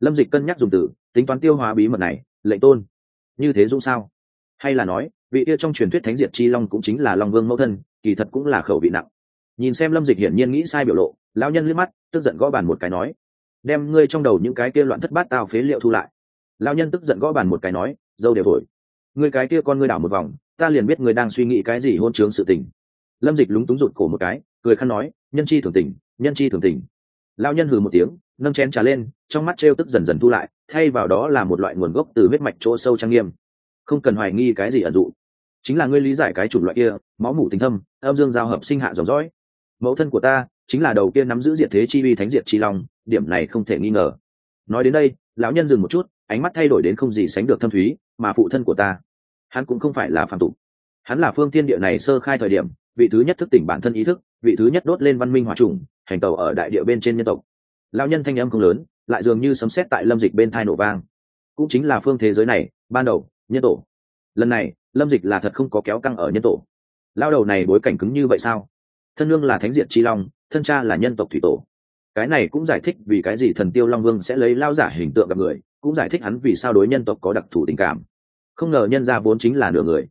Lâm Dịch cân nhắc dùng từ tính toán tiêu hóa bí mật này. Lệnh tôn như thế dũng sao? Hay là nói vị kia trong truyền thuyết thánh diệt chi long cũng chính là long vương mẫu thân, kỳ thật cũng là khẩu vị nặng. Nhìn xem Lâm Dịch hiển nhiên nghĩ sai biểu lộ, lão nhân liếc mắt tức giận gõ bàn một cái nói: đem ngươi trong đầu những cái kia loạn thất bát tao phế liệu thu lại. Lão nhân tức giận gõ bàn một cái nói: dâu đều thổi, ngươi cái kia con ngươi đảo một vòng, ta liền biết ngươi đang suy nghĩ cái gì hôn trướng sự tình. Lâm Dịch lúng túng rụt cổ một cái, cười khăn nói: nhân chi thường tình, nhân chi thường tình. Lão nhân hừ một tiếng, nâng chén trà lên, trong mắt trêu tức dần dần thu lại, thay vào đó là một loại nguồn gốc từ huyết mạch chỗ sâu trang nghiêm. Không cần hoài nghi cái gì ẩn dụ, chính là ngươi lý giải cái chủng loại kia máu mủ tình thâm, âm dương giao hợp sinh hạ dòng dõi. Mẫu thân của ta chính là đầu kia nắm giữ diệt thế chi uy thánh diệt chi long, điểm này không thể nghi ngờ. Nói đến đây, lão nhân dừng một chút, ánh mắt thay đổi đến không gì sánh được thâm thúy. Mà phụ thân của ta, hắn cũng không phải là phàm tục, hắn là phương thiên địa này sơ khai thời điểm vị thứ nhất thức tỉnh bản thân ý thức, vị thứ nhất đốt lên văn minh hỏa trùng, hành tẩu ở đại địa bên trên nhân tộc. Lão nhân thanh âm không lớn, lại dường như sấm sét tại Lâm Dịch bên thai nổ vang. Cũng chính là phương thế giới này ban đầu nhân tổ. Lần này Lâm Dịch là thật không có kéo căng ở nhân tổ. Lao đầu này bối cảnh cứng như vậy sao? Thân nương là thánh diệt chi long, thân cha là nhân tộc thủy tổ. Cái này cũng giải thích vì cái gì thần tiêu long vương sẽ lấy lao giả hình tượng gặp người, cũng giải thích hắn vì sao đối nhân tộc có đặc thù tình cảm. Không ngờ nhân gia vốn chính là nửa người.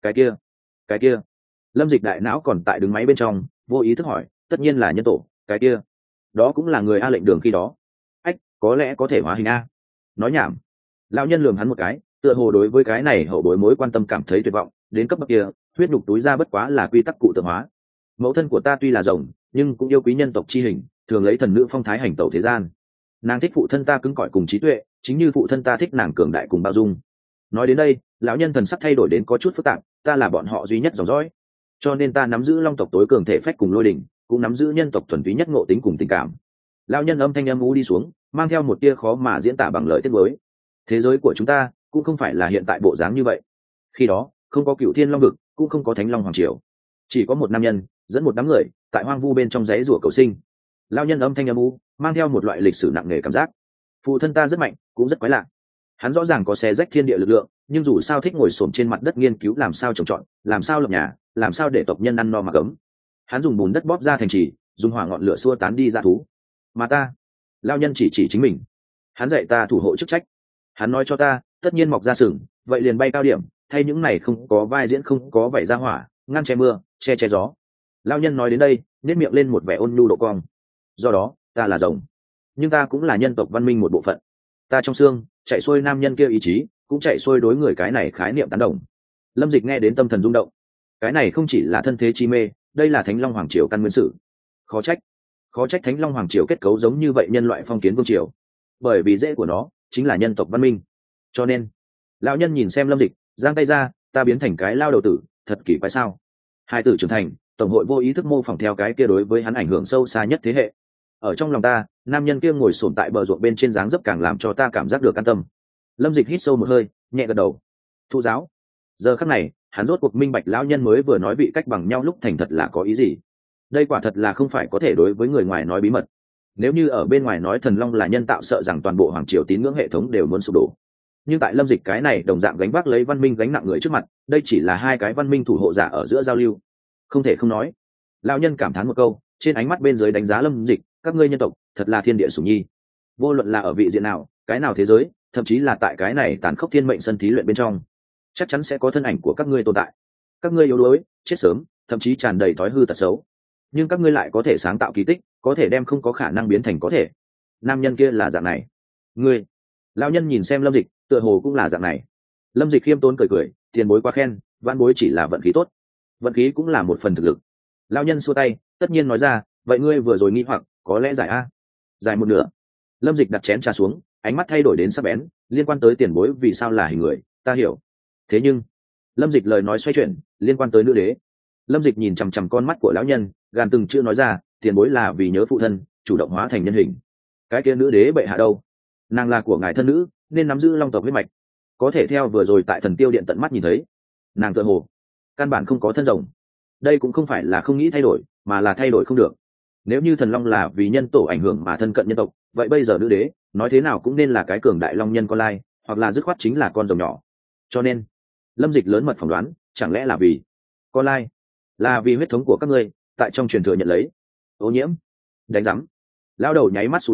Cái kia Lâm Dịch đại não còn tại đứng máy bên trong, vô ý thức hỏi: tất nhiên là nhân tổ, cái kia đó cũng là người A lệnh đường khi đó. Ách, có lẽ có thể hóa hình A. Nói nhảm. Lão nhân lườm hắn một cái, tựa hồ đối với cái này hậu bối mối quan tâm cảm thấy tuyệt vọng. Đến cấp bậc kia, huyết nhục túi ra bất quá là quy tắc cụ tượng hóa. Mẫu thân của ta tuy là rồng, nhưng cũng yêu quý nhân tộc chi hình, thường lấy thần nữ phong thái hành tẩu thế gian. Nàng thích phụ thân ta cứng cỏi cùng trí tuệ, chính như phụ thân ta thích nàng cường đại cùng bao dung. Nói đến đây, lão nhân thần sắc thay đổi đến có chút phức tạp. Ta là bọn họ duy nhất dòng dõi, cho nên ta nắm giữ long tộc tối cường thể phách cùng lôi đỉnh, cũng nắm giữ nhân tộc thuần túy nhất ngộ tính cùng tình cảm. Lão nhân âm thanh âm u đi xuống, mang theo một tia khó mà diễn tả bằng lời tiết mới. Thế giới của chúng ta cũng không phải là hiện tại bộ dáng như vậy. Khi đó không có cựu thiên long vực, cũng không có thánh long hoàng triều, chỉ có một nam nhân dẫn một đám người tại hoang vu bên trong giấy rủa cầu sinh. Lão nhân âm thanh âm u mang theo một loại lịch sử nặng nề cảm giác. Phụ thân ta rất mạnh, cũng rất quái lạ. Hắn rõ ràng có xé rách thiên địa lực lượng, nhưng dù sao thích ngồi xổm trên mặt đất nghiên cứu làm sao trồng trọt, làm sao lập nhà, làm sao để tộc nhân ăn no mặc ấm. Hắn dùng bùn đất bóp ra thành trì, dùng hỏa ngọn lửa xua tán đi dã thú. Mà ta, lão nhân chỉ chính mình. Hắn dạy ta thủ hộ chức trách. Hắn nói cho ta, tất nhiên mọc ra sừng, vậy liền bay cao điểm, thay những này không có vai diễn không có vảy ra hỏa, ngăn che mưa, che gió. Lão nhân nói đến đây, nét miệng lên một vẻ ôn nhu độ cong. Do đó, ta là rồng, nhưng ta cũng là nhân tộc văn minh một bộ phận. Ta trong xương chạy xuôi nam nhân kia ý chí, cũng chạy xuôi đối người cái này khái niệm tán đồng. Lâm Dịch nghe đến tâm thần rung động. Cái này không chỉ là thân thế chi mê, đây là thánh long hoàng triều căn nguyên sử. Khó trách thánh long hoàng triều kết cấu giống như vậy nhân loại phong kiến vương triều, bởi vì rễ của nó chính là nhân tộc văn minh. Cho nên lão nhân nhìn xem Lâm Dịch, giang tay ra: ta biến thành cái lao đầu tử, thật kỳ quái sao? Hai tử trưởng thành, tổng hội vô ý thức mô phỏng theo cái kia đối với hắn ảnh hưởng sâu xa nhất thế hệ. Ở trong lòng ta, nam nhân kia ngồi xổm tại bờ ruộng bên trên dáng dấp càng làm cho ta cảm giác được an tâm. Lâm Dịch hít sâu một hơi, nhẹ gật đầu. Thụ giáo. Giờ khắc này, hắn rốt cuộc minh bạch lão nhân mới vừa nói vị cách bằng nhau lúc thành thật là có ý gì. Đây quả thật là không phải có thể đối với người ngoài nói bí mật. Nếu như ở bên ngoài nói thần long là nhân tạo, sợ rằng toàn bộ hoàng triều tín ngưỡng hệ thống đều muốn sụp đổ. Nhưng tại Lâm Dịch cái này đồng dạng gánh vác lấy văn minh gánh nặng người trước mặt, đây chỉ là hai cái văn minh thủ hộ giả ở giữa giao lưu. Không thể không nói. Lão nhân cảm thán một câu, trên ánh mắt bên dưới đánh giá Lâm Dịch: các ngươi nhân tộc thật là thiên địa sủng nhi. Vô luận là ở vị diện nào, cái nào thế giới, thậm chí là tại cái này tàn khốc thiên mệnh sân thí luyện bên trong, chắc chắn sẽ có thân ảnh của các ngươi tồn tại. Các ngươi yếu đuối, chết sớm, thậm chí tràn đầy thói hư tật xấu, nhưng các ngươi lại có thể sáng tạo kỳ tích, có thể đem không có khả năng biến thành có thể. Nam nhân kia là dạng này. Ngươi. Lão nhân nhìn xem Lâm Dịch, tựa hồ cũng là dạng này. Lâm Dịch khiêm tốn cười cười: tiền bối quá khen, vãn bối chỉ là vận khí tốt. Vận khí cũng là một phần thực lực. Lão nhân xua tay, tất nhiên nói ra: vậy ngươi vừa rồi nghi hoặc, có lẽ giải a? Giải một nửa. Lâm Dịch đặt chén trà xuống, ánh mắt thay đổi đến sắc bén. Liên quan tới tiền bối vì sao là hình người, ta hiểu. Thế nhưng Lâm Dịch lời nói xoay chuyển, liên quan tới nữ đế. Lâm Dịch nhìn chằm chằm con mắt của lão nhân, gàn từng chữ nói ra: tiền bối là vì nhớ phụ thân, chủ động hóa thành nhân hình. Cái kia nữ đế bệ hạ đâu? Nàng là của ngài thân nữ, nên nắm giữ long tộc huyết mạch. Có thể theo vừa rồi tại thần tiêu điện tận mắt nhìn thấy, nàng tựa hồ căn bản không có thân rồng. Đây cũng không phải là không nghĩ thay đổi, mà là thay đổi không được. Nếu như thần long là vì nhân tổ ảnh hưởng mà thân cận nhân tộc, vậy bây giờ nữ đế nói thế nào cũng nên là cái cường đại long nhân con lai, hoặc là dứt khoát chính là con rồng nhỏ. Cho nên Lâm Dịch lớn mật phỏng đoán, chẳng lẽ là vì con lai, là vì huyết thống của các ngươi tại trong truyền thừa nhận lấy ô nhiễm. Đánh rắm. Lao đầu nháy mắt sù lông,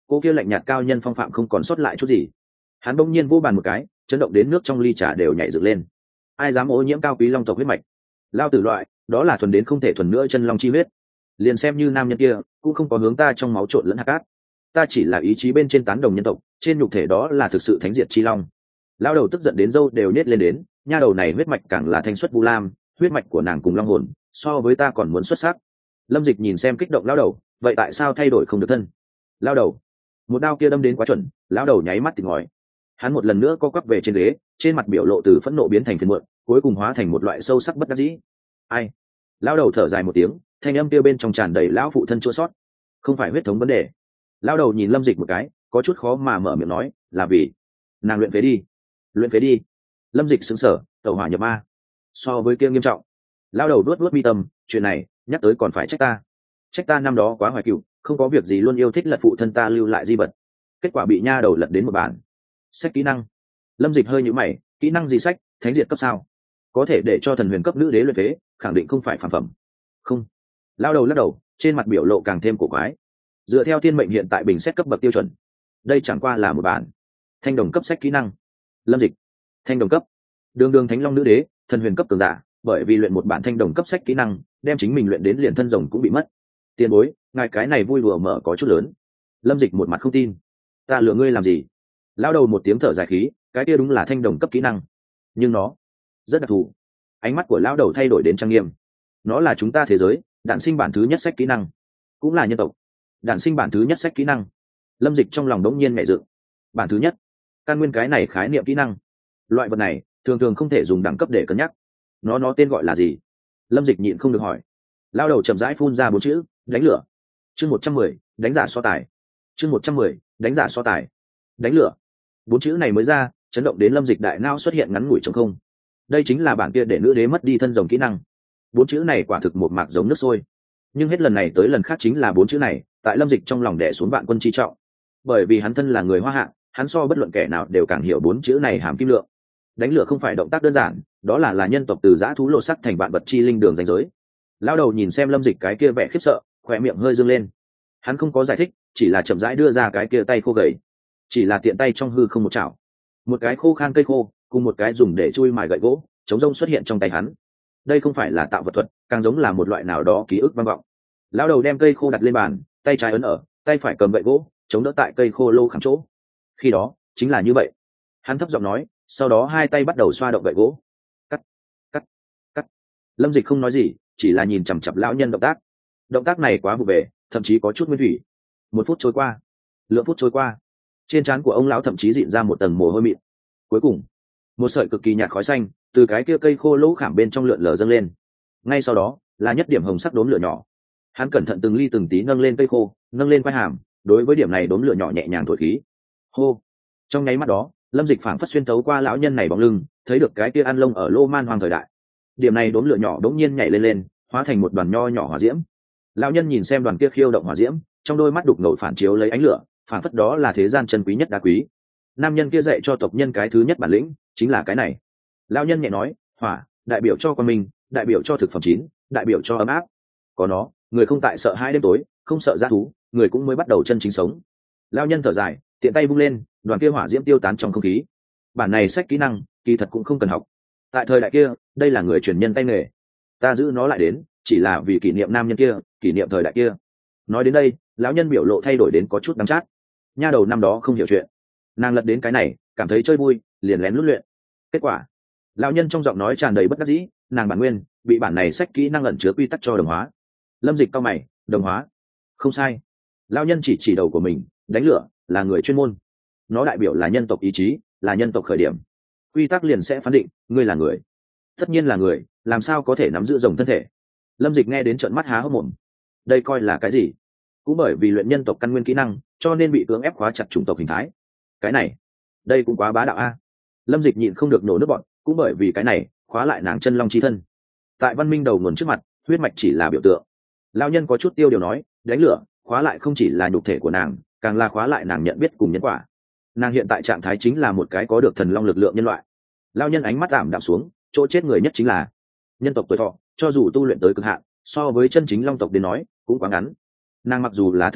cô kia lạnh nhạt cao nhân phong phạm không còn sót lại chút gì. Hắn bỗng nhiên vô bàn một cái, chấn động đến nước trong ly trà đều nhảy dựng lên. Ai dám ô nhiễm cao quý long tộc huyết mạch? Lao tử loại, đó là thuần đến không thể thuần nữa chân long chi huyết. Liền xem như nam nhân kia cũng không có hướng ta trong máu trộn lẫn hạt cát. Ta chỉ là ý chí bên trên tán đồng nhân tộc, trên nhục thể đó là thực sự thánh diệt chi long. Lao đầu tức giận đến râu đều nết lên đến, nha đầu này huyết mạch càng là thanh xuất vu lam, huyết mạch của nàng cùng long hồn so với ta còn muốn xuất sắc. Lâm Dịch nhìn xem kích động lao đầu, vậy tại sao thay đổi không được thân? Lao đầu, một đao kia đâm đến quá chuẩn, lao đầu nháy mắt tỉnh ngòi. Hắn một lần nữa co quắp về trên ghế, trên mặt biểu lộ từ phẫn nộ biến thành phiền muộn, cuối cùng hóa thành một loại sâu sắc bất đắc dĩ. Ai? Lao đầu thở dài một tiếng, thanh âm kia bên trong tràn đầy lão phụ thân chua sót. Không phải huyết thống vấn đề. Lao đầu nhìn Lâm Dịch một cái, có chút khó mà mở miệng nói, là vì nàng luyện phế đi. Luyện phế đi. Lâm Dịch sững sờ, tẩu hỏa nhập ma. So với kia nghiêm trọng. Lao đầu đuốt mi tâm, chuyện này nhắc tới còn phải trách ta. Trách ta năm đó quá hoài cựu, không có việc gì luôn yêu thích lật phụ thân ta lưu lại di vật, kết quả bị nha đầu lật đến một bản sách kỹ năng. Lâm Dịch hơi nhíu mày, kỹ năng gì sách? Thánh diệt cấp sao? Có thể để cho thần huyền cấp nữ đế luyện phế, khẳng định không phải phàm phẩm. Không. Lao đầu lắc đầu, trên mặt biểu lộ càng thêm cổ quái. Dựa theo thiên mệnh hiện tại bình xét cấp bậc tiêu chuẩn, đây chẳng qua là một bản thanh đồng cấp sách kỹ năng. Lâm Dịch, thanh đồng cấp, đường đường thánh long nữ đế, thần huyền cấp cường giả, bởi vì luyện một bản thanh đồng cấp sách kỹ năng, đem chính mình luyện đến liền thân rồng cũng bị mất. Tiền bối, ngài cái này vui đùa mở có chút lớn. Lâm Dịch một mặt không tin. Ta lừa ngươi làm gì? Lao đầu một tiếng thở dài khí, cái kia đúng là thanh đồng cấp kỹ năng, nhưng nó rất đặc thù. Ánh mắt của lão đầu thay đổi đến trang nghiêm. Nó là chúng ta thế giới đản sinh bản thứ nhất sách kỹ năng, cũng là nhân tộc đản sinh bản thứ nhất sách kỹ năng. Lâm Dịch trong lòng đống nhiên nhẹ dựng. Bản thứ nhất, căn nguyên cái này khái niệm kỹ năng, loại vật này thường thường không thể dùng đẳng cấp để cân nhắc. Nó tên gọi là gì? Lâm Dịch nhịn không được hỏi. Lao đầu chậm rãi phun ra 4 chữ: đánh lửa. Chương 110, đánh giả so tài. Chương 110, đánh giả so tài. Đánh lửa. 4 chữ này mới ra, chấn động đến Lâm Dịch đại não xuất hiện ngắn ngủi trống không. Đây chính là bản kia để nữ đế mất đi thân rồng kỹ năng. 4 chữ này quả thực một mạc giống nước sôi. Nhưng hết lần này tới lần khác chính là 4 chữ này, tại Lâm Dịch trong lòng đè xuống vạn quân chi trọng. Bởi vì hắn thân là người Hoa Hạ, hắn so bất luận kẻ nào đều càng hiểu 4 chữ này hàm kim lượng. Đánh lửa không phải động tác đơn giản, đó là nhân tộc từ dã thú lộ sắc thành vạn vật chi linh đường ranh giới. Lao đầu nhìn xem Lâm Dịch cái kia vẻ khiếp sợ, khóe miệng hơi dương lên. Hắn không có giải thích, chỉ là chậm rãi đưa ra cái kia tay khô gầy, chỉ là tiện tay trong hư không một chảo, một cái khô khan cây khô cùng một cái dùng để chui mài gậy gỗ chống rông xuất hiện trong tay hắn. Đây không phải là tạo vật thuật, càng giống là một loại nào đó ký ức vang vọng. Lão đầu đem cây khô đặt lên bàn, tay trái ấn ở, tay phải cầm gậy gỗ chống đỡ tại cây khô lô khảm chỗ. Khi đó chính là như vậy. Hắn thấp giọng nói, sau đó hai tay bắt đầu xoa động gậy gỗ. Cắt, cắt, cắt. Lâm Dịch không nói gì, chỉ là nhìn chằm chằm lão nhân động tác này quá vụ về, thậm chí có chút nguyên thủy. 1 phút trôi qua, lượng phút trôi qua, trên trán của ông lão thậm chí dịn ra một tầng mồ hôi mịn. Cuối cùng, một sợi cực kỳ nhạt khói xanh từ cái kia cây khô lỗ khảm bên trong lượn lờ dâng lên. Ngay sau đó là nhất điểm hồng sắc đốm lửa nhỏ. Hắn cẩn thận từng ly từng tí nâng lên cây khô, nâng lên quai hàm, đối với điểm này đốm lửa nhỏ nhẹ nhàng thổi khí. Hô! Trong nháy mắt đó, Lâm Dịch phảng phất xuyên thấu qua lão nhân này bóng lưng, thấy được cái kia ăn lông ở Lô Man Hoàng thời đại. Điểm này đốm lửa nhỏ đống nhiên nhảy lên, hóa thành một đoàn nho nhỏ hỏa diễm. Lão nhân nhìn xem đoàn kia khiêu động hỏa diễm, trong đôi mắt đục ngầu phản chiếu lấy ánh lửa, phảng phất đó là thế gian chân quý nhất đá quý. Nam nhân kia dạy cho tộc nhân cái thứ nhất bản lĩnh, chính là cái này. Lão nhân nhẹ nói, hỏa đại biểu cho quan minh, đại biểu cho thực phẩm chín, đại biểu cho ấm áp. Có nó, người không tại sợ hãi đêm tối, không sợ dã thú, người cũng mới bắt đầu chân chính sống. Lão nhân thở dài, tiện tay vung lên, đoàn kia hỏa diễm tiêu tán trong không khí. Bản này sách kỹ năng, kỳ thật cũng không cần học. Tại thời đại kia, đây là người truyền nhân tay nghề. Ta giữ nó lại đến, chỉ là vì kỷ niệm nam nhân kia, kỷ niệm thời đại kia. Nói đến đây, lão nhân biểu lộ thay đổi đến có chút đắng chát. Nha đầu năm đó không hiểu chuyện, nàng lật đến cái này, cảm thấy chơi vui, liền lén lút luyện. Kết quả, lão nhân trong giọng nói tràn đầy bất đắc dĩ, nàng bản nguyên bị bản này sách kỹ năng ẩn chứa quy tắc cho đồng hóa. Lâm Dịch cau mày, đồng hóa? Không sai. Lão nhân chỉ đầu của mình, đánh lửa là người chuyên môn. Nó đại biểu là nhân tộc ý chí, là nhân tộc khởi điểm. Quy tắc liền sẽ phán định, ngươi là người. Tất nhiên là người, làm sao có thể nắm giữ rồng thân thể? Lâm Dịch nghe đến trợn mắt há hốc mồm. Đây coi là cái gì? Cũng bởi vì luyện nhân tộc căn nguyên kỹ năng, cho nên bị cưỡng ép khóa chặt chủng tộc hình thái. Cái này, đây cũng quá bá đạo a. Lâm Dịch nhịn không được nổ nước bọn, cũng bởi vì cái này, khóa lại nàng chân long chi thân. Tại văn minh đầu nguồn trước mặt, huyết mạch chỉ là biểu tượng. Lão nhân có chút tiêu điều nói, đánh lửa, khóa lại không chỉ là nhục thể của nàng, càng là khóa lại nàng nhận biết cùng nhân quả. Nàng hiện tại trạng thái chính là một cái có được thần long lực lượng nhân loại. Lão nhân ánh mắt ảm đạm xuống, chỗ chết người nhất chính là nhân tộc tuổi thọ, cho dù tu luyện tới cực hạn, so với chân chính long tộc đến nói cũng quá ngắn. Nàng mặc dù là thần huyền,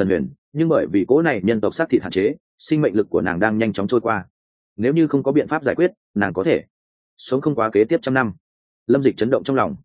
nhưng bởi vì cỗ này nhân tộc xác thịt hạn chế, sinh mệnh lực của nàng đang nhanh chóng trôi qua. Nếu như không có biện pháp giải quyết, nàng có thể sống không quá kế tiếp 100 năm. Lâm Dịch chấn động trong lòng.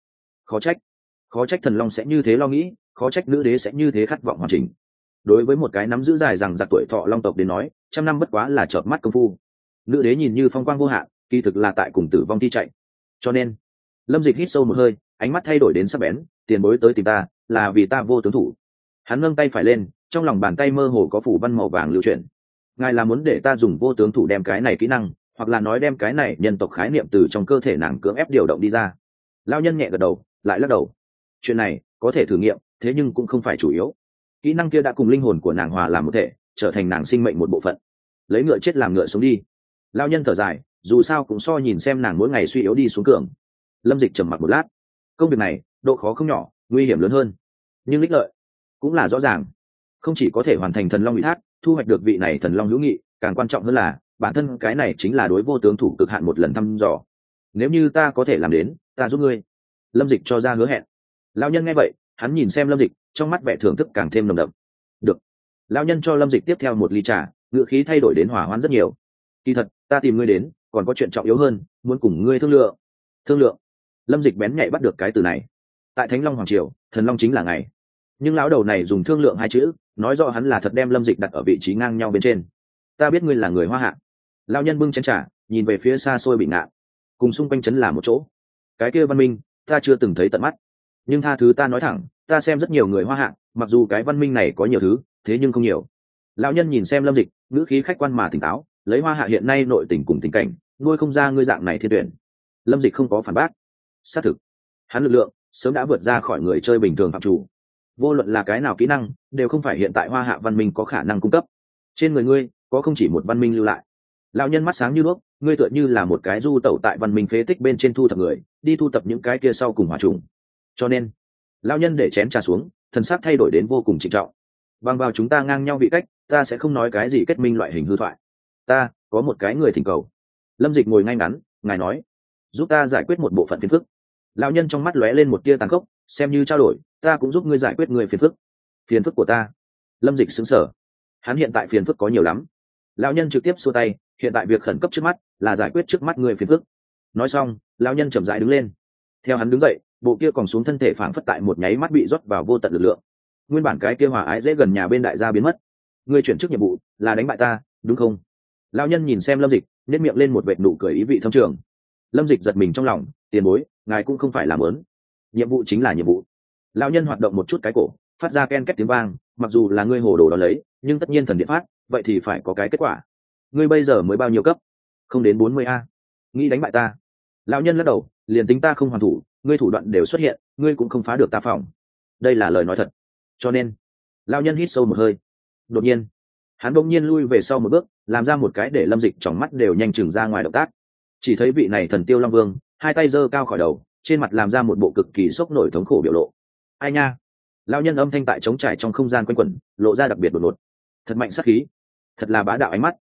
Khó trách thần long sẽ như thế lo nghĩ, khó trách nữ đế sẽ như thế khát vọng hoàn chỉnh. Đối với một cái nắm giữ dài rằng giặc tuổi thọ long tộc đến nói, 100 năm bất quá là chợp mắt công phu. Nữ đế nhìn như phong quang vô hạn, kỳ thực là tại cùng tử vong thi chạy. Cho nên Lâm Dịch hít sâu một hơi, ánh mắt thay đổi đến sắc bén. Tiền bối tới tìm ta là vì ta vô tướng thủ. Hắn nâng tay phải lên, trong lòng bàn tay mơ hồ có phủ văn màu vàng lưu chuyển. Ngài là muốn để ta dùng vô tướng thủ đem cái này kỹ năng, hoặc là nói đem cái này nhân tộc khái niệm từ trong cơ thể nàng cưỡng ép điều động đi ra? Lão nhân nhẹ gật đầu, lại lắc đầu. Chuyện này có thể thử nghiệm, thế nhưng cũng không phải chủ yếu. Kỹ năng kia đã cùng linh hồn của nàng hòa làm một thể, trở thành nàng sinh mệnh một bộ phận. Lấy ngựa chết làm ngựa sống đi. Lão nhân thở dài, dù sao cũng so nhìn xem nàng mỗi ngày suy yếu đi xuống cường. Lâm Dịch trầm mặc một lát. Công việc này độ khó không nhỏ, nguy hiểm lớn hơn, nhưng ích lợi cũng là rõ ràng. Không chỉ có thể hoàn thành thần long ủy thác, thu hoạch được vị này thần long hữu nghị, càng quan trọng hơn là bản thân cái này chính là đối vô tướng thủ cực hạn một lần thăm dò. Nếu như ta có thể làm đến, ta giúp ngươi. Lâm Dịch cho ra hứa hẹn. Lão nhân nghe vậy, hắn nhìn xem Lâm Dịch, trong mắt vẻ thưởng thức càng thêm nồng đậm. Được. Lão nhân cho Lâm Dịch tiếp theo một ly trà, ngữ khí thay đổi đến hòa hoãn rất nhiều. Kỳ thật, ta tìm ngươi đến, còn có chuyện trọng yếu hơn, muốn cùng ngươi thương lượng. Thương lượng? Lâm Dịch bén nhạy bắt được cái từ này. Tại Thánh Long hoàng triều, thần long chính là ngày. Nhưng lão đầu này dùng thương lượng hai chữ, nói rõ hắn là thật đem Lâm Dịch đặt ở vị trí ngang nhau bên trên. Ta biết ngươi là người Hoa Hạ. Lão nhân bưng chén trà, nhìn về phía xa xôi Bị Ngạn, cùng xung quanh trấn là một chỗ. Cái kia văn minh, ta chưa từng thấy tận mắt, nhưng tha thứ ta nói thẳng, ta xem rất nhiều người Hoa Hạ, mặc dù cái văn minh này có nhiều thứ, thế nhưng không nhiều. Lão nhân nhìn xem Lâm Dịch, ngữ khí khách quan mà tỉnh táo, lấy Hoa Hạ hiện nay nội tình cùng tình cảnh, nuôi không ra ngươi dạng này thiên tuyển. Lâm Dịch không có phản bác. Xác thực, hắn lực lượng sớm đã vượt ra khỏi người chơi bình thường phạm chủ. Vô luận là cái nào kỹ năng, đều không phải hiện tại Hoa Hạ văn minh có khả năng cung cấp. Trên người ngươi có không chỉ một văn minh lưu lại. Lão nhân mắt sáng như đuốc, ngươi tựa như là một cái du tẩu tại văn minh phế tích bên trên thu thập người, đi thu thập những cái kia sau cùng hỏa trùng. Cho nên, lão nhân để chén trà xuống, thần sắc thay đổi đến vô cùng trịnh trọng. Bằng vào chúng ta ngang nhau vị cách, ta sẽ không nói cái gì kết minh loại hình hư thoại. Ta có một cái người thỉnh cầu. Lâm Dịch ngồi ngay ngắn, ngài nói, giúp ta giải quyết một bộ phận phiền phức. Lão nhân trong mắt lóe lên một tia tàn khốc, xem như trao đổi, ta cũng giúp ngươi giải quyết người phiền phức. Phiền phức của ta? Lâm Dịch sững sờ. Hắn hiện tại phiền phức có nhiều lắm. Lão nhân trực tiếp xua tay, hiện tại việc khẩn cấp trước mắt là giải quyết trước mắt người phiền phức. Nói xong, lão nhân chậm rãi đứng lên. Theo hắn đứng dậy, bộ kia còn xuống thân thể phảng phất tại một nháy mắt bị rót vào vô tận lực lượng. Nguyên bản cái kia hòa ái dễ gần nhà bên đại gia biến mất. Ngươi chuyển chức nhiệm vụ là đánh bại ta, đúng không? Lão nhân nhìn xem Lâm Dịch, nhếch miệng lên một vệt nụ cười ý vị thâm trường. Lâm Dịch giật mình trong lòng, tiền bối, ngài cũng không phải làm lớn. Nhiệm vụ chính là nhiệm vụ. Lão nhân hoạt động một chút cái cổ, phát ra ken két tiếng vang, mặc dù là ngươi hồ đồ đó lấy, nhưng tất nhiên thần điện phát, vậy thì phải có cái kết quả. Ngươi bây giờ mới bao nhiêu cấp? Không đến 40 a. Nghĩ đánh bại ta? Lão nhân lắc đầu, liền tính ta không hoàn thủ, ngươi thủ đoạn đều xuất hiện, ngươi cũng không phá được ta phòng. Đây là lời nói thật. Cho nên, lão nhân hít sâu một hơi. Đột nhiên, hắn bỗng nhiên lui về sau một bước, làm ra một cái để Lâm Dịch trong mắt đều nhanh chừng ra ngoài động tác. Chỉ thấy vị này thần tiêu long vương, hai tay giơ cao khỏi đầu, trên mặt làm ra một bộ cực kỳ sốc nổi thống khổ biểu lộ. Ai nha? Lão nhân âm thanh tại trống trải trong không gian quanh quẩn, lộ ra đặc biệt đột ngột. Thật mạnh sát khí, thật là bá đạo ánh mắt.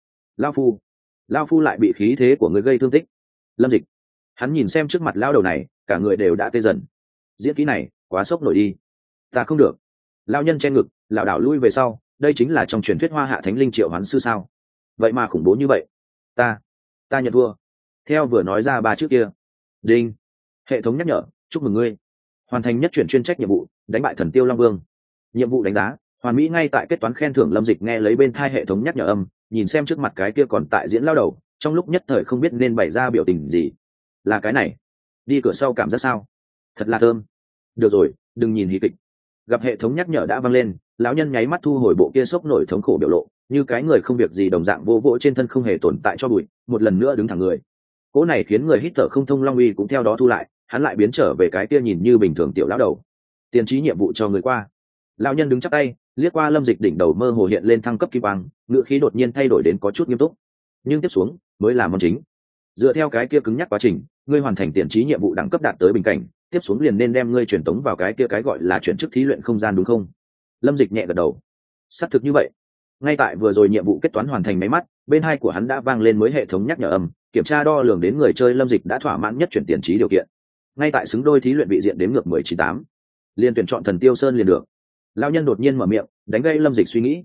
Lão phu lại bị khí thế của người gây thương tích. Lâm Dịch, hắn nhìn xem trước mặt lão đầu này, cả người đều đã tê dần. Diễn kỹ này quá sốc nổi đi. Ta không được. Lão nhân che ngực, lảo đảo lui về sau. Đây chính là trong truyền thuyết Hoa Hạ Thánh Linh Triệu Hoán Sư sao? Vậy mà khủng bố như vậy. Ta nhận thua. Theo vừa nói ra ba chữ kia. Đinh. Hệ thống nhắc nhở, chúc mừng ngươi hoàn thành nhất chuyển chuyên trách nhiệm vụ, đánh bại thần tiêu long vương. Nhiệm vụ đánh giá hoàn mỹ. Ngay tại kết toán khen thưởng, Lâm Dịch nghe lấy bên thai hệ thống nhắc nhở âm, nhìn xem trước mặt cái kia còn tại diễn lao đầu, trong lúc nhất thời không biết nên bày ra biểu tình gì. Là cái này đi cửa sau cảm giác sao? Thật là thơm. Được rồi, đừng nhìn hí kịch. Gặp hệ thống nhắc nhở đã vang lên, lão nhân nháy mắt thu hồi bộ kia sốc nổi thống khổ biểu lộ, như cái người không việc gì đồng dạng vô vỗ trên thân không hề tồn tại cho bụi, một lần nữa đứng thẳng người. Cỗ này khiến người hít thở không thông long uy cũng theo đó thu lại, hắn lại biến trở về cái kia nhìn như bình thường tiểu lão đầu. Tiền trí nhiệm vụ cho người qua. Lão nhân đứng chắp tay, liếc qua Lâm Dịch, đỉnh đầu mơ hồ hiện lên thăng cấp kim quang, ngữ khí đột nhiên thay đổi đến có chút nghiêm túc. Nhưng tiếp xuống mới là món chính. Dựa theo cái kia cứng nhắc quá trình, ngươi hoàn thành tiền trí nhiệm vụ đẳng cấp đạt tới bình cảnh, tiếp xuống liền nên đem ngươi truyền tống vào cái kia cái gọi là chuyển chức thí luyện không gian, đúng không? Lâm Dịch nhẹ gật đầu. Xác thực như vậy. Ngay tại vừa rồi nhiệm vụ kết toán hoàn thành máy mắt, bên hai của hắn đã vang lên mới hệ thống nhắc nhở âm, kiểm tra đo lường đến người chơi Lâm Dịch đã thỏa mãn nhất chuyển tiền trí điều kiện. Ngay tại xứng đôi thí luyện vị diện đếm ngược 19-8, liền tuyển chọn thần tiêu sơn liền được. Lão nhân đột nhiên mở miệng, đánh gây Lâm Dịch suy nghĩ.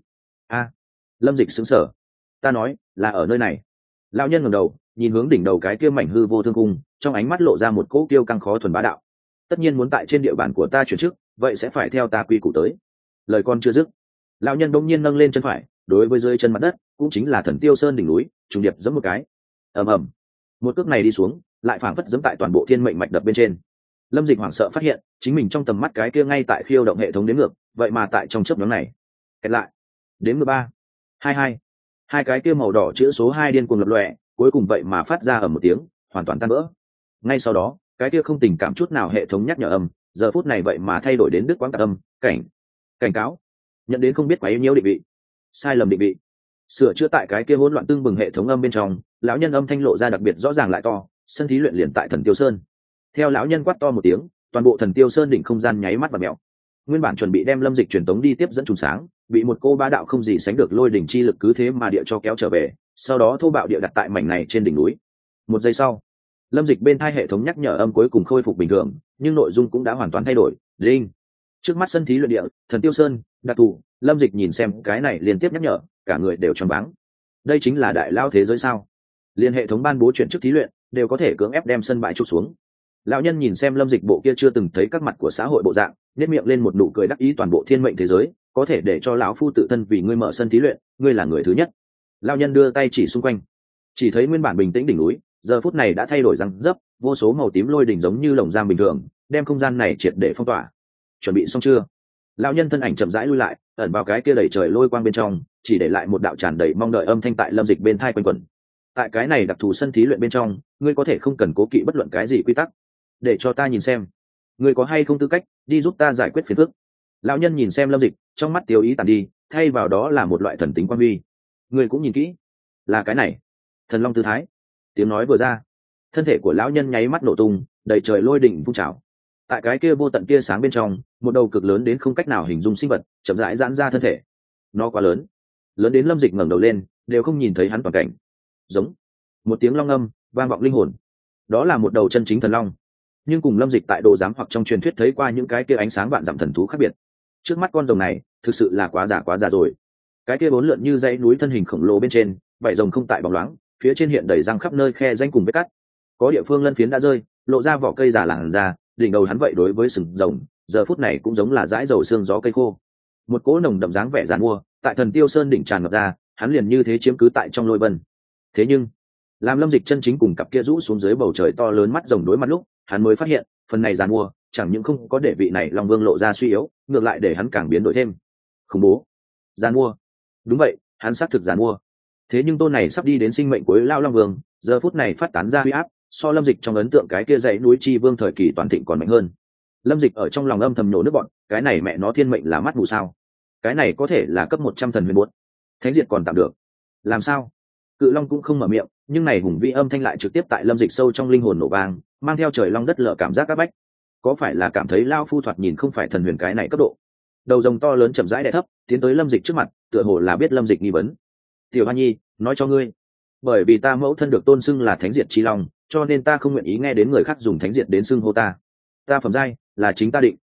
a Lâm Dịch sững sờ. Ta nói là ở nơi này. Lão nhân ngẩng đầu nhìn hướng đỉnh đầu cái kia mảnh hư vô thương cung, trong ánh mắt lộ ra một cỗ kiêu căng khó thuần bá đạo. Tất nhiên muốn tại trên địa bàn của ta chuyển chức, vậy sẽ phải theo ta quy củ tới. Lời con chưa dứt, lão nhân bỗng nhiên nâng lên chân phải, đối với dưới chân mặt đất cũng chính là Thần Tiêu Sơn đỉnh núi trùng điệp giẫm một cái. Ầm ầm, một cước này đi xuống lại phảng phất giẫm tại toàn bộ thiên mệnh mạch đập bên trên. Lâm Dịch hoảng sợ phát hiện chính mình trong tầm mắt cái kia ngay tại khiêu động hệ thống đếm ngược, vậy mà tại trong chớp nhoáng này kẹt lại. Đếm ngược 3, 22, hai cái kia màu đỏ chữ số 2 điên cuồng lập lòe, cuối cùng vậy mà phát ra ở một tiếng hoàn toàn tan vỡ. Ngay sau đó cái kia không tình cảm chút nào hệ thống nhắc nhở âm giờ phút này vậy mà thay đổi đến đứt quãng tạc âm, cảnh cáo nhận đến không biết quá yếu nhiễu định vị, sai lầm định vị, sửa chữa. Tại cái kia hỗn loạn tương bừng hệ thống âm bên trong, lão nhân âm thanh lộ ra đặc biệt rõ ràng lại to. Sân thí luyện liền tại Thần Tiêu Sơn. Theo lão nhân quát to một tiếng, toàn bộ Thần Tiêu Sơn đỉnh không gian nháy mắt và mèo. Nguyên bản chuẩn bị đem Lâm Dịch truyền tống đi tiếp dẫn trùng sáng, bị một cô bá đạo không gì sánh được lôi đỉnh chi lực cứ thế mà địa cho kéo trở về, sau đó thô bạo địa đặt tại mảnh này trên đỉnh núi. Một giây sau, Lâm Dịch bên tai hệ thống nhắc nhở âm cuối cùng khôi phục bình thường, nhưng nội dung cũng đã hoàn toàn thay đổi. Linh, trước mắt sân thí luyện địa, Thần Tiêu Sơn, đặc thù. Lâm Dịch nhìn xem cái này liên tiếp nhắc nhở, cả người đều choáng váng. Đây chính là đại lao thế giới sao? Liên hệ thống ban bố chuyển chức thí luyện đều có thể cưỡng ép đem sân bãi trục xuống. Lão nhân nhìn xem Lâm Dịch bộ kia chưa từng thấy các mặt của xã hội bộ dạng, nhếch miệng lên một nụ cười đắc ý. Toàn bộ thiên mệnh thế giới có thể để cho lão phu tự thân vì ngươi mở sân thí luyện, ngươi là người thứ nhất. Lão nhân đưa tay chỉ xung quanh, chỉ thấy nguyên bản bình tĩnh đỉnh núi giờ phút này đã thay đổi răng dấp, vô số màu tím lôi đỉnh giống như lồng giam bình thường đem không gian này triệt để phong tỏa. Chuẩn bị xong chưa? Lão nhân thân ảnh chậm rãi lui lại, ẩn vào cái kia đầy trời lôi quang bên trong, chỉ để lại một đạo tràn đầy mong đợi âm thanh tại Lâm Dịch bên tai quanh quẩn. Tại cái này đặc thù sân thí luyện bên trong, ngươi có thể không cần cố kỵ bất luận cái gì quy tắc, để cho ta nhìn xem ngươi có hay không tư cách đi giúp ta giải quyết phiền phức. Lão nhân nhìn xem Lâm Dịch, trong mắt tiêu ý tàn đi, thay vào đó là một loại thần tính quan huy. Ngươi cũng nhìn kỹ, là cái này thần long tư thái. Tiếng nói vừa ra, thân thể của lão nhân nháy mắt nổ tung, đầy trời lôi đỉnh phun trào. Tại cái kia vô tận tia sáng bên trong, một đầu cực lớn đến không cách nào hình dung sinh vật chậm rãi giãn ra thân thể. Nó quá lớn, lớn đến Lâm Dịch ngẩng đầu lên đều không nhìn thấy hắn toàn cảnh. Giống một tiếng long âm vang vọng linh hồn. Đó là một đầu chân chính thần long, nhưng cùng Lâm Dịch tại đồ giám hoặc trong truyền thuyết thấy qua những cái kia ánh sáng vạn dặm thần thú khác biệt. Trước mắt con rồng này thực sự là quá già rồi. Cái kia bốn lượn như dãy núi thân hình khổng lồ bên trên, vảy rồng không tại bóng loáng, phía trên hiện đầy răng khắp nơi khe rãnh cùng vết cắt. Có địa phương lân phiến đã rơi, lộ ra vỏ cây già làn ra, đỉnh đầu hắn vậy đối với sừng rồng giờ phút này cũng giống là dãi dầu xương gió cây khô. Một cỗ nồng đậm dáng vẻ giàn mua tại Thần Tiêu Sơn đỉnh tràn ngập ra, hắn liền như thế chiếm cứ tại trong lôi vân. Thế nhưng làm Lâm Dịch chân chính cùng cặp kia rũ xuống dưới bầu trời to lớn mắt rồng đối mặt lúc, hắn mới phát hiện phần này giàn mua chẳng những không có để vị này Long Vương lộ ra suy yếu, ngược lại để hắn càng biến đổi thêm khủng bố. Giàn mua, đúng vậy, hắn xác thực giàn mua. Thế nhưng tôn này sắp đi đến sinh mệnh cuối lao Long Vương giờ phút này phát tán ra huy áp so Lâm Dịch trong ấn tượng cái kia dãy núi chi vương thời kỳ toàn thịnh còn mạnh hơn. Lâm Dịch ở trong lòng âm thầm nhổ nước bọn, cái này mẹ nó thiên mệnh là mắt mù sao? Cái này có thể là cấp 100 thần huyền buốt, thánh diệt còn tạm được, làm sao? Cự Long cũng không mở miệng, nhưng này hùng vĩ âm thanh lại trực tiếp tại Lâm Dịch sâu trong linh hồn nổ vang, mang theo trời long đất lở cảm giác các bách. Có phải là cảm thấy lao phu thoạt nhìn không phải thần huyền cái này cấp độ? Đầu rồng to lớn chậm rãi đè thấp, tiến tới Lâm Dịch trước mặt, tựa hồ là biết Lâm Dịch nghi vấn. Tiểu Hoa Nhi, nói cho ngươi, bởi vì ta mẫu thân được tôn xưng là thánh diệt chi long, cho nên ta không nguyện ý nghe đến người khác dùng thánh diệt đến xưng hô ta. Ta phẩm giai là chính ta định,